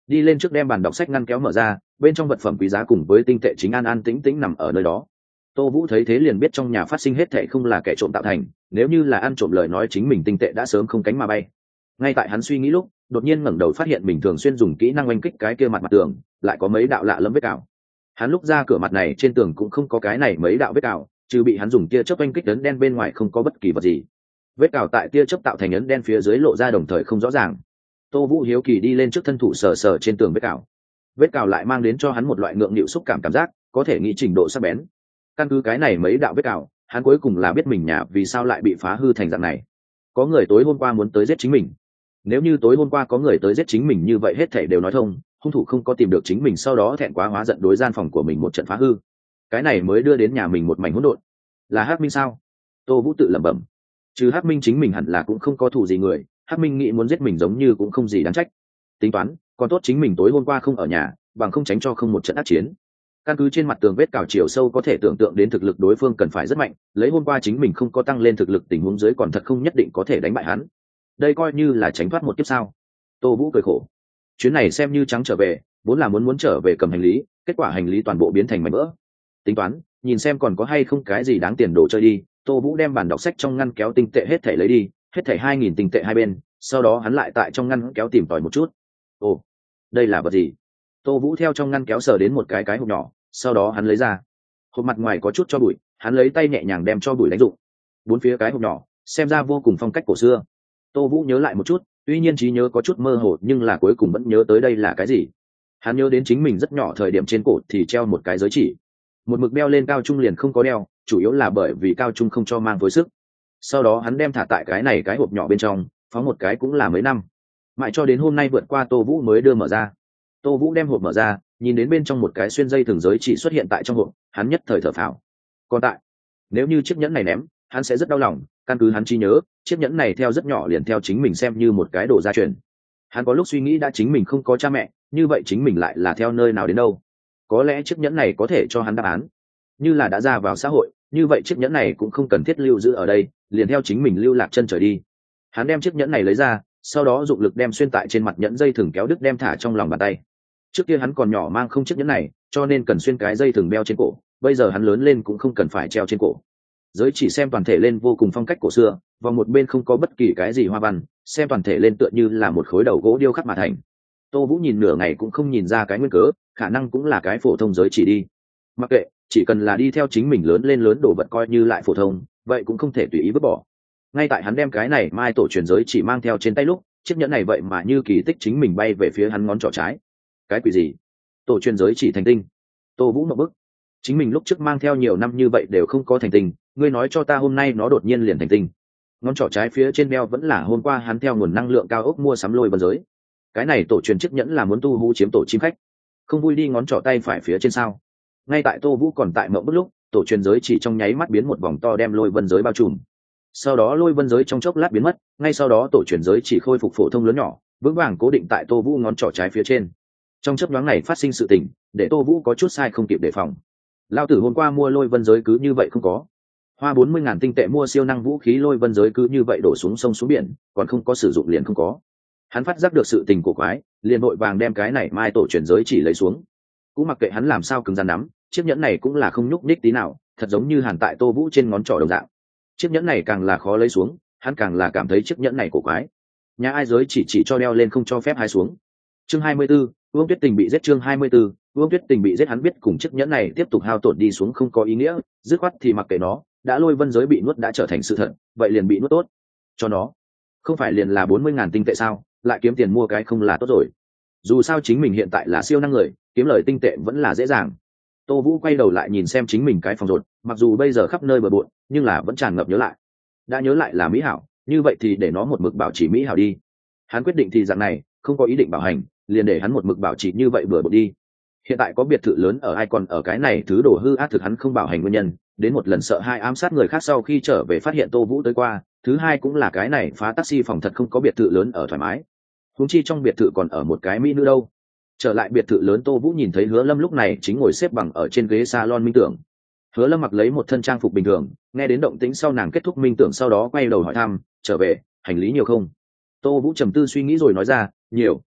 đi lên trước đem bàn đọc sách ngăn kéo mở ra, bên trong vật phẩm quý giá cùng với tinh tệ chính an an tĩnh tĩnh nằm ở nơi đó. Tô Vũ thấy thế liền biết trong nhà phát sinh hết thệ không là kẻ trộm tạo thành, nếu như là ăn trộm lời nói chính mình tinh tệ đã sớm không cánh mà bay. Ngay tại hắn suy nghĩ lúc, đột nhiên ngẩng đầu phát hiện mình thường xuyên dùng kỹ năng oanh kích cái kia mặt mặt tường, lại có mấy đạo lạ lẫm vết cào. Hắn lúc ra cửa mặt này trên tường cũng không có cái này mấy đạo vết cào, trừ bị hắn dùng tia chớp oanh kích ấn đen bên ngoài không có bất kỳ vật gì. Vết cào tại tia chớp tạo thành ấn đen phía dưới lộ ra đồng thời không rõ ràng. Tô Vũ hiếu kỳ đi lên trước thân thủ sờ sờ trên tường vết cào. Vết cào lại mang đến cho hắn một loại ngượng nghịu xúc cảm cảm giác, có thể nghĩ trình độ sắc bén. Căn cứ cái này mấy đạo vết cào, hắn cuối cùng là biết mình nhà vì sao lại bị phá hư thành dạng này. Có người tối hôm qua muốn tới giết chính mình. Nếu như tối hôm qua có người tới giết chính mình như vậy hết thảy đều nói thông, hung thủ không có tìm được chính mình sau đó thẹn quá hóa giận đối gian phòng của mình một trận phá hư. Cái này mới đưa đến nhà mình một mảnh hỗn độn. Là Hắc Minh sao? Tô Vũ tự lẩm bẩm. Trừ Hắc Minh chính mình hẳn là cũng không có thù gì người, Hắc Minh nghĩ muốn giết mình giống như cũng không gì đáng trách. Tính toán, còn tốt chính mình tối hôm qua không ở nhà, bằng không tránh cho không một trận ác chiến. Căn cứ trên mặt tường vết cào chiều sâu có thể tưởng tượng đến thực lực đối phương cần phải rất mạnh, lấy hôm qua chính mình không có tăng lên thực lực tình huống dưới còn thật không nhất định có thể đánh bại hắn. Đây coi như là tránh thoát một kiếp sao? Tô Vũ cười khổ. Chuyến này xem như trắng trở về, vốn là muốn muốn trở về cầm hành lý, kết quả hành lý toàn bộ biến thành mảnh vỡ. Tính toán, nhìn xem còn có hay không cái gì đáng tiền đồ chơi đi. Tô Vũ đem bản đọc sách trong ngăn kéo tinh tệ hết thảy lấy đi, hết thảy hai nghìn tinh tệ hai bên, sau đó hắn lại tại trong ngăn kéo tìm tòi một chút. Ồ, đây là vật gì? Tô Vũ theo trong ngăn kéo sờ đến một cái cái hộp nhỏ, sau đó hắn lấy ra. Hộp mặt ngoài có chút cho bụi, hắn lấy tay nhẹ nhàng đem cho bụi đánh rụng. Bốn phía cái hộp nhỏ, xem ra vô cùng phong cách cổ xưa. Tô Vũ nhớ lại một chút, tuy nhiên trí nhớ có chút mơ hồ nhưng là cuối cùng vẫn nhớ tới đây là cái gì. Hắn nhớ đến chính mình rất nhỏ thời điểm trên cổ thì treo một cái giới chỉ. Một mực đeo lên cao trung liền không có đeo, chủ yếu là bởi vì cao trung không cho mang phối sức. Sau đó hắn đem thả tại cái này cái hộp nhỏ bên trong, phóng một cái cũng là mấy năm. Mãi cho đến hôm nay vượt qua Tô Vũ mới đưa mở ra. Tô Vũ đem hộp mở ra, nhìn đến bên trong một cái xuyên dây thường giới chỉ xuất hiện tại trong hộp, hắn nhất thời thở phào. Còn tại, nếu như chiếc nhẫn này ném, hắn sẽ rất đau lòng, căn cứ hắn trí nhớ, chiếc nhẫn này theo rất nhỏ liền theo chính mình xem như một cái đồ gia truyền. Hắn có lúc suy nghĩ đã chính mình không có cha mẹ, như vậy chính mình lại là theo nơi nào đến đâu? Có lẽ chiếc nhẫn này có thể cho hắn đáp án. Như là đã ra vào xã hội, như vậy chiếc nhẫn này cũng không cần thiết lưu giữ ở đây, liền theo chính mình lưu lạc chân trời đi. Hắn đem chiếc nhẫn này lấy ra, sau đó dụng lực đem xuyên tại trên mặt nhẫn dây thừng kéo đứt đem thả trong lòng bàn tay. Trước kia hắn còn nhỏ mang không chiếc nhẫn này, cho nên cần xuyên cái dây thừng đeo trên cổ, bây giờ hắn lớn lên cũng không cần phải treo trên cổ. Giới chỉ xem toàn thể lên vô cùng phong cách cổ xưa, và một bên không có bất kỳ cái gì hoa văn, xem toàn thể lên tựa như là một khối đầu gỗ điêu khắc mà thành. Tô Vũ nhìn nửa ngày cũng không nhìn ra cái nguyên cớ, khả năng cũng là cái phổ thông giới chỉ đi. Mặc kệ, chỉ cần là đi theo chính mình lớn lên lớn đồ vật coi như lại phổ thông, vậy cũng không thể tùy ý vứt bỏ. Ngay tại hắn đem cái này mai tổ truyền giới chỉ mang theo trên tay lúc, chiếc nhẫn này vậy mà như kỳ tích chính mình bay về phía hắn ngón trỏ trái. Cái quỷ gì? Tổ truyền giới chỉ thành tinh? Tô Vũ ngập bức. Chính mình lúc trước mang theo nhiều năm như vậy đều không có thành tinh, ngươi nói cho ta hôm nay nó đột nhiên liền thành tinh. Ngón trỏ trái phía trên đeo vẫn là hôm qua hắn theo nguồn năng lượng cao ốc mua sắm lôi vân giới. Cái này tổ truyền chiếc nhẫn là muốn tu hú chiếm tổ chim khách, không vui đi ngón trỏ tay phải phía trên sao? Ngay tại Tô Vũ còn tại mộng bức lúc, tổ truyền giới chỉ trong nháy mắt biến một vòng to đem lôi vân giới bao trùm. Sau đó lôi vân giới trong chốc lát biến mất, ngay sau đó tổ truyền giới chỉ khôi phục phổ thông lớn nhỏ, vững vàng cố định tại Tô Vũ ngón trỏ trái phía trên. Trong chớp nhoáng này phát sinh sự tình, để Tô Vũ có chút sai không kịp đề phòng. Lao tử hôm qua mua lôi vân giới cứ như vậy không có, hoa bốn mươi ngàn tinh tệ mua siêu năng vũ khí lôi vân giới cứ như vậy đổ xuống sông xuống biển, còn không có sử dụng liền không có. Hắn phát giác được sự tình của quái, liền vội vàng đem cái này mai tổ truyền giới chỉ lấy xuống. Cũng mặc kệ hắn làm sao cứng rắn nắm, chiếc nhẫn này cũng là không nhúc nhích tí nào, thật giống như hàn tại Tô Vũ trên ngón trỏ đồng dạng. Chiếc nhẫn này càng là khó lấy xuống, hắn càng là cảm thấy chiếc nhẫn này của quái. Nhà ai giới chỉ chỉ cho đeo lên không cho phép hai xuống. Chương hai mươi 24, Vương Tuyết Tình bị giết. Chương hai mươi 24, Vương Tuyết Tình bị giết. Hắn biết cùng chiếc nhẫn này tiếp tục hao tổn đi xuống không có ý nghĩa, dứt khoát thì mặc kệ nó, đã lôi vân giới bị nuốt đã trở thành sự thật, vậy liền bị nuốt tốt. Cho nó, không phải liền là bốn mươi ngàn tinh tệ sao, lại kiếm tiền mua cái không là tốt rồi. Dù sao chính mình hiện tại là siêu năng người, kiếm lời tinh tệ vẫn là dễ dàng. Tô Vũ quay đầu lại nhìn xem chính mình cái phòng rột, mặc dù bây giờ khắp nơi bừa bộn, nhưng là vẫn tràn ngập nhớ lại. Đã nhớ lại là mỹ hảo, như vậy thì để nó một mực bảo trì mỹ hảo đi. Hắn quyết định thì dạng này, không có ý định bảo hành, liền để hắn một mực bảo trì như vậy bừa bộn đi. Hiện tại có biệt thự lớn ở ai còn ở cái này thứ đồ hư ác thực hắn không bảo hành nguyên nhân, đến một lần sợ hai ám sát người khác sau khi trở về phát hiện Tô Vũ tới qua, thứ hai cũng là cái này phá taxi phòng thật không có biệt thự lớn ở thoải mái. Huống chi trong biệt thự còn ở một cái mỹ nữ đâu. Trở lại biệt thự lớn, Tô Vũ nhìn thấy Hứa Lâm lúc này chính ngồi xếp bằng ở trên ghế salon minh tưởng. Hứa Lâm mặc lấy một thân trang phục bình thường, nghe đến động tĩnh sau nàng kết thúc minh tưởng sau đó quay đầu hỏi thăm, "Trở về, hành lý nhiều không?" Tô Vũ trầm tư suy nghĩ rồi nói ra, "Nhiều,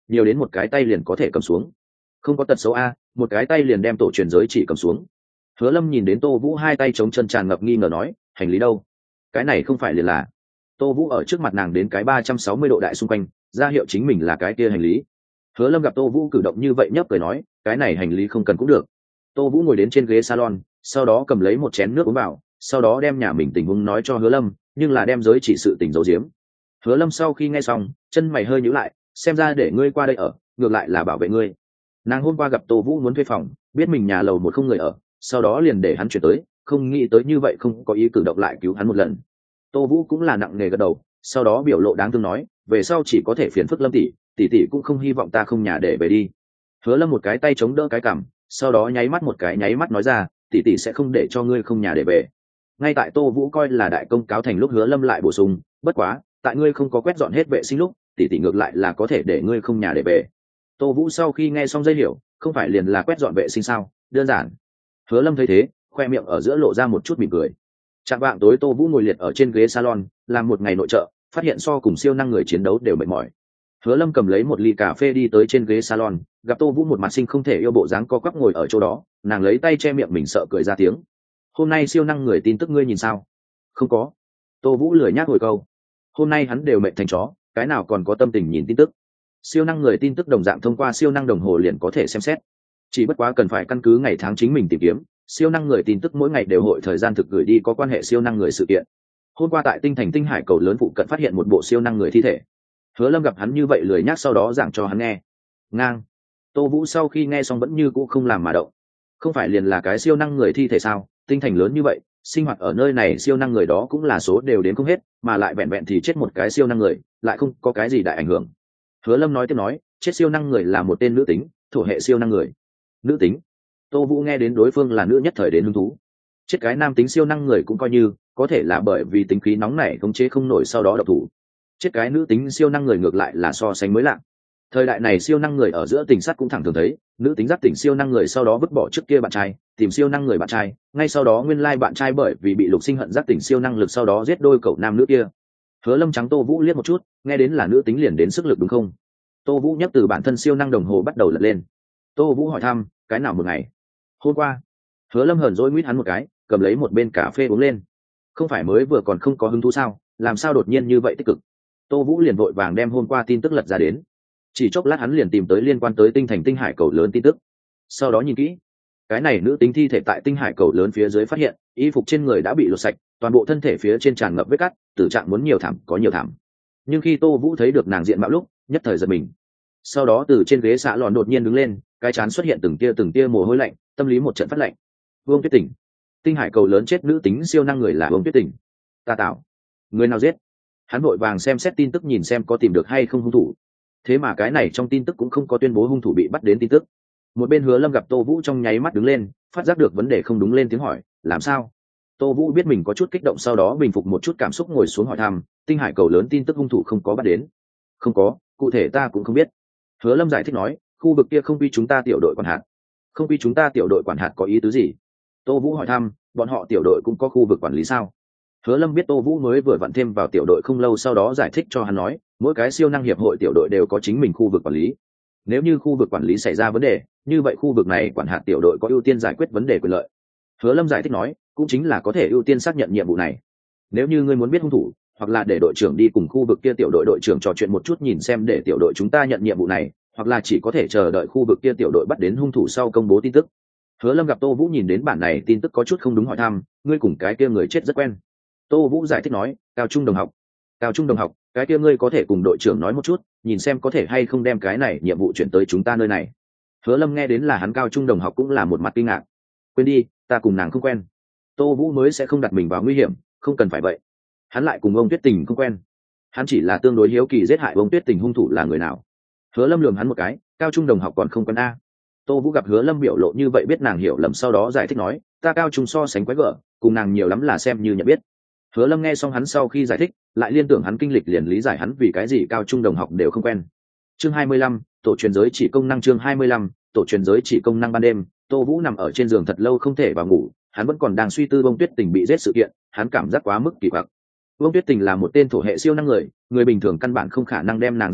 nhiều đến một cái tay liền có thể cầm xuống. Không có tật xấu a, một cái tay liền đem tổ truyền giới chỉ cầm xuống. Hứa Lâm nhìn đến Tô Vũ hai tay chống chân tràn ngập nghi ngờ nói, hành lý đâu? Cái này không phải liền là. Tô Vũ ở trước mặt nàng đến cái ba trăm sáu mươi độ đại xung quanh, ra hiệu chính mình là cái kia hành lý. Hứa Lâm gặp Tô Vũ cử động như vậy nhấp cười nói, cái này hành lý không cần cũng được. Tô Vũ ngồi đến trên ghế salon, sau đó cầm lấy một chén nước uống vào, sau đó đem nhà mình tình huống nói cho Hứa Lâm, nhưng là đem giới chỉ sự tình giấu giếm. Hứa Lâm sau khi nghe xong, chân mày hơi nhíu lại, xem ra để ngươi qua đây ở, ngược lại là bảo vệ ngươi. Nàng hôm qua gặp Tô Vũ muốn thuê phòng, biết mình nhà lầu một không người ở, sau đó liền để hắn chuyển tới, không nghĩ tới như vậy không có ý cử động lại cứu hắn một lần. Tô Vũ cũng là nặng nề gật đầu, sau đó biểu lộ đáng thương nói, về sau chỉ có thể phiền phức Lâm tỷ, tỷ tỷ cũng không hy vọng ta không nhà để về đi. Hứa Lâm một cái tay chống đỡ cái cằm, sau đó nháy mắt một cái nháy mắt nói ra, tỷ tỷ sẽ không để cho ngươi không nhà để về. Ngay tại Tô Vũ coi là đại công cáo thành lúc, Hứa Lâm lại bổ sung, bất quá, tại ngươi không có quét dọn hết vệ sinh lúc, tỷ tỷ ngược lại là có thể để ngươi không nhà để về. Tô Vũ sau khi nghe xong dây hiểu, không phải liền là quét dọn vệ sinh sao, đơn giản. Hứa Lâm thấy thế, khoe miệng ở giữa lộ ra một chút mỉm cười. Trạng vạng tối Tô Vũ ngồi liệt ở trên ghế salon, làm một ngày nội trợ, phát hiện so cùng siêu năng người chiến đấu đều mệt mỏi. Hứa Lâm cầm lấy một ly cà phê đi tới trên ghế salon, gặp Tô Vũ một mặt sinh không thể yêu bộ dáng co quắp ngồi ở chỗ đó, nàng lấy tay che miệng mình sợ cười ra tiếng. Hôm nay siêu năng người tin tức ngươi nhìn sao? Không có. Tô Vũ lười nhác hồi câu. Hôm nay hắn đều mệt thành chó, cái nào còn có tâm tình nhìn tin tức. Siêu năng người tin tức đồng dạng thông qua siêu năng đồng hồ liền có thể xem xét. Chỉ bất quá cần phải căn cứ ngày tháng chính mình tìm kiếm, siêu năng người tin tức mỗi ngày đều hội thời gian thực gửi đi có quan hệ siêu năng người sự kiện. Hôm qua tại tinh thành tinh hải cầu lớn phụ cận phát hiện một bộ siêu năng người thi thể. Hứa Lâm gặp hắn như vậy lười nhác, sau đó giảng cho hắn nghe. Ngang. Tô Vũ sau khi nghe xong vẫn như cũ không làm mà động. Không phải liền là cái siêu năng người thi thể sao? Tinh thành lớn như vậy, sinh hoạt ở nơi này siêu năng người đó cũng là số đều đến không hết, mà lại vẹn vẹn thì chết một cái siêu năng người, lại không có cái gì đại ảnh hưởng. Hứa Lâm nói tiếp nói, chết siêu năng người là một tên nữ tính, thổ hệ siêu năng người. Nữ tính? Tô Vũ nghe đến đối phương là nữ nhất thời đến hứng thú. Chết cái nam tính siêu năng người cũng coi như, có thể là bởi vì tính khí nóng nảy khống chế không nổi sau đó độc thủ. Chết cái nữ tính siêu năng người ngược lại là so sánh mới lạ. Thời đại này siêu năng người ở giữa tình sát cũng thẳng thường thấy, nữ tính giác tỉnh siêu năng người sau đó vứt bỏ trước kia bạn trai, tìm siêu năng người bạn trai, ngay sau đó nguyên lai bạn trai bởi vì bị lục sinh hận giác tỉnh siêu năng lực sau đó giết đôi cậu nam nữ kia. Hứa Lâm trắng Tô Vũ liếc một chút, nghe đến là nữ tính liền đến sức lực đúng không? Tô Vũ nhắc từ bản thân siêu năng đồng hồ bắt đầu lật lên. Tô Vũ hỏi thăm, cái nào một ngày? Hôm qua. Hứa Lâm hờn dỗi nguyết hắn một cái, cầm lấy một bên cà phê uống lên. Không phải mới vừa còn không có hứng thú sao, làm sao đột nhiên như vậy tích cực? Tô Vũ liền vội vàng đem hôm qua tin tức lật ra đến. Chỉ chốc lát hắn liền tìm tới liên quan tới tinh thành tinh hải cầu lớn tin tức. Sau đó nhìn kỹ, cái này nữ tính thi thể tại tinh hải cầu lớn phía dưới phát hiện, y phục trên người đã bị lột sạch, toàn bộ thân thể phía trên tràn ngập vết cắt, tử trạng muốn nhiều thảm có nhiều thảm. Nhưng khi Tô Vũ thấy được nàng diện mạo lúc, nhất thời giật mình. Sau đó từ trên ghế xạ lòn đột nhiên đứng lên, cái trán xuất hiện từng tia từng tia mồ hôi lạnh, tâm lý một trận phát lạnh. Vương Tuyết Tình, tinh hải cầu lớn chết nữ tính siêu năng người là Vương Tuyết Tình. Ta tạo, người nào giết? Hắn vội vàng xem xét tin tức nhìn xem có tìm được hay không hung thủ. Thế mà cái này trong tin tức cũng không có tuyên bố hung thủ bị bắt đến tin tức. Một bên Hứa Lâm gặp Tô Vũ trong nháy mắt đứng lên, phát giác được vấn đề không đúng lên tiếng hỏi, làm sao? Tô Vũ biết mình có chút kích động, sau đó bình phục một chút cảm xúc ngồi xuống hỏi thăm, tinh hải cầu lớn tin tức hung thủ không có bắt đến. Không có, cụ thể ta cũng không biết. Hứa Lâm giải thích nói, khu vực kia không quy chúng ta tiểu đội quản hạt. Không quy chúng ta tiểu đội quản hạt có ý tứ gì? Tô Vũ hỏi thăm, bọn họ tiểu đội cũng có khu vực quản lý sao? Hứa Lâm biết Tô Vũ mới vừa vặn thêm vào tiểu đội không lâu, sau đó giải thích cho hắn nói, mỗi cái siêu năng hiệp hội tiểu đội đều có chính mình khu vực quản lý. Nếu như khu vực quản lý xảy ra vấn đề, như vậy khu vực này quản hạt tiểu đội có ưu tiên giải quyết vấn đề quyền lợi. Hứa Lâm giải thích nói, cũng chính là có thể ưu tiên xác nhận nhiệm vụ này. Nếu như ngươi muốn biết hung thủ, hoặc là để đội trưởng đi cùng khu vực kia tiểu đội đội trưởng trò chuyện một chút nhìn xem để tiểu đội chúng ta nhận nhiệm vụ này, hoặc là chỉ có thể chờ đợi khu vực kia tiểu đội bắt đến hung thủ sau công bố tin tức. Hứa Lâm gặp Tô Vũ nhìn đến bản này tin tức có chút không đúng hỏi thăm, ngươi cùng cái kia người chết rất quen. Tô Vũ giải thích nói, cao trung đồng học. Cao trung đồng học, cái kia ngươi có thể cùng đội trưởng nói một chút, nhìn xem có thể hay không đem cái này nhiệm vụ chuyển tới chúng ta nơi này. Hứa Lâm nghe đến là hắn cao trung đồng học cũng là một mặt kinh ngạc. Quên đi, ta cùng nàng không quen. Tô Vũ mới sẽ không đặt mình vào nguy hiểm, không cần phải vậy. Hắn lại cùng ông Tuyết Tình không quen. Hắn chỉ là tương đối hiếu kỳ giết hại ông Tuyết Tình hung thủ là người nào. Hứa Lâm lườm hắn một cái, cao trung đồng học còn không quen a. Tô Vũ gặp Hứa Lâm biểu lộ như vậy biết nàng hiểu lầm, sau đó giải thích nói, ta cao trung so sánh quái gở, cùng nàng nhiều lắm là xem như nhận biết. Hứa Lâm nghe xong hắn sau khi giải thích, lại liên tưởng hắn kinh lịch liền lý giải hắn vì cái gì cao trung đồng học đều không quen. Chương hai mươi lăm, tổ truyền giới chỉ công năng. Chương hai mươi lăm, tổ truyền giới chỉ công năng. Ban đêm, Tô Vũ nằm ở trên giường thật lâu không thể vào ngủ, hắn vẫn còn đang suy tư Bông Tuyết Tình bị giết sự kiện, hắn cảm giác quá mức kỳ quặc. Bông Tuyết Tình là một tên thổ hệ siêu năng người, người bình thường căn bản không khả năng đem nàng giết hại,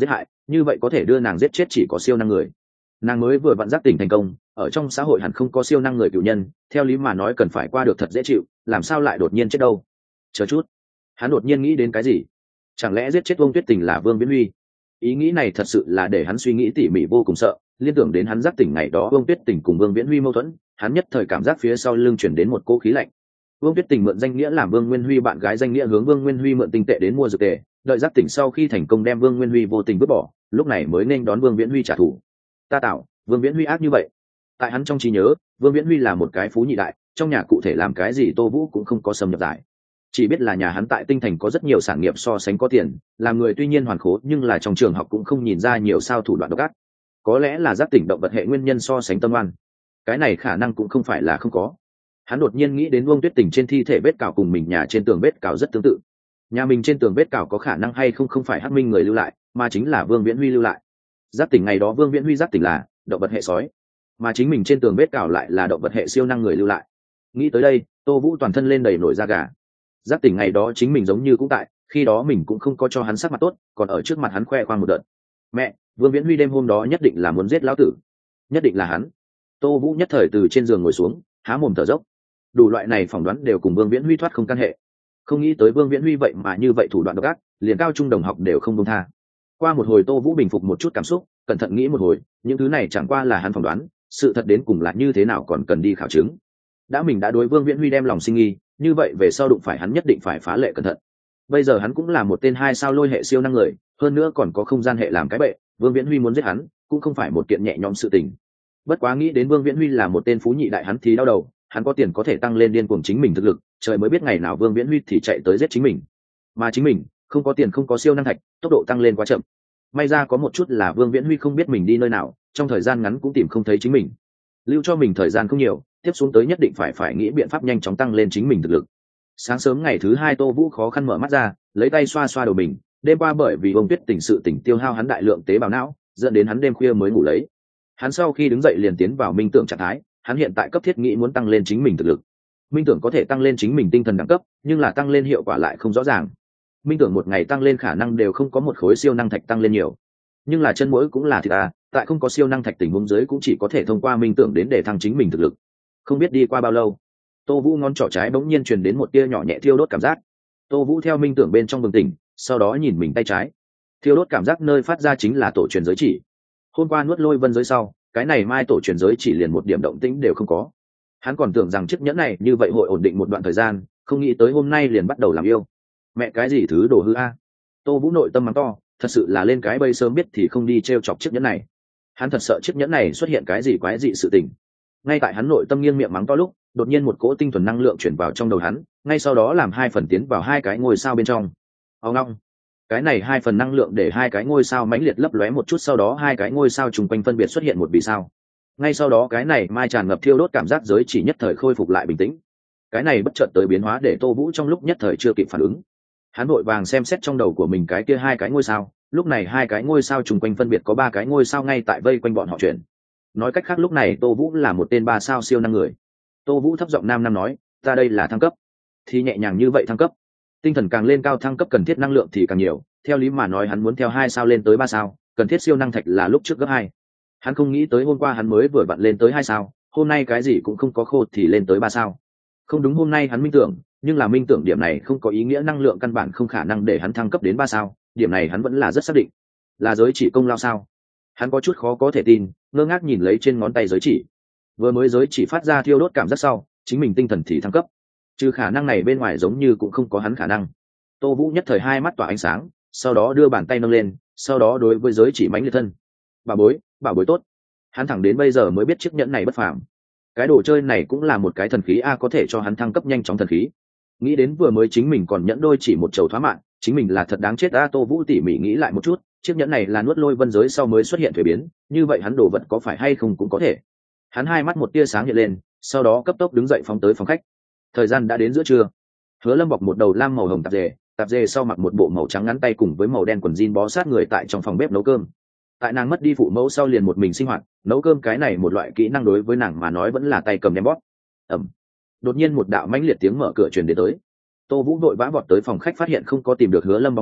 như vậy có thể đưa nàng giết chết chỉ có siêu năng người. Nàng mới vừa vặn giác tỉnh thành công, ở trong xã hội hẳn không có siêu năng người cựu nhân, theo lý mà nói cần phải qua được thật dễ chịu, làm sao lại đột nhiên chết đâu. Chờ chút, hắn đột nhiên nghĩ đến cái gì? Chẳng lẽ giết chết Vương Tuyết Tình là Vương Viễn Huy? Ý nghĩ này thật sự là để hắn suy nghĩ tỉ mỉ vô cùng sợ, liên tưởng đến hắn giác tỉnh ngày đó Vương Tuyết Tình cùng Vương Viễn Huy mâu thuẫn, hắn nhất thời cảm giác phía sau lưng chuyển đến một cỗ khí lạnh. Vương Tuyết Tình mượn danh nghĩa làm Vương Nguyên Huy bạn gái danh nghĩa hướng Vương Nguyên Huy mượn tinh tệ đến mua dược tề, đợi giác tỉnh sau khi thành công đem Vương Nguyên Huy vô tình vứt bỏ, lúc này mới nên đón Vương Viễn Huy trả thù. Ta tạo, Vương Viễn Huy ác như vậy. Tại hắn trong trí nhớ, Vương Viễn Huy là một cái phú nhị đại, trong nhà cụ thể làm cái gì Tô Vũ cũng không có xâm nhập giải. Chỉ biết là nhà hắn tại Tinh Thành có rất nhiều sản nghiệp so sánh có tiền, làm người tuy nhiên hoàn khố nhưng là trong trường học cũng không nhìn ra nhiều sao thủ đoạn độc ác. Có lẽ là giác tỉnh động vật hệ nguyên nhân so sánh tâm oan. Cái này khả năng cũng không phải là không có. Hắn đột nhiên nghĩ đến Vương Tuyết Tình trên thi thể vết cào cùng mình nhà trên tường vết cào rất tương tự. Nhà mình trên tường vết cào có khả năng hay không không phải Hắc Minh người lưu lại, mà chính là Vương Viễn Huy lưu lại. Giác tỉnh ngày đó Vương Viễn Huy giác tỉnh là động vật hệ sói, mà chính mình trên tường vết cào lại là động vật hệ siêu năng người lưu lại. Nghĩ tới đây, Tô Vũ toàn thân lên đầy nổi da gà. Giác tỉnh ngày đó chính mình giống như cũng tại, khi đó mình cũng không có cho hắn sắc mặt tốt, còn ở trước mặt hắn khoe khoang một đợt. Mẹ, Vương Viễn Huy đêm hôm đó nhất định là muốn giết lão tử, nhất định là hắn. Tô Vũ nhất thời từ trên giường ngồi xuống, há mồm thở dốc. Đủ loại này phỏng đoán đều cùng Vương Viễn Huy thoát không căn hệ. Không nghĩ tới Vương Viễn Huy vậy mà như vậy thủ đoạn độc ác, liền cao trung đồng học đều không buông tha. Qua một hồi Tô Vũ bình phục một chút cảm xúc, cẩn thận nghĩ một hồi, những thứ này chẳng qua là hắn phỏng đoán, sự thật đến cùng là như thế nào còn cần đi khảo chứng. Đã mình đã đối Vương Viễn Huy đem lòng sinh nghi, như vậy về sau đụng phải hắn nhất định phải phá lệ cẩn thận. Bây giờ hắn cũng là một tên hai sao lôi hệ siêu năng người, hơn nữa còn có không gian hệ làm cái bệ, Vương Viễn Huy muốn giết hắn cũng không phải một kiện nhẹ nhõm sự tình. Bất quá nghĩ đến Vương Viễn Huy là một tên phú nhị đại hắn thì đau đầu, hắn có tiền có thể tăng lên điên cuồng chính mình thực lực, trời mới biết ngày nào Vương Viễn Huy thì chạy tới giết chính mình. Mà chính mình, không có tiền không có siêu năng thạch, tốc độ tăng lên quá chậm. May ra có một chút là Vương Viễn Huy không biết mình đi nơi nào, trong thời gian ngắn cũng tìm không thấy chính mình. Lưu cho mình thời gian không nhiều, tiếp xuống tới nhất định phải phải nghĩ biện pháp nhanh chóng tăng lên chính mình thực lực. Sáng sớm ngày thứ hai Tô Vũ khó khăn mở mắt ra, lấy tay xoa xoa đầu mình, đêm qua bởi vì Vương Tuyết Tình sự tỉnh tiêu hao hắn đại lượng tế bào não, dẫn đến hắn đêm khuya mới ngủ lấy. Hắn sau khi đứng dậy liền tiến vào minh tưởng trạng thái, hắn hiện tại cấp thiết nghĩ muốn tăng lên chính mình thực lực. Minh tưởng có thể tăng lên chính mình tinh thần đẳng cấp, nhưng là tăng lên hiệu quả lại không rõ ràng. Minh tưởng một ngày tăng lên khả năng đều không có một khối siêu năng thạch tăng lên nhiều, nhưng là chân mũi cũng là thịt à, tại không có siêu năng thạch tình huống dưới cũng chỉ có thể thông qua minh tưởng đến để thăng chính mình thực lực. Không biết đi qua bao lâu, Tô Vũ ngón trỏ trái bỗng nhiên truyền đến một tia nhỏ nhẹ thiêu đốt cảm giác. Tô Vũ theo minh tưởng bên trong bừng tỉnh, sau đó nhìn mình tay trái. Thiêu đốt cảm giác nơi phát ra chính là tổ truyền giới chỉ. Hôm qua nuốt lôi vân giới sau, cái này mai tổ truyền giới chỉ liền một điểm động tĩnh đều không có. Hắn còn tưởng rằng chiếc nhẫn này như vậy hội ổn định một đoạn thời gian, không nghĩ tới hôm nay liền bắt đầu làm yêu. Mẹ cái gì thứ đồ hư a. Tô Vũ nội tâm mắng to, thật sự là lên cái bây sớm biết thì không đi trêu chọc chiếc nhẫn này. Hắn thật sợ chiếc nhẫn này xuất hiện cái gì quái dị sự tình. Ngay tại hắn nội tâm nghiêng miệng mắng to lúc, đột nhiên một cỗ tinh thuần năng lượng chuyển vào trong đầu hắn, ngay sau đó làm hai phần tiến vào hai cái ngôi sao bên trong. Ông long, cái này hai phần năng lượng để hai cái ngôi sao mãnh liệt lấp lóe một chút, sau đó hai cái ngôi sao trùng quanh phân biệt xuất hiện một vì sao. Ngay sau đó cái này mai tràn ngập thiêu đốt cảm giác giới chỉ nhất thời khôi phục lại bình tĩnh. Cái này bất chợt tới biến hóa để Tô Vũ trong lúc nhất thời chưa kịp phản ứng. Hắn vội vàng xem xét trong đầu của mình cái kia hai cái ngôi sao, lúc này hai cái ngôi sao trùng quanh phân biệt có ba cái ngôi sao ngay tại vây quanh bọn họ chuyển. Nói cách khác lúc này Tô Vũ là một tên ba sao siêu năng người. Tô Vũ thấp giọng nam nam nói, ta đây là thăng cấp. Thì nhẹ nhàng như vậy thăng cấp. Tinh thần càng lên cao thăng cấp cần thiết năng lượng thì càng nhiều, theo lý mà nói hắn muốn theo hai sao lên tới ba sao, cần thiết siêu năng thạch là lúc trước gấp hai. Hắn không nghĩ tới hôm qua hắn mới vừa vặn lên tới hai sao, hôm nay cái gì cũng không có khô thì lên tới ba sao. Không đúng, hôm nay hắn minh tưởng, nhưng là minh tưởng điểm này không có ý nghĩa năng lượng căn bản không khả năng để hắn thăng cấp đến ba sao, điểm này hắn vẫn là rất xác định. Là giới chỉ công lao sao? Hắn có chút khó có thể tin, ngơ ngác nhìn lấy trên ngón tay giới chỉ. Vừa mới giới chỉ phát ra thiêu đốt cảm giác sau, chính mình tinh thần thì thăng cấp. Trừ khả năng này bên ngoài giống như cũng không có hắn khả năng. Tô Vũ nhất thời hai mắt tỏa ánh sáng, sau đó đưa bàn tay nâng lên, sau đó đối với giới chỉ mãnh liệt thân. Bà bối, bà bối tốt. Hắn thẳng đến bây giờ mới biết chiếc nhẫn này bất phàm. Cái đồ chơi này cũng là một cái thần khí a, có thể cho hắn thăng cấp nhanh chóng thần khí. Nghĩ đến vừa mới chính mình còn nhẫn đôi chỉ một chầu thoá mạng, chính mình là thật đáng chết a. Tô Vũ tỉ mỉ nghĩ lại một chút, chiếc nhẫn này là nuốt lôi vân giới sau mới xuất hiện thuế biến, như vậy hắn đồ vật có phải hay không cũng có thể. Hắn hai mắt một tia sáng hiện lên, sau đó cấp tốc đứng dậy phóng tới phòng khách. Thời gian đã đến giữa trưa. Hứa Lâm bọc một đầu lam màu hồng tạp dề, tạp dề sau mặc một bộ màu trắng ngắn tay cùng với màu đen quần jean bó sát người tại trong phòng bếp nấu cơm. Tại nàng mất đi phụ mẫu sau liền một mình sinh hoạt, nấu cơm cái này một loại kỹ năng đối với nàng mà nói vẫn là tay cầm ném bóp. Ẩm. Đột nhiên một đạo mãnh liệt tiếng mở cửa truyền đến tới. Tô Vũ vội vã vọt tới phòng khách phát hiện không có tìm được Hứa Lâm bóng người,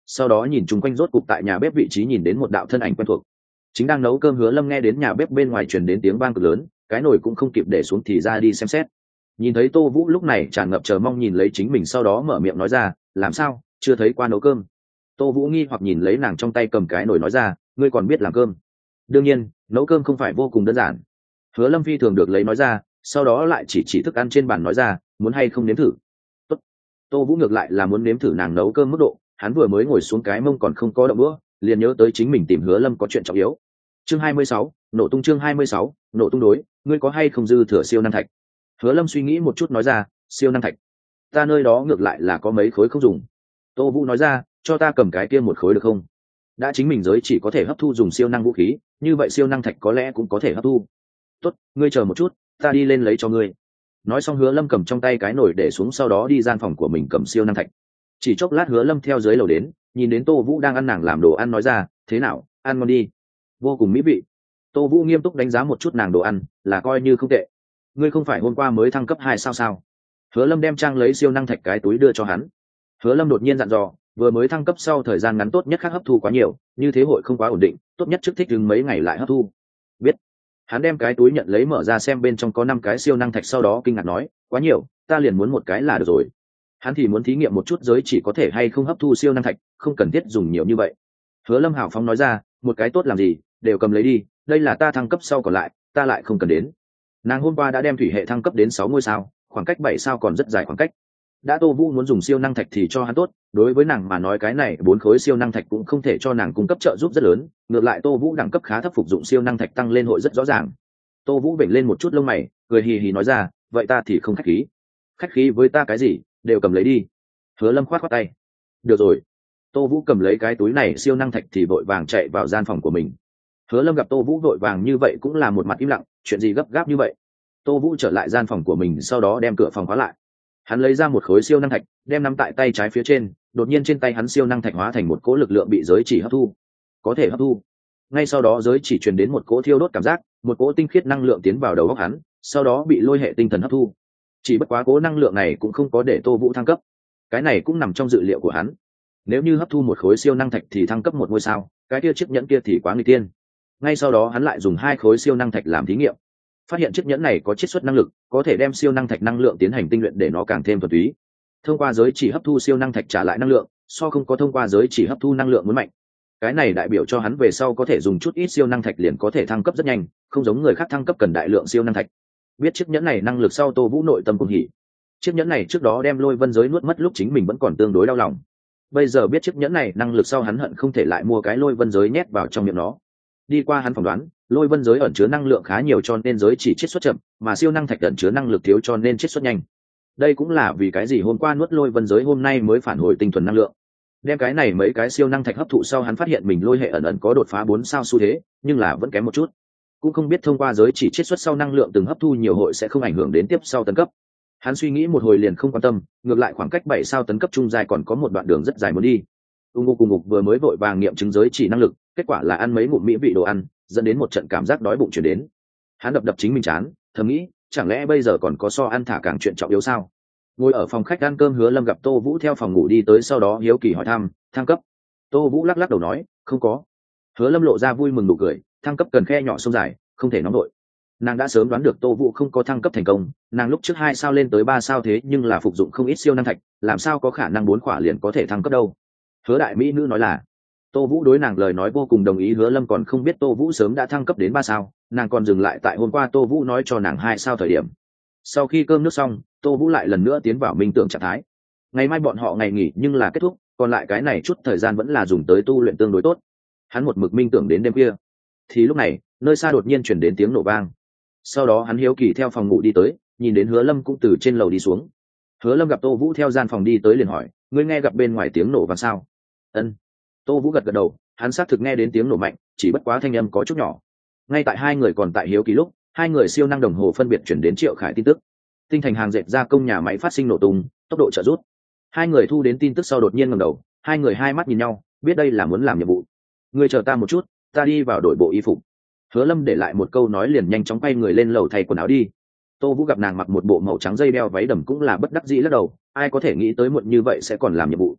sau đó nhìn chung quanh, rốt cục tại nhà bếp vị trí nhìn đến một đạo thân ảnh quen thuộc. Chính đang nấu cơm Hứa Lâm nghe đến nhà bếp bên ngoài truyền đến tiếng vang cực lớn, cái nồi cũng không kịp để xuống thì ra đi xem xét. Nhìn thấy Tô Vũ lúc này tràn ngập chờ mong nhìn lấy chính mình, sau đó mở miệng nói ra, làm sao chưa thấy qua nấu cơm? Tô Vũ nghi hoặc nhìn lấy nàng trong tay cầm cái nồi nói ra, ngươi còn biết làm cơm? Đương nhiên, nấu cơm không phải vô cùng đơn giản. Hứa Lâm phi thường được lấy nói ra, sau đó lại chỉ chỉ thức ăn trên bàn nói ra, muốn hay không nếm thử? Tốt. Tô Vũ ngược lại là muốn nếm thử nàng nấu cơm mức độ, hắn vừa mới ngồi xuống cái mông còn không có động bữa, liền nhớ tới chính mình tìm Hứa Lâm có chuyện trọng yếu. Chương hai mươi sáu, nổ tung. Chương hai mươi sáu, nổ tung. Đối, ngươi có hay không dư thừa siêu năng thạch? Hứa Lâm suy nghĩ một chút nói ra, siêu năng thạch, ta nơi đó ngược lại là có mấy khối không dùng. Tô Vũ nói ra, cho ta cầm cái kia một khối được không? Đã chính mình giới chỉ có thể hấp thu dùng siêu năng vũ khí, như vậy siêu năng thạch có lẽ cũng có thể hấp thu. Tốt, ngươi chờ một chút, ta đi lên lấy cho ngươi. Nói xong Hứa Lâm cầm trong tay cái nồi để xuống, sau đó đi gian phòng của mình cầm siêu năng thạch. Chỉ chốc lát Hứa Lâm theo dưới lầu đến, nhìn đến Tô Vũ đang ăn nàng làm đồ ăn nói ra, thế nào, ăn ngon đi? Vô cùng mỹ vị. Tô Vũ nghiêm túc đánh giá một chút nàng đồ ăn, là coi như không tệ. Ngươi không phải hôm qua mới thăng cấp hai sao sao? Hứa Lâm đem trang lấy siêu năng thạch cái túi đưa cho hắn. Hứa Lâm đột nhiên dặn dò, vừa mới thăng cấp sau thời gian ngắn tốt nhất khác hấp thu quá nhiều, như thế hội không quá ổn định, tốt nhất trước thích ứng mấy ngày lại hấp thu. Biết. Hắn đem cái túi nhận lấy mở ra xem bên trong có năm cái siêu năng thạch, sau đó kinh ngạc nói, quá nhiều, ta liền muốn một cái là được rồi. Hắn thì muốn thí nghiệm một chút giới chỉ có thể hay không hấp thu siêu năng thạch, không cần thiết dùng nhiều như vậy. Hứa Lâm hào phóng nói ra, một cái tốt làm gì, đều cầm lấy đi, đây là ta thăng cấp sau còn lại, ta lại không cần đến. Nàng hôm qua đã đem thủy hệ thăng cấp đến sáu ngôi sao, khoảng cách bảy sao còn rất dài khoảng cách. Đã Tô Vũ muốn dùng siêu năng thạch thì cho hắn tốt, đối với nàng mà nói cái này bốn khối siêu năng thạch cũng không thể cho nàng cung cấp trợ giúp rất lớn, ngược lại Tô Vũ đẳng cấp khá thấp, phục dụng siêu năng thạch tăng lên hội rất rõ ràng. Tô Vũ vểnh lên một chút lông mày, cười hì hì nói ra, vậy ta thì không khách khí. Khách khí với ta cái gì, đều cầm lấy đi. Hứa Lâm khoát khoát tay. Được rồi. Tô Vũ cầm lấy cái túi này siêu năng thạch thì vội vàng chạy vào gian phòng của mình. Hứa Lâm gặp Tô Vũ vội vàng như vậy cũng là một mặt im lặng, chuyện gì gấp gáp như vậy? Tô Vũ trở lại gian phòng của mình, sau đó đem cửa phòng khóa lại. Hắn lấy ra một khối siêu năng thạch, đem nắm tại tay trái phía trên, đột nhiên trên tay hắn siêu năng thạch hóa thành một cỗ lực lượng bị giới chỉ hấp thu. Có thể hấp thu. Ngay sau đó giới chỉ truyền đến một cỗ thiêu đốt cảm giác, một cỗ tinh khiết năng lượng tiến vào đầu óc hắn, sau đó bị lôi hệ tinh thần hấp thu. Chỉ bất quá cỗ năng lượng này cũng không có để Tô Vũ thăng cấp. Cái này cũng nằm trong dự liệu của hắn. Nếu như hấp thu một khối siêu năng thạch thì thăng cấp một ngôi sao, cái kia chiếc nhẫn kia thì quá nguy tiên. Ngay sau đó hắn lại dùng hai khối siêu năng thạch làm thí nghiệm, phát hiện chiếc nhẫn này có chiết xuất năng lực, có thể đem siêu năng thạch năng lượng tiến hành tinh luyện để nó càng thêm thuần túy. Thông qua giới chỉ hấp thu siêu năng thạch trả lại năng lượng, so không có thông qua giới chỉ hấp thu năng lượng muốn mạnh. Cái này đại biểu cho hắn về sau có thể dùng chút ít siêu năng thạch liền có thể thăng cấp rất nhanh, không giống người khác thăng cấp cần đại lượng siêu năng thạch. Biết chiếc nhẫn này năng lực sau, Tô Vũ nội tâm cuồng hỉ. Chiếc nhẫn này trước đó đem Lôi Vân giới nuốt mất lúc chính mình vẫn còn tương đối đau lòng. Bây giờ biết chiếc nhẫn này năng lực sau, hắn hận không thể lại mua cái Lôi Vân giới nhét vào trong miệng nó. Đi qua hắn phỏng đoán, Lôi Vân giới ẩn chứa năng lượng khá nhiều cho nên giới chỉ chiết xuất chậm, mà siêu năng thạch ẩn chứa năng lực thiếu cho nên chiết xuất nhanh. Đây cũng là vì cái gì hôm qua nuốt Lôi Vân giới hôm nay mới phản hồi tinh thuần năng lượng. Đem cái này mấy cái siêu năng thạch hấp thụ sau, hắn phát hiện mình lôi hệ ẩn ẩn có đột phá bốn sao xu thế, nhưng là vẫn kém một chút. Cũng không biết thông qua giới chỉ chiết xuất sau năng lượng từng hấp thu nhiều hội sẽ không ảnh hưởng đến tiếp sau tấn cấp. Hắn suy nghĩ một hồi liền không quan tâm, ngược lại khoảng cách bảy sao tấn cấp trung dài còn có một đoạn đường rất dài muốn đi. Ung ngục cùng ngục vừa mới vội vàng nghiệm chứng giới chỉ năng lực, kết quả là ăn mấy ngụm mỹ vị đồ ăn, dẫn đến một trận cảm giác đói bụng chuyển đến. Hắn đập đập chính mình chán, thầm nghĩ, chẳng lẽ bây giờ còn có so ăn thả càng chuyện trọng yếu sao? Ngồi ở phòng khách ăn cơm, Hứa Lâm gặp Tô Vũ theo phòng ngủ đi tới, sau đó hiếu kỳ hỏi thăm, thăng cấp? Tô Vũ lắc lắc đầu nói, không có. Hứa Lâm lộ ra vui mừng nụ cười, thăng cấp cần khe nhỏ sông dài, không thể nóng đội. Nàng đã sớm đoán được Tô Vũ không có thăng cấp thành công, nàng lúc trước hai sao lên tới ba sao thế nhưng là phục dụng không ít siêu năng thạch, làm sao có khả năng bốn khỏa liền có thể thăng cấp đâu. Hứa đại mỹ nữ nói là, Tô Vũ đối nàng lời nói vô cùng đồng ý. Hứa Lâm còn không biết Tô Vũ sớm đã thăng cấp đến ba sao, nàng còn dừng lại tại hôm qua Tô Vũ nói cho nàng hai sao thời điểm. Sau khi cơm nước xong, Tô Vũ lại lần nữa tiến vào minh tưởng trạng thái. Ngày mai bọn họ ngày nghỉ nhưng là kết thúc, còn lại cái này chút thời gian vẫn là dùng tới tu luyện tương đối tốt. Hắn một mực minh tưởng đến đêm khuya. Thì lúc này, nơi xa đột nhiên chuyển đến tiếng nổ vang. Sau đó hắn hiếu kỳ theo phòng ngủ đi tới, nhìn đến Hứa Lâm cũng từ trên lầu đi xuống. Hứa Lâm gặp Tô Vũ theo gian phòng đi tới liền hỏi, ngươi nghe gặp bên ngoài tiếng nổ vang sao? Ân. Tô Vũ gật gật đầu, hắn xác thực nghe đến tiếng nổ mạnh, chỉ bất quá thanh âm có chút nhỏ. Ngay tại hai người còn tại hiếu kỳ lúc, hai người siêu năng đồng hồ phân biệt chuyển đến Triệu Khải tin tức. Tinh thành hàng dệt gia công nhà máy phát sinh nổ tung, tốc độ trợ rút. Hai người thu đến tin tức sau đột nhiên ngẩng đầu, hai người hai mắt nhìn nhau, biết đây là muốn làm nhiệm vụ. Ngươi chờ ta một chút, ta đi vào đổi bộ y phục. Hứa Lâm để lại một câu nói liền nhanh chóng quay người lên lầu thay quần áo đi. Tô Vũ gặp nàng mặc một bộ màu trắng dây đeo váy đầm cũng là bất đắc dĩ lắc đầu, ai có thể nghĩ tới muộn như vậy sẽ còn làm nhiệm vụ.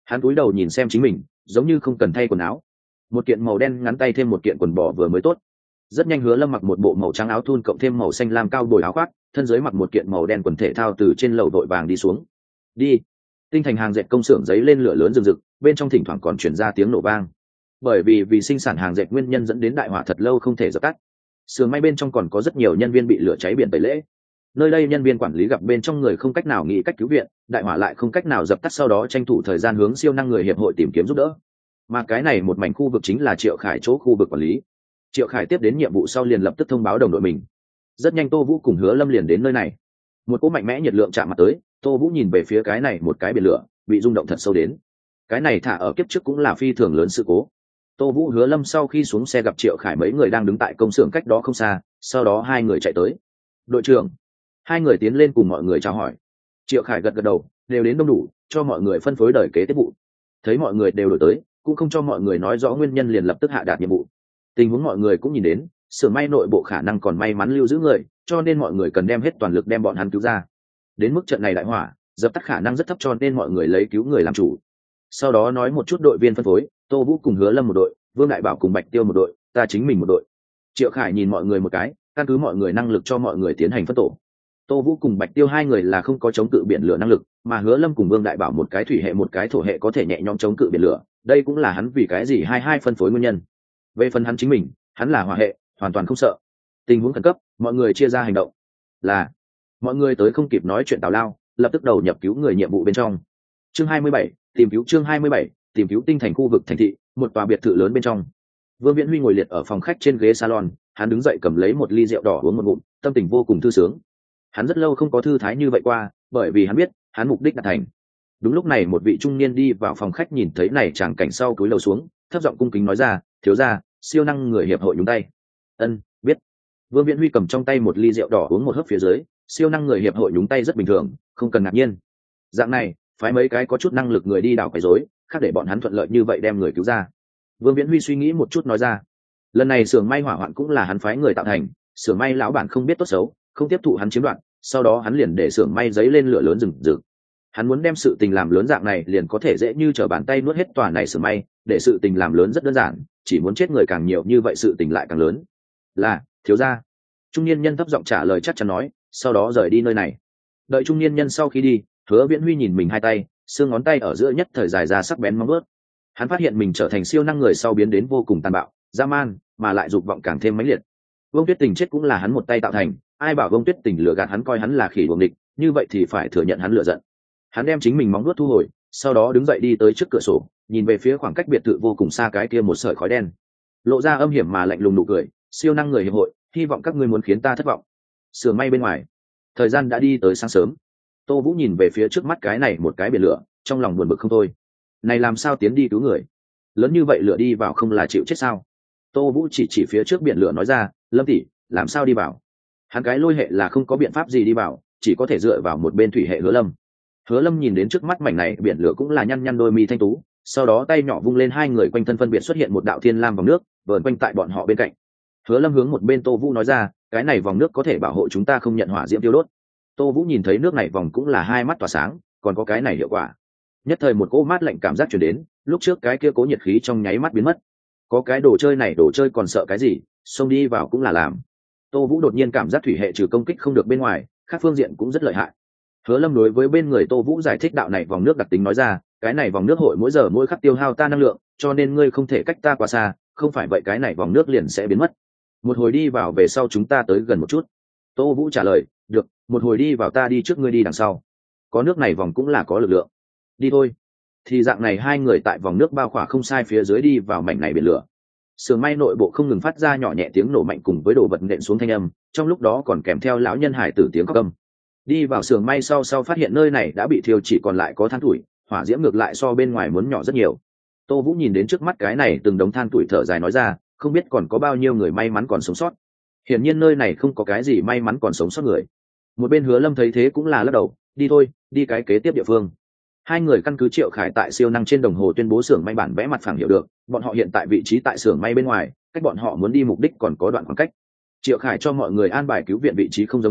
Hắn cúi đầu nhìn xem chính mình, giống như không cần thay quần áo, một kiện màu đen ngắn tay thêm một kiện quần bò vừa mới tốt. Rất nhanh Hứa Lâm mặc một bộ màu trắng áo thun cộng thêm màu xanh lam cao bồi áo khoác, thân dưới mặc một kiện màu đen quần thể thao từ trên lầu đội vàng đi xuống. Đi. Tinh thành hàng dệt công xưởng giấy lên lửa lớn rừng rực, bên trong thỉnh thoảng còn truyền ra tiếng nổ vang. Bởi vì vì sinh sản hàng dệt nguyên nhân dẫn đến đại hỏa thật lâu không thể dập tắt. Sườn may bên trong còn có rất nhiều nhân viên bị lửa cháy biển tẩy lễ. Nơi đây nhân viên quản lý gặp bên trong người không cách nào nghĩ cách cứu viện, đại hỏa lại không cách nào dập tắt, sau đó tranh thủ thời gian hướng siêu năng người hiệp hội tìm kiếm giúp đỡ. Mà cái này một mảnh khu vực chính là Triệu Khải chỗ khu vực quản lý. Triệu Khải tiếp đến nhiệm vụ sau liền lập tức thông báo đồng đội mình. Rất nhanh Tô Vũ cùng Hứa Lâm liền đến nơi này. Một cỗ mạnh mẽ nhiệt lượng chạm mặt tới, Tô Vũ nhìn về phía cái này một cái biển lửa, bị rung động thật sâu đến. Cái này thả ở kiếp trước cũng là phi thường lớn sự cố. Tô Vũ Hứa Lâm sau khi xuống xe gặp Triệu Khải mấy người đang đứng tại công xưởng cách đó không xa, sau đó hai người chạy tới. Đội trưởng. Hai người tiến lên cùng mọi người chào hỏi. Triệu Khải gật gật đầu, đều đến đông đủ, cho mọi người phân phối đời kế tiếp vụ. Thấy mọi người đều đổi tới, cũng không cho mọi người nói rõ nguyên nhân, liền lập tức hạ đạt nhiệm vụ. Tình huống mọi người cũng nhìn đến, xưởng may nội bộ khả năng còn may mắn lưu giữ người, cho nên mọi người cần đem hết toàn lực đem bọn hắn cứu ra. Đến mức trận này đại hỏa, dập tắt khả năng rất thấp, cho nên mọi người lấy cứu người làm chủ. Sau đó nói một chút đội viên phân phối, Tô Vũ cùng Hứa Lâm một đội, Vương Đại Bảo cùng Bạch Tiêu một đội, ta chính mình một đội. Triệu Khải nhìn mọi người một cái, căn cứ mọi người năng lực cho mọi người tiến hành phân tổ. Tô Vũ cùng Bạch Tiêu hai người là không có chống cự biển lửa năng lực, mà Hứa Lâm cùng Vương Đại Bảo một cái thủy hệ một cái thổ hệ có thể nhẹ nhõm chống cự biển lửa, đây cũng là hắn vì cái gì hai hai phân phối nguyên nhân. Về phần hắn chính mình, hắn là hỏa hệ, hoàn toàn không sợ. Tình huống khẩn cấp, mọi người chia ra hành động. Là mọi người tới không kịp nói chuyện tào lao, lập tức đầu nhập cứu người nhiệm vụ bên trong. Chương hai mươi bảy, tìm cứu chương hai mươi bảy, tìm cứu tinh thành khu vực thành thị, một tòa biệt thự lớn bên trong. Vương Viễn Huy ngồi liệt ở phòng khách trên ghế salon, hắn đứng dậy cầm lấy một ly rượu đỏ uống một ngụm, tâm tình vô cùng thư sướng. Hắn rất lâu không có thư thái như vậy qua, bởi vì hắn biết, hắn mục đích đạt thành. Đúng lúc này một vị trung niên đi vào phòng khách, nhìn thấy này tràng cảnh sau cúi đầu xuống, thấp giọng cung kính nói ra, thiếu gia, siêu năng người hiệp hội nhúng tay. Ân, biết. Vương Viễn Huy cầm trong tay một ly rượu đỏ uống một hớp phía dưới, siêu năng người hiệp hội nhúng tay rất bình thường, không cần ngạc nhiên. Dạng này, phái mấy cái có chút năng lực người đi đảo quấy rối, khác để bọn hắn thuận lợi như vậy đem người cứu ra. Vương Viễn Huy suy nghĩ một chút nói ra, lần này xưởng may hỏa hoạn cũng là hắn phái người tạo thành, xưởng may lão bản không biết tốt xấu, không tiếp thụ hắn chiếm đoạt, sau đó hắn liền để xưởng may giấy lên lửa lớn rừng rực. Hắn muốn đem sự tình làm lớn, dạng này liền có thể dễ như trở bàn tay nuốt hết tòa này xưởng may, để sự tình làm lớn rất đơn giản, chỉ muốn chết người càng nhiều như vậy sự tình lại càng lớn. Là, thiếu gia. Trung niên nhân thấp giọng trả lời chắc chắn nói, sau đó rời đi nơi này. Đợi trung niên nhân sau khi đi, Hứa Viễn Huy nhìn mình hai tay, xương ngón tay ở giữa nhất thời dài ra sắc bén móng vuốt. Hắn phát hiện mình trở thành siêu năng người sau biến đến vô cùng tàn bạo, dã man, mà lại dục vọng càng thêm mãnh liệt. Vương Tuyết Tình chết cũng là hắn một tay tạo thành, ai bảo Vương Tuyết Tình lừa gạt hắn coi hắn là khỉ đuồng địch, như vậy thì phải thừa nhận hắn lừa giận. Hắn đem chính mình móng vuốt thu hồi, sau đó đứng dậy đi tới trước cửa sổ, nhìn về phía khoảng cách biệt thự vô cùng xa cái kia một sợi khói đen, lộ ra âm hiểm mà lạnh lùng nụ cười, siêu năng người hiệp hội, hy vọng các ngươi muốn khiến ta thất vọng. Sườn may bên ngoài, thời gian đã đi tới sáng sớm. Tô Vũ nhìn về phía trước mắt cái này một cái biển lửa, trong lòng buồn bực không thôi. Này làm sao tiến đi cứu người? Lớn như vậy lửa đi vào không là chịu chết sao? Tô Vũ chỉ chỉ phía trước biển lửa nói ra, Lâm tỷ, làm sao đi vào? Hắn cái lôi hệ là không có biện pháp gì đi vào, chỉ có thể dựa vào một bên thủy hệ Hứa Lâm. Hứa Lâm nhìn đến trước mắt mảnh này biển lửa cũng là nhăn nhăn đôi mi thanh tú, sau đó tay nhỏ vung lên, hai người quanh thân phân biệt xuất hiện một đạo thiên lam vòng nước, vờn quanh tại bọn họ bên cạnh. Hứa Lâm hướng một bên Tô Vũ nói ra, cái này vòng nước có thể bảo hộ chúng ta không nhận hỏa diễm tiêu đốt. Tô Vũ nhìn thấy nước này vòng cũng là hai mắt tỏa sáng, còn có cái này hiệu quả. Nhất thời một cỗ mát lạnh cảm giác truyền đến, lúc trước cái kia cố nhiệt khí trong nháy mắt biến mất. Có cái đồ chơi này đồ chơi còn sợ cái gì, xông đi vào cũng là làm. Tô Vũ đột nhiên cảm giác thủy hệ trừ công kích không được bên ngoài, các phương diện cũng rất lợi hại. Hứa Lâm đối với bên người Tô Vũ giải thích đạo này vòng nước đặc tính nói ra, cái này vòng nước hội mỗi giờ mỗi khắc tiêu hao ta năng lượng, cho nên ngươi không thể cách ta quá xa, không phải vậy cái này vòng nước liền sẽ biến mất. Một hồi đi vào về sau chúng ta tới gần một chút. Tô Vũ trả lời, được, một hồi đi vào ta đi trước ngươi đi đằng sau. Có nước này vòng cũng là có lực lượng. Đi thôi. Thì dạng này hai người tại vòng nước bao khỏa không sai phía dưới đi vào mảnh này biển lửa. Sườn may nội bộ không ngừng phát ra nhỏ nhẹ tiếng nổ mạnh cùng với đồ vật nện xuống thanh âm, trong lúc đó còn kèm theo lão nhân hải tử tiếng khóc câm. Đi vào sườn may sau sau phát hiện nơi này đã bị thiêu chỉ còn lại có than tuổi, hỏa diễm ngược lại so bên ngoài muốn nhỏ rất nhiều. Tô Vũ nhìn đến trước mắt cái này từng đống than tuổi thở dài nói ra, không biết còn có bao nhiêu người may mắn còn sống sót. Hiển nhiên nơi này không có cái gì may mắn còn sống sót người. Một bên Hứa Lâm thấy thế cũng là lắc đầu, đi thôi, đi cái kế tiếp địa phương. Hai người căn cứ Triệu Khải tại siêu năng trên đồng hồ tuyên bố xưởng may bản vẽ mặt phẳng hiểu được, bọn họ hiện tại vị trí tại xưởng may bên ngoài, cách bọn họ muốn đi mục đích còn có đoạn khoảng cách. Triệu Khải cho mọi người an bài cứu viện vị trí không giống nhau,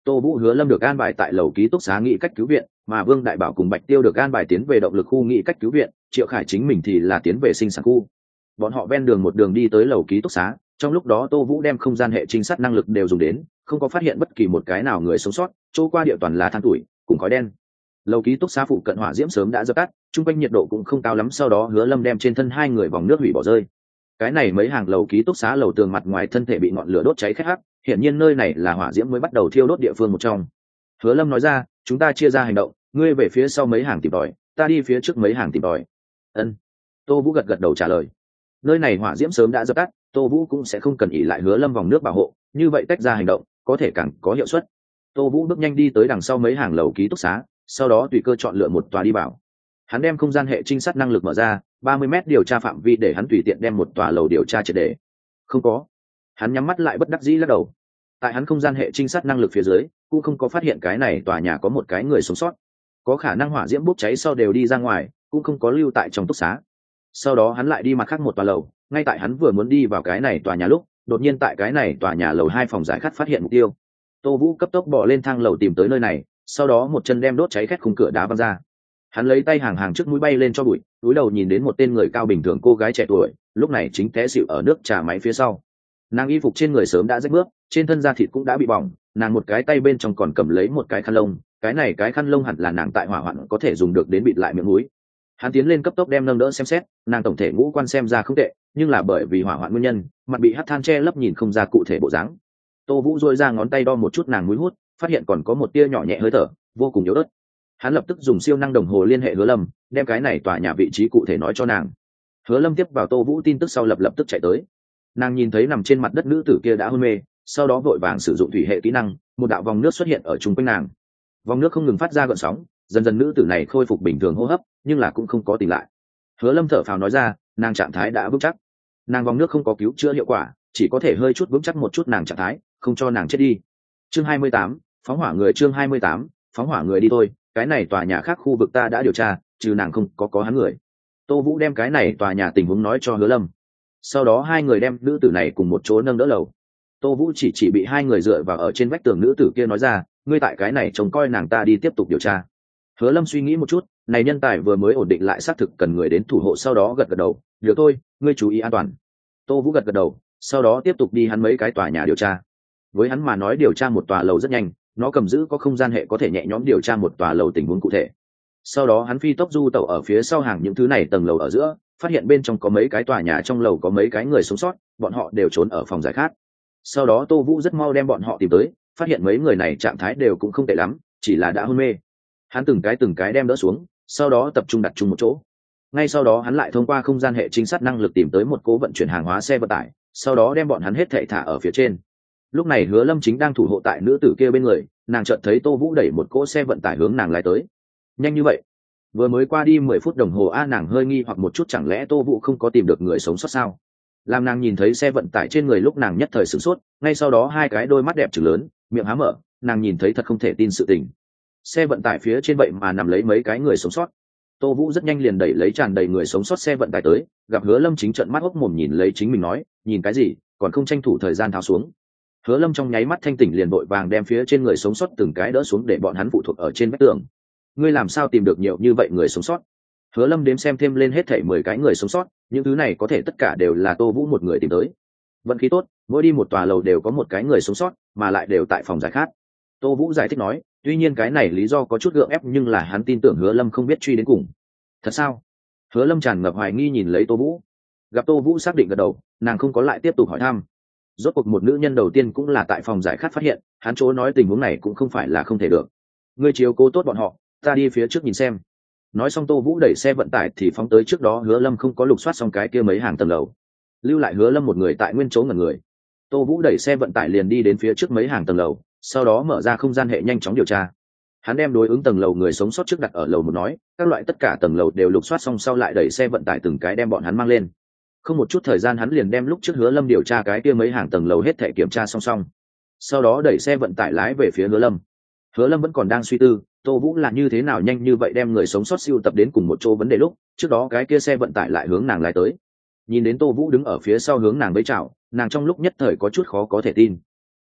Tô Vũ Hứa Lâm được an bài tại lầu ký túc xá nghị cách cứu viện, mà Vương Đại Bảo cùng Bạch Tiêu được an bài tiến về động lực khu nghị cách cứu viện, Triệu Khải chính mình thì là tiến về sinh sản khu. Bọn họ ven đường một đường đi tới lầu ký túc xá, trong lúc đó Tô Vũ đem không gian hệ trinh sát năng lực đều dùng đến, không có phát hiện bất kỳ một cái nào người sống sót, chỗ qua địa toàn là than tuổi cùng khói đen. Lầu ký túc xá phụ cận hỏa diễm sớm đã dập tắt, trung quanh nhiệt độ cũng không cao lắm, sau đó Hứa Lâm đem trên thân hai người vòng nước hủy bỏ rơi. Cái này mấy hàng lầu ký túc xá lầu tường mặt ngoài thân thể bị ngọn lửa đốt cháy khét hắc, hiển nhiên nơi này là hỏa diễm mới bắt đầu thiêu đốt địa phương một trong. Hứa Lâm nói ra, chúng ta chia ra hành động, ngươi về phía sau mấy hàng tìm tòi, ta đi phía trước mấy hàng tìm tòi. Ân. Tô Vũ gật gật đầu trả lời. Nơi này hỏa diễm sớm đã dập tắt, Tô Vũ cũng sẽ không cần ỷ lại Hứa Lâm vòng nước bảo hộ, như vậy tách ra hành động có thể càng có hiệu suất. Tô Vũ bước nhanh đi tới đằng sau mấy hàng lầu ký túc xá, sau đó tùy cơ chọn lựa một tòa đi vào. Hắn đem không gian hệ trinh sát năng lực mở ra, ba mươi mét điều tra phạm vi để hắn tùy tiện đem một tòa lầu điều tra triệt để. Không có. Hắn nhắm mắt lại bất đắc dĩ lắc đầu. Tại hắn không gian hệ trinh sát năng lực phía dưới, cũng không có phát hiện cái này tòa nhà có một cái người sống sót. Có khả năng hỏa diễm bốc cháy sau đều đi ra ngoài, cũng không có lưu tại trong túc xá. Sau đó hắn lại đi mặt khác một tòa lầu, ngay tại hắn vừa muốn đi vào cái này tòa nhà lúc, đột nhiên tại cái này tòa nhà lầu hai phòng giải khát phát hiện mục tiêu. Tô Vũ cấp tốc bò lên thang lầu tìm tới nơi này, sau đó một chân đem đốt cháy khét khung cửa đá văng ra. Hắn lấy tay hàng hàng trước mũi bay lên cho bụi, túi đầu nhìn đến một tên người cao bình thường cô gái trẻ tuổi, lúc này chính té xỉu ở nước trà máy phía sau. Nàng y phục trên người sớm đã rách bước, trên thân da thịt cũng đã bị bỏng, nàng một cái tay bên trong còn cầm lấy một cái khăn lông, cái này cái khăn lông hẳn là nàng tại hỏa hoạn có thể dùng được đến bịt lại miệng mũi. Hắn tiến lên cấp tốc đem nâng đỡ xem xét, nàng tổng thể ngũ quan xem ra không tệ, nhưng là bởi vì hỏa hoạn nguyên nhân, mặt bị hắt than che lấp nhìn không ra cụ thể bộ dáng. Tô Vũ duỗi ra ngón tay đo một chút nàng mũi hút, phát hiện còn có một tia nhỏ nhẹ hơi thở, vô cùng yếu ớt. Hắn lập tức dùng siêu năng đồng hồ liên hệ Hứa Lâm, đem cái này tòa nhà vị trí cụ thể nói cho nàng. Hứa Lâm tiếp vào Tô Vũ tin tức sau lập lập tức chạy tới. Nàng nhìn thấy nằm trên mặt đất nữ tử kia đã hôn mê, sau đó vội vàng sử dụng thủy hệ kỹ năng, một đạo vòng nước xuất hiện ở chung quanh nàng. Vòng nước không ngừng phát ra gợn sóng, dần dần nữ tử này khôi phục bình thường hô hấp, nhưng là cũng không có tỉnh lại. Hứa Lâm thở phào nói ra, nàng trạng thái đã vững chắc. Nàng vòng nước không có cứu chữa hiệu quả, chỉ có thể hơi chút vững chắc một chút nàng trạng thái, không cho nàng chết đi. Chương hai mươi tám, phóng hỏa người chương hai mươi tám, phóng hỏa người đi thôi, cái này tòa nhà khác khu vực ta đã điều tra, trừ nàng không có có hắn người. Tô Vũ đem cái này tòa nhà tình huống nói cho Hứa Lâm. Sau đó hai người đem nữ tử này cùng một chỗ nâng đỡ lầu. Tô Vũ chỉ chỉ bị hai người dựa vào ở trên vách tường nữ tử kia nói ra, ngươi tại cái này trông coi nàng, ta đi tiếp tục điều tra. Hứa Lâm suy nghĩ một chút, này nhân tài vừa mới ổn định lại, xác thực cần người đến thủ hộ, sau đó gật gật đầu, được thôi, ngươi chú ý an toàn. Tô Vũ gật gật đầu, sau đó tiếp tục đi hắn mấy cái tòa nhà điều tra. Với hắn mà nói điều tra một tòa lầu rất nhanh, nó cầm giữ có không gian hệ có thể nhẹ nhõm điều tra một tòa lầu tình huống cụ thể. Sau đó hắn phi tốc du tẩu ở phía sau hàng những thứ này tầng lầu ở giữa, phát hiện bên trong có mấy cái tòa nhà trong lầu có mấy cái người sống sót, bọn họ đều trốn ở phòng giải khát. Sau đó Tô Vũ rất mau đem bọn họ tìm tới, phát hiện mấy người này trạng thái đều cũng không tệ lắm, chỉ là đã hôn mê. Hắn từng cái từng cái đem đỡ xuống, sau đó tập trung đặt chung một chỗ. Ngay sau đó hắn lại thông qua không gian hệ trinh sát năng lực tìm tới một cố vận chuyển hàng hóa xe vận tải, sau đó đem bọn hắn hết thảy thả ở phía trên. Lúc này Hứa Lâm chính đang thủ hộ tại nữ tử kia bên người, nàng chợt thấy Tô Vũ đẩy một cỗ xe vận tải hướng nàng lái tới. Nhanh như vậy? Vừa mới qua đi mười phút đồng hồ a, nàng hơi nghi hoặc một chút, chẳng lẽ Tô Vũ không có tìm được người sống sót sao? Làm nàng nhìn thấy xe vận tải trên người lúc nàng nhất thời sửng sốt, ngay sau đó hai cái đôi mắt đẹp trừng lớn, miệng há mở, nàng nhìn thấy thật không thể tin sự tình. Xe vận tải phía trên vậy mà nằm lấy mấy cái người sống sót. Tô Vũ rất nhanh liền đẩy lấy tràn đầy người sống sót xe vận tải tới, gặp Hứa Lâm chính trợn mắt hốc mồm nhìn lấy chính mình nói, nhìn cái gì, còn không tranh thủ thời gian tháo xuống. Hứa Lâm trong nháy mắt thanh tỉnh liền vội vàng đem phía trên người sống sót từng cái đỡ xuống để bọn hắn phụ thuộc ở trên vách tường. Ngươi làm sao tìm được nhiều như vậy người sống sót? Hứa Lâm đếm xem thêm lên hết thảy mười cái người sống sót, những thứ này có thể tất cả đều là Tô Vũ một người tìm tới. Vận khí tốt, mỗi đi một tòa lầu đều có một cái người sống sót, mà lại đều tại phòng giải khát. Tô Vũ giải thích nói, tuy nhiên cái này lý do có chút gượng ép, nhưng là hắn tin tưởng Hứa Lâm không biết truy đến cùng. Thật sao? Hứa Lâm tràn ngập hoài nghi nhìn lấy Tô Vũ. Gặp Tô Vũ xác định gật đầu, nàng không có lại tiếp tục hỏi thăm. Rốt cuộc một nữ nhân đầu tiên cũng là tại phòng giải khát phát hiện, hắn chỗ nói tình huống này cũng không phải là không thể được. Ngươi chiếu cố tốt bọn họ, ta đi phía trước nhìn xem. Nói xong Tô Vũ đẩy xe vận tải thì phóng tới trước đó Hứa Lâm không có lục soát xong cái kia mấy hàng tầng lầu, lưu lại Hứa Lâm một người tại nguyên chỗ ngẩn người. Tô Vũ đẩy xe vận tải liền đi đến phía trước mấy hàng tầng lầu, sau đó mở ra không gian hệ nhanh chóng điều tra. Hắn đem đối ứng tầng lầu người sống sót trước đặt ở lầu một nói, các loại tất cả tầng lầu đều lục soát xong sau lại đẩy xe vận tải từng cái đem bọn hắn mang lên. Không một chút thời gian hắn liền đem lúc trước Hứa Lâm điều tra cái kia mấy hàng tầng lầu hết thảy kiểm tra song song. Sau đó đẩy xe vận tải lái về phía Hứa Lâm. Hứa Lâm vẫn còn đang suy tư, Tô Vũ là như thế nào nhanh như vậy đem người sống sót siêu tập đến cùng một chỗ vấn đề lúc, trước đó cái kia xe vận tải lại hướng nàng lái tới. Nhìn đến Tô Vũ đứng ở phía sau hướng nàng vẫy chào, nàng trong lúc nhất thời có chút khó có thể tin.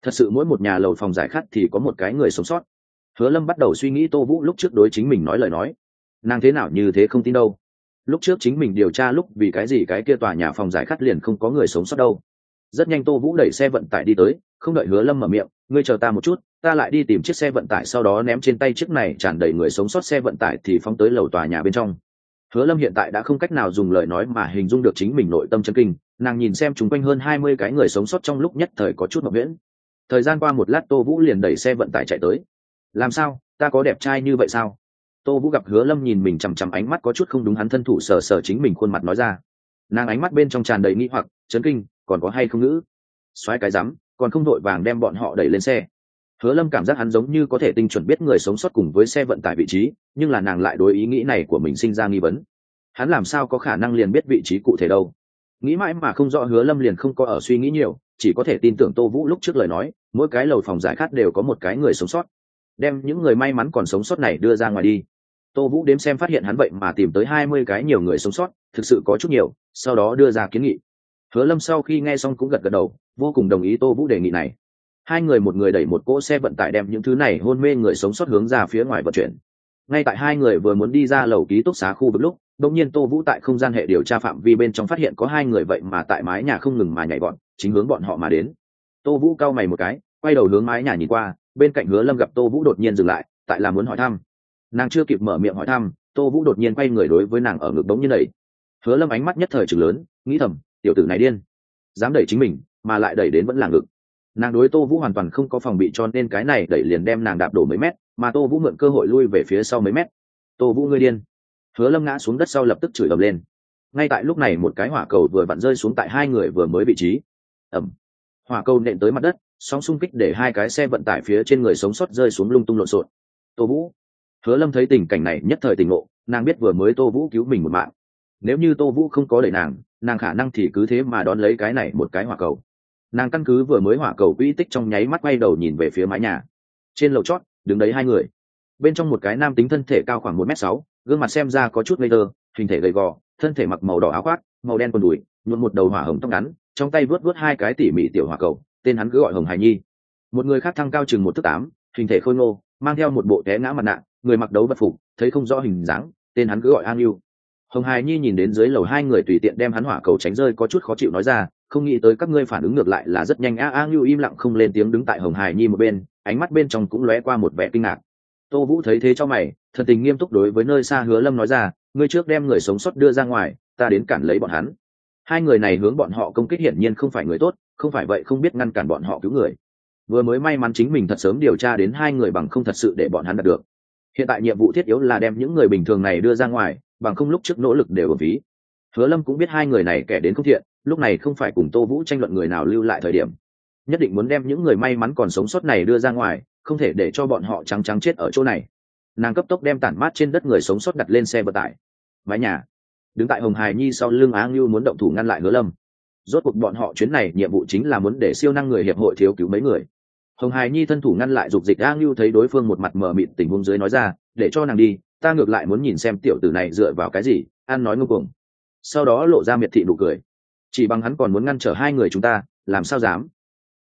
thật sự mỗi một nhà lầu phòng giải khát thì có một cái người sống sót. Hứa Lâm bắt đầu suy nghĩ Tô Vũ lúc trước đối chính mình nói lời nói, nàng thế nào như thế không tin đâu. Lúc trước chính mình điều tra lúc vì cái gì cái kia tòa nhà phòng giải khát liền không có người sống sót đâu. Rất nhanh Tô Vũ đẩy xe vận tải đi tới, không đợi Hứa Lâm mở miệng, ngươi chờ ta một chút, ta lại đi tìm chiếc xe vận tải, sau đó ném trên tay chiếc này tràn đầy người sống sót xe vận tải thì phóng tới lầu tòa nhà bên trong. Hứa Lâm hiện tại đã không cách nào dùng lời nói mà hình dung được chính mình nội tâm chấn kinh, nàng nhìn xem chúng quanh hơn hai mươi cái người sống sót trong lúc nhất thời có chút ngộp nghễn. Thời gian qua một lát Tô Vũ liền đẩy xe vận tải chạy tới. Làm sao, ta có đẹp trai như vậy sao? Tô Vũ gặp Hứa Lâm nhìn mình chằm chằm, ánh mắt có chút không đúng, hắn thân thủ sờ sờ chính mình khuôn mặt nói ra. Nàng ánh mắt bên trong tràn đầy nghi hoặc, chấn kinh, còn có hay không ngữ? Xoáy cái rắm, còn không đội vàng đem bọn họ đẩy lên xe. Hứa Lâm cảm giác hắn giống như có thể tinh chuẩn biết người sống sót cùng với xe vận tải vị trí, nhưng là nàng lại đối ý nghĩ này của mình sinh ra nghi vấn. Hắn làm sao có khả năng liền biết vị trí cụ thể đâu? Nghĩ mãi mà không rõ, Hứa Lâm liền không có ở suy nghĩ nhiều, chỉ có thể tin tưởng Tô Vũ lúc trước lời nói, mỗi cái lầu phòng giải khát đều có một cái người sống sót. Đem những người may mắn còn sống sót này đưa ra ngoài đi. Tô Vũ đếm xem phát hiện hắn vậy mà tìm tới hai mươi cái nhiều người sống sót, thực sự có chút nhiều, sau đó đưa ra kiến nghị. Hứa Lâm sau khi nghe xong cũng gật gật đầu, vô cùng đồng ý Tô Vũ đề nghị này. Hai người một người đẩy một cỗ xe vận tải đem những thứ này hôn mê người sống sót hướng ra phía ngoài vận chuyển. Ngay tại hai người vừa muốn đi ra lầu ký túc xá khu vực lúc, đột nhiên Tô Vũ tại không gian hệ điều tra phạm vi bên trong phát hiện có hai người vậy mà tại mái nhà không ngừng mà nhảy vọt, chính hướng bọn họ mà đến. Tô Vũ cau mày một cái, quay đầu hướng mái nhà nhìn qua, bên cạnh Hứa Lâm gặp Tô Vũ đột nhiên dừng lại, tại là muốn hỏi thăm. Nàng chưa kịp mở miệng hỏi thăm, Tô Vũ đột nhiên quay người đối với nàng ở ngực đống như đẩy. Hứa Lâm ánh mắt nhất thời trừng lớn, nghĩ thầm, tiểu tử này điên, dám đẩy chính mình, mà lại đẩy đến vẫn là ngực. Nàng đối Tô Vũ hoàn toàn không có phòng bị, cho nên cái này đẩy liền đem nàng đạp đổ mấy mét, mà Tô Vũ mượn cơ hội lui về phía sau mấy mét. Tô Vũ ngươi điên! Hứa Lâm ngã xuống đất sau lập tức chửi ầm lên. Ngay tại lúc này một cái hỏa cầu vừa vặn rơi xuống tại hai người vừa mới vị trí. Ầm! Hỏa cầu nện tới mặt đất, sóng xung kích để hai cái xe vận tải phía trên người sống sót rơi xuống lung tung lộn xộn. Tô Vũ! Hứa Lâm thấy tình cảnh này nhất thời tỉnh ngộ, nàng biết vừa mới Tô Vũ cứu mình một mạng. Nếu như Tô Vũ không có đẩy nàng, nàng khả năng thì cứ thế mà đón lấy cái này một cái hỏa cầu. Nàng căn cứ vừa mới hỏa cầu quỹ tích trong nháy mắt quay đầu nhìn về phía mái nhà. Trên lầu chót đứng đấy hai người, bên trong một cái nam tính thân thể cao khoảng một mét sáu, gương mặt xem ra có chút ngây thơ, hình thể gầy gò, thân thể mặc màu đỏ áo khoác, màu đen quần đùi, nhuộm một đầu hỏa hồng tóc ngắn, trong tay vớt vớt hai cái tỉ mỉ tiểu hỏa cầu, tên hắn cứ gọi Hồng Hải Nhi. Một người khác thăng cao chừng một thước tám, hình thể khôi ngô, mang theo một bộ té ngã mặt nạ, người mặc đấu vật phục, thấy không rõ hình dáng, tên hắn cứ gọi An Nhu. Hồng Hải Nhi nhìn đến dưới lầu hai người tùy tiện đem hắn hỏa cầu tránh rơi, có chút khó chịu nói ra, không nghĩ tới các ngươi phản ứng ngược lại là rất nhanh. a a Nhu im lặng không lên tiếng đứng tại Hồng Hải Nhi một bên, ánh mắt bên trong cũng lóe qua một vẻ kinh ngạc. Tô Vũ thấy thế cho mày, thần tình nghiêm túc đối với nơi xa Hứa Lâm nói ra, ngươi trước đem người sống sót đưa ra ngoài, ta đến cản lấy bọn hắn. Hai người này hướng bọn họ công kích hiển nhiên không phải người tốt, không phải vậy không biết ngăn cản bọn họ cứu người. Vừa mới may mắn chính mình thật sớm điều tra đến hai người bằng không thật sự để bọn hắn đạt được. Hiện tại nhiệm vụ thiết yếu là đem những người bình thường này đưa ra ngoài, bằng không lúc trước nỗ lực đều uổng phí. Hứa Lâm cũng biết hai người này kẻ đến không thiện, lúc này không phải cùng Tô Vũ tranh luận người nào lưu lại thời điểm. Nhất định muốn đem những người may mắn còn sống sót này đưa ra ngoài, không thể để cho bọn họ trắng trắng chết ở chỗ này. Nàng cấp tốc đem tản mát trên đất người sống sót đặt lên xe vận tải. Mái nhà, đứng tại Hồng Hải Nhi sau lưng Á Ngưu muốn động thủ ngăn lại Hứa Lâm. Rốt cuộc bọn họ chuyến này nhiệm vụ chính là muốn để siêu năng người hiệp hội thiếu cứu mấy người. Hồng Hải Nhi thân thủ ngăn lại dục dịch. Á Ngưu thấy đối phương một mặt mờ mịt tình huống dưới nói ra, để cho nàng đi, ta ngược lại muốn nhìn xem tiểu tử này dựa vào cái gì ăn nói ngông cuồng. Sau đó lộ ra miệt thị nụ cười, chỉ bằng hắn còn muốn ngăn trở hai người chúng ta, làm sao dám.